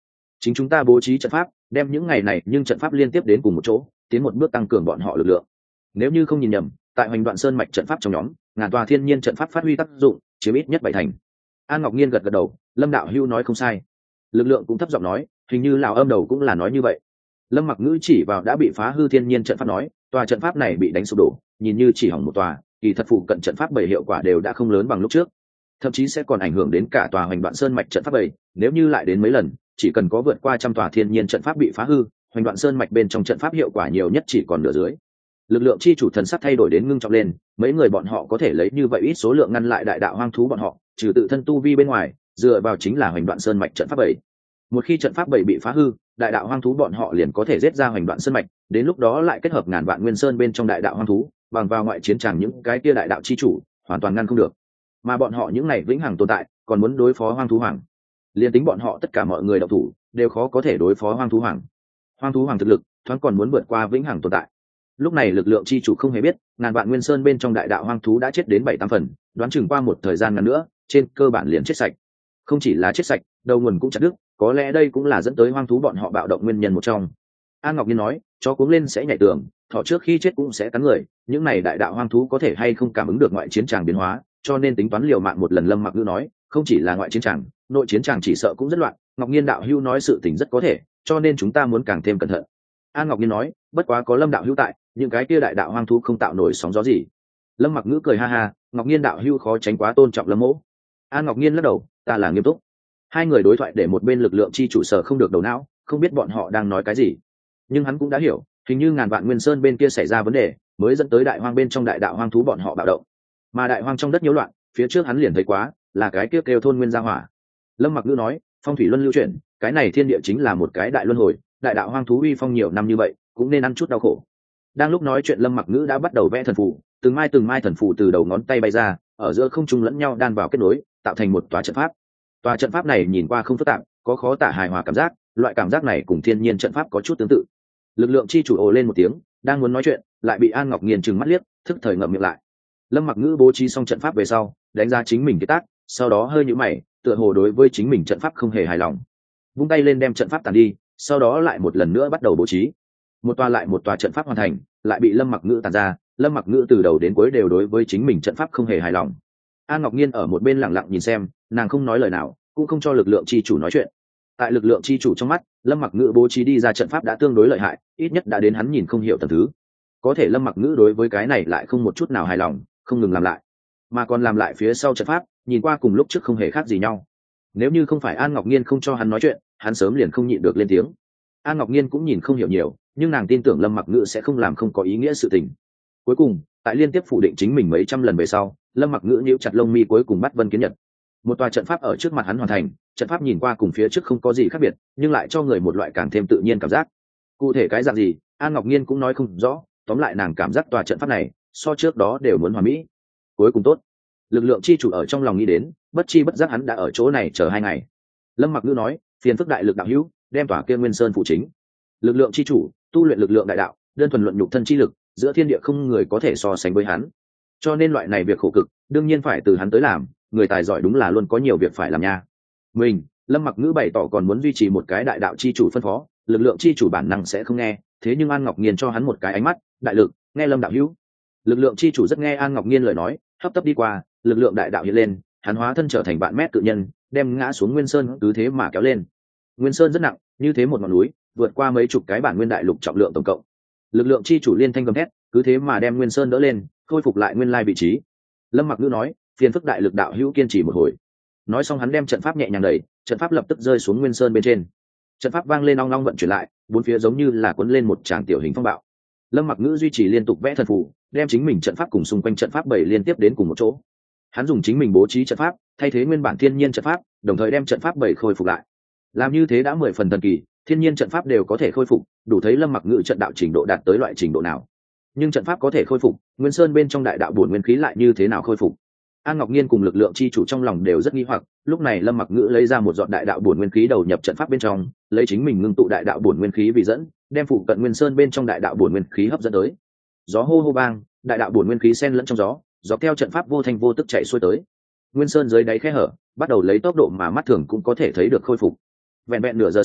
chính chúng ta bố trí trận pháp đem những ngày này nhưng trận pháp liên tiếp đến cùng một chỗ, tiến một bước tăng cường bọn họ lực lượng. Nếu như không nhìn nhầm, tại Hoành Đoạn Sơn mạch trận pháp trong nhóm, ngàn tòa thiên nhiên trận pháp phát huy tác dụng chiếm ít nhất 7 thành. An Ngọc Nhiên gật gật đầu, Lâm đạo hữu nói không sai. Lực lượng cũng thấp giọng nói, hình như lão âm đầu cũng là nói như vậy. Lâm Mặc Ngữ chỉ vào đã bị phá hư thiên nhiên trận pháp nói, tòa trận pháp này bị đánh sụp đổ, nhìn như chỉ hỏng một tòa, kỳ thật phụ cận trận pháp 7 hiệu quả đều đã không lớn bằng lúc trước, thậm chí sẽ còn ảnh hưởng đến cả tòa Hoành Đoạn Sơn mạch trận pháp 7, nếu như lại đến mấy lần, chỉ cần có vượt qua trăm tòa thiên nhiên trận pháp bị phá hư, Hoành Đoạn Sơn mạch bên trong trận pháp hiệu quả nhiều nhất chỉ còn nửa dưới. Lực lượng chi chủ thần sắc thay đổi đến ngưng trọng lên, mấy người bọn họ có thể lấy như vậy ít số lượng ngăn lại đại đạo hoang thú bọn họ, trừ tự thân tu vi bên ngoài, dựa vào chính là Hoành Đoạn Sơn mạch trận pháp 7. Một khi trận pháp 7 bị phá hư, đại đạo hoang thú bọn họ liền có thể giết ra Hoành Đoạn Sơn mạch, đến lúc đó lại kết hợp ngàn vạn nguyên sơn bên trong đại đạo hoang thú, bằng vào ngoại chiến tràng những cái kia đại đạo chi chủ, hoàn toàn ngăn không được. Mà bọn họ những này vĩnh hằng tồn tại, còn muốn đối phó hoang thú hoàng, liên tính bọn họ tất cả mọi người động thủ, đều khó có thể đối phó hoang thú hoàng. Hoang thú hoàng thực lực, thoáng còn muốn vượt qua vĩnh hằng tồn tại. Lúc này lực lượng chi chủ không hề biết, ngàn vạn nguyên sơn bên trong đại đạo hoang thú đã chết đến 7-8 phần, đoán chừng qua một thời gian ngắn nữa, trên cơ bản liền chết sạch. Không chỉ là chết sạch, đầu nguồn cũng chặt đứt, có lẽ đây cũng là dẫn tới hoang thú bọn họ bạo động nguyên nhân một trong. An Ngọc Nhiên nói, chó cuống lên sẽ nhảy tường, thỏ trước khi chết cũng sẽ cắn người, những này đại đạo hoang thú có thể hay không cảm ứng được ngoại chiến tràng biến hóa, cho nên tính toán liều mạng một lần. Lâm Mặc Ngữ nói, không chỉ là ngoại chiến tràng, nội chiến tràng chỉ sợ cũng rất loạn. Ngọc Nhiên đạo hữu nói sự tình rất có thể, cho nên chúng ta muốn càng thêm cẩn thận. An Ngọc Nhiên nói, bất quá có Lâm đạo hữu tại, những cái kia đại đạo hoang thú không tạo nổi sóng gió gì. Lâm Mặc Ngữ cười ha ha, Ngọc Nhiên đạo hữu khó tránh quá tôn trọng Lâm mỗ. An Ngọc Nhiên lắc đầu, ta là nghiêm túc. Hai người đối thoại để một bên lực lượng chi chủ sở không được đầu não, không biết bọn họ đang nói cái gì, nhưng hắn cũng đã hiểu, hình như ngàn vạn nguyên sơn bên kia xảy ra vấn đề, mới dẫn tới đại hoang bên trong đại đạo hoang thú bọn họ bạo động. Mà đại hoang trong đất nhiễu loạn, phía trước hắn liền thấy quá, là cái kia kêu thôn nguyên gia hỏa. Lâm Mặc Ngữ nói, phong thủy luân lưu chuyển, cái này thiên địa chính là một cái đại luân hồi, đại đạo hoang thú uy phong nhiều năm như vậy, cũng nên ăn chút đau khổ. Đang lúc nói chuyện, Lâm Mặc Ngữ đã bắt đầu vẽ thần phù, từng mai thần phù từ đầu ngón tay bay ra, ở giữa không trung lẫn nhau đan vào kết nối, tạo thành một tòa trận pháp. Tòa trận pháp này nhìn qua không phức tạp, có khó tả hài hòa cảm giác, loại cảm giác này cùng thiên nhiên trận pháp có chút tương tự. Lực lượng chi chủ ồ lên một tiếng, đang muốn nói chuyện, lại bị An Ngọc Nhiên trừng mắt liếc, thức thời ngậm miệng lại. Lâm Mặc Ngữ bố trí xong trận pháp về sau, đánh ra chính mình cái tác, sau đó hơi nhíu mày, tựa hồ đối với chính mình trận pháp không hề hài lòng. Vung tay lên đem trận pháp tàn đi, sau đó lại một lần nữa bắt đầu bố trí. Một tòa trận pháp hoàn thành, lại bị Lâm Mặc Ngữ tàn ra. Lâm Mặc Ngữ từ đầu đến cuối đều đối với chính mình trận pháp không hề hài lòng. An Ngọc Nhiên ở một bên lặng lặng nhìn xem, nàng không nói lời nào, cũng không cho lực lượng chi chủ nói chuyện. Tại lực lượng chi chủ trong mắt, Lâm Mặc Ngữ bố trí đi ra trận pháp đã tương đối lợi hại, ít nhất đã đến hắn nhìn không hiểu tầng thứ. Có thể Lâm Mặc Ngữ đối với cái này lại không một chút nào hài lòng, không ngừng làm lại, mà còn làm lại phía sau trận pháp, nhìn qua cùng lúc trước không hề khác gì nhau. Nếu như không phải An Ngọc Nhiên không cho hắn nói chuyện, hắn sớm liền không nhịn được lên tiếng. An Ngọc Nhiên cũng nhìn không hiểu nhiều, nhưng nàng tin tưởng Lâm Mặc Ngữ sẽ không làm không có ý nghĩa sự tình. Cuối cùng, tại liên tiếp phủ định chính mình mấy trăm lần về sau, Lâm Mặc Ngữ nhíu chặt lông mi, cuối cùng bắt Vân Kiến Nhật. Một tòa trận pháp ở trước mặt hắn hoàn thành, trận pháp nhìn qua cùng phía trước không có gì khác biệt, nhưng lại cho người một loại càng thêm tự nhiên cảm giác. Cụ thể cái dạng gì, An Ngọc Nhiên cũng nói không rõ, tóm lại nàng cảm giác tòa trận pháp này so trước đó đều muốn hoàn mỹ. Cuối cùng tốt. Lực lượng chi chủ ở trong lòng nghĩ đến, bất chi bất giác hắn đã ở chỗ này chờ 2 ngày. Lâm Mặc Ngữ nói, phiền phức đại lực đạo hữu, đem tòa kia Nguyên Sơn phụ chính. Lực lượng chi chủ, tu luyện lực lượng đại đạo, đơn thuần luận nhục thân chi lực, giữa thiên địa không người có thể so sánh với hắn. Cho nên loại này việc khổ cực, đương nhiên phải từ hắn tới làm, người tài giỏi đúng là luôn có nhiều việc phải làm nha. Mình, Lâm Mặc Ngữ bày tỏ còn muốn duy trì một cái đại đạo chi chủ phân phó, lực lượng chi chủ bản năng sẽ không nghe, thế nhưng An Ngọc Nhiên cho hắn một cái ánh mắt, đại lực, nghe Lâm đạo hữu. Lực lượng chi chủ rất nghe An Ngọc Nhiên lời nói, hấp tấp đi qua, lực lượng đại đạo hiện lên, hắn hóa thân trở thành vạn mét cự nhân, đem ngã xuống Nguyên Sơn cứ thế mà kéo lên. Nguyên Sơn rất nặng, như thế một ngọn núi, vượt qua mấy chục cái bản nguyên đại lục trọng lượng tổng cộng. Lực lượng chi chủ liên thanh gầm thét, cứ thế mà đem Nguyên Sơn đỡ lên, khôi phục lại nguyên lai vị trí. Lâm Mặc Ngữ nói, phiền phức đại lực đạo hữu kiên trì một hồi. Nói xong hắn đem trận pháp nhẹ nhàng đẩy, trận pháp lập tức rơi xuống Nguyên Sơn bên trên. Trận pháp vang lên ong ong vận chuyển lại, bốn phía giống như là cuốn lên một tràng tiểu hình phong bạo. Lâm Mặc Ngữ duy trì liên tục vẽ thần phù, đem chính mình trận pháp cùng xung quanh trận pháp 7 liên tiếp đến cùng một chỗ. Hắn dùng chính mình bố trí trận pháp, thay thế nguyên bản thiên nhiên trận pháp, đồng thời đem trận pháp 7 khôi phục lại. Làm như thế đã 10 phần thần kỳ, thiên nhiên trận pháp đều có thể khôi phục, đủ thấy Lâm Mặc Ngữ trận đạo trình độ đạt tới loại trình độ nào. Nhưng trận pháp có thể khôi phục, Nguyên Sơn bên trong đại đạo bổn nguyên khí lại như thế nào khôi phục? An Ngọc Nhiên cùng lực lượng chi chủ trong lòng đều rất nghi hoặc, lúc này Lâm Mặc Ngữ lấy ra một giọt đại đạo bổn nguyên khí đầu nhập trận pháp bên trong, lấy chính mình ngưng tụ đại đạo bổn nguyên khí vì dẫn, đem phụ cận Nguyên Sơn bên trong đại đạo bổn nguyên khí hấp dẫn tới. Gió hô hô bang, đại đạo bổn nguyên khí xen lẫn trong gió, dọc theo trận pháp vô thanh vô tức chạy xuôi tới. Nguyên Sơn dưới đáy khe hở, bắt đầu lấy tốc độ mà mắt thường cũng có thể thấy được khôi phục. Vẹn vẹn nửa giờ sau,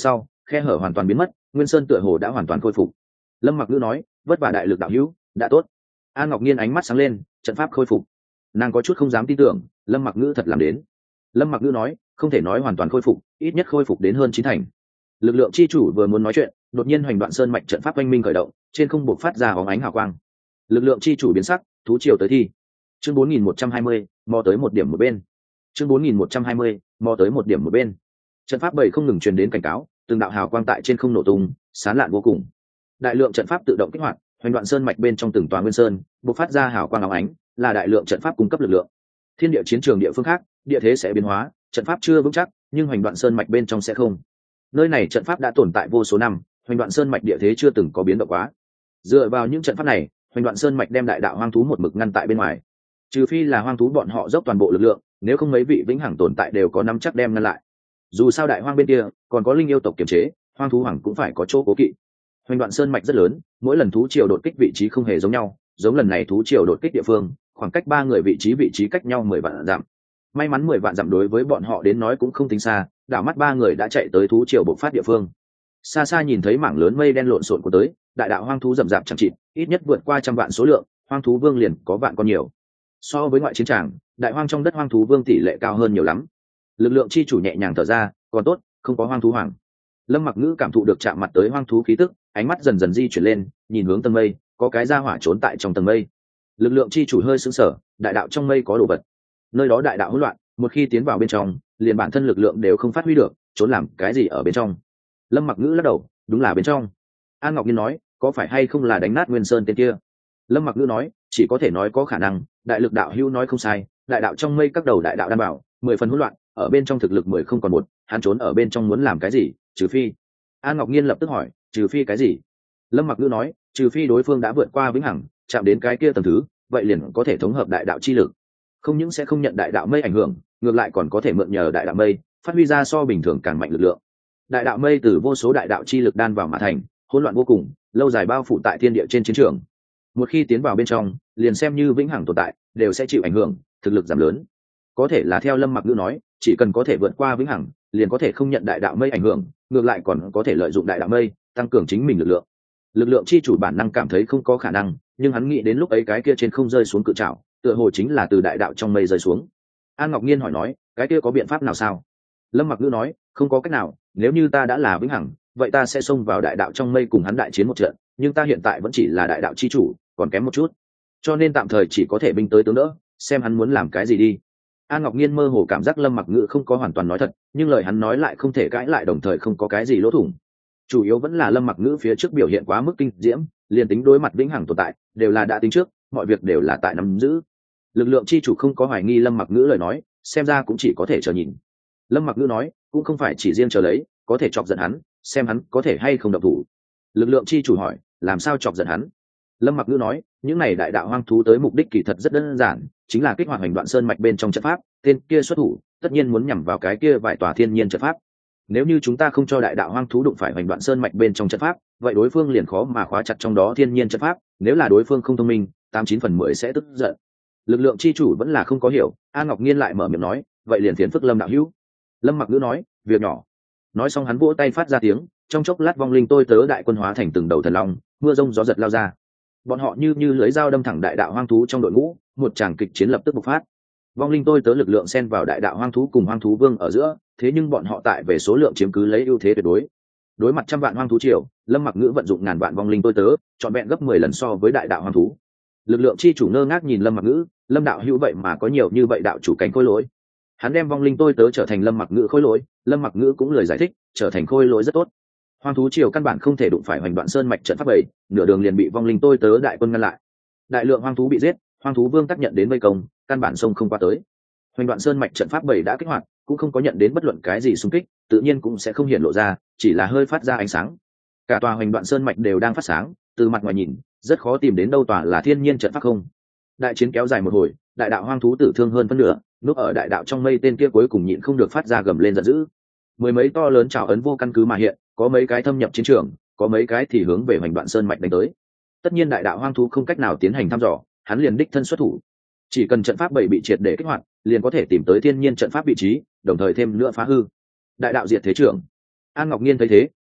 khe hở hoàn toàn biến mất, nguyên sơn tựa hồ đã hoàn toàn khôi phục. Lâm Mặc Ngữ nói, vất vả đại lực đạo hữu, đã tốt. An Ngọc Nhiên ánh mắt sáng lên, trận pháp khôi phục. Nàng có chút không dám tin tưởng, Lâm Mặc Ngữ thật làm đến. Lâm Mặc Ngữ nói, không thể nói hoàn toàn khôi phục, ít nhất khôi phục đến hơn 90%. Lực lượng chi chủ vừa muốn nói chuyện, đột nhiên Hoành Đoạn Sơn mạch trận pháp oanh minh khởi động, trên không bộc phát ra óng ánh hào quang. Lực lượng chi chủ biến sắc, thú triều tới thi. Chương 4120, mò tới một điểm một bên. Chương 4120, mò tới một điểm một bên. Trận pháp bảy không ngừng truyền đến cảnh cáo, từng đạo hào quang tại trên không nổ tung, sáng lạn vô cùng. Đại lượng trận pháp tự động kích hoạt, Hoành Đoạn Sơn mạch bên trong từng tòa nguyên sơn, bộc phát ra hào quang óng ánh, là đại lượng trận pháp cung cấp lực lượng. Thiên địa chiến trường địa phương khác, địa thế sẽ biến hóa, trận pháp chưa vững chắc, nhưng Hoành Đoạn Sơn mạch bên trong sẽ không. Nơi này trận pháp đã tồn tại vô số năm, Hoành Đoạn Sơn mạch địa thế chưa từng có biến động quá. Dựa vào những trận pháp này, Hoành Đoạn Sơn mạch đem đại đạo hoang thú một mực ngăn tại bên ngoài. Trừ phi là hoang thú bọn họ dốc toàn bộ lực lượng, nếu không mấy vị vĩnh hằng tồn tại đều có nắm chắc đem ngăn lại. Dù sao đại hoang bên kia còn có linh yêu tộc kiểm chế, hoang thú hoàng cũng phải có chỗ cố kỵ. Hoành Đoạn Sơn mạch rất lớn, mỗi lần thú triều đột kích vị trí không hề giống nhau, giống lần này thú triều đột kích địa phương, khoảng cách ba người vị trí cách nhau 10 vạn dặm. May mắn 10 vạn dặm đối với bọn họ đến nói cũng không tính xa, đảo mắt ba người đã chạy tới thú triều bộc phát địa phương. Xa xa nhìn thấy mảng lớn mây đen lộn xộn của tới, đại đạo hoang thú rậm rạp chẳng chịt, ít nhất vượt qua 100 vạn số lượng, hoang thú vương liền có vạn con nhiều. So với ngoại chiến tràng, đại hoang trong đất hoang thú vương tỷ lệ cao hơn nhiều lắm. Lực lượng chi chủ nhẹ nhàng thở ra, còn tốt, không có hoang thú hoàng. Lâm Mặc Ngữ cảm thụ được chạm mặt tới hoang thú khí tức, ánh mắt dần dần di chuyển lên, nhìn hướng tầng mây, có cái ra hỏa trốn tại trong tầng mây. Lực lượng chi chủ hơi sững sờ, đại đạo trong mây có đồ vật. Nơi đó đại đạo hỗn loạn, một khi tiến vào bên trong, liền bản thân lực lượng đều không phát huy được, trốn làm cái gì ở bên trong. Lâm Mặc Ngữ lắc đầu, đúng là bên trong. An Ngọc Nhiên nói, có phải hay không là đánh nát Nguyên Sơn tên kia? Lâm Mặc Ngữ nói, chỉ có thể nói có khả năng, đại lực đạo hữu nói không sai, đại đạo trong mây các đầu đại đạo đảm bảo 10 phần hỗn loạn, ở bên trong thực lực 10 không còn một, hắn trốn ở bên trong muốn làm cái gì, trừ phi. An Ngọc Nhiên lập tức hỏi, trừ phi cái gì? Lâm Mặc Ngữ nói, trừ phi đối phương đã vượt qua vĩnh hằng, chạm đến cái kia tầng thứ, vậy liền có thể thống hợp đại đạo chi lực. Không những sẽ không nhận đại đạo mây ảnh hưởng, ngược lại còn có thể mượn nhờ đại đạo mây, phát huy ra so bình thường càng mạnh lực lượng. Đại đạo mây từ vô số đại đạo chi lực đan vào mà thành, hỗn loạn vô cùng, lâu dài bao phủ tại thiên địa trên chiến trường. Một khi tiến vào bên trong, liền xem như vĩnh hằng tồn tại, đều sẽ chịu ảnh hưởng, thực lực giảm lớn. Có thể là theo Lâm Mặc Ngữ nói, chỉ cần có thể vượt qua vĩnh hằng, liền có thể không nhận đại đạo mây ảnh hưởng, ngược lại còn có thể lợi dụng đại đạo mây, tăng cường chính mình lực lượng. Lực lượng chi chủ bản năng cảm thấy không có khả năng, nhưng hắn nghĩ đến lúc ấy cái kia trên không rơi xuống cự trảo, tựa hồ chính là từ đại đạo trong mây rơi xuống. An Ngọc Nhiên hỏi nói, cái kia có biện pháp nào sao? Lâm Mặc Ngữ nói, không có cách nào, nếu như ta đã là vĩnh hằng, vậy ta sẽ xông vào đại đạo trong mây cùng hắn đại chiến một trận, nhưng ta hiện tại vẫn chỉ là đại đạo chi chủ, còn kém một chút, cho nên tạm thời chỉ có thể binh tới tướng đỡ, xem hắn muốn làm cái gì đi. An Ngọc Nhiên mơ hồ cảm giác Lâm Mặc Ngữ không có hoàn toàn nói thật, nhưng lời hắn nói lại không thể cãi lại, đồng thời không có cái gì lỗ thủng. Chủ yếu vẫn là Lâm Mặc Ngữ phía trước biểu hiện quá mức kinh diễm, liền tính đối mặt vĩnh hằng tồn tại, đều là đã tính trước, mọi việc đều là tại nắm giữ. Lực lượng chi chủ không có hoài nghi Lâm Mặc Ngữ lời nói, xem ra cũng chỉ có thể chờ nhìn. Lâm Mặc Ngữ nói, cũng không phải chỉ riêng chờ lấy, có thể chọc giận hắn, xem hắn có thể hay không động thủ. Lực lượng chi chủ hỏi, làm sao chọc giận hắn? Lâm Mặc Ngữ nói, những này đại đạo hoang thú tới mục đích kỳ thật rất đơn giản, chính là kích hoạt Hoành Đoạn Sơn mạch bên trong trận pháp, tên kia xuất thủ, tất nhiên muốn nhằm vào cái kia vài tòa thiên nhiên trận pháp. Nếu như chúng ta không cho đại đạo hoang thú đụng phải Hoành Đoạn Sơn mạch bên trong trận pháp, vậy đối phương liền khó mà khóa chặt trong đó thiên nhiên trận pháp, nếu là đối phương không thông minh, 89/10 sẽ tức giận. Lực lượng chi chủ vẫn là không có hiểu, An Ngọc Nhiên lại mở miệng nói, vậy liền phiền phức Lâm đạo hữu. Lâm Mặc Ngữ nói, việc nhỏ. Nói xong hắn vỗ tay phát ra tiếng, trong chốc lát vong linh tôi tớ đại quân hóa thành từng đầu thần long, mưa rông gió giật lao ra. Bọn họ như lưới dao đâm thẳng đại đạo hoang thú trong đội ngũ, một tràng kịch chiến lập tức bộc phát. Vong linh tôi tớ lực lượng xen vào đại đạo hoang thú cùng hoang thú vương ở giữa, thế nhưng bọn họ tại về số lượng chiếm cứ lấy ưu thế tuyệt đối. Đối mặt trăm vạn hoang thú triều, Lâm Mặc Ngữ vận dụng ngàn vạn vong linh tôi tớ, trọn vẹn gấp 10 lần so với đại đạo hoang thú. Lực lượng chi chủ ngơ ngác nhìn Lâm Mặc Ngữ, Lâm đạo hữu vậy mà có nhiều như vậy đạo chủ cánh khôi lỗi. Hắn đem vong linh tôi tớ trở thành Lâm Mặc Ngữ khôi lỗi, Lâm Mặc Ngữ cũng lời giải thích, trở thành khôi lỗi rất tốt. Hoang thú triều căn bản không thể đụng phải Hoành Đoạn Sơn mạch trận pháp bảy, nửa đường liền bị vong linh tôi tớ đại quân ngăn lại. Đại lượng hoang thú bị giết, hoang thú vương tác nhận đến vây công, căn bản sông không qua tới. Hoành Đoạn Sơn mạch trận pháp bảy đã kích hoạt, cũng không có nhận đến bất luận cái gì xung kích, tự nhiên cũng sẽ không hiện lộ ra, chỉ là hơi phát ra ánh sáng. Cả tòa Hoành Đoạn Sơn mạch đều đang phát sáng, từ mặt ngoài nhìn, rất khó tìm đến đâu tòa là thiên nhiên trận pháp không. Đại chiến kéo dài một hồi, đại đạo hoang thú tử thương hơn phân nửa, núp ở đại đạo trong mây tên kia cuối cùng nhịn không được phát ra gầm lên giận dữ. Mười mấy to lớn trảo ấn vô căn cứ mà hiện, có mấy cái thâm nhập chiến trường, có mấy cái thì hướng về Hoành Đoạn Sơn mạch đánh tới. Tất nhiên đại đạo hoang thú không cách nào tiến hành thăm dò, hắn liền đích thân xuất thủ. Chỉ cần trận pháp bảy bị triệt để kích hoạt, liền có thể tìm tới thiên nhiên trận pháp vị trí, đồng thời thêm nữa phá hư. Đại đạo diệt thế trưởng. An Ngọc Nhiên thấy thế,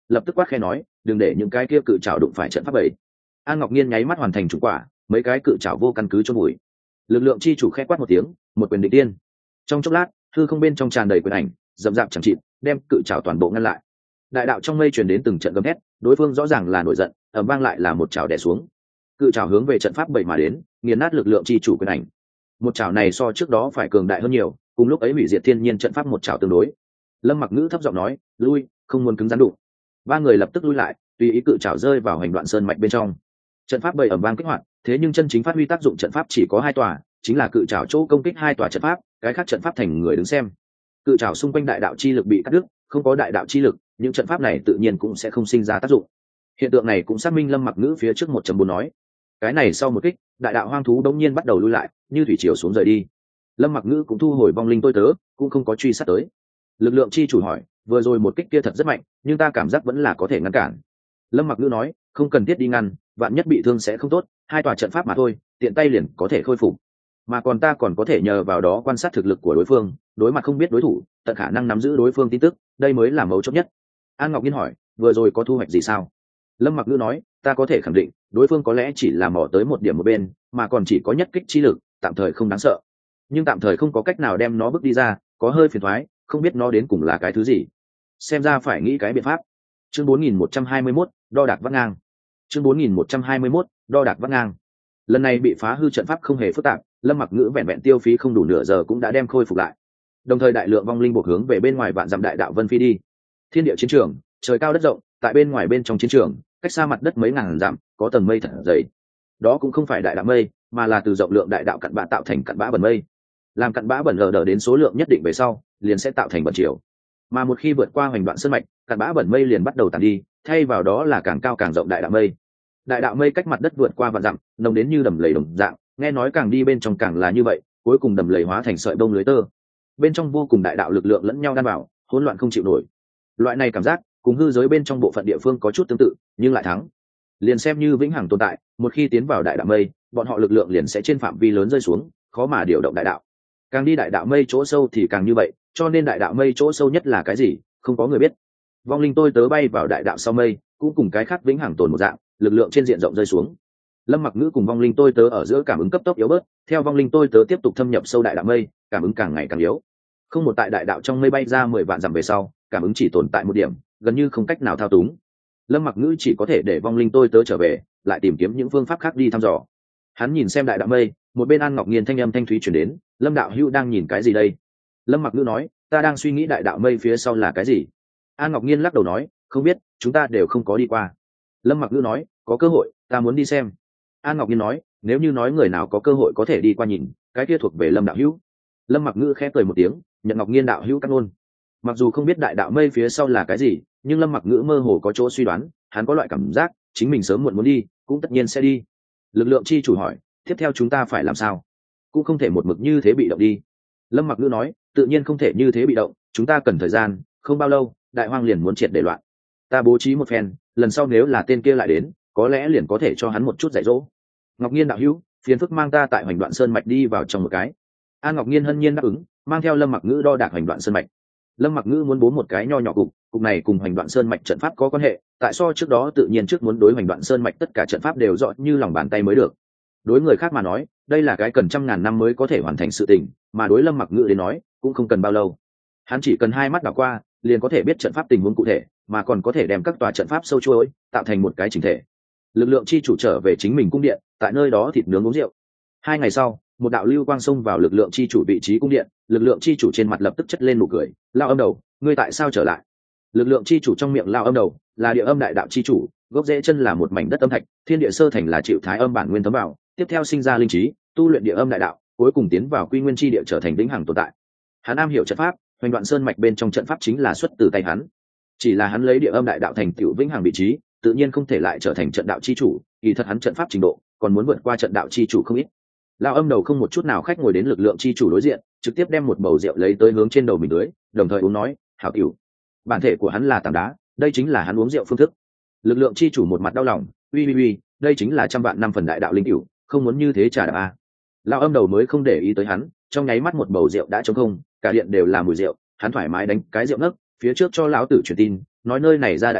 lập tức quát khe nói đừng để những cái kia cự trảo đụng phải trận pháp bảy. An Ngọc Nhiên nháy mắt hoàn thành chủ quả, mấy cái cự trảo vô căn cứ chôn bụi. Lực lượng chi chủ khẽ quát một tiếng, một quyền định tiên. Trong chốc lát, hư không bên trong tràn đầy quyền ảnh, rậm rạp chẳng chịt, đem cự trảo toàn bộ ngăn lại. Đại đạo trong mây truyền đến từng trận gầm thét, đối phương rõ ràng là nổi giận, ầm vang lại là một trảo đè xuống. Cự trảo hướng về trận pháp bảy mà đến, nghiền nát lực lượng chi chủ quyền ảnh. Một trảo này so trước đó phải cường đại hơn nhiều, cùng lúc ấy hủy diệt thiên nhiên trận pháp một trảo tương đối. Lâm Mặc Ngữ thấp giọng nói, lui, không muốn cứng rắn đụng. Ba người lập tức lui lại, tùy ý cự trảo rơi vào hành đoạn sơn mạch bên trong. Trận pháp bảy ầm vang kích hoạt, thế nhưng chân chính phát huy tác dụng trận pháp chỉ có hai tòa, chính là cự trảo chỗ công kích hai tòa trận pháp, cái khác trận pháp thành người đứng xem. Cự trảo xung quanh đại đạo chi lực bị cắt đứt, không có đại đạo chi lực, những trận pháp này tự nhiên cũng sẽ không sinh ra tác dụng. Hiện tượng này cũng xác minh Lâm Mặc Ngữ phía trước 1.4 nói. Cái này sau một kích, đại đạo hoang thú đống nhiên bắt đầu lui lại, như thủy triều xuống rời đi. Lâm Mặc Ngữ cũng thu hồi vong linh tôi tớ, cũng không có truy sát tới. Lực lượng chi chủ hỏi, vừa rồi một kích kia thật rất mạnh, nhưng ta cảm giác vẫn là có thể ngăn cản. Lâm Mặc Ngữ nói, không cần thiết đi ngăn, vạn nhất bị thương sẽ không tốt, hai tòa trận pháp mà thôi, tiện tay liền có thể khôi phục. Mà còn ta còn có thể nhờ vào đó quan sát thực lực của đối phương, đối mặt không biết đối thủ, tận khả năng nắm giữ đối phương tin tức, đây mới là mấu chốt nhất. An Ngọc Nhiên hỏi, vừa rồi có thu hoạch gì sao? Lâm Mặc Ngữ nói, ta có thể khẳng định, đối phương có lẽ chỉ là mò tới một điểm một bên, mà còn chỉ có nhất kích chi lực, tạm thời không đáng sợ. Nhưng tạm thời không có cách nào đem nó bước đi ra, có hơi phiền toái, không biết nó đến cùng là cái thứ gì. Xem ra phải nghĩ cái biện pháp. Chương 4121, đo đạc vắt ngang. Chương 4121, đo đạc vắt ngang. Lần này bị phá hư trận pháp không hề phức tạp, Lâm Mặc Ngữ vẹn vẹn tiêu phí không đủ nửa giờ cũng đã đem khôi phục lại. Đồng thời đại lượng vong linh buộc hướng về bên ngoài vạn dặm đại đạo vân phi đi. Thiên địa chiến trường, trời cao đất rộng, tại bên ngoài bên trong chiến trường, cách xa mặt đất mấy ngàn dặm, có tầng mây thật dày. Đó cũng không phải đại đạo mây, mà là từ rộng lượng đại đạo cặn bã tạo thành cặn bã bẩn mây. Làm cặn bã bẩn lờ đờ đến số lượng nhất định về sau, liền sẽ tạo thành bẩn chiều. Mà một khi vượt qua hoành đoạn sơn mạch, cặn bã bẩn mây liền bắt đầu tàn đi, thay vào đó là càng cao càng rộng đại đạo mây. Đại đạo mây cách mặt đất vượt qua vạn dặm, nồng đến như đầm lầy đồng dạng, nghe nói càng đi bên trong càng là như vậy, cuối cùng đầm lầy hóa thành sợi bông lưới tơ. Bên trong vô cùng đại đạo lực lượng lẫn nhau đan vào, hỗn loạn không chịu nổi. Loại này cảm giác cùng hư giới bên trong bộ phận địa phương có chút tương tự, nhưng lại thắng. Liền xem như vĩnh hằng tồn tại, một khi tiến vào đại đạo mây, bọn họ lực lượng liền sẽ trên phạm vi lớn rơi xuống, khó mà điều động đại đạo. Càng đi đại đạo mây chỗ sâu thì càng như vậy, cho nên đại đạo mây chỗ sâu nhất là cái gì, không có người biết. Vong linh tôi tớ bay vào đại đạo sau mây, cũng cùng cái khác vĩnh hằng tồn một dạng, lực lượng trên diện rộng rơi xuống. Lâm Mặc Ngữ cùng vong linh tôi tớ ở giữa cảm ứng cấp tốc yếu bớt, theo vong linh tôi tớ tiếp tục thâm nhập sâu đại đạo mây, cảm ứng càng ngày càng yếu. Không một tại đại đạo trong mây bay ra 10 vạn dặm về sau, cảm ứng chỉ tồn tại một điểm, gần như không cách nào thao túng. Lâm Mặc Ngữ chỉ có thể để vong linh tôi tớ trở về, lại tìm kiếm những phương pháp khác đi thăm dò. Hắn nhìn xem đại đạo mây, một bên An Ngọc Nhiên thanh âm thanh thúy truyền đến, Lâm đạo hữu đang nhìn cái gì đây? Lâm Mặc Ngữ nói, ta đang suy nghĩ đại đạo mây phía sau là cái gì. An Ngọc Nhiên lắc đầu nói, không biết, chúng ta đều không có đi qua. Lâm Mặc Ngữ nói, có cơ hội, ta muốn đi xem. An Ngọc Nhiên nói, nếu như nói người nào có cơ hội có thể đi qua nhìn, cái kia thuộc về Lâm đạo hữu. Lâm Mặc Ngữ khẽ cười một tiếng, nhận Ngọc Nhiên đạo hữu cắt ngôn. Mặc dù không biết đại đạo mây phía sau là cái gì, nhưng Lâm Mặc Ngữ mơ hồ có chỗ suy đoán, hắn có loại cảm giác chính mình sớm muộn muốn đi, cũng tất nhiên sẽ đi. Lực lượng chi chủ hỏi, tiếp theo chúng ta phải làm sao? Cũng không thể một mực như thế bị động đi. Lâm Mặc Ngữ nói, tự nhiên không thể như thế bị động, chúng ta cần thời gian, không bao lâu đại hoang liền muốn triệt để loạn. Ta bố trí một phen, lần sau nếu là tên kia lại đến, có lẽ liền có thể cho hắn một chút dạy dỗ. Ngọc Nhiên đạo hữu, phiền phức mang ta tại hoành đoạn sơn mạch đi vào trong một cái. An Ngọc Nhiên hân nhiên đáp ứng, mang theo Lâm Mặc Ngữ đo đạc hoành đoạn sơn mạch. Lâm Mặc Ngữ muốn bố một cái nho nhỏ cục này cùng hoành đoạn sơn mạch trận pháp có quan hệ, tại so trước đó tự nhiên trước muốn đối hoành đoạn sơn mạch tất cả trận pháp đều rõ như lòng bàn tay mới được. Đối người khác mà nói, đây là cái cần trăm ngàn năm mới có thể hoàn thành sự tình, mà đối Lâm Mặc Ngữ đến nói, cũng không cần bao lâu. Hắn chỉ cần hai mắt đảo qua, liền có thể biết trận pháp tình huống cụ thể, mà còn có thể đem các tòa trận pháp sâu chuỗi tạo thành một cái chỉnh thể. Lực lượng chi chủ trở về chính mình cung điện, tại nơi đó thịt nướng uống rượu. 2 ngày sau, một đạo lưu quang xông vào lực lượng chi chủ vị trí cung điện, lực lượng chi chủ trên mặt lập tức chất lên nụ cười, lao âm đầu, ngươi tại sao trở lại? Lực lượng chi chủ trong miệng lao âm đầu là địa âm đại đạo chi chủ, gốc rễ chân là một mảnh đất âm thạch, thiên địa sơ thành là chịu thái âm bản nguyên thấm vào, tiếp theo sinh ra linh trí, tu luyện địa âm đại đạo, cuối cùng tiến vào quy nguyên chi địa trở thành vĩnh hằng tồn tại. Hắn am hiểu trận pháp, hoành đoạn sơn mạch bên trong trận pháp chính là xuất từ tay hắn. Chỉ là hắn lấy địa âm đại đạo thành tựu vĩnh hằng vị trí, tự nhiên không thể lại trở thành trận đạo chi chủ, kỳ thật hắn trận pháp trình độ còn muốn vượt qua trận đạo chi chủ không ít. Lao âm đầu không một chút nào khách ngồi đến lực lượng chi chủ đối diện, trực tiếp đem một bầu rượu lấy tới hướng trên đầu mình tưới, đồng thời uống nói, hảo tiểu. Bản thể của hắn là tảng đá, đây chính là hắn uống rượu phương thức. Lực lượng chi chủ một mặt đau lòng, uy, đây chính là trăm vạn năm phần đại đạo linh tiểu, không muốn như thế trả đạp a. Lao âm đầu mới không để ý tới hắn, trong nháy mắt một bầu rượu đã trống không, cả điện đều là mùi rượu, hắn thoải mái đánh cái rượu nấc, phía trước cho lão tử truyền tin, nói nơi này ra đại sự,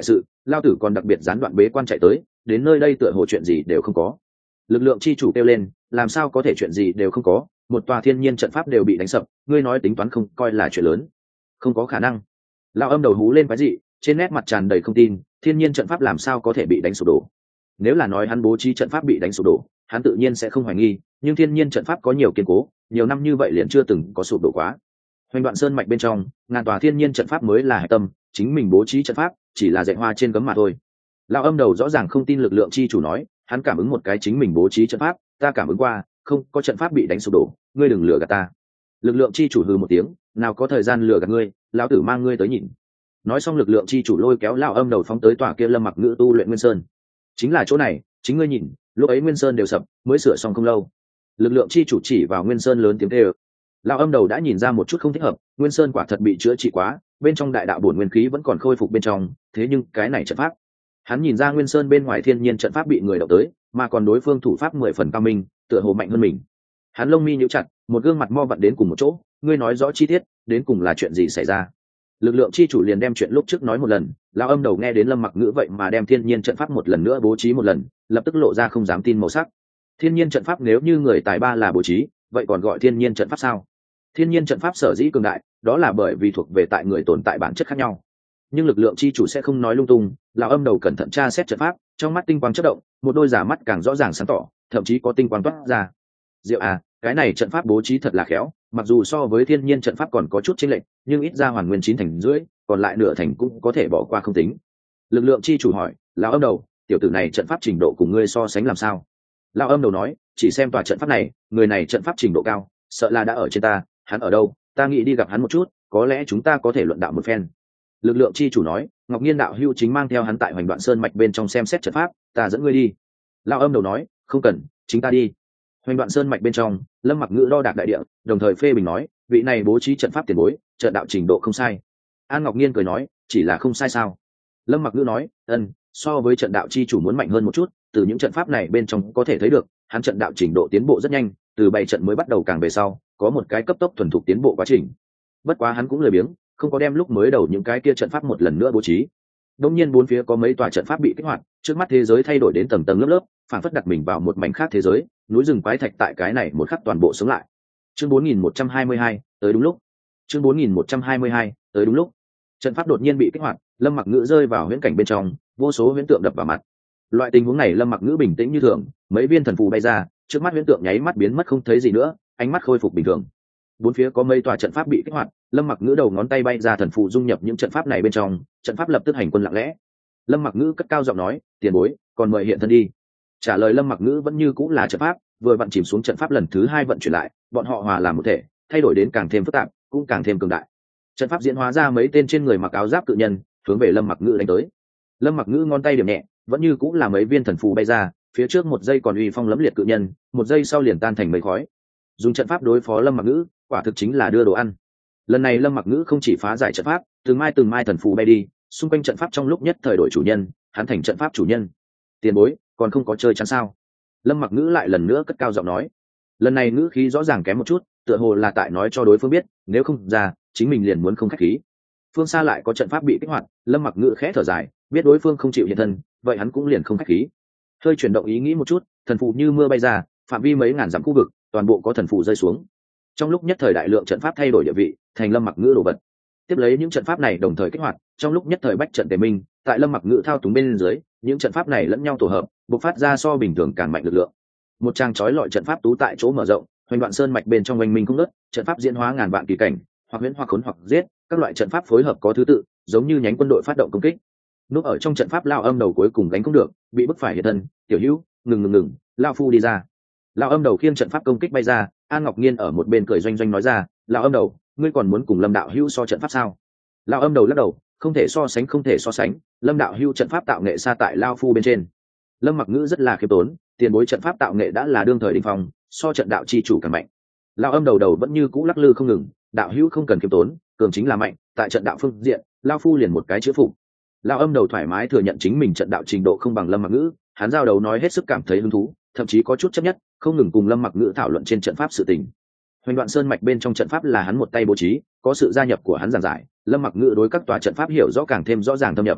lao tử còn đặc biệt gián đoạn bế quan chạy tới, đến nơi đây tựa hồ chuyện gì đều không có. Lực lượng chi chủ kêu lên, làm sao có thể chuyện gì đều không có, một tòa thiên nhiên trận pháp đều bị đánh sập, ngươi nói tính toán không coi là chuyện lớn. Không có khả năng. Lão âm đầu hú lên quái dị, trên nét mặt tràn đầy không tin, thiên nhiên trận pháp làm sao có thể bị đánh sụp đổ. Nếu là nói hắn bố trí trận pháp bị đánh sụp đổ, hắn tự nhiên sẽ không hoài nghi, nhưng thiên nhiên trận pháp có nhiều kiên cố, nhiều năm như vậy liền chưa từng có sụp đổ quá. Hoành Đoạn Sơn mạch bên trong, ngàn tòa thiên nhiên trận pháp mới là hệ tâm, chính mình bố trí trận pháp chỉ là dạy hoa trên gấm mà thôi. Lão âm đầu rõ ràng không tin lực lượng chi chủ nói, hắn cảm ứng một cái chính mình bố trí trận pháp, ta cảm ứng qua, không có trận pháp bị đánh sụp đổ, ngươi đừng lừa gạt ta. Lực lượng chi chủ hừ một tiếng, nào có thời gian lừa gạt ngươi, lão tử mang ngươi tới nhìn. Nói xong lực lượng chi chủ lôi kéo lão âm đầu phóng tới tòa kia Lâm Mặc Ngữ tu luyện Nguyên Sơn. Chính là chỗ này, chính ngươi nhìn, lúc ấy Nguyên Sơn đều sập, mới sửa xong không lâu. Lực lượng chi chủ chỉ vào Nguyên Sơn lớn tiếng kêu. Lão âm đầu đã nhìn ra một chút không thích hợp, Nguyên Sơn quả thật bị chữa trị quá, bên trong đại đạo bổn nguyên khí vẫn còn khôi phục bên trong, thế nhưng cái này trận pháp, hắn nhìn ra Nguyên Sơn bên ngoài thiên nhiên trận pháp bị người động tới, mà còn đối phương thủ pháp 10 phần cao minh, tựa hồ mạnh hơn mình. Hắn lông mi nhíu chặt, một gương mặt mo vặn đến cùng một chỗ, ngươi nói rõ chi tiết, đến cùng là chuyện gì xảy ra? Lực lượng chi chủ liền đem chuyện lúc trước nói một lần. Lão âm đầu nghe đến Lâm Mặc Ngữ vậy mà đem thiên nhiên trận pháp một lần nữa bố trí một lần, lập tức lộ ra không dám tin màu sắc. Thiên nhiên trận pháp nếu như người tài ba là bố trí, vậy còn gọi thiên nhiên trận pháp sao? Thiên nhiên trận pháp sở dĩ cường đại, đó là bởi vì thuộc về tại người tồn tại bản chất khác nhau. Nhưng lực lượng chi chủ sẽ không nói lung tung. Lão âm đầu cẩn thận tra xét trận pháp, trong mắt tinh quang chớp động, một đôi giả mắt càng rõ ràng sáng tỏ, thậm chí có tinh quang toát ra. Diệu à, cái này trận pháp bố trí thật là khéo, mặc dù so với thiên nhiên trận pháp còn có chút chênh lệch, nhưng ít ra hoàn nguyên 9 thành rưỡi, còn lại nửa thành cũng có thể bỏ qua không tính. Lực lượng chi chủ hỏi, lão âm đầu, tiểu tử này trận pháp trình độ cùng ngươi so sánh làm sao? Lão âm đầu nói, chỉ xem tòa trận pháp này, người này trận pháp trình độ cao, sợ là đã ở trên ta, hắn ở đâu, ta nghĩ đi gặp hắn một chút, có lẽ chúng ta có thể luận đạo một phen. Lực lượng chi chủ nói, Ngọc Nhiên đạo hữu chính mang theo hắn tại Hoành Đoạn Sơn mạch bên trong xem xét trận pháp, ta dẫn ngươi đi. Lão âm đầu nói, không cần, chính ta đi. Hoành Đoạn Sơn mạch bên trong, Lâm Mặc Ngữ đo đạc đại địa, đồng thời phê bình nói, vị này bố trí trận pháp tiền bối, trận đạo trình độ không sai. An Ngọc Nhiên cười nói, chỉ là không sai sao? Lâm Mặc Ngữ nói, so với trận đạo chi chủ muốn mạnh hơn một chút, từ những trận pháp này bên trong có thể thấy được, hắn trận đạo trình độ tiến bộ rất nhanh, từ 7 trận mới bắt đầu càng về sau, có một cái cấp tốc thuần thục tiến bộ quá trình. Bất quá hắn cũng lười biếng, không có đem lúc mới đầu những cái kia trận pháp một lần nữa bố trí. Đương nhiên bốn phía có mấy tòa trận pháp bị kích hoạt, trước mắt thế giới thay đổi đến tầng tầng lớp lớp, phản phất đặt mình vào một mảnh khác thế giới, núi rừng quái thạch tại cái này một khắc toàn bộ sống lại. Chương 4122, tới đúng lúc. Chương 4122, tới đúng lúc. Trận pháp đột nhiên bị kích hoạt, Lâm Mặc Ngữ rơi vào huyễn cảnh bên trong, vô số huyễn tượng đập vào mặt. Loại tình huống này Lâm Mặc Ngữ bình tĩnh như thường, mấy viên thần phù bay ra, trước mắt huyễn tượng nháy mắt biến mất không thấy gì nữa, ánh mắt khôi phục bình thường. Bốn phía có mấy tòa trận pháp bị kích hoạt, Lâm Mặc Ngữ đầu ngón tay bay ra thần phù dung nhập những trận pháp này bên trong, trận pháp lập tức hành quân lặng lẽ. Lâm Mặc Ngữ cất cao giọng nói, tiền bối, còn mời hiện thân đi. Trả lời Lâm Mặc Ngữ vẫn như cũng là trận pháp, vừa vặn chìm xuống trận pháp lần thứ 2 vận chuyển lại, bọn họ hòa làm một thể, thay đổi đến càng thêm phức tạp, cũng càng thêm cường đại. Trận pháp diễn hóa ra mấy tên trên người mặc áo giáp cự nhân, hướng về Lâm Mặc Ngữ đánh tới. Lâm Mặc Ngữ ngón tay điểm nhẹ, vẫn như cũng là mấy viên thần phù bay ra, phía trước một giây còn uy phong lẫm liệt cự nhân, một giây sau liền tan thành mây khói. Dùng trận pháp đối phó Lâm Mặc Ngữ, quả thực chính là đưa đồ ăn. Lần này Lâm Mặc Ngữ không chỉ phá giải trận pháp, từng mai thần phù bay đi, xung quanh trận pháp trong lúc nhất thời đổi chủ nhân, hắn thành trận pháp chủ nhân. Tiền bối, còn không có chơi chắn sao? Lâm Mặc Ngữ lại lần nữa cất cao giọng nói. Lần này ngữ khí rõ ràng kém một chút, tựa hồ là tại nói cho đối phương biết, nếu không ra, chính mình liền muốn không khách khí. Phương xa lại có trận pháp bị kích hoạt, Lâm Mặc Ngữ khẽ thở dài, biết đối phương không chịu hiện thân, vậy hắn cũng liền không khách khí. Hơi chuyển động ý nghĩ một chút, thần phù như mưa bay ra, phạm vi mấy ngàn dặm khu vực, toàn bộ có thần phù rơi xuống. Trong lúc nhất thời đại lượng trận pháp thay đổi địa vị, thành Lâm Mặc Ngữ đổ vật. Tiếp lấy những trận pháp này đồng thời kích hoạt, trong lúc nhất thời bách trận tề minh, tại Lâm Mặc Ngữ thao túng bên dưới, những trận pháp này lẫn nhau tổ hợp, bộc phát ra so bình thường càng mạnh lực lượng. Một trang chói lọi trận pháp tú tại chỗ mở rộng, Hoành Đoạn Sơn mạch bên trong oanh minh không ngớt, trận pháp diễn hóa ngàn vạn kỳ cảnh, hoặc huyễn hoặc khốn hoặc giết, các loại trận pháp phối hợp có thứ tự, giống như nhánh quân đội phát động công kích. Núp ở trong trận pháp lao âm đầu cuối cùng đánh không được, bị bức phải hiện thân, "Tiểu Hữu, ngừng, lao phu đi ra." Lao âm đầu khiêng trận pháp công kích bay ra, An Ngọc Nhiên ở một bên cười doanh doanh nói ra, "Lao âm đầu, ngươi còn muốn cùng Lâm đạo hữu so trận pháp sao?" Lao âm đầu lắc đầu, không thể so sánh, Lâm đạo hữu trận pháp tạo nghệ xa tại lao phu bên trên. Lâm Mặc Ngữ rất là khiêm tốn, tiền bối trận pháp tạo nghệ đã là đương thời đỉnh phong, so trận đạo chi chủ càng mạnh. Lao âm đầu vẫn như cũ lắc lư không ngừng, đạo hữu không cần khiêm tốn, cường chính là mạnh, tại trận đạo phương diện, lao phu liền một cái chữ phục. Lao âm đầu thoải mái thừa nhận chính mình trận đạo trình độ không bằng Lâm Mặc Ngữ, hắn giao đầu nói hết sức cảm thấy hứng thú, thậm chí có chút chấp nhất, không ngừng cùng Lâm Mặc Ngữ thảo luận trên trận pháp sự tình. Hoành Đoạn Sơn mạch bên trong trận pháp là hắn một tay bố trí, có sự gia nhập của hắn giảng giải, Lâm Mặc Ngữ đối các tòa trận pháp hiểu rõ càng thêm rõ ràng thâm nhập.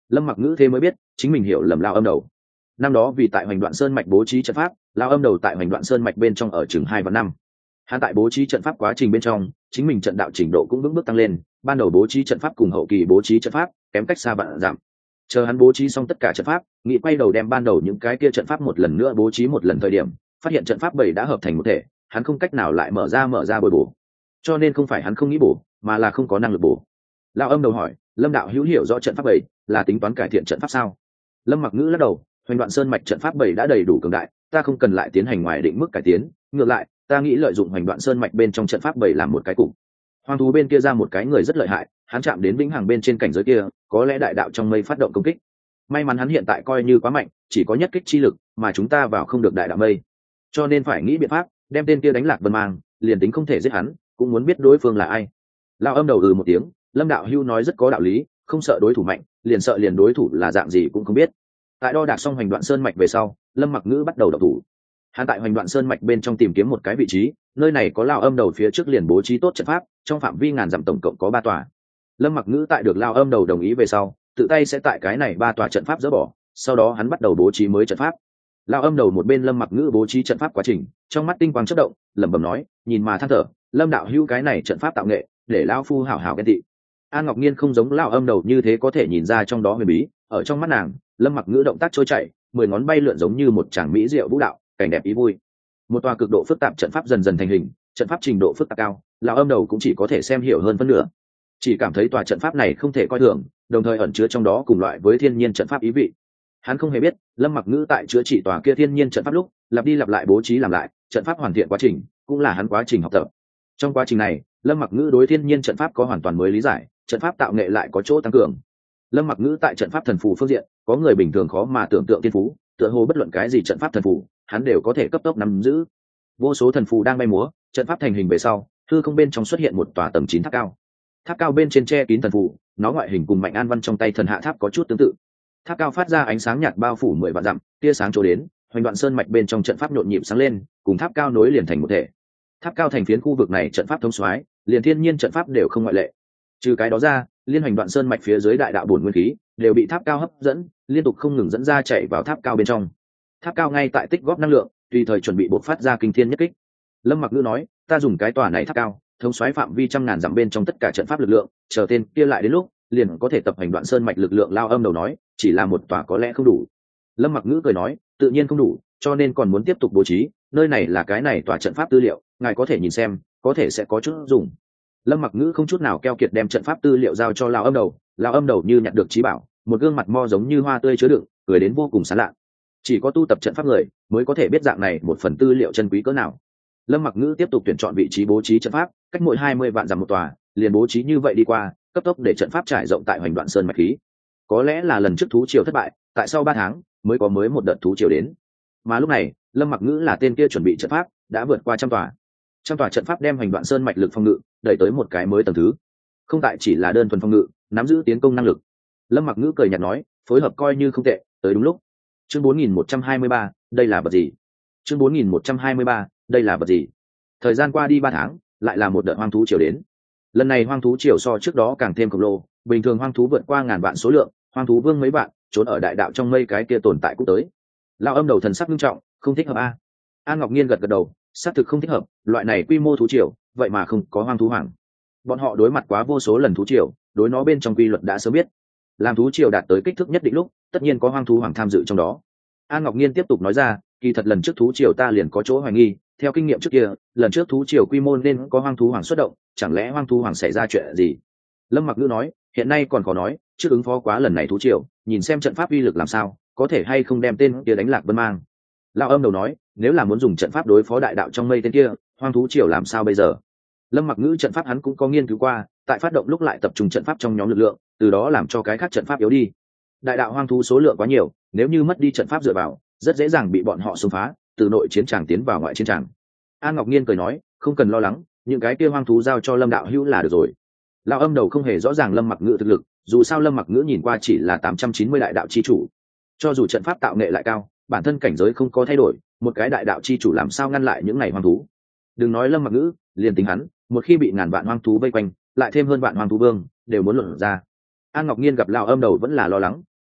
Lâm Mặc Ngữ thế mới biết chính mình hiểu lầm Lao Âm Đầu. Năm đó vì tại Hoành Đoạn Sơn mạch bố trí trận pháp, Lao Âm Đầu tại Hoành Đoạn Sơn mạch bên trong ở chừng 2 và 5. Hắn tại bố trí trận pháp quá trình bên trong, chính mình trận đạo trình độ cũng vững bước tăng lên, ban đầu bố trí trận pháp cùng hậu kỳ bố trí trận pháp kém cách xa vạn giảm. Chờ hắn bố trí xong tất cả trận pháp, nghĩ quay đầu đem ban đầu những cái kia trận pháp một lần nữa bố trí một lần thời điểm, phát hiện trận pháp 7 đã hợp thành một thể, hắn không cách nào lại mở ra bồi bổ. Cho nên không phải hắn không nghĩ bổ, mà là không có năng lực bổ. Lão Âm Đầu hỏi, Lâm đạo hữu hiểu rõ trận pháp 7, là tính toán cải thiện trận pháp sao? Lâm Mặc Ngữ lắc đầu, Hoành Đoạn Sơn mạch trận pháp 7 đã đầy đủ cường đại, ta không cần lại tiến hành ngoài định mức cải tiến, ngược lại, ta nghĩ lợi dụng Hoành Đoạn Sơn mạch bên trong trận pháp 7 làm một cái cục. Hoang thú bên kia ra một cái người rất lợi hại, hắn chạm đến vĩnh hằng bên trên cảnh giới kia, có lẽ đại đạo trong mây phát động công kích. May mắn hắn hiện tại coi như quá mạnh, chỉ có nhất kích chi lực, mà chúng ta vào không được đại đạo mây. Cho nên phải nghĩ biện pháp, đem tên kia đánh lạc vân mang, liền tính không thể giết hắn, cũng muốn biết đối phương là ai. Lão Âm Đầu một tiếng, Lâm đạo hưu nói rất có đạo lý, không sợ đối thủ mạnh, liền sợ liền đối thủ là dạng gì cũng không biết. Tại đo đạc xong Hoành Đoạn Sơn mạch về sau, Lâm Mặc Ngữ bắt đầu động thủ. Hắn tại Hoành Đoạn Sơn mạch bên trong tìm kiếm một cái vị trí, nơi này có Lão Âm Đầu phía trước liền bố trí tốt trận pháp, trong phạm vi ngàn dặm tổng cộng có 3 tòa. Lâm Mặc Ngữ tại được Lão Âm Đầu đồng ý về sau, tự tay sẽ tại cái này 3 tòa trận pháp dỡ bỏ, sau đó hắn bắt đầu bố trí mới trận pháp. Lão Âm Đầu một bên Lâm Mặc Ngữ bố trí trận pháp quá trình, trong mắt tinh quang chớp động, lẩm bẩm nói, nhìn mà than thở, Lâm đạo hữu cái này trận pháp tạo nghệ, để lão phu hảo hảo ghen tị. An Ngọc Nhiên không giống Lão Âm Đầu như thế có thể nhìn ra trong đó huyền bí, ở trong mắt nàng, Lâm Mặc Ngữ động tác trôi chảy, 10 ngón bay lượn giống như một tràng mỹ diệu vũ đạo, cảnh đẹp ý vui. Một tòa cực độ phức tạp trận pháp dần dần thành hình, trận pháp trình độ phức tạp cao, Lão Âm Đầu cũng chỉ có thể xem hiểu hơn phân nửa, chỉ cảm thấy tòa trận pháp này không thể coi thường, đồng thời ẩn chứa trong đó cùng loại với thiên nhiên trận pháp ý vị. Hắn không hề biết Lâm Mặc Ngữ tại chữa trị tòa kia thiên nhiên trận pháp lúc lặp đi lặp lại bố trí làm lại trận pháp hoàn thiện quá trình, cũng là hắn quá trình học tập. Trong quá trình này, Lâm Mặc Ngữ đối thiên nhiên trận pháp có hoàn toàn mới lý giải, trận pháp tạo nghệ lại có chỗ tăng cường. Lâm Mặc Ngữ tại trận pháp thần phù phương diện có người bình thường khó mà tưởng tượng thiên phú, tựa hồ bất luận cái gì trận pháp thần phù hắn đều có thể cấp tốc nắm giữ. Vô số thần phù đang bay múa, trận pháp thành hình về sau, hư không bên trong xuất hiện một tòa tầng 9 tháp cao. Tháp cao bên trên che kín thần phù, nó ngoại hình cùng Mạnh An Văn trong tay thần hạ tháp có chút tương tự. Tháp cao phát ra ánh sáng nhạt bao phủ 10 vạn dặm, tia sáng chỗ đến, Hoành Đoạn Sơn mạch bên trong trận pháp nhộn nhịp sáng lên, cùng tháp cao nối liền thành một thể. Tháp cao thành phiến khu vực này trận pháp thông soái, liền thiên nhiên trận pháp đều không ngoại lệ. Trừ cái đó ra, liên Hoành Đoạn Sơn mạch phía dưới đại đạo bổn nguyên khí đều bị tháp cao hấp dẫn, liên tục không ngừng dẫn ra chạy vào tháp cao bên trong. Tháp cao ngay tại tích góp năng lượng, tùy thời chuẩn bị bộc phát ra kinh thiên nhất kích. Lâm Mặc Ngữ nói, ta dùng cái tòa này tháp cao, thông soái phạm vi trăm ngàn dặm bên trong tất cả trận pháp lực lượng, chờ tên kia lại đến lúc, liền có thể tập Hoành Đoạn Sơn mạch lực lượng. Lao Âm Đầu nói, chỉ là một tòa có lẽ không đủ. Lâm Mặc Ngữ cười nói, tự nhiên không đủ, cho nên còn muốn tiếp tục bố trí, nơi này là cái này tòa trận pháp tư liệu, ngài có thể nhìn xem, có thể sẽ có chút dùng. Lâm Mặc Ngữ không chút nào keo kiệt đem trận pháp tư liệu giao cho Lao Âm Đầu. Lao Âm Đầu như nhặt được trí bảo, một gương mặt mo giống như hoa tươi chứa đựng, cười đến vô cùng sán lạ. Chỉ có tu tập trận pháp người mới có thể biết dạng này một phần tư liệu chân quý cỡ nào. Lâm Mặc Ngữ tiếp tục tuyển chọn vị trí bố trí trận pháp, cách mỗi 20 vạn dặm một tòa, liền bố trí như vậy đi qua, cấp tốc để trận pháp trải rộng tại Hoành Đoạn Sơn mạch khí. Có lẽ là lần trước thú triều thất bại, tại sau 3 tháng mới có mới một đợt thú triều đến. Mà lúc này, Lâm Mặc Ngữ là tên kia chuẩn bị trận pháp, đã vượt qua trăm tòa. Trăm tòa trận pháp đem Hoành Đoạn Sơn mạch lực phòng ngự đẩy tới một cái mới tầng thứ. Không tại chỉ là đơn thuần phòng ngự, nắm giữ tiến công năng lực. Lâm Mặc Ngữ cười nhạt nói, phối hợp coi như không tệ, tới đúng lúc. Chương 4123, đây là vật gì? Chương 4123, đây là vật gì? Thời gian qua đi 3 tháng, lại là một đợt hoang thú triều đến. Lần này hoang thú triều so trước đó càng thêm khổng lồ, bình thường hoang thú vượt qua ngàn vạn số lượng, hoang thú vương mấy vạn, trốn ở đại đạo trong mây cái kia tồn tại cũng tới. Lão Âm Đầu thần sắc nghiêm trọng, không thích hợp a. An Ngọc Nhiên gật gật đầu, xác thực không thích hợp, loại này quy mô thú triều, vậy mà không có hoang thú hoàng. Bọn họ đối mặt quá vô số lần thú triều, đối nó bên trong quy luật đã sớm biết. Làm thú triều đạt tới kích thước nhất định lúc, tất nhiên có hoang thú hoàng tham dự trong đó. An Ngọc Nhiên tiếp tục nói ra, kỳ thật lần trước thú triều ta liền có chỗ hoài nghi, theo kinh nghiệm trước kia, lần trước thú triều quy mô nên có hoang thú hoàng xuất động, chẳng lẽ hoang thú hoàng xảy ra chuyện gì? Lâm Mặc Ngữ nói, hiện nay còn khó nói, trước ứng phó quá lần này thú triều, nhìn xem trận pháp uy lực làm sao, có thể hay không đem tên kia đánh lạc vân mang. Lão Âm Đầu nói, nếu là muốn dùng trận pháp đối phó đại đạo trong mây tên kia, hoang thú triều làm sao bây giờ? Lâm Mặc Ngữ trận pháp hắn cũng có nghiên cứu qua, tại phát động lúc lại tập trung trận pháp trong nhóm lực lượng, từ đó làm cho cái khác trận pháp yếu đi. Đại đạo hoang thú số lượng quá nhiều, nếu như mất đi trận pháp dựa vào, rất dễ dàng bị bọn họ xông phá, từ nội chiến tràng tiến vào ngoại chiến tràng. An Ngọc Nhiên cười nói, không cần lo lắng, những cái kia hoang thú giao cho Lâm đạo hữu là được rồi. Lão Âm Đầu không hề rõ ràng Lâm Mặc Ngữ thực lực, dù sao Lâm Mặc Ngữ nhìn qua chỉ là 890 đại đạo chi chủ, cho dù trận pháp tạo nghệ lại cao, bản thân cảnh giới không có thay đổi, một cái đại đạo chi chủ làm sao ngăn lại những này hoang thú? Đừng nói Lâm Mặc Ngữ, liền tính hắn, một khi bị ngàn vạn hoang thú vây quanh, lại thêm hơn vạn hoang thú vương, đều muốn luận ra. An Ngọc Nhiên gặp Lão Âm Đầu vẫn là lo lắng,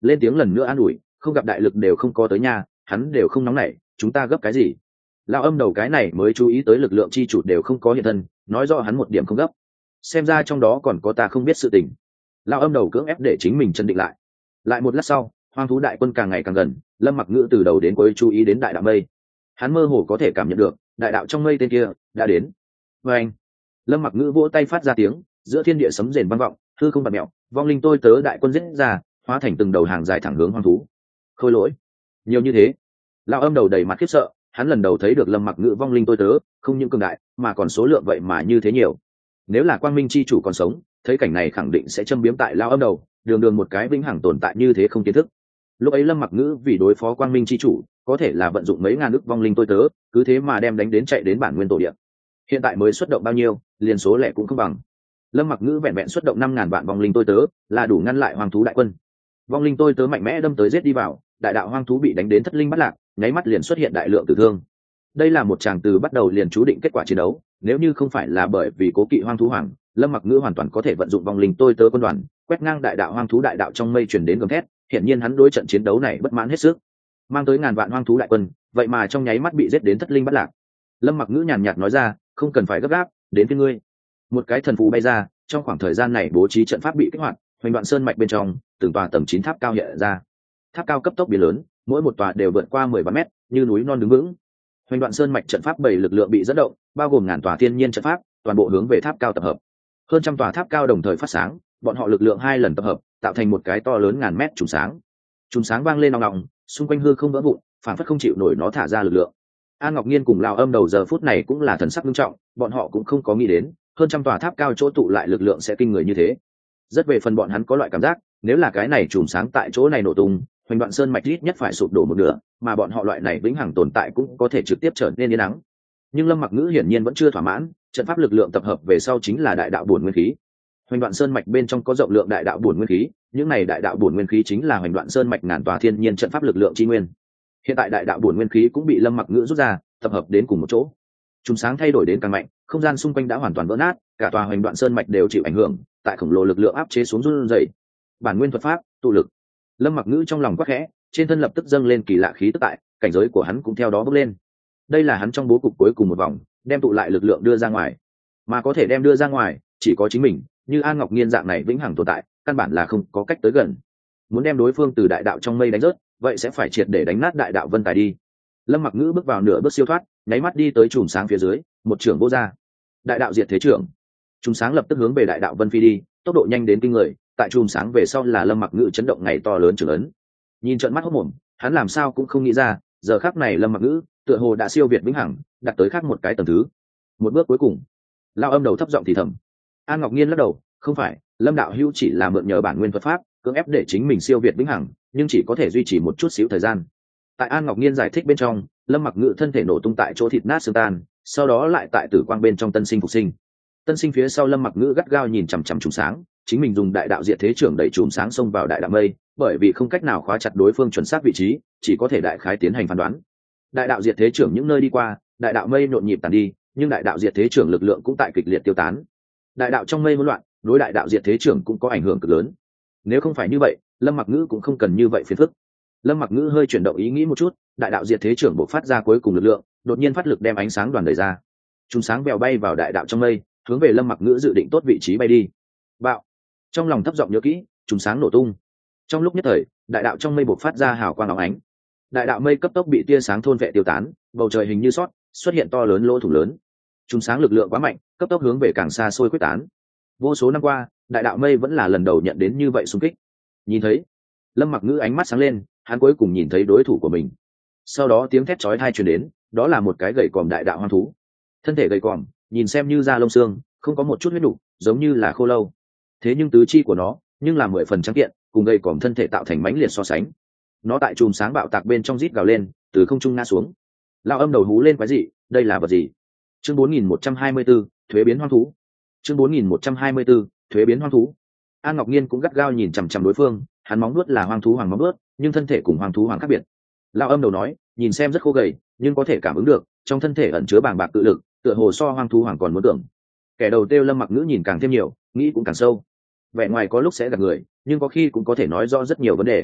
lên tiếng lần nữa an ủi, không gặp đại lực đều không có tới nhà, hắn đều không nóng nảy, chúng ta gấp cái gì? Lão âm đầu cái này mới chú ý tới lực lượng chi chủ đều không có hiện thân, nói rõ hắn một điểm không gấp. Xem ra trong đó còn có ta không biết sự tình. Lão âm đầu cưỡng ép để chính mình chân định lại. Lại một lát sau, hoang thú đại quân càng ngày càng gần, Lâm Mặc Ngữ từ đầu đến cuối chú ý đến đại đạo mây. Hắn mơ hồ có thể cảm nhận được, đại đạo trong mây tên kia đã đến. Và anh, Lâm Mặc Ngữ vỗ tay phát ra tiếng, giữa thiên địa sấm rền vang vọng, hư không bạt mèo, vong linh tôi tớ đại quân giết ra, hóa thành từng đầu hàng dài thẳng hướng hoang thú. Khôi lỗi, nhiều như thế. Lão âm đầu đầy mặt khiếp sợ, hắn lần đầu thấy được Lâm Mặc Ngữ vong linh tôi tớ, không những cường đại, mà còn số lượng vậy mà như thế nhiều. Nếu là Quang Minh chi chủ còn sống, thấy cảnh này khẳng định sẽ châm biếm tại Lão âm đầu, đường đường một cái vĩnh hằng tồn tại như thế không kiến thức. Lúc ấy Lâm Mặc Ngữ vì đối phó Quang Minh chi chủ, có thể là vận dụng mấy ngàn ức vong linh tôi tớ, cứ thế mà đem đánh đến chạy đến bản nguyên tổ địa. Hiện tại mới xuất động bao nhiêu, liền số lẻ cũng không bằng. Lâm Mặc Ngữ vẹn vẹn xuất động 5.000 vạn vong linh tôi tớ, là đủ ngăn lại hoang thú đại quân. Vong linh tôi tớ mạnh mẽ đâm tới giết đi vào, đại đạo hoang thú bị đánh đến thất linh bắt lạc, nháy mắt liền xuất hiện đại lượng tử thương. Đây là một tràng từ bắt đầu liền chú định kết quả chiến đấu, nếu như không phải là bởi vì cố kỵ hoang thú hoàng, Lâm Mặc Ngữ hoàn toàn có thể vận dụng vong linh tôi tớ quân đoàn, quét ngang đại đạo hoang thú đại đạo trong mây truyền đến gầm thét, hiển nhiên hắn đối trận chiến đấu này bất mãn hết sức. Mang tới ngàn vạn hoang thú đại quân, vậy mà trong nháy mắt bị giết đến thất linh bắt lạc. Lâm Mặc Ngữ nhàn nhạt nói ra, không cần phải gấp gáp, đến phía ngươi. Một cái thần phù bay ra, trong khoảng thời gian này bố trí trận pháp bị kích hoạt, hoành đoạn sơn mạch bên trong, từng tòa tầng 9 tháp cao hiện ra. Tháp cao cấp tốc biến lớn, mỗi một tòa đều vượt qua 10 mét, như núi non đứng vững. Hoành đoạn sơn mạch trận pháp 7 lực lượng bị dẫn động, bao gồm ngàn tòa thiên nhiên trận pháp, toàn bộ hướng về tháp cao tập hợp. Hơn trăm tòa tháp cao đồng thời phát sáng, bọn họ lực lượng 2 lần tập hợp, tạo thành một cái to lớn ngàn mét trùng sáng. Trùng sáng vang lên ong ong, xung quanh hư không vỡ vụn, phản phất không chịu nổi nó thả ra lực lượng. An Ngọc Nhiên cùng Lão âm đầu giờ phút này cũng là thần sắc nghiêm trọng, bọn họ cũng không có nghĩ đến, hơn trăm tòa tháp cao chỗ tụ lại lực lượng sẽ kinh người như thế. Rất về phần bọn hắn có loại cảm giác, nếu là cái này chùm sáng tại chỗ này nổ tung, hoành đoạn sơn mạch ít nhất phải sụp đổ một nửa, mà bọn họ loại này vĩnh hằng tồn tại cũng có thể trực tiếp trở nên yên ắng. Nhưng Lâm Mặc Ngữ hiển nhiên vẫn chưa thỏa mãn, trận pháp lực lượng tập hợp về sau chính là đại đạo bổn nguyên khí. Hoành đoạn sơn mạch bên trong có rộng lượng đại đạo bổn nguyên khí, những này đại đạo bổn nguyên khí chính là hoành đoạn sơn mạch ngàn tòa thiên nhiên trận pháp lực lượng chi nguyên. Hiện tại đại đạo bổn nguyên khí cũng bị Lâm Mặc Ngữ rút ra, tập hợp đến cùng một chỗ. Trùng sáng thay đổi đến càng mạnh, không gian xung quanh đã hoàn toàn vỡ nát, cả tòa hoành đoạn sơn mạch đều chịu ảnh hưởng, tại khổng lồ lực lượng áp chế xuống run rẩy. Bản nguyên thuật pháp, tụ lực. Lâm Mặc Ngữ trong lòng quắc khẽ, trên thân lập tức dâng lên kỳ lạ khí tức tại, cảnh giới của hắn cũng theo đó bốc lên. Đây là hắn trong bố cục cuối cùng một vòng, đem tụ lại lực lượng đưa ra ngoài. Mà có thể đem đưa ra ngoài, chỉ có chính mình, như An Ngọc Nhiên dạng này vĩnh hằng tồn tại, căn bản là không có cách tới gần. Muốn đem đối phương từ đại đạo trong mây đánh rớt, vậy sẽ phải triệt để đánh nát đại đạo vân tài đi. Lâm Mặc Ngữ bước vào nửa bước siêu thoát, nháy mắt đi tới chùm sáng phía dưới, một trường vô ra. Đại đạo diệt thế trưởng. Chùm sáng lập tức hướng về đại đạo vân phi đi, tốc độ nhanh đến kinh người, tại chùm sáng về sau là Lâm Mặc Ngữ chấn động ngày to lớn trưởng ấn. Nhìn trợn mắt hốt mồm, hắn làm sao cũng không nghĩ ra, giờ khắc này Lâm Mặc Ngữ tựa hồ đã siêu việt vĩnh hằng, đạt tới khác một cái tầng thứ. Một bước cuối cùng, Lão âm đầu thấp giọng thì thầm. An Ngọc Nhiên lắc đầu, không phải, Lâm đạo hữu chỉ là mượn nhờ bản nguyên thuật pháp, cưỡng ép để chính mình siêu việt vĩnh hằng, nhưng chỉ có thể duy trì một chút xíu thời gian. Tại An Ngọc Nhiên giải thích bên trong, Lâm Mặc Ngữ thân thể nổ tung tại chỗ thịt nát xương tan, sau đó lại tại tử quang bên trong tân sinh phục sinh. Tân sinh phía sau Lâm Mặc Ngữ gắt gao nhìn chằm chằm chùm sáng, chính mình dùng đại đạo diệt thế trưởng đẩy chùm sáng xông vào đại đạo mây, bởi vì không cách nào khóa chặt đối phương chuẩn xác vị trí, chỉ có thể đại khái tiến hành phán đoán. Đại đạo diệt thế trưởng những nơi đi qua, đại đạo mây nhộn nhịp tàn đi, nhưng đại đạo diệt thế trưởng lực lượng cũng tại kịch liệt tiêu tán. Đại đạo trong mây hỗn loạn, đối đại đạo diệt thế trưởng cũng có ảnh hưởng cực lớn. Nếu không phải như vậy, Lâm Mặc Ngữ cũng không cần như vậy phiền phức. Lâm Mặc Ngữ hơi chuyển động ý nghĩ một chút, đại đạo diệt thế trưởng bộc phát ra cuối cùng lực lượng, đột nhiên phát lực đem ánh sáng đoàn đẩy ra. Chúng sáng bèo bay vào đại đạo trong mây, hướng về Lâm Mặc Ngữ dự định tốt vị trí bay đi. Bạo! Trong lòng thấp giọng nhớ kỹ, chúng sáng nổ tung. Trong lúc nhất thời, đại đạo trong mây bộc phát ra hào quang óng ánh. Đại đạo mây cấp tốc bị tia sáng thôn vệ tiêu tán, bầu trời hình như xuất hiện to lớn lỗ thủng lớn. Chúng sáng lực lượng quá mạnh, cấp tốc hướng về càng xa xôi quyết tán. Vô số năm qua, đại đạo mây vẫn là lần đầu nhận đến như vậy xung kích. Nhìn thấy, Lâm Mặc Ngữ ánh mắt sáng lên, hắn cuối cùng nhìn thấy đối thủ của mình. Sau đó tiếng thét chói tai truyền đến, đó là một cái gầy còm đại đạo hoang thú. Thân thể gầy còm, nhìn xem như da lông xương, không có một chút huyết nục, giống như là khô lâu. Thế nhưng tứ chi của nó, nhưng là 10 phần trắng kiện, cùng gầy còm thân thể tạo thành mãnh liệt so sánh. Nó tại chùm sáng bạo tạc bên trong rít gào lên, từ không trung ngã xuống. Lão âm đầu hú lên quái dị, đây là vật gì? Chương 4124, thuế biến hoang thú. Chương 4124, thuế biến hoang thú. An Ngọc Nhiên cũng gắt gao nhìn chằm chằm đối phương, hắn móng vuốt là hoang thú hoàng móng vuốt, nhưng thân thể cùng hoang thú hoàng khác biệt. Lão âm đầu nói, nhìn xem rất khô gầy, nhưng có thể cảm ứng được, trong thân thể ẩn chứa bàng bạc tự lực, tựa hồ so hoang thú hoàng còn muốn tưởng. Kẻ đầu tiêu Lâm Mặc Ngữ nhìn càng thêm nhiều, nghĩ cũng càng sâu. Vẻ ngoài có lúc sẽ gạt người, nhưng có khi cũng có thể nói rõ rất nhiều vấn đề.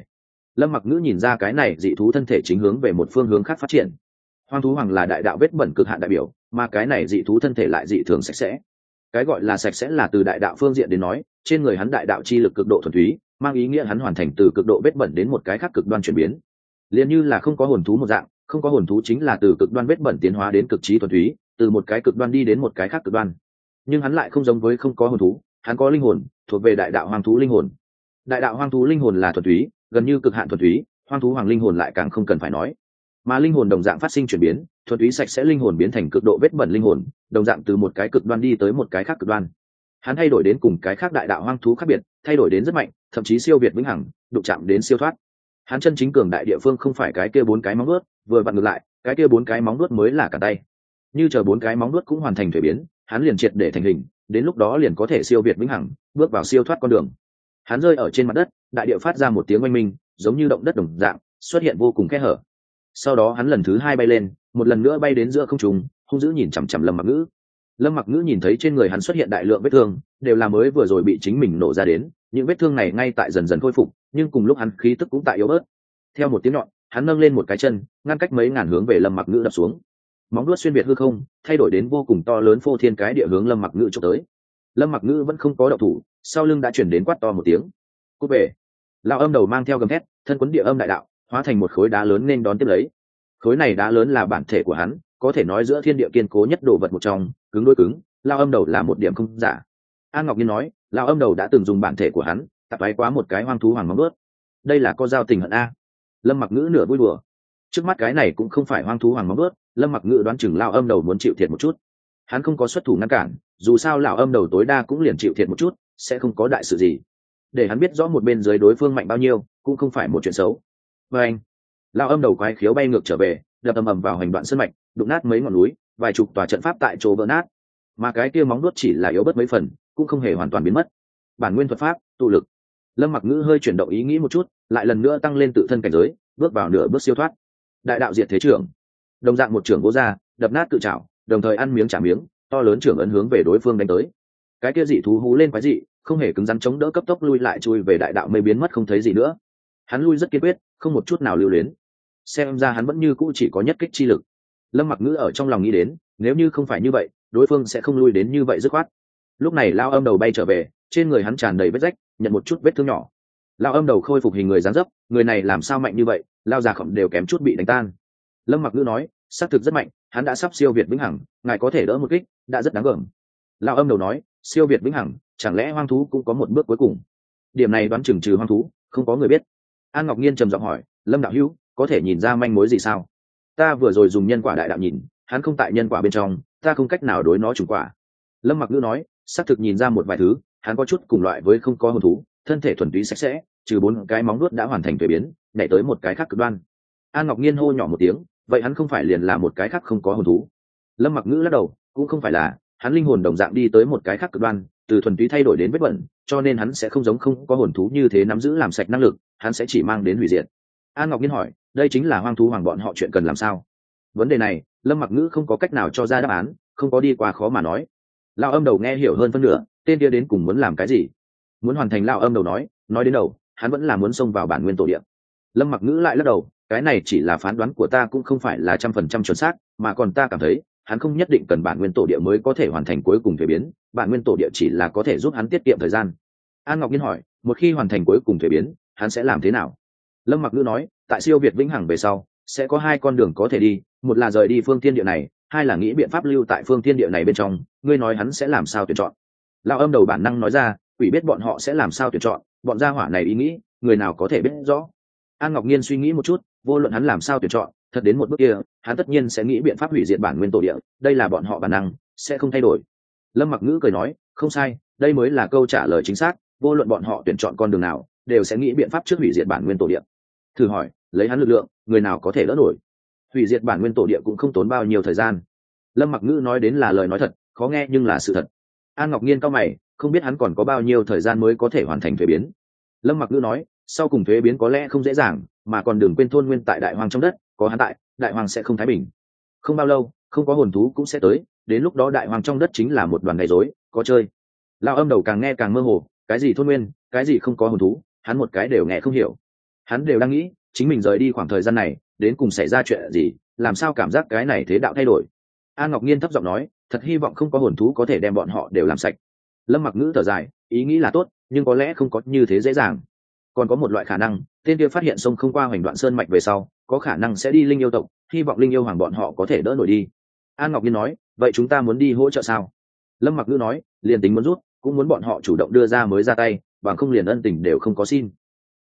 Lâm Mặc Ngữ nhìn ra cái này dị thú thân thể chính hướng về một phương hướng khác phát triển. Hoang thú hoàng là đại đạo vết bẩn cực hạn đại biểu, mà cái này dị thú thân thể lại dị thường sạch sẽ. Cái gọi là sạch sẽ là từ đại đạo phương diện đến nói, trên người hắn đại đạo chi lực cực độ thuần túy, mang ý nghĩa hắn hoàn thành từ cực độ vết bẩn đến một cái khác cực đoan chuyển biến. Liền như là không có hồn thú một dạng, không có hồn thú chính là từ cực đoan vết bẩn tiến hóa đến cực trí thuần túy, từ một cái cực đoan đi đến một cái khác cực đoan. Nhưng hắn lại không giống với không có hồn thú, hắn có linh hồn, thuộc về đại đạo hoang thú linh hồn. Đại đạo hoang thú linh hồn là thuần túy, gần như cực hạn thuần túy, hoang thú hoàng linh hồn lại càng không cần phải nói. Mà linh hồn đồng dạng phát sinh chuyển biến, thuần túy sạch sẽ linh hồn biến thành cực độ vết bẩn linh hồn, đồng dạng từ một cái cực đoan đi tới một cái khác cực đoan. Hắn thay đổi đến cùng cái khác đại đạo hoang thú khác biệt, thay đổi đến rất mạnh, thậm chí siêu việt vĩnh hằng, đụng chạm đến siêu thoát. Hắn chân chính cường đại địa phương không phải cái kia 4 cái móng vuốt, vừa vặn ngược lại, cái kia 4 cái móng vuốt mới là cả tay. Như chờ 4 cái móng vuốt cũng hoàn thành thuế biến, hắn liền triệt để thành hình, đến lúc đó liền có thể siêu việt vĩnh hằng, bước vào siêu thoát con đường. Hắn rơi ở trên mặt đất, đại địa phát ra một tiếng oanh minh, giống như động đất đồng dạng, xuất hiện vô cùng khe hở. Sau đó hắn lần thứ 2 bay lên, một lần nữa bay đến giữa không trung, hung dữ nhìn chằm chằm Lâm Mặc Ngữ. Lâm Mặc Ngữ nhìn thấy trên người hắn xuất hiện đại lượng vết thương, đều là mới vừa rồi bị chính mình nổ ra đến, những vết thương này ngay tại dần dần khôi phục, nhưng cùng lúc hắn khí tức cũng tại yếu bớt. Theo một tiếng nhọn, hắn nâng lên một cái chân, ngăn cách mấy ngàn hướng về Lâm Mặc Ngữ đập xuống. Móng vuốt xuyên việt hư không, thay đổi đến vô cùng to lớn phô thiên cái địa hướng Lâm Mặc Ngữ chụp tới. Lâm Mặc Ngữ vẫn không có động thủ, sau lưng đã chuyển đến quát to một tiếng. Cút về! Lão âm đầu mang theo gầm thét, thân quấn địa âm đại đạo, hóa thành một khối đá lớn nên đón tiếp lấy. Khối này đá lớn là bản thể của hắn, có thể nói giữa thiên địa kiên cố nhất đồ vật một trong, cứng đối cứng, Lão âm đầu là một điểm không giả. An Ngọc Nhiên nói, Lão âm đầu đã từng dùng bản thể của hắn, tạp ái quá một cái hoang thú hoàng móng vuốt. Đây là có giao tình hận a. Lâm Mặc Ngữ nửa vui đùa. Trước mắt cái này cũng không phải hoang thú hoàng móng vuốt, Lâm Mặc Ngữ đoán chừng Lão âm đầu muốn chịu thiệt một chút. Hắn không có xuất thủ ngăn cản, dù sao Lão âm đầu tối đa cũng liền chịu thiệt một chút, sẽ không có đại sự gì. Để hắn biết rõ một bên dưới đối phương mạnh bao nhiêu, cũng không phải một chuyện xấu. Và anh, Lão âm đầu quái khiếu bay ngược trở về, đập ầm ầm vào hành đoạn sơn mạch, đụng nát mấy ngọn núi, vài chục tòa trận pháp tại chỗ vỡ nát. Mà cái kia móng nuốt chỉ là yếu bớt mấy phần, cũng không hề hoàn toàn biến mất. Bản nguyên thuật pháp, tụ lực. Lâm Mặc Ngữ hơi chuyển động ý nghĩ một chút, lại lần nữa tăng lên tự thân cảnh giới, bước vào nửa bước siêu thoát. Đại đạo diệt thế trưởng, đồng dạng một trưởng vỗ ra, đập nát tự trảo, đồng thời ăn miếng trả miếng, to lớn trưởng ấn hướng về đối phương đánh tới. Cái kia dị thú hú lên quái dị, không hề cứng rắn chống đỡ, cấp tốc lui lại, chui về đại đạo mây biến mất không thấy gì nữa. Hắn lui rất kiên quyết, không một chút nào lưu luyến. Xem ra hắn vẫn như cũ chỉ có nhất kích chi lực. Lâm Mặc Ngữ ở trong lòng nghĩ đến, nếu như không phải như vậy, đối phương sẽ không lui đến như vậy dứt khoát. Lúc này Lão âm đầu bay trở về, trên người hắn tràn đầy vết rách, nhận một chút vết thương nhỏ. Lão âm đầu khôi phục hình người dáng dấp, người này làm sao mạnh như vậy, Lão già khổng đều kém chút bị đánh tan. Lâm Mặc Ngữ nói, xác thực rất mạnh, hắn đã sắp siêu việt vĩnh hằng, ngài có thể đỡ một kích, đã rất đáng gờm. Lão âm đầu nói, siêu việt vĩnh hằng, chẳng lẽ hoang thú cũng có một bước cuối cùng? Điểm này đoán chừng trừ hoang thú, không có người biết. An Ngọc Nhiên trầm giọng hỏi, Lâm đạo hữu, có thể nhìn ra manh mối gì sao? Ta vừa rồi dùng nhân quả đại đạo nhìn, hắn không tại nhân quả bên trong, ta không cách nào đối nó trùng quả. Lâm Mặc Ngữ nói, xác thực nhìn ra một vài thứ, hắn có chút cùng loại với không có hồn thú, thân thể thuần túy sạch sẽ, trừ 4 cái móng vuốt đã hoàn thành thuế biến, nhảy tới một cái khác cực đoan. An Ngọc Nhiên hô nhỏ một tiếng, vậy hắn không phải liền là một cái khác không có hồn thú? Lâm Mặc Ngữ lắc đầu, cũng không phải là, hắn linh hồn đồng dạng đi tới một cái khác cực đoan, từ thuần túy thay đổi đến vết bẩn, cho nên hắn sẽ không giống không có hồn thú như thế nắm giữ làm sạch năng lực, hắn sẽ chỉ mang đến hủy diệt. An Ngọc Nhiên hỏi, đây chính là hoang thú hoàng bọn họ chuyện cần làm sao? Vấn đề này, Lâm Mặc Ngữ không có cách nào cho ra đáp án, không có đi qua khó mà nói. Lão âm đầu nghe hiểu hơn phân nửa, tên kia đến cùng muốn làm cái gì? Muốn hoàn thành Lão âm đầu nói đến đầu, hắn vẫn là muốn xông vào bản nguyên tổ địa. Lâm Mặc Ngữ lại lắc đầu, cái này chỉ là phán đoán của ta, cũng không phải là 100% chuẩn xác, mà còn ta cảm thấy, hắn không nhất định cần bản nguyên tổ địa mới có thể hoàn thành cuối cùng thuế biến, bản nguyên tổ địa chỉ là có thể giúp hắn tiết kiệm thời gian. An Ngọc Nhiên hỏi, một khi hoàn thành cuối cùng thuế biến, hắn sẽ làm thế nào? Lâm Mặc Ngữ nói, tại siêu việt vĩnh hằng về sau, sẽ có 2 con đường có thể đi, một là rời đi phương thiên địa này, 2 là nghĩ biện pháp lưu tại phương thiên địa này bên trong. Ngươi nói hắn sẽ làm sao tuyển chọn? Lão âm đầu bản năng nói ra, quỷ biết bọn họ sẽ làm sao tuyển chọn, bọn gia hỏa này ý nghĩ, người nào có thể biết rõ? An Ngọc Nhiên suy nghĩ một chút, vô luận hắn làm sao tuyển chọn, thật đến một bước kia, hắn tất nhiên sẽ nghĩ biện pháp hủy diệt bản nguyên tổ địa, đây là bọn họ bản năng, sẽ không thay đổi. Lâm Mặc Ngữ cười nói, không sai, đây mới là câu trả lời chính xác, vô luận bọn họ tuyển chọn con đường nào, đều sẽ nghĩ biện pháp trước hủy diệt bản nguyên tổ địa. Thử hỏi, lấy hắn lực lượng, người nào có thể đỡ nổi? Hủy diệt bản nguyên tổ địa cũng không tốn bao nhiêu thời gian. Lâm Mặc Ngữ nói đến là lời nói thật, khó nghe nhưng là sự thật. An Ngọc Nhiên cau mày, không biết hắn còn có bao nhiêu thời gian mới có thể hoàn thành thuế biến. Lâm Mặc Ngữ nói, sau cùng thuế biến có lẽ không dễ dàng, mà còn đừng quên thôn nguyên tại đại hoang trong đất, có hắn tại, đại hoang sẽ không thái bình. Không bao lâu, không có hồn thú cũng sẽ tới, đến lúc đó đại hoang trong đất chính là một đoàn gây rối, có chơi. Lão âm đầu càng nghe càng mơ hồ, cái gì thôn nguyên, cái gì không có hồn thú, hắn một cái đều nghe không hiểu. Hắn đều đang nghĩ chính mình rời đi khoảng thời gian này đến cùng xảy ra chuyện gì, làm sao cảm giác cái này thế đạo thay đổi. An Ngọc Nhiên thấp giọng nói, thật hy vọng không có hồn thú có thể đem bọn họ đều làm sạch. Lâm Mặc Ngữ thở dài, ý nghĩ là tốt nhưng có lẽ không có như thế dễ dàng. Còn có một loại khả năng, tên kia phát hiện sông không qua Hoành Đoạn Sơn mạch về sau có khả năng sẽ đi linh yêu tộc, hy vọng linh yêu hoàng bọn họ có thể đỡ nổi đi. An Ngọc Nhiên nói, vậy chúng ta muốn đi hỗ trợ sao? Lâm Mặc Ngữ nói, liền tính muốn rút cũng muốn bọn họ chủ động đưa ra mới ra tay, bằng không liền ân tình đều không có xin.